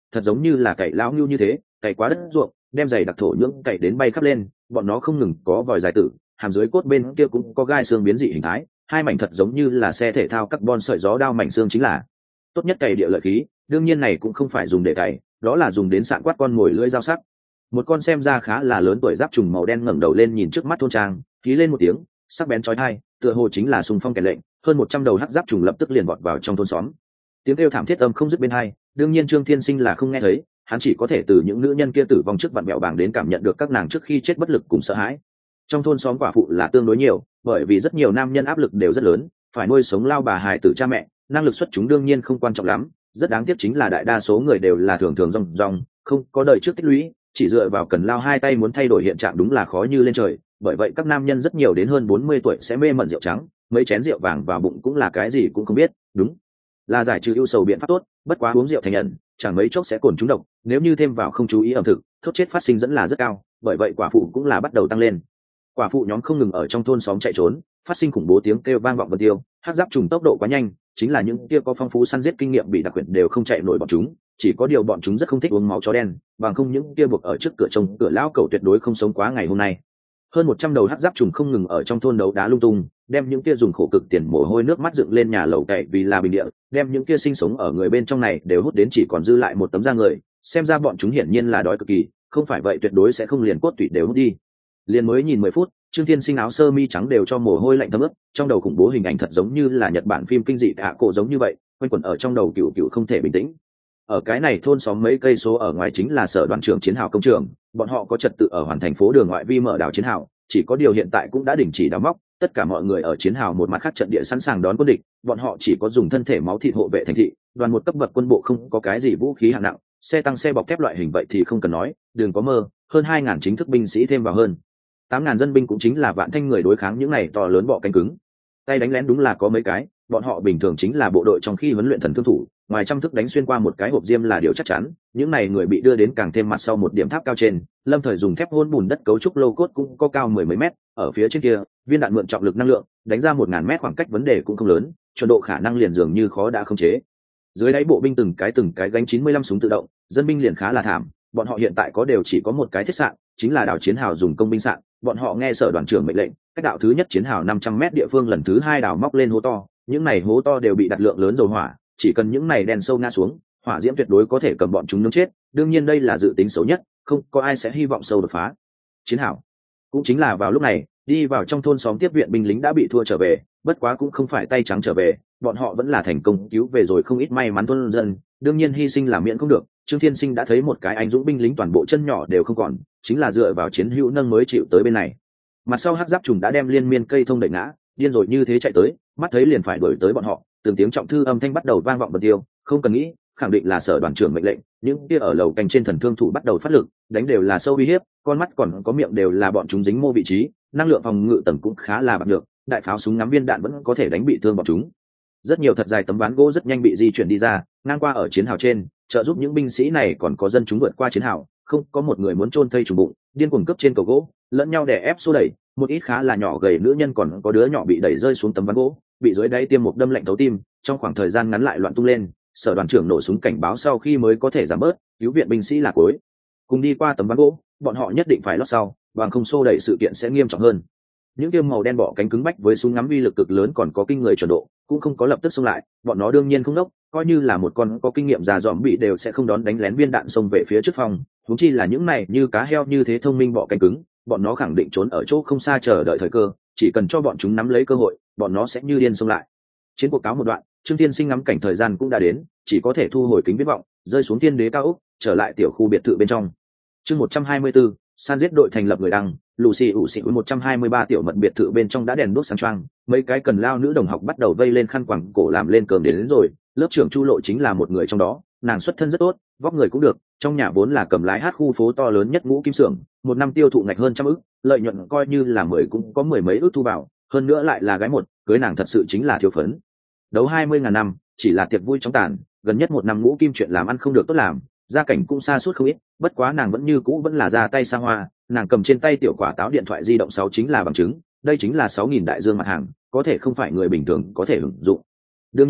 thật giống như là cày lão ngưu như thế, cày quá đất ruộng, đem giày đặc thổ nhưỡng cày đến bay khắp lên. Bọn nó không ngừng có vòi dài tử, hàm dưới cốt bên kia cũng có gai xương biến dị hình thái, hai mảnh thật giống như là xe thể thao carbon sợi gió đao mảnh xương chính là tốt nhất cày địa lợi khí. Đương nhiên này cũng không phải dùng để cày, đó là dùng đến sạn quát con mồi lưỡi dao sắc. Một con xem ra khá là lớn tuổi giáp trùng màu đen ngẩng đầu lên nhìn trước mắt thôn trang, khí lên một tiếng sắc bén chói tai, tựa hồ chính là xung phong kèn lệnh. Hơn 100 đầu hắc giáp trùng lập tức liền vọt vào trong thôn xóm, tiếng kêu thảm thiết âm không dứt bên hai. Đương nhiên Trương Thiên Sinh là không nghe thấy, hắn chỉ có thể từ những nữ nhân kia tử vong trước vặn bẹo bảng đến cảm nhận được các nàng trước khi chết bất lực cùng sợ hãi. Trong thôn xóm quả phụ là tương đối nhiều, bởi vì rất nhiều nam nhân áp lực đều rất lớn, phải nuôi sống lao bà hài tử cha mẹ, năng lực xuất chúng đương nhiên không quan trọng lắm. Rất đáng tiếc chính là đại đa số người đều là thường thường rong rong, không có đời trước tích lũy, chỉ dựa vào cần lao hai tay muốn thay đổi hiện trạng đúng là khó như lên trời. Bởi vậy các nam nhân rất nhiều đến hơn 40 tuổi sẽ mê mẩn rượu trắng, mấy chén rượu vàng vào bụng cũng là cái gì cũng không biết. Đúng là giải trừ ưu sầu biện pháp tốt, bất quá uống rượu thành nhận chẳng mấy chốc sẽ cồn trúng độc, nếu như thêm vào không chú ý ẩm thực, thốt chết phát sinh dẫn là rất cao. Bởi vậy quả phụ cũng là bắt đầu tăng lên. Quả phụ nhóm không ngừng ở trong thôn xóm chạy trốn, phát sinh khủng bố tiếng kêu vang vọng vân tiêu. Hắc giáp trùng tốc độ quá nhanh, chính là những kia có phong phú săn giết kinh nghiệm bị đặc quyền đều không chạy nổi bọn chúng. Chỉ có điều bọn chúng rất không thích uống máu chó đen, bằng không những kia buộc ở trước cửa trông cửa lão cẩu tuyệt đối không sống quá ngày hôm nay. Hơn 100 đầu hắc giáp trùng không ngừng ở trong thôn đấu đá lung tung, đem những kia dùng khổ cực tiền mồ hôi nước mắt dựng lên nhà lầu cậy vì là bình địa, đem những kia sinh sống ở người bên trong này đều hút đến chỉ còn dư lại một tấm da người. Xem ra bọn chúng hiển nhiên là đói cực kỳ, không phải vậy tuyệt đối sẽ không liền cốt tủy đều hút đi. Liền mới nhìn 10 phút, Trương Thiên Sinh áo sơ mi trắng đều cho mồ hôi lạnh thấm ướt, trong đầu khủng bố hình ảnh thật giống như là Nhật Bản phim kinh dị hạ cổ giống như vậy, quanh quẩn ở trong đầu cựu cựu không thể bình tĩnh. Ở cái này thôn xóm mấy cây số ở ngoài chính là sở đoàn trưởng chiến hào công trường, bọn họ có trật tự ở hoàn thành phố đường ngoại vi mở đảo chiến hào, chỉ có điều hiện tại cũng đã đình chỉ đào móc, tất cả mọi người ở chiến hào một mặt khác trận địa sẵn sàng đón quân địch, bọn họ chỉ có dùng thân thể máu thịt hộ vệ thành thị, đoàn một cấp bậc quân bộ không có cái gì vũ khí hạng nặng, xe tăng xe bọc thép loại hình vậy thì không cần nói, đừng có mơ, hơn 2000 chính thức binh sĩ thêm vào hơn 8000 dân binh cũng chính là vạn thanh người đối kháng những này to lớn bọ cánh cứng. Tay đánh lén đúng là có mấy cái, bọn họ bình thường chính là bộ đội trong khi huấn luyện thần thương thủ, ngoài trăm thức đánh xuyên qua một cái hộp diêm là điều chắc chắn. Những này người bị đưa đến càng thêm mặt sau một điểm tháp cao trên, lâm thời dùng thép hôn bùn đất cấu trúc lô cốt cũng có cao 10 mấy mét, ở phía trên kia viên đạn mượn trọng lực năng lượng đánh ra 1000 mét khoảng cách vấn đề cũng không lớn, chuẩn độ khả năng liền dường như khó đã khống chế. Dưới đáy bộ binh từng cái gánh 95 súng tự động, dân binh liền khá là thảm, bọn họ hiện tại có đều chỉ có một cái thiết sạn, chính là đảo chiến hào dùng công binh sạn. Bọn họ nghe sở đoàn trưởng mệnh lệnh, cách đạo thứ nhất chiến hào 500 mét địa phương lần thứ hai đào móc lên hố to, những này hố to đều bị đặt lượng lớn dầu hỏa, chỉ cần những này đèn sâu ngã xuống, hỏa diễm tuyệt đối có thể cầm bọn chúng nướng chết. Đương nhiên đây là dự tính xấu nhất, không có ai sẽ hy vọng sâu đột phá. Chiến hào cũng chính là vào lúc này, đi vào trong thôn xóm tiếp viện binh lính đã bị thua trở về, bất quá cũng không phải tay trắng trở về, bọn họ vẫn là thành công cứu về rồi không ít may mắn thôn dân. Đương nhiên hy sinh là miễn không được, Trương Thiên Sinh đã thấy một cái anh dũng binh lính toàn bộ chân nhỏ đều không còn, chính là dựa vào chiến hữu nâng mới chịu tới bên này. Mặt sau hắc giáp trùng đã đem liên miên cây thông đẩy ngã, điên rồi như thế chạy tới, mắt thấy liền phải đuổi tới bọn họ, từng tiếng trọng thư âm thanh bắt đầu vang vọng bờ tiêu, không cần nghĩ, khẳng định là sở đoàn trưởng mệnh lệnh. Những kia ở lầu canh trên thần thương thủ bắt đầu phát lực, đánh đều là sâu uy hiếp, con mắt còn có miệng đều là bọn chúng dính mô vị trí, năng lượng phòng ngự tầng cũng khá là bạc được, đại pháo súng ngắm viên đạn vẫn có thể đánh bị thương bọn chúng. Rất nhiều thật dài tấm ván gỗ rất nhanh bị di chuyển đi ra, ngang qua ở chiến hào trên, trợ giúp những binh sĩ này còn có dân chúng vượt qua chiến hào, không có một người muốn chôn thây trùng bụng, điên cuồng cướp trên cầu gỗ, lẫn nhau đè ép xô đẩy, một ít khá là nhỏ gầy nữ nhân còn có đứa nhỏ bị đẩy rơi xuống tấm ván gỗ, bị dưới đáy tiêm một đâm lạnh thấu tim, trong khoảng thời gian ngắn lại loạn tung lên. Sở đoàn trưởng nổ súng cảnh báo sau khi mới có thể giảm bớt, cứu viện binh sĩ là cuối cùng đi qua tấm ván gỗ, bọn họ nhất định phải lót sau, bằng không xô đẩy sự kiện sẽ nghiêm trọng hơn. Những tiêm màu đen bọ cánh cứng bách với súng ngắm uy lực cực lớn còn có kinh người chuẩn độ, cũng không có lập tức xông lại, bọn nó đương nhiên không đốc, coi như là một con có kinh nghiệm già dòm bị đều sẽ không đón đánh lén viên đạn xông về phía trước phòng, huống chi là những này như cá heo như thế thông minh bọ cánh cứng, bọn nó khẳng định trốn ở chỗ không xa chờ đợi thời cơ, chỉ cần cho bọn chúng nắm lấy cơ hội, bọn nó sẽ như điên xông lại. Chiến cuộc cáo một đoạn, Trương Thiên Sinh ngắm cảnh thời gian cũng đã đến, chỉ có thể thu hồi kính viễn vọng, rơi xuống thiên đế cao ốc, trở lại tiểu khu biệt thự bên trong. Chương 124, san giết đội thành lập người đăng, Lucy ủ xị 123 tiểu mật biệt thự bên trong đã đèn đuốc sáng choang, mấy cái cần lao nữ đồng học bắt đầu vây lên khăn quàng cổ làm lên cơm đến rồi, lớp trưởng Chu Lộ chính là một người trong đó, nàng xuất thân rất tốt, vóc người cũng được, trong nhà vốn là cầm lái hát khu phố to lớn nhất ngũ kim xưởng, một năm tiêu thụ ngạch hơn 100 ức, lợi nhuận coi như là 10 cũng có 10 mấy ức thu vào, hơn nữa lại là gái một, cưới nàng thật sự chính là thiếu phấn. Đấu 20.000 năm, chỉ là tiệc vui chóng tàn, gần nhất một năm ngũ kim chuyện làm ăn không được tốt làm, gia cảnh cũng xa suốt không ít, bất quá nàng vẫn như cũ vẫn là ra tay xa hoa, nàng cầm trên tay tiểu quả táo điện thoại di động 6 chính là bằng chứng, đây chính là 6000 đại dương mặt hàng, có thể không phải người bình thường có thể hưởng dụng. Đương nhiên,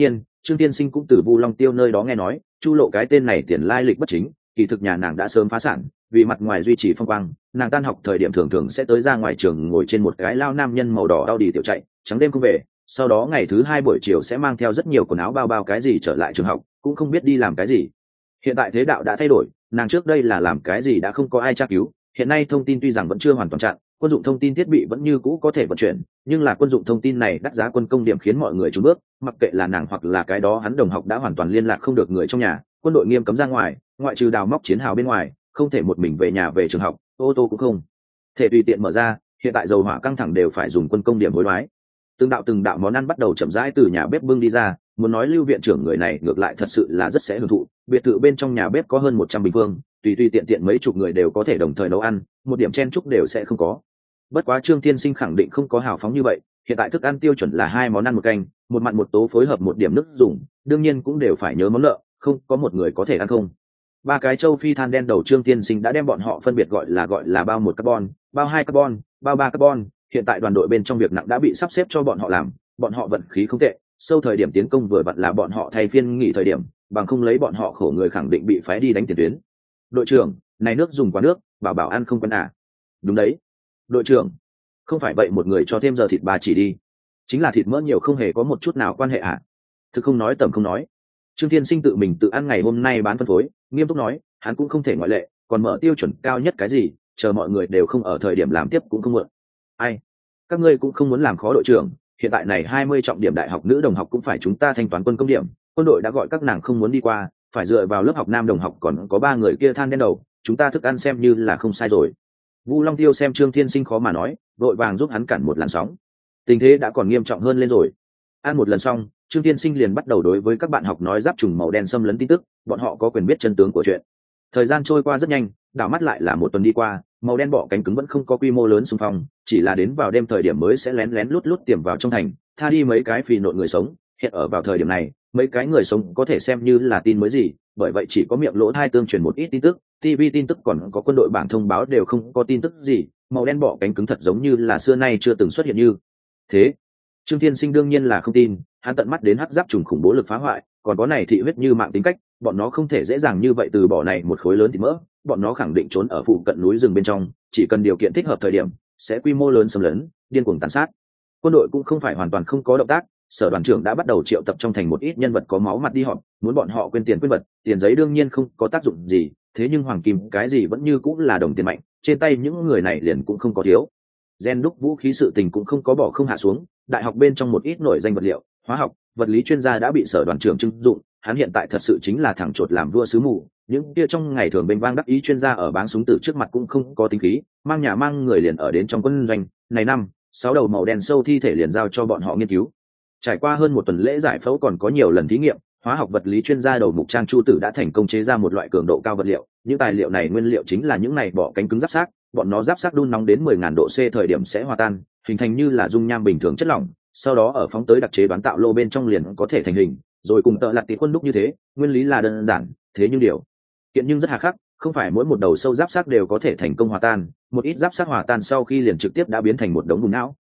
Trương Tiên Sinh cũng từ Vu Long Tiêu nơi đó nghe nói, Chu Lộ cái tên này tiền lai lịch bất chính, kỳ thực nhà nàng đã sớm phá sản, vì mặt ngoài duy trì phong quang, nàng tan học thời điểm thường thường sẽ tới ra ngoài trường ngồi trên một cái lao nam nhân màu đỏ đau đi tiểu chạy, trắng đêm không về, sau đó ngày thứ hai buổi chiều sẽ mang theo rất nhiều quần áo bao bao cái gì trở lại trường học, cũng không biết đi làm cái gì. Hiện tại thế đạo đã thay đổi, nàng trước đây là làm cái gì đã không có ai tra cứu, hiện nay thông tin tuy rằng vẫn chưa hoàn toàn chặn, quân dụng thông tin thiết bị vẫn như cũ có thể vận chuyển, nhưng là quân dụng thông tin này đắt giá quân công điểm khiến mọi người trốn bước, mặc kệ là nàng hoặc là cái đó hắn đồng học đã hoàn toàn liên lạc không được người trong nhà, quân đội nghiêm cấm ra ngoài, ngoại trừ đào móc chiến hào bên ngoài, không thể một mình về nhà về trường học, ô tô cũng không thể tùy tiện mở ra, hiện tại dầu hỏa căng thẳng đều phải dùng quân công điểm hối đoái. Từng đạo món ăn bắt đầu chậm rãi từ nhà bếp bưng đi ra, muốn nói Lưu viện trưởng người này ngược lại thật sự là rất sẽ hưởng thụ, biệt thự bên trong nhà bếp có hơn 100 bình phương, tùy tiện tiện mấy chục người đều có thể đồng thời nấu ăn, một điểm chen chúc đều sẽ không có. Bất quá Trương Tiên Sinh khẳng định không có hào phóng như vậy, hiện tại thức ăn tiêu chuẩn là 2 món ăn một canh, một mặn một tố phối hợp một điểm nước dùng, đương nhiên cũng đều phải nhớ món nợ, không có một người có thể ăn không. 3 cái châu Phi than đen đầu Trương Tiên Sinh đã đem bọn họ phân biệt gọi là bao 1 carbon, bao 2 carbon, bao 3 carbon, hiện tại đoàn đội bên trong việc nặng đã bị sắp xếp cho bọn họ làm, bọn họ vận khí không tệ, sâu thời điểm tiến công vừa vặn là bọn họ thay phiên nghỉ thời điểm, bằng không lấy bọn họ khổ người khẳng định bị phái đi đánh tiền tuyến. Đội trưởng, này nước dùng quá nước, bảo ăn không quen à? Đúng đấy. Đội trưởng, không phải vậy một người cho thêm giờ thịt bà chỉ đi, chính là thịt mỡ nhiều không hề có một chút nào quan hệ à? Thực không nói tầm không nói. Trương Thiên Sinh tự mình tự ăn ngày hôm nay bán phân phối, nghiêm túc nói, hắn cũng không thể ngoại lệ, còn mở tiêu chuẩn cao nhất cái gì, chờ mọi người đều không ở thời điểm làm tiếp cũng không muộn. Ai, các ngươi cũng không muốn làm khó đội trưởng, hiện tại này 20 trọng điểm đại học nữ đồng học cũng phải chúng ta thanh toán quân công điểm, quân đội đã gọi các nàng không muốn đi qua, phải dựa vào lớp học nam đồng học còn có 3 người kia than đen đầu, chúng ta thức ăn xem như là không sai rồi. Vu Long Tiêu xem Trương Thiên Sinh khó mà nói, đội vàng giúp hắn cản một làn sóng. Tình thế đã còn nghiêm trọng hơn lên rồi. Ăn một lần xong, Trương Thiên Sinh liền bắt đầu đối với các bạn học nói giáp trùng màu đen xâm lấn tin tức, bọn họ có quyền biết chân tướng của chuyện. Thời gian trôi qua rất nhanh, đảo mắt lại là một tuần đi qua, màu đen bọ cánh cứng vẫn không có quy mô lớn xung phong, chỉ là đến vào đêm thời điểm mới sẽ lén lén lút lút tiềm vào trong thành, tha đi mấy cái phì nộn người sống. Hiện ở vào thời điểm này, mấy cái người sống có thể xem như là tin mới gì, bởi vậy chỉ có miệng lỗ hai tương truyền một ít tin tức, TV tin tức còn có quân đội bảng thông báo đều không có tin tức gì, màu đen bọ cánh cứng thật giống như là xưa nay chưa từng xuất hiện như thế. Trương Thiên Sinh đương nhiên là không tin, hắn tận mắt đến hắc giáp trùng khủng bố lực phá hoại, còn có này thị huyết như mạng tính cách, bọn nó không thể dễ dàng như vậy từ bỏ này một khối lớn thịt mỡ, bọn nó khẳng định trốn ở phụ cận núi rừng bên trong, chỉ cần điều kiện thích hợp thời điểm, sẽ quy mô lớn xâm lấn, điên cuồng tàn sát. Quân đội cũng không phải hoàn toàn không có động tác, sở đoàn trưởng đã bắt đầu triệu tập trong thành một ít nhân vật có máu mặt đi họp, muốn bọn họ quên tiền quên vật, tiền giấy đương nhiên không có tác dụng gì, thế nhưng hoàng kim cái gì vẫn như cũng là đồng tiền mạnh, trên tay những người này liền cũng không có thiếu. Gen đúc vũ khí sự tình cũng không có bỏ không hạ xuống, đại học bên trong một ít nổi danh vật liệu, hóa học, vật lý chuyên gia đã bị sở đoàn trưởng trưng dụng, hắn hiện tại thật sự chính là thằng chột làm vua sứ mù, những kia trong ngày thường bênh vang đắc ý chuyên gia ở báng súng từ trước mặt cũng không có tính khí, mang nhà mang người liền ở đến trong quân doanh, này 5-6 đầu màu đen sâu thi thể liền giao cho bọn họ nghiên cứu. Trải qua hơn một tuần lễ giải phẫu còn có nhiều lần thí nghiệm, hóa học vật lý chuyên gia đầu mục Trang Chu Tử đã thành công chế ra một loại cường độ cao vật liệu, những tài liệu này nguyên liệu chính là những này bọ cánh cứng giáp xác, bọn nó giáp xác đun nóng đến 10.000 độ C thời điểm sẽ hòa tan, hình thành như là dung nham bình thường chất lỏng, sau đó ở phóng tới đặc chế đoán tạo lô bên trong liền có thể thành hình, rồi cùng tợ lặt tí quân đúc như thế, nguyên lý là đơn giản, thế nhưng điều kiện nhưng rất hà khắc, không phải mỗi một đầu sâu giáp xác đều có thể thành công hòa tan, một ít giáp xác hòa tan sau khi liền trực tiếp đã biến thành một đống bùn não.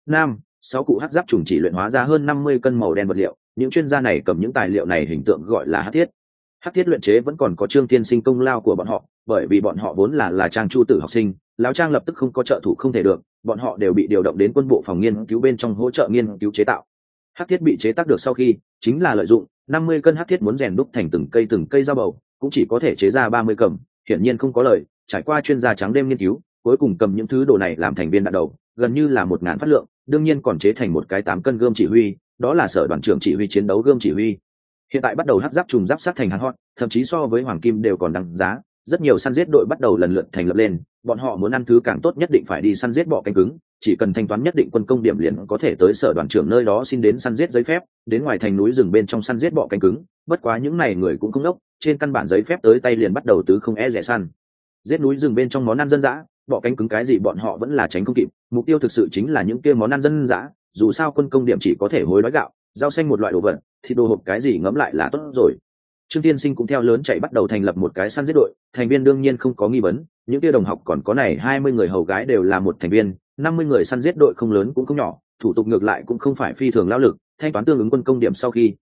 6 cụ hắc giáp trùng chỉ luyện hóa ra hơn 50 cân màu đen vật liệu, những chuyên gia này cầm những tài liệu này hình tượng gọi là hắc thiết. Hắc thiết luyện chế vẫn còn có Trương Thiên Sinh công lao của bọn họ, bởi vì bọn họ vốn là Trang Chu Tử học sinh, lão Trang lập tức không có trợ thủ không thể được, bọn họ đều bị điều động đến quân bộ phòng nghiên cứu bên trong hỗ trợ nghiên cứu chế tạo. Hắc thiết bị chế tác được sau khi, chính là lợi dụng 50 cân hắc thiết muốn rèn đúc thành từng cây dao bầu, cũng chỉ có thể chế ra 30 cầm, hiển nhiên không có lời, trải qua chuyên gia trắng đêm nghiên cứu, cuối cùng cầm những thứ đồ này làm thành viên đạn đầu, gần như là 1000 phát lượng, đương nhiên còn chế thành một cái 8 cân gươm chỉ huy, đó là sở đoàn trưởng chỉ huy chiến đấu gươm chỉ huy. Hiện tại bắt đầu hắc giáp trùng giáp sát thành hắn hot, thậm chí so với hoàng kim đều còn đăng giá, rất nhiều săn giết đội bắt đầu lần lượt thành lập lên, bọn họ muốn ăn thứ càng tốt nhất định phải đi săn giết bọ cánh cứng, chỉ cần thanh toán nhất định quân công điểm liền có thể tới sở đoàn trưởng nơi đó xin đến săn giết giấy phép, đến ngoài thành núi rừng bên trong săn giết bọ cánh cứng, bất quá những này người cũng không đốc, trên căn bản giấy phép tới tay liền bắt đầu tứ không e rẻ săn. Giết núi rừng bên trong món ăn dân dã, bọ cánh cứng cái gì bọn họ vẫn là tránh không kịp, mục tiêu thực sự chính là những kia món ăn dân dã, dù sao quân công điểm chỉ có thể hối đoái gạo, rau xanh một loại đồ vật, thịt đồ hộp cái gì ngẫm lại là tốt rồi. Trương Tiên Sinh cũng theo lớn chạy bắt đầu thành lập một cái săn giết đội, thành viên đương nhiên không có nghi vấn, những kia đồng học còn có này 20 người hầu gái đều là một thành viên, 50 người săn giết đội không lớn cũng không nhỏ, thủ tục ngược lại cũng không phải phi thường lao lực, thanh toán tương ứng quân công điểm sau khi,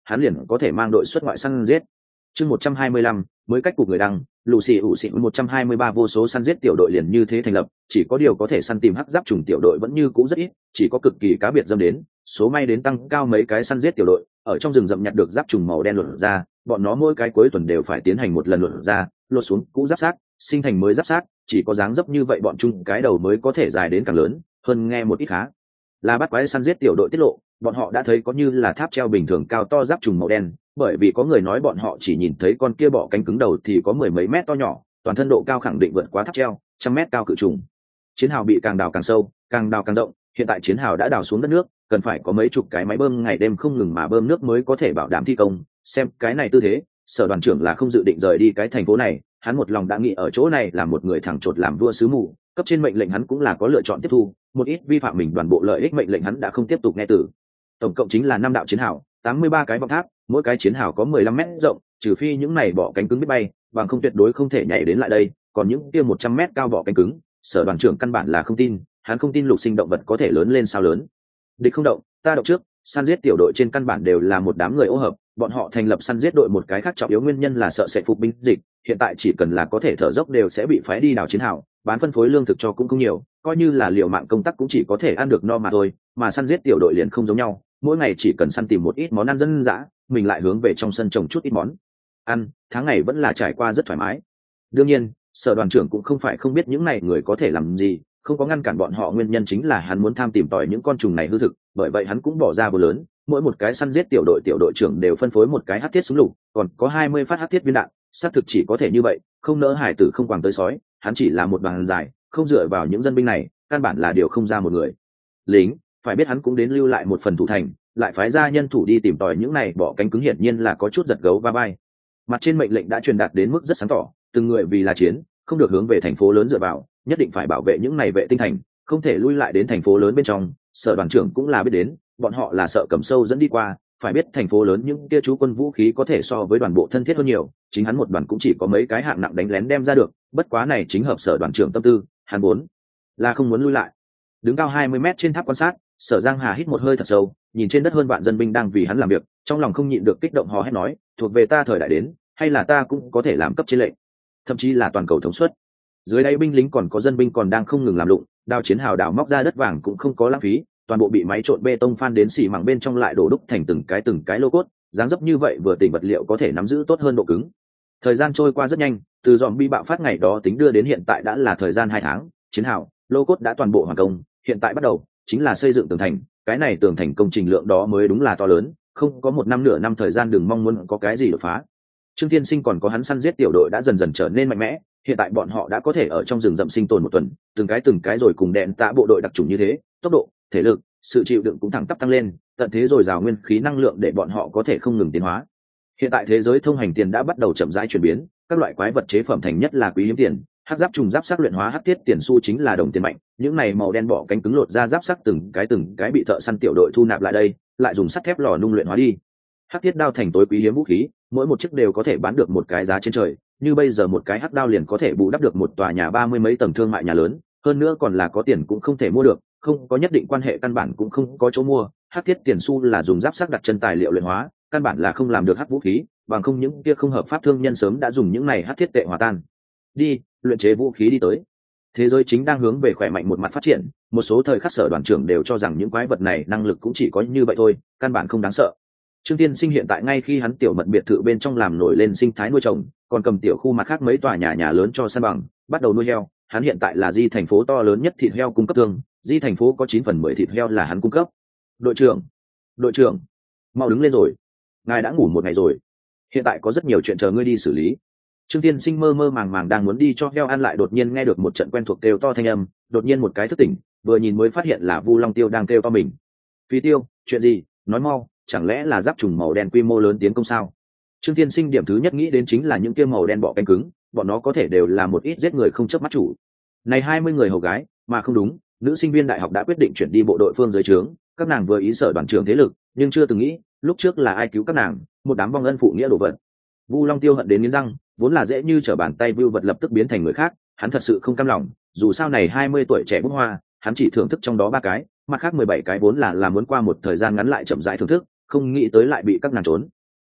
hắn liền có thể mang đội xuất ngoại săn giết. Chương 125, mới cách cục người đăng, Lucy ủ xịn 123 vô số săn giết tiểu đội liền như thế thành lập, chỉ có điều có thể săn tìm hắc giáp trùng tiểu đội vẫn như cũ rất ít, chỉ có cực kỳ cá biệt dâm đến, số may đến tăng cao mấy cái săn giết tiểu đội, ở trong rừng rậm nhặt được giáp trùng màu đen lột ra, bọn nó mỗi cái cuối tuần đều phải tiến hành một lần lột ra, lột xuống cũ giáp xác, sinh thành mới giáp xác, chỉ có dáng dấp như vậy bọn chung cái đầu mới có thể dài đến càng lớn, hơn nghe một ít khá. Là bắt quái săn giết tiểu đội tiết lộ, bọn họ đã thấy có như là tháp treo bình thường cao to giáp trùng màu đen, bởi vì có người nói bọn họ chỉ nhìn thấy con kia bọ cánh cứng đầu thì có mười mấy mét to nhỏ, toàn thân độ cao khẳng định vượt quá tháp treo, 100 mét cao cự trùng. Chiến hào bị càng đào càng sâu, càng đào càng động, hiện tại chiến hào đã đào xuống đất nước, cần phải có mấy chục cái máy bơm ngày đêm không ngừng mà bơm nước mới có thể bảo đảm thi công. Xem cái này tư thế, sở đoàn trưởng là không dự định rời đi cái thành phố này, hắn một lòng đã nghĩ ở chỗ này là một người thẳng chột làm vua sứ mù, cấp trên mệnh lệnh hắn cũng là có lựa chọn tiếp thu, một ít vi phạm mình đoàn bộ lợi ích mệnh lệnh hắn đã không tiếp tục nghe từ. Tổng cộng chính là 5 đạo chiến hào, 83 cái vọng tháp, mỗi cái chiến hào có 15 mét rộng, trừ phi những này bọ cánh cứng biết bay, bằng không tuyệt đối không thể nhảy đến lại đây, còn những kia 100 mét cao bọ cánh cứng, sở đoàn trưởng căn bản là không tin, hắn không tin lục sinh động vật có thể lớn lên sao lớn. Địch không động, ta động trước, săn giết tiểu đội trên căn bản đều là một đám người ô hợp, bọn họ thành lập săn giết đội một cái khác trọng yếu nguyên nhân là sợ sẽ phục binh dịch, hiện tại chỉ cần là có thể thở dốc đều sẽ bị phái đi đào chiến hào, bán phân phối lương thực cho cũng không nhiều, coi như là liều mạng công tác cũng chỉ có thể ăn được no mà thôi, mà săn giết tiểu đội liền không giống nhau, mỗi ngày chỉ cần săn tìm một ít món ăn dân dã, mình lại hướng về trong sân trồng chút ít món ăn, tháng ngày vẫn là trải qua rất thoải mái. Đương nhiên, sở đoàn trưởng cũng không phải không biết những này người có thể làm gì, không có ngăn cản bọn họ nguyên nhân chính là hắn muốn tham tìm tòi những con trùng này hư thực, bởi vậy hắn cũng bỏ ra vô lớn, mỗi một cái săn giết tiểu đội trưởng đều phân phối một cái hắc thiết súng lục, còn có 20 phát hắc thiết viên đạn, xác thực chỉ có thể như vậy, không nỡ hải tử không quàng tới sói, hắn chỉ là một đoàn dài, không dựa vào những dân binh này, căn bản là điều không ra một người lính, phải biết hắn cũng đến lưu lại một phần thủ thành, lại phái ra nhân thủ đi tìm tòi những này bỏ cánh cứng hiển nhiên là có chút giật gấu va vai. Mặt trên mệnh lệnh đã truyền đạt đến mức rất sáng tỏ, từng người vì là chiến, không được hướng về thành phố lớn dựa vào, nhất định phải bảo vệ những này vệ tinh thành, không thể lui lại đến thành phố lớn bên trong. Sở đoàn trưởng cũng là biết đến, bọn họ là sợ cầm sâu dẫn đi qua, phải biết thành phố lớn những kia chú quân vũ khí có thể so với đoàn bộ thân thiết hơn nhiều, chính hắn một đoàn cũng chỉ có mấy cái hạng nặng đánh lén đem ra được, bất quá này chính hợp sở đoàn trưởng tâm tư, hắn muốn là không muốn lui lại. Đứng cao 20 mét trên tháp quan sát, Sở Giang Hà hít một hơi thật sâu, nhìn trên đất hơn vạn dân binh đang vì hắn làm việc, trong lòng không nhịn được kích động hò hét nói, thuộc về ta thời đại đến, hay là ta cũng có thể làm cấp trên lệnh, thậm chí là toàn cầu thống suất. Dưới đây binh lính còn có dân binh còn đang không ngừng làm lụng, đào chiến hào đào móc ra đất vàng cũng không có lãng phí, toàn bộ bị máy trộn bê tông phan đến xỉ mảng bên trong lại đổ đúc thành từng cái lô cốt, dáng dấp như vậy vừa tỉnh vật liệu có thể nắm giữ tốt hơn độ cứng. Thời gian trôi qua rất nhanh, từ zombie bạo phát ngày đó tính đưa đến hiện tại đã là thời gian 2 tháng, chiến hào, lô cốt đã toàn bộ hoàn công, hiện tại bắt đầu chính là xây dựng tường thành, cái này tường thành công trình lượng đó mới đúng là to lớn, không có 1 năm nửa năm thời gian đừng mong muốn có cái gì đột phá. Trương Tiên Sinh còn có hắn săn giết tiểu đội đã dần dần trở nên mạnh mẽ, hiện tại bọn họ đã có thể ở trong rừng rậm sinh tồn 1 tuần, từng cái rồi cùng đèn tạ bộ đội đặc chủng như thế, tốc độ, thể lực, sự chịu đựng cũng thẳng tắp tăng lên, tận thế rồi rào nguyên khí năng lượng để bọn họ có thể không ngừng tiến hóa. Hiện tại thế giới thông hành tiền đã bắt đầu chậm rãi chuyển biến, các loại quái vật chế phẩm thành nhất là quý hiếm tiền, hắc giáp trùng giáp sắc luyện hóa hắc thiết tiền xu chính là đồng tiền mạnh, những này màu đen bỏ cánh cứng lột ra giáp sắc từng cái bị thợ săn tiểu đội thu nạp lại đây, lại dùng sắt thép lò nung luyện hóa đi. Hắc thiết đao thành tối quý hiếm vũ khí, mỗi một chiếc đều có thể bán được một cái giá trên trời, như bây giờ một cái hắc đao liền có thể bù đắp được một tòa nhà 30 mấy tầng thương mại nhà lớn, hơn nữa còn là có tiền cũng không thể mua được, không có nhất định quan hệ căn bản cũng không có chỗ mua. Hắc thiết tiền xu là dùng giáp sắc đặt chân tài liệu luyện hóa, căn bản là không làm được hắc vũ khí, bằng không những kia không hợp pháp thương nhân sớm đã dùng những này hắc thiết tệ hòa tan đi luyện chế vũ khí đi tới. Thế giới chính đang hướng về khỏe mạnh một mặt phát triển, một số thời khắc sở đoàn trưởng đều cho rằng những quái vật này năng lực cũng chỉ có như vậy thôi, căn bản không đáng sợ. Trương Tiên Sinh hiện tại ngay khi hắn tiểu mật biệt thự bên trong làm nổi lên sinh thái nuôi trồng, còn cầm tiểu khu mặt khác mấy tòa nhà lớn cho san bằng, bắt đầu nuôi heo. Hắn hiện tại là Di thành phố to lớn nhất thịt heo cung cấp thương, Di thành phố có 9/10 thịt heo là hắn cung cấp. Đội trưởng, mau đứng lên rồi, ngài đã ngủ 1 ngày rồi, hiện tại có rất nhiều chuyện chờ ngươi đi xử lý. Trương Tiên Sinh mơ mơ màng màng đang muốn đi cho heo ăn lại đột nhiên nghe được một trận quen thuộc kêu to thanh âm, đột nhiên một cái thức tỉnh, vừa nhìn mới phát hiện là Vu Long Tiêu đang kêu to mình. Phí Tiêu, chuyện gì? Nói mau, chẳng lẽ là giáp trùng màu đen quy mô lớn tiến công sao? Trương Tiên Sinh điểm thứ nhất nghĩ đến chính là những kia màu đen bọ cánh cứng, bọn nó có thể đều là một ít giết người không chớp mắt chủ. Này 20 người hầu gái, mà không đúng, nữ sinh viên đại học đã quyết định chuyển đi bộ đội phương dưới trướng, các nàng vừa ý sở đoàn trưởng thế lực, nhưng chưa từng nghĩ, lúc trước là ai cứu các nàng, một đám vong ân phụ nghĩa đổ vật. Vu Long Tiêu hận đến nghiến răng, vốn là dễ như trở bàn tay vưu vật lập tức biến thành người khác, hắn thật sự không cam lòng, dù sao này 20 tuổi trẻ bút hoa, hắn chỉ thưởng thức trong đó 3 cái, mặt khác 17 cái vốn là muốn qua một thời gian ngắn lại chậm rãi thưởng thức, không nghĩ tới lại bị các nàng trốn,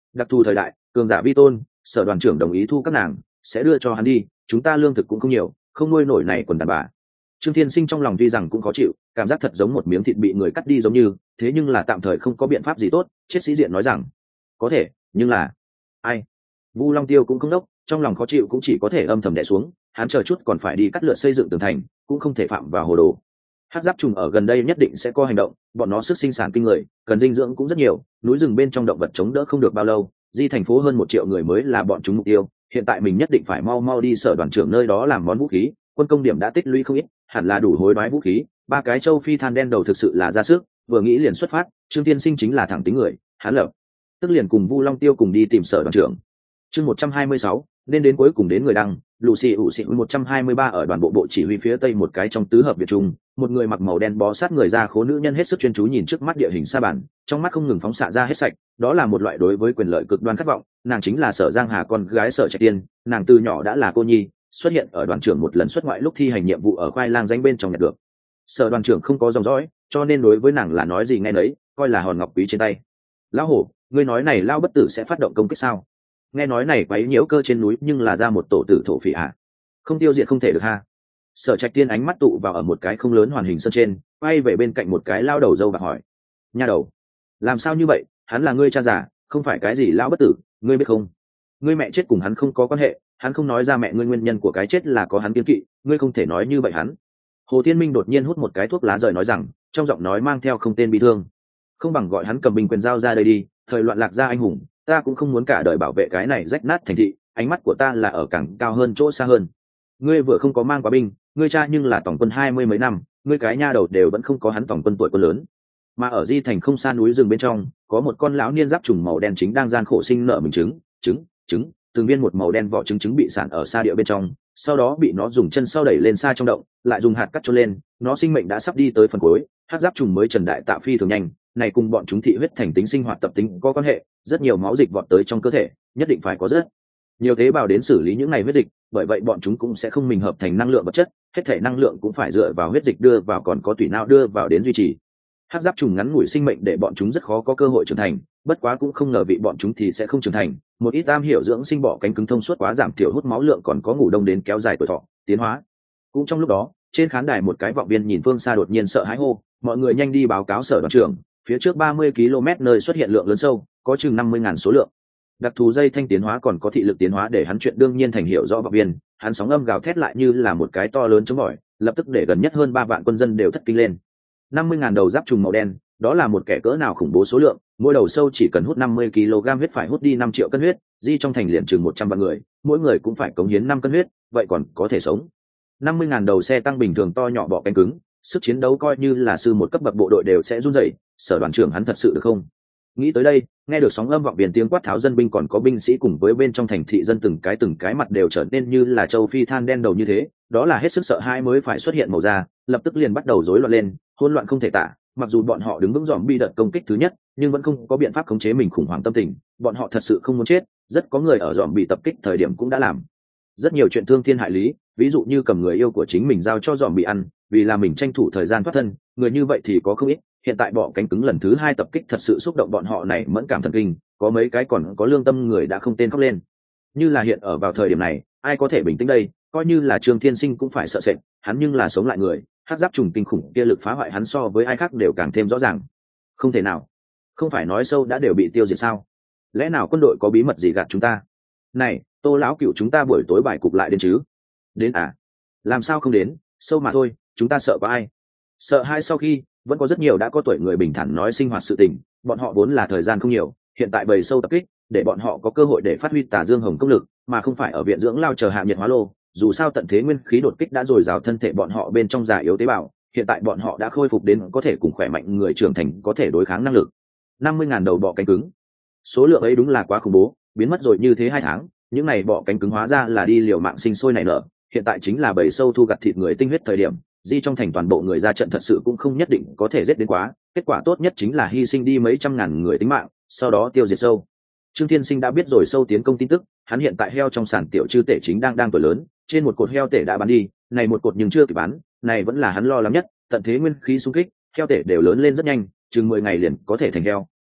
Đặc thù thời đại, cường giả vi tôn, sở đoàn trưởng đồng ý thu các nàng, sẽ đưa cho hắn đi, chúng ta lương thực cũng không nhiều, không nuôi nổi này quần đàn bà. Trương Thiên Sinh trong lòng tuy rằng cũng khó chịu, cảm giác thật giống một miếng thịt bị người cắt đi giống như, thế nhưng là tạm thời không có biện pháp gì tốt. Chết sĩ diện nói rằng, có thể, nhưng là ai? Vu Long Tiêu cũng không đốc, trong lòng khó chịu cũng chỉ có thể âm thầm đè xuống, hắn chờ chút còn phải đi cắt lượt xây dựng tường thành, cũng không thể phạm vào hồ đồ. Hắc giáp trùng ở gần đây nhất định sẽ có hành động, bọn nó sức sinh sản kinh người, cần dinh dưỡng cũng rất nhiều, núi rừng bên trong động vật chống đỡ không được bao lâu, di thành phố hơn 1 triệu người mới là bọn chúng mục tiêu. Hiện tại mình nhất định phải mau mau đi sở đoàn trưởng nơi đó làm món vũ khí, quân công điểm đã tích lũy không ít, hẳn là đủ hối đoái vũ khí. 3 cái châu phi than đen đầu thực sự là ra sức, vừa nghĩ liền xuất phát. Trương Tiên Sinh chính là thẳng tính người, hắn lập tức liền cùng Vu Long Tiêu cùng đi tìm sở đoàn trưởng. Chương 126, nên đến cuối cùng đến người đăng. Lucy ủ xịn 123 ở đoàn bộ bộ chỉ huy phía tây một cái trong tứ hợp biệt trung, một người mặc màu đen bó sát người da khố nữ nhân hết sức chuyên chú nhìn trước mắt địa hình sa bàn, trong mắt không ngừng phóng xạ ra hết sạch, đó là một loại đối với quyền lợi cực đoan khát vọng. Nàng chính là Sở Giang Hà con gái Sở Trạch Tiên, nàng từ nhỏ đã là cô nhi, xuất hiện ở đoàn trưởng một lần xuất ngoại lúc thi hành nhiệm vụ ở khoai lang danh bên trong nhặt được. Sở đoàn trưởng không có dòng dõi, cho nên đối với nàng là nói gì nghe nấy, coi là hòn ngọc quý trên tay. Lão hổ, ngươi nói này lao bất tử sẽ phát động công kích sao? Nghe nói này quấy nhiễu cơ trên núi nhưng là ra một tổ tử thổ phỉ à? Không tiêu diệt không thể được ha. Sở Trạch Tiên ánh mắt tụ vào ở một cái không lớn hoàn hình sân trên, quay về bên cạnh một cái lao đầu dâu bạc hỏi: nha đầu, làm sao như vậy? Hắn là ngươi cha già, không phải cái gì lão bất tử, ngươi biết không? Ngươi mẹ chết cùng hắn không có quan hệ, hắn không nói ra mẹ ngươi nguyên nhân của cái chết là có hắn kiêng kỵ, ngươi không thể nói như vậy hắn. Hồ Thiên Minh đột nhiên hút một cái thuốc lá rời nói rằng, trong giọng nói mang theo không tên bi thương. Không bằng gọi hắn cầm binh quyền giao ra đây đi, thời loạn lạc ra anh hùng, ta cũng không muốn cả đời bảo vệ cái này rách nát thành thị, ánh mắt của ta là ở càng cao hơn chỗ xa hơn. Ngươi vừa không có mang quá binh, ngươi cha nhưng là tổng quân 20 mấy năm, ngươi cái nha đầu đều vẫn không có hắn tổng quân tuổi quân lớn. Mà ở di thành không xa núi rừng bên trong, có một con lão niên giáp trùng màu đen chính đang gian khổ sinh nở mình trứng, từng viên một màu đen vỏ trứng bị sản ở xa địa bên trong, sau đó bị nó dùng chân sau đẩy lên xa trong động, lại dùng hạt cắt cho lên, nó sinh mệnh đã sắp đi tới phần cuối. Hắc giáp trùng mới trần đại tạo phi thường nhanh, này cùng bọn chúng thị huyết thành tính sinh hoạt tập tính có quan hệ, rất nhiều máu dịch vọt tới trong cơ thể, nhất định phải có rất nhiều tế bào đến xử lý những ngày huyết dịch, bởi vậy bọn chúng cũng sẽ không mình hợp thành năng lượng vật chất, hết thể năng lượng cũng phải dựa vào huyết dịch đưa vào, còn có tủy não đưa vào đến duy trì. Hắc giáp trùng ngắn ngủi sinh mệnh để bọn chúng rất khó có cơ hội trưởng thành, bất quá cũng không ngờ vị bọn chúng thì sẽ không trưởng thành. Một ít am hiểu dưỡng sinh bọ cánh cứng thông suốt quá giảm thiểu hút máu lượng, còn có ngủ đông đến kéo dài tuổi thọ tiến hóa. Cũng trong lúc đó, trên khán đài một cái vọng viên nhìn phương xa đột nhiên sợ hãi hô: mọi người nhanh đi báo cáo sở đoàn trưởng, phía trước 30 km nơi xuất hiện lượng lớn sâu, có chừng 50.000 số lượng. Đặc thù dây thanh tiến hóa còn có thị lực tiến hóa để hắn chuyện đương nhiên thành hiểu rõ vọng viên, hắn sóng âm gào thét lại như là một cái to lớn chống bỏi, lập tức để gần nhất hơn 3 vạn quân dân đều thất kinh lên. 50.000 đầu giáp trùng màu đen, đó là một kẻ cỡ nào khủng bố số lượng, mỗi đầu sâu chỉ cần hút 50 kg huyết phải hút đi 5 triệu cân huyết, di trong thành liền chừng 100 vạn người, mỗi người cũng phải cống hiến 5 cân huyết, vậy còn có thể sống. 50.000 đầu xe tăng bình thường to nhỏ bọ cánh cứng, sức chiến đấu coi như là sư một cấp bậc bộ đội đều sẽ run rẩy, sở đoàn trưởng hắn thật sự được không? Nghĩ tới đây, nghe được sóng âm vọng biển tiếng quát tháo dân binh còn có binh sĩ cùng với bên trong thành thị dân từng cái mặt đều trở nên như là châu phi than đen đầu như thế, đó là hết sức sợ hãi mới phải xuất hiện màu da, lập tức liền bắt đầu rối loạn lên, hỗn loạn không thể tả. Mặc dù bọn họ đứng vững dòm bi đợt công kích thứ nhất, nhưng vẫn không có biện pháp khống chế mình khủng hoảng tâm tình, bọn họ thật sự không muốn chết, rất có người ở dòm bị tập kích thời điểm cũng đã làm rất nhiều chuyện thương thiên hại lý, ví dụ như cầm người yêu của chính mình giao cho dòm bị ăn, vì là mình tranh thủ thời gian thoát thân, người như vậy thì có không ít. Hiện tại bọ cánh cứng lần thứ 2 tập kích thật sự xúc động bọn họ này mẫn cảm thần kinh, có mấy cái còn có lương tâm người đã không tên khóc lên. Như là hiện ở vào thời điểm này, ai có thể bình tĩnh đây, coi như là Trương Thiên Sinh cũng phải sợ sệt, hắn nhưng là sống lại người, hắc giáp trùng kinh khủng kia lực phá hoại hắn so với ai khác đều càng thêm rõ ràng. Không thể nào, không phải nói sâu đã đều bị tiêu diệt sao? Lẽ nào quân đội có bí mật gì gạt chúng ta? Này, Tô lão cựu, chúng ta buổi tối bài cục lại đến chứ? Đến à? Làm sao không đến, sâu mà thôi, chúng ta sợ có ai? Sợ hai sau khi, vẫn có rất nhiều đã có tuổi người bình thản nói sinh hoạt sự tình, bọn họ vốn là thời gian không nhiều, hiện tại bầy sâu tập kích, để bọn họ có cơ hội để phát huy tà dương hồng công lực, mà không phải ở viện dưỡng lao chờ hạ nhiệt hóa lô. Dù sao tận thế nguyên khí đột kích đã dồi dào thân thể bọn họ bên trong già yếu tế bào, hiện tại bọn họ đã khôi phục đến có thể cùng khỏe mạnh người trưởng thành có thể đối kháng năng lực. 50.000 đầu bọ cánh cứng, số lượng ấy đúng là quá khủng bố, biến mất rồi như thế 2 tháng, những này bọ cánh cứng hóa ra là đi liều mạng sinh sôi nảy nở, hiện tại chính là bầy sâu thu gặt thịt người tinh huyết thời điểm, di trong thành toàn bộ người ra trận thật sự cũng không nhất định có thể giết đến quá, kết quả tốt nhất chính là hy sinh đi mấy trăm ngàn người tính mạng, sau đó tiêu diệt sâu. Trương Thiên Sinh đã biết rồi sâu tiến công tin tức, hắn hiện tại heo trong sản tiểu chư tể chính đang tuổi lớn, trên một cột heo tể đã bán đi, này một cột nhưng chưa kịp bán, này vẫn là hắn lo lắng nhất, tận thế nguyên khí xung kích, heo tể đều lớn lên rất nhanh, chừng 10 ngày liền có thể thành heo,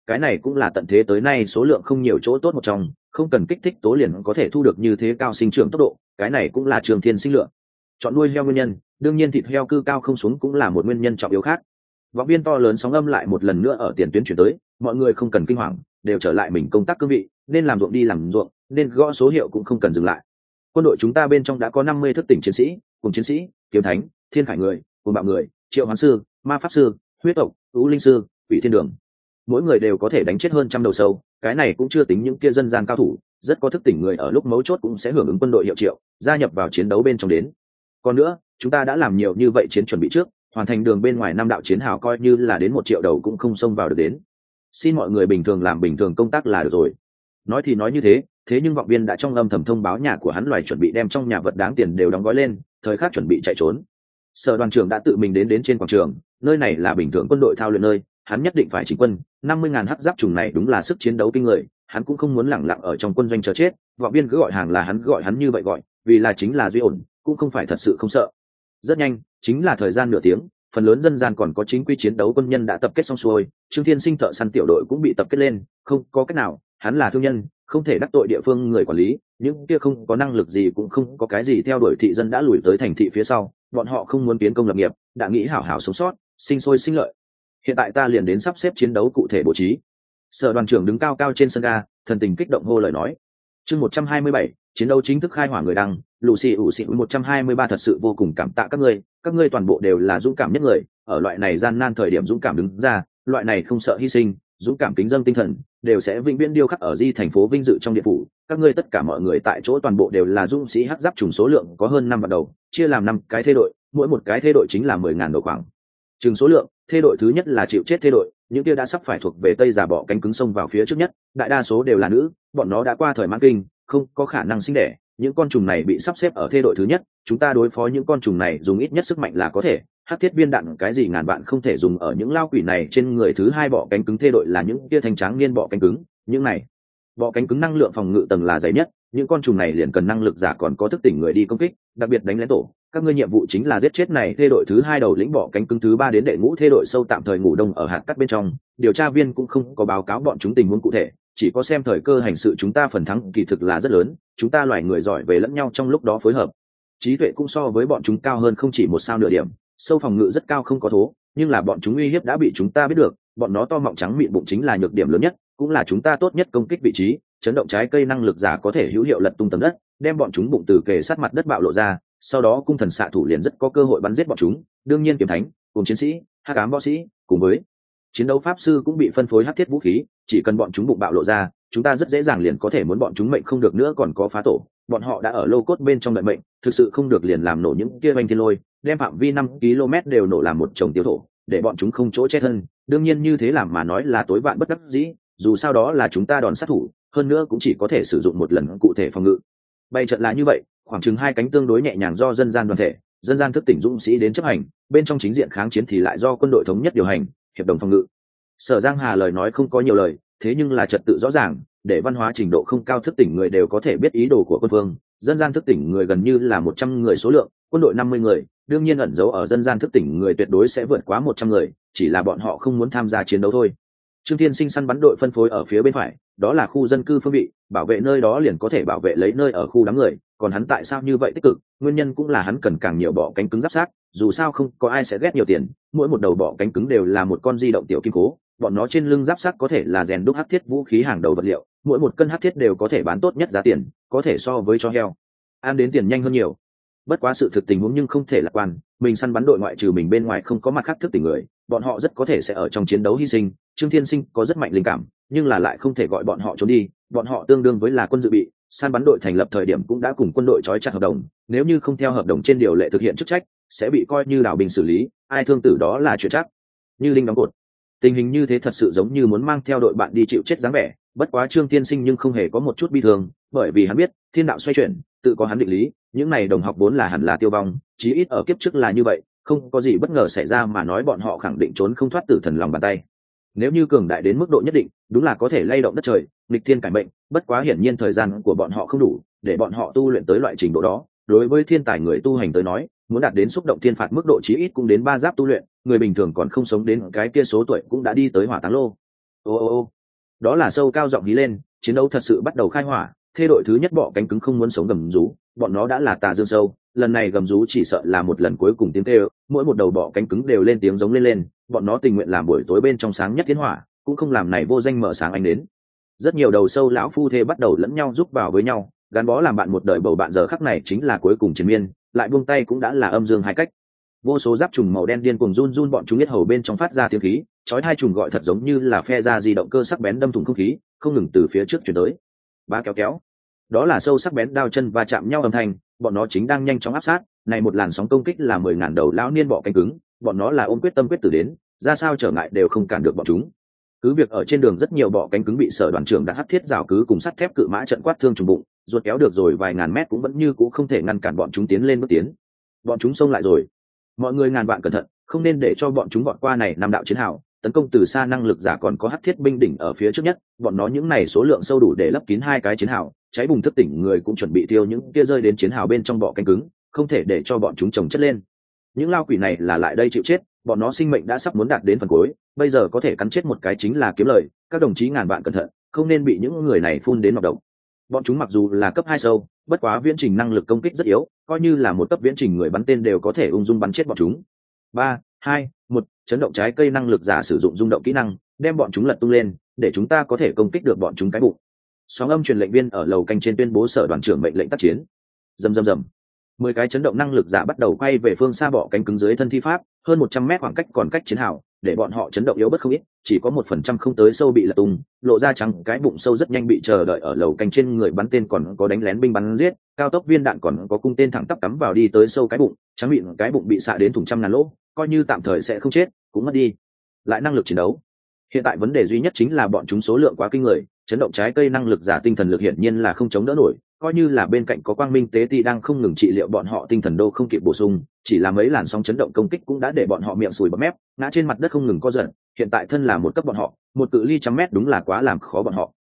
cái này cũng là tận thế tới nay số lượng không nhiều chỗ tốt một trong, không cần kích thích tố liền có thể thu được như thế cao sinh trưởng tốc độ, cái này cũng là Trường Thiên Sinh lượng chọn nuôi heo nguyên nhân. Đương nhiên thịt heo cư cao không xuống cũng là một nguyên nhân trọng yếu khác. Vọng viên to lớn sóng âm lại một lần nữa ở tiền tuyến chuyển tới, mọi người không cần kinh hoàng, đều trở lại mình công tác cương vị, nên làm ruộng đi làm ruộng, nên gõ số hiệu cũng không cần dừng lại. Quân đội chúng ta bên trong đã có 50 thức tỉnh chiến sĩ, cùng chiến sĩ, kiếm thánh, thiên khải người, cùng bạo người, triệu hoán sư, ma pháp sư, huyết tộc, ưu linh sư, quỷ thiên đường. Mỗi người đều có thể đánh chết hơn trăm đầu sâu, cái này cũng chưa tính những kia dân gian cao thủ, rất có thức tỉnh người ở lúc mấu chốt cũng sẽ hưởng ứng quân đội hiệu triệu, gia nhập vào chiến đấu bên trong đến. Còn nữa, chúng ta đã làm nhiều như vậy chiến chuẩn bị trước, hoàn thành đường bên ngoài 5 đạo chiến hào coi như là đến 1 triệu đầu cũng không xông vào được đến. Xin mọi người bình thường làm bình thường công tác là được rồi. Nói thì nói như thế, thế nhưng Vọng viên đã trong âm thầm thông báo nhà của hắn loài chuẩn bị đem trong nhà vật đáng tiền đều đóng gói lên, thời khắc chuẩn bị chạy trốn. Sở đoàn trưởng đã tự mình đến trên quảng trường, nơi này là bình thường quân đội thao luyện nơi, hắn nhất định phải chỉnh quân. 50.000 hắc giáp trùng này đúng là sức chiến đấu kinh người, hắn cũng không muốn lẳng lặng ở trong quân doanh chờ chết. Vọng viên cứ gọi hàng là hắn gọi hắn như vậy gọi, vì là chính là duy ổn, cũng không phải thật sự không sợ. Rất nhanh, chính là thời gian nửa tiếng, phần lớn dân gian còn có chính quy chiến đấu quân nhân đã tập kết xong xuôi, Trương Thiên Sinh thợ săn tiểu đội cũng bị tập kết lên, không có cách nào, hắn là thương nhân, không thể đắc tội địa phương người quản lý, những kia không có năng lực gì cũng không có cái gì theo đuổi thị dân đã lùi tới thành thị phía sau, bọn họ không muốn kiến công lập nghiệp, đã nghĩ hảo hảo sống sót, sinh sôi sinh lợi. Hiện tại ta liền đến sắp xếp chiến đấu cụ thể bố trí. Sở đoàn trưởng đứng cao cao trên sân ga, thần tình kích động hô lời nói. Chương 127, chiến đấu chính thức khai hỏa người đăng, Lucy ủ xị 123 thật sự vô cùng cảm tạ các ngươi toàn bộ đều là dũng cảm nhất người, ở loại này gian nan thời điểm dũng cảm đứng ra, loại này không sợ hy sinh, dũng cảm kính dâng tinh thần, đều sẽ vĩnh viễn điêu khắc ở di thành phố vinh dự trong địa phủ. Các ngươi tất cả mọi người tại chỗ toàn bộ đều là dũng sĩ hắc giáp trùng, số lượng có hơn 5 vạn đầu, chia làm 5 cái thê đội, mỗi một cái thê đội chính là 10.000 đầu khoảng. Chừng số lượng, thê đội thứ nhất là chịu chết thê đội, những kia đã sắp phải thuộc về Tây giả bọ cánh cứng xông vào phía trước nhất, đại đa số đều là nữ, bọn nó đã qua thời mãn kinh, không có khả năng sinh đẻ. Những con trùng này bị sắp xếp ở thê đội thứ nhất, chúng ta đối phó những con trùng này dùng ít nhất sức mạnh là có thể, hắc thiết viên đạn cái gì ngàn vạn không thể dùng ở những lao quỷ này trên người. Thứ hai bọ cánh cứng thê đội là những kia thanh tráng niên bọ cánh cứng, những này bọ cánh cứng năng lượng phòng ngự tầng là dày nhất, những con trùng này liền cần năng lực giả còn có thức tỉnh người đi công kích, đặc biệt đánh lén tổ. Các ngươi nhiệm vụ chính là giết chết này thê đội thứ hai đầu lĩnh bọ cánh cứng. Thứ ba đến đệ ngũ thê đội sâu tạm thời ngủ đông ở hạt cát bên trong, điều tra viên cũng không có báo cáo bọn chúng tình huống cụ thể, chỉ có xem thời cơ hành sự. Chúng ta phần thắng kỳ thực là rất lớn, chúng ta loài người giỏi về lẫn nhau trong lúc đó phối hợp, trí tuệ cũng so với bọn chúng cao hơn không chỉ 1 sao nửa điểm, sâu phòng ngự rất cao không có thố, nhưng là bọn chúng uy hiếp đã bị chúng ta biết được, bọn nó to mọng trắng mịn bụng chính là nhược điểm lớn nhất, cũng là chúng ta tốt nhất công kích vị trí. Chấn động trái cây năng lực giả có thể hữu hiệu lật tung tầng đất, đem bọn chúng bụng từ kề sát mặt đất bạo lộ ra, sau đó cung thần xạ thủ liền rất có cơ hội bắn giết bọn chúng. Đương nhiên kiếm thánh cùng chiến sĩ, hắc ám võ sĩ cùng với chiến đấu pháp sư cũng bị phân phối hắc thiết vũ khí, chỉ cần bọn chúng bụng bạo lộ ra, chúng ta rất dễ dàng liền có thể muốn bọn chúng mệnh không được nữa còn có phá tổ. Bọn họ đã ở lô cốt bên trong đợi mệnh, thực sự không được liền làm nổ những kia banh thiên lôi, đem phạm vi 5 km đều nổ làm một chồng tiêu thổ, để bọn chúng không chỗ che thân. Đương nhiên như thế làm mà nói là tối vạn bất đắc dĩ, dù sao đó là chúng ta đòn sát thủ, hơn nữa cũng chỉ có thể sử dụng một lần cụ thể phòng ngự. Bày trận là như vậy, khoảng chừng 2 cánh tương đối nhẹ nhàng do dân gian đoàn thể, dân gian thức tỉnh dũng sĩ đến chấp hành, bên trong chính diện kháng chiến thì lại do quân đội thống nhất điều hành, hiệp đồng phòng ngự. Sở Giang Hà lời nói không có nhiều lời, thế nhưng là trật tự rõ ràng, để văn hóa trình độ không cao thức tỉnh người đều có thể biết ý đồ của quân vương. Dân gian thức tỉnh người gần như là 100 người số lượng, quân đội 50 người, đương nhiên ẩn giấu ở dân gian thức tỉnh người tuyệt đối sẽ vượt quá 100 người, chỉ là bọn họ không muốn tham gia chiến đấu thôi. Trương Thiên Sinh săn bắn đội phân phối ở phía bên phải, đó là khu dân cư phương vị, bảo vệ nơi đó liền có thể bảo vệ lấy nơi ở khu đám người. Còn hắn tại sao như vậy tích cực, nguyên nhân cũng là hắn cần càng nhiều bọ cánh cứng giáp sát, dù sao không có ai sẽ ghét nhiều tiền, mỗi một đầu bọ cánh cứng đều là một con di động tiểu kim cố, bọn nó trên lưng giáp sát có thể là rèn đúc hắc thiết vũ khí hàng đầu vật liệu, mỗi một cân hắc thiết đều có thể bán tốt nhất giá tiền, có thể so với cho heo ăn đến tiền nhanh hơn nhiều. Bất quá sự thực tình huống nhưng không thể lạc quan, mình săn bắn đội ngoại trừ mình bên ngoài không có mặt khác thức tỉnh người, bọn họ rất có thể sẽ ở trong chiến đấu hy sinh. Trương Thiên Sinh có rất mạnh linh cảm, nhưng là lại không thể gọi bọn họ trốn đi, bọn họ tương đương với là quân dự bị, săn bắn đội thành lập thời điểm cũng đã cùng quân đội trói chặt hợp đồng, nếu như không theo hợp đồng trên điều lệ thực hiện chức trách, sẽ bị coi như đảo bình xử lý, ai thương tử đó là chuyện chắc như linh đóng cột. Tình hình như thế thật sự giống như muốn mang theo đội bạn đi chịu chết dáng vẻ. Bất quá Trương Tiên Sinh nhưng không hề có một chút bi thương, bởi vì hắn biết thiên đạo xoay chuyển, tự có hắn định lý, những này đồng học vốn là hẳn là tiêu vong, chí ít ở kiếp trước là như vậy, không có gì bất ngờ xảy ra mà nói bọn họ khẳng định trốn không thoát tử thần lòng bàn tay. Nếu như cường đại đến mức độ nhất định, đúng là có thể lay động đất trời, nghịch thiên cải mệnh, bất quá hiển nhiên thời gian của bọn họ không đủ để bọn họ tu luyện tới loại trình độ đó. Đối với thiên tài người tu hành tới nói, muốn đạt đến xúc động thiên phạt mức độ chí ít cũng đến 3 giáp tu luyện, người bình thường còn không sống đến cái kia số tuổi cũng đã đi tới hỏa táng lô. Ô ô ô, Đó là sâu cao giọng hí lên, chiến đấu thật sự bắt đầu khai hỏa. Thê đội thứ nhất bọ cánh cứng không muốn sống gầm rú, bọn nó đã là tà dương sâu, lần này gầm rú chỉ sợ là một lần cuối cùng tiếng kêu, mỗi một đầu bọ cánh cứng đều lên tiếng giống lên, bọn nó tình nguyện làm buổi tối bên trong sáng nhất tiến hỏa, cũng không làm này vô danh mở sáng ánh đến. Rất nhiều đầu sâu lão phu thê bắt đầu lẫn nhau giúp vào với nhau, gắn bó làm bạn một đời bầu bạn, giờ khắc này chính là cuối cùng chiến miên, lại buông tay cũng đã là âm dương hai cách. Vô số giáp trùng màu đen điên cuồng run run, bọn chúng biết hầu bên trong phát ra tiếng khí, chói hai trùng gọi thật giống như là phe ra di động cơ sắc bén đâm thủng không khí, không ngừng từ phía trước chuyển tới. Ba kéo kéo, đó là sâu sắc bén đao chân va chạm nhau âm thanh, bọn nó chính đang nhanh chóng áp sát. Này một làn sóng công kích là 10.000 đầu lão niên bọ cánh cứng, bọn nó là ôm quyết tâm quyết tử đến, ra sao trở ngại đều không cản được bọn chúng. Cứ việc ở trên đường rất nhiều bọ cánh cứng bị sở đoàn trưởng đã hất thiết rào cứ cùng sắt thép cự mã trận quát thương trùng bụng, ruột kéo được rồi vài ngàn mét cũng vẫn như cũ không thể ngăn cản bọn chúng tiến lên bước tiến. Bọn chúng xông lại rồi, mọi người ngàn vạn cẩn thận, không nên để cho bọn chúng vọt qua này năm đạo chiến hào, tấn công từ xa năng lực giả còn có hắc thiết binh đỉnh ở phía trước nhất, bọn nó những này số lượng sâu đủ để lấp kín hai cái chiến hào, cháy bùng thức tỉnh người cũng chuẩn bị tiêu những kia rơi đến chiến hào bên trong bọ cánh cứng, không thể để cho bọn chúng chồng chất lên. Những lao quỷ này là lại đây chịu chết, bọn nó sinh mệnh đã sắp muốn đạt đến phần cuối, bây giờ có thể cắn chết một cái chính là kiếm lời, các đồng chí ngàn vạn cẩn thận, không nên bị những người này phun đến nọc độc. Bọn chúng mặc dù là cấp 2 sâu, bất quá viễn trình năng lực công kích rất yếu, coi như là một cấp viễn trình người bắn tên đều có thể ung dung bắn chết bọn chúng. 3, 2, 1, chấn động trái cây năng lực giả sử dụng rung động kỹ năng, đem bọn chúng lật tung lên, để chúng ta có thể công kích được bọn chúng cái bụng. Sóng âm truyền lệnh viên ở lầu canh trên tuyên bố sở đoàn trưởng mệnh lệnh tác chiến. Rầm rầm rầm. 10 cái chấn động năng lực giả bắt đầu quay về phương xa bọ cánh cứng dưới thân thi pháp, hơn 100 mét khoảng cách còn cách chiến hào, để bọn họ chấn động yếu bất không ít, chỉ có 1% không tới sâu bị lật tung, lộ ra trắng cái bụng sâu rất nhanh bị chờ đợi ở lầu canh trên người bắn tên, còn có đánh lén binh bắn giết, cao tốc viên đạn còn có cung tên thẳng tắp cắm vào đi tới sâu cái bụng, trắng miệng cái bụng bị xạ đến thủng trăm ngàn lỗ, coi như tạm thời sẽ không chết, cũng mất đi lại năng lực chiến đấu. Hiện tại vấn đề duy nhất chính là bọn chúng số lượng quá kinh người, chấn động trái cây năng lực giả tinh thần lực hiển nhiên là không chống đỡ nổi, coi như là bên cạnh có quang minh tế ti đang không ngừng trị liệu bọn họ, tinh thần đô không kịp bổ sung, chỉ là mấy làn sóng chấn động công kích cũng đã để bọn họ miệng sùi bọt mép, ngã trên mặt đất không ngừng co giật. Hiện tại thân là một cấp bọn họ, một cự ly trăm mét đúng là quá làm khó bọn họ.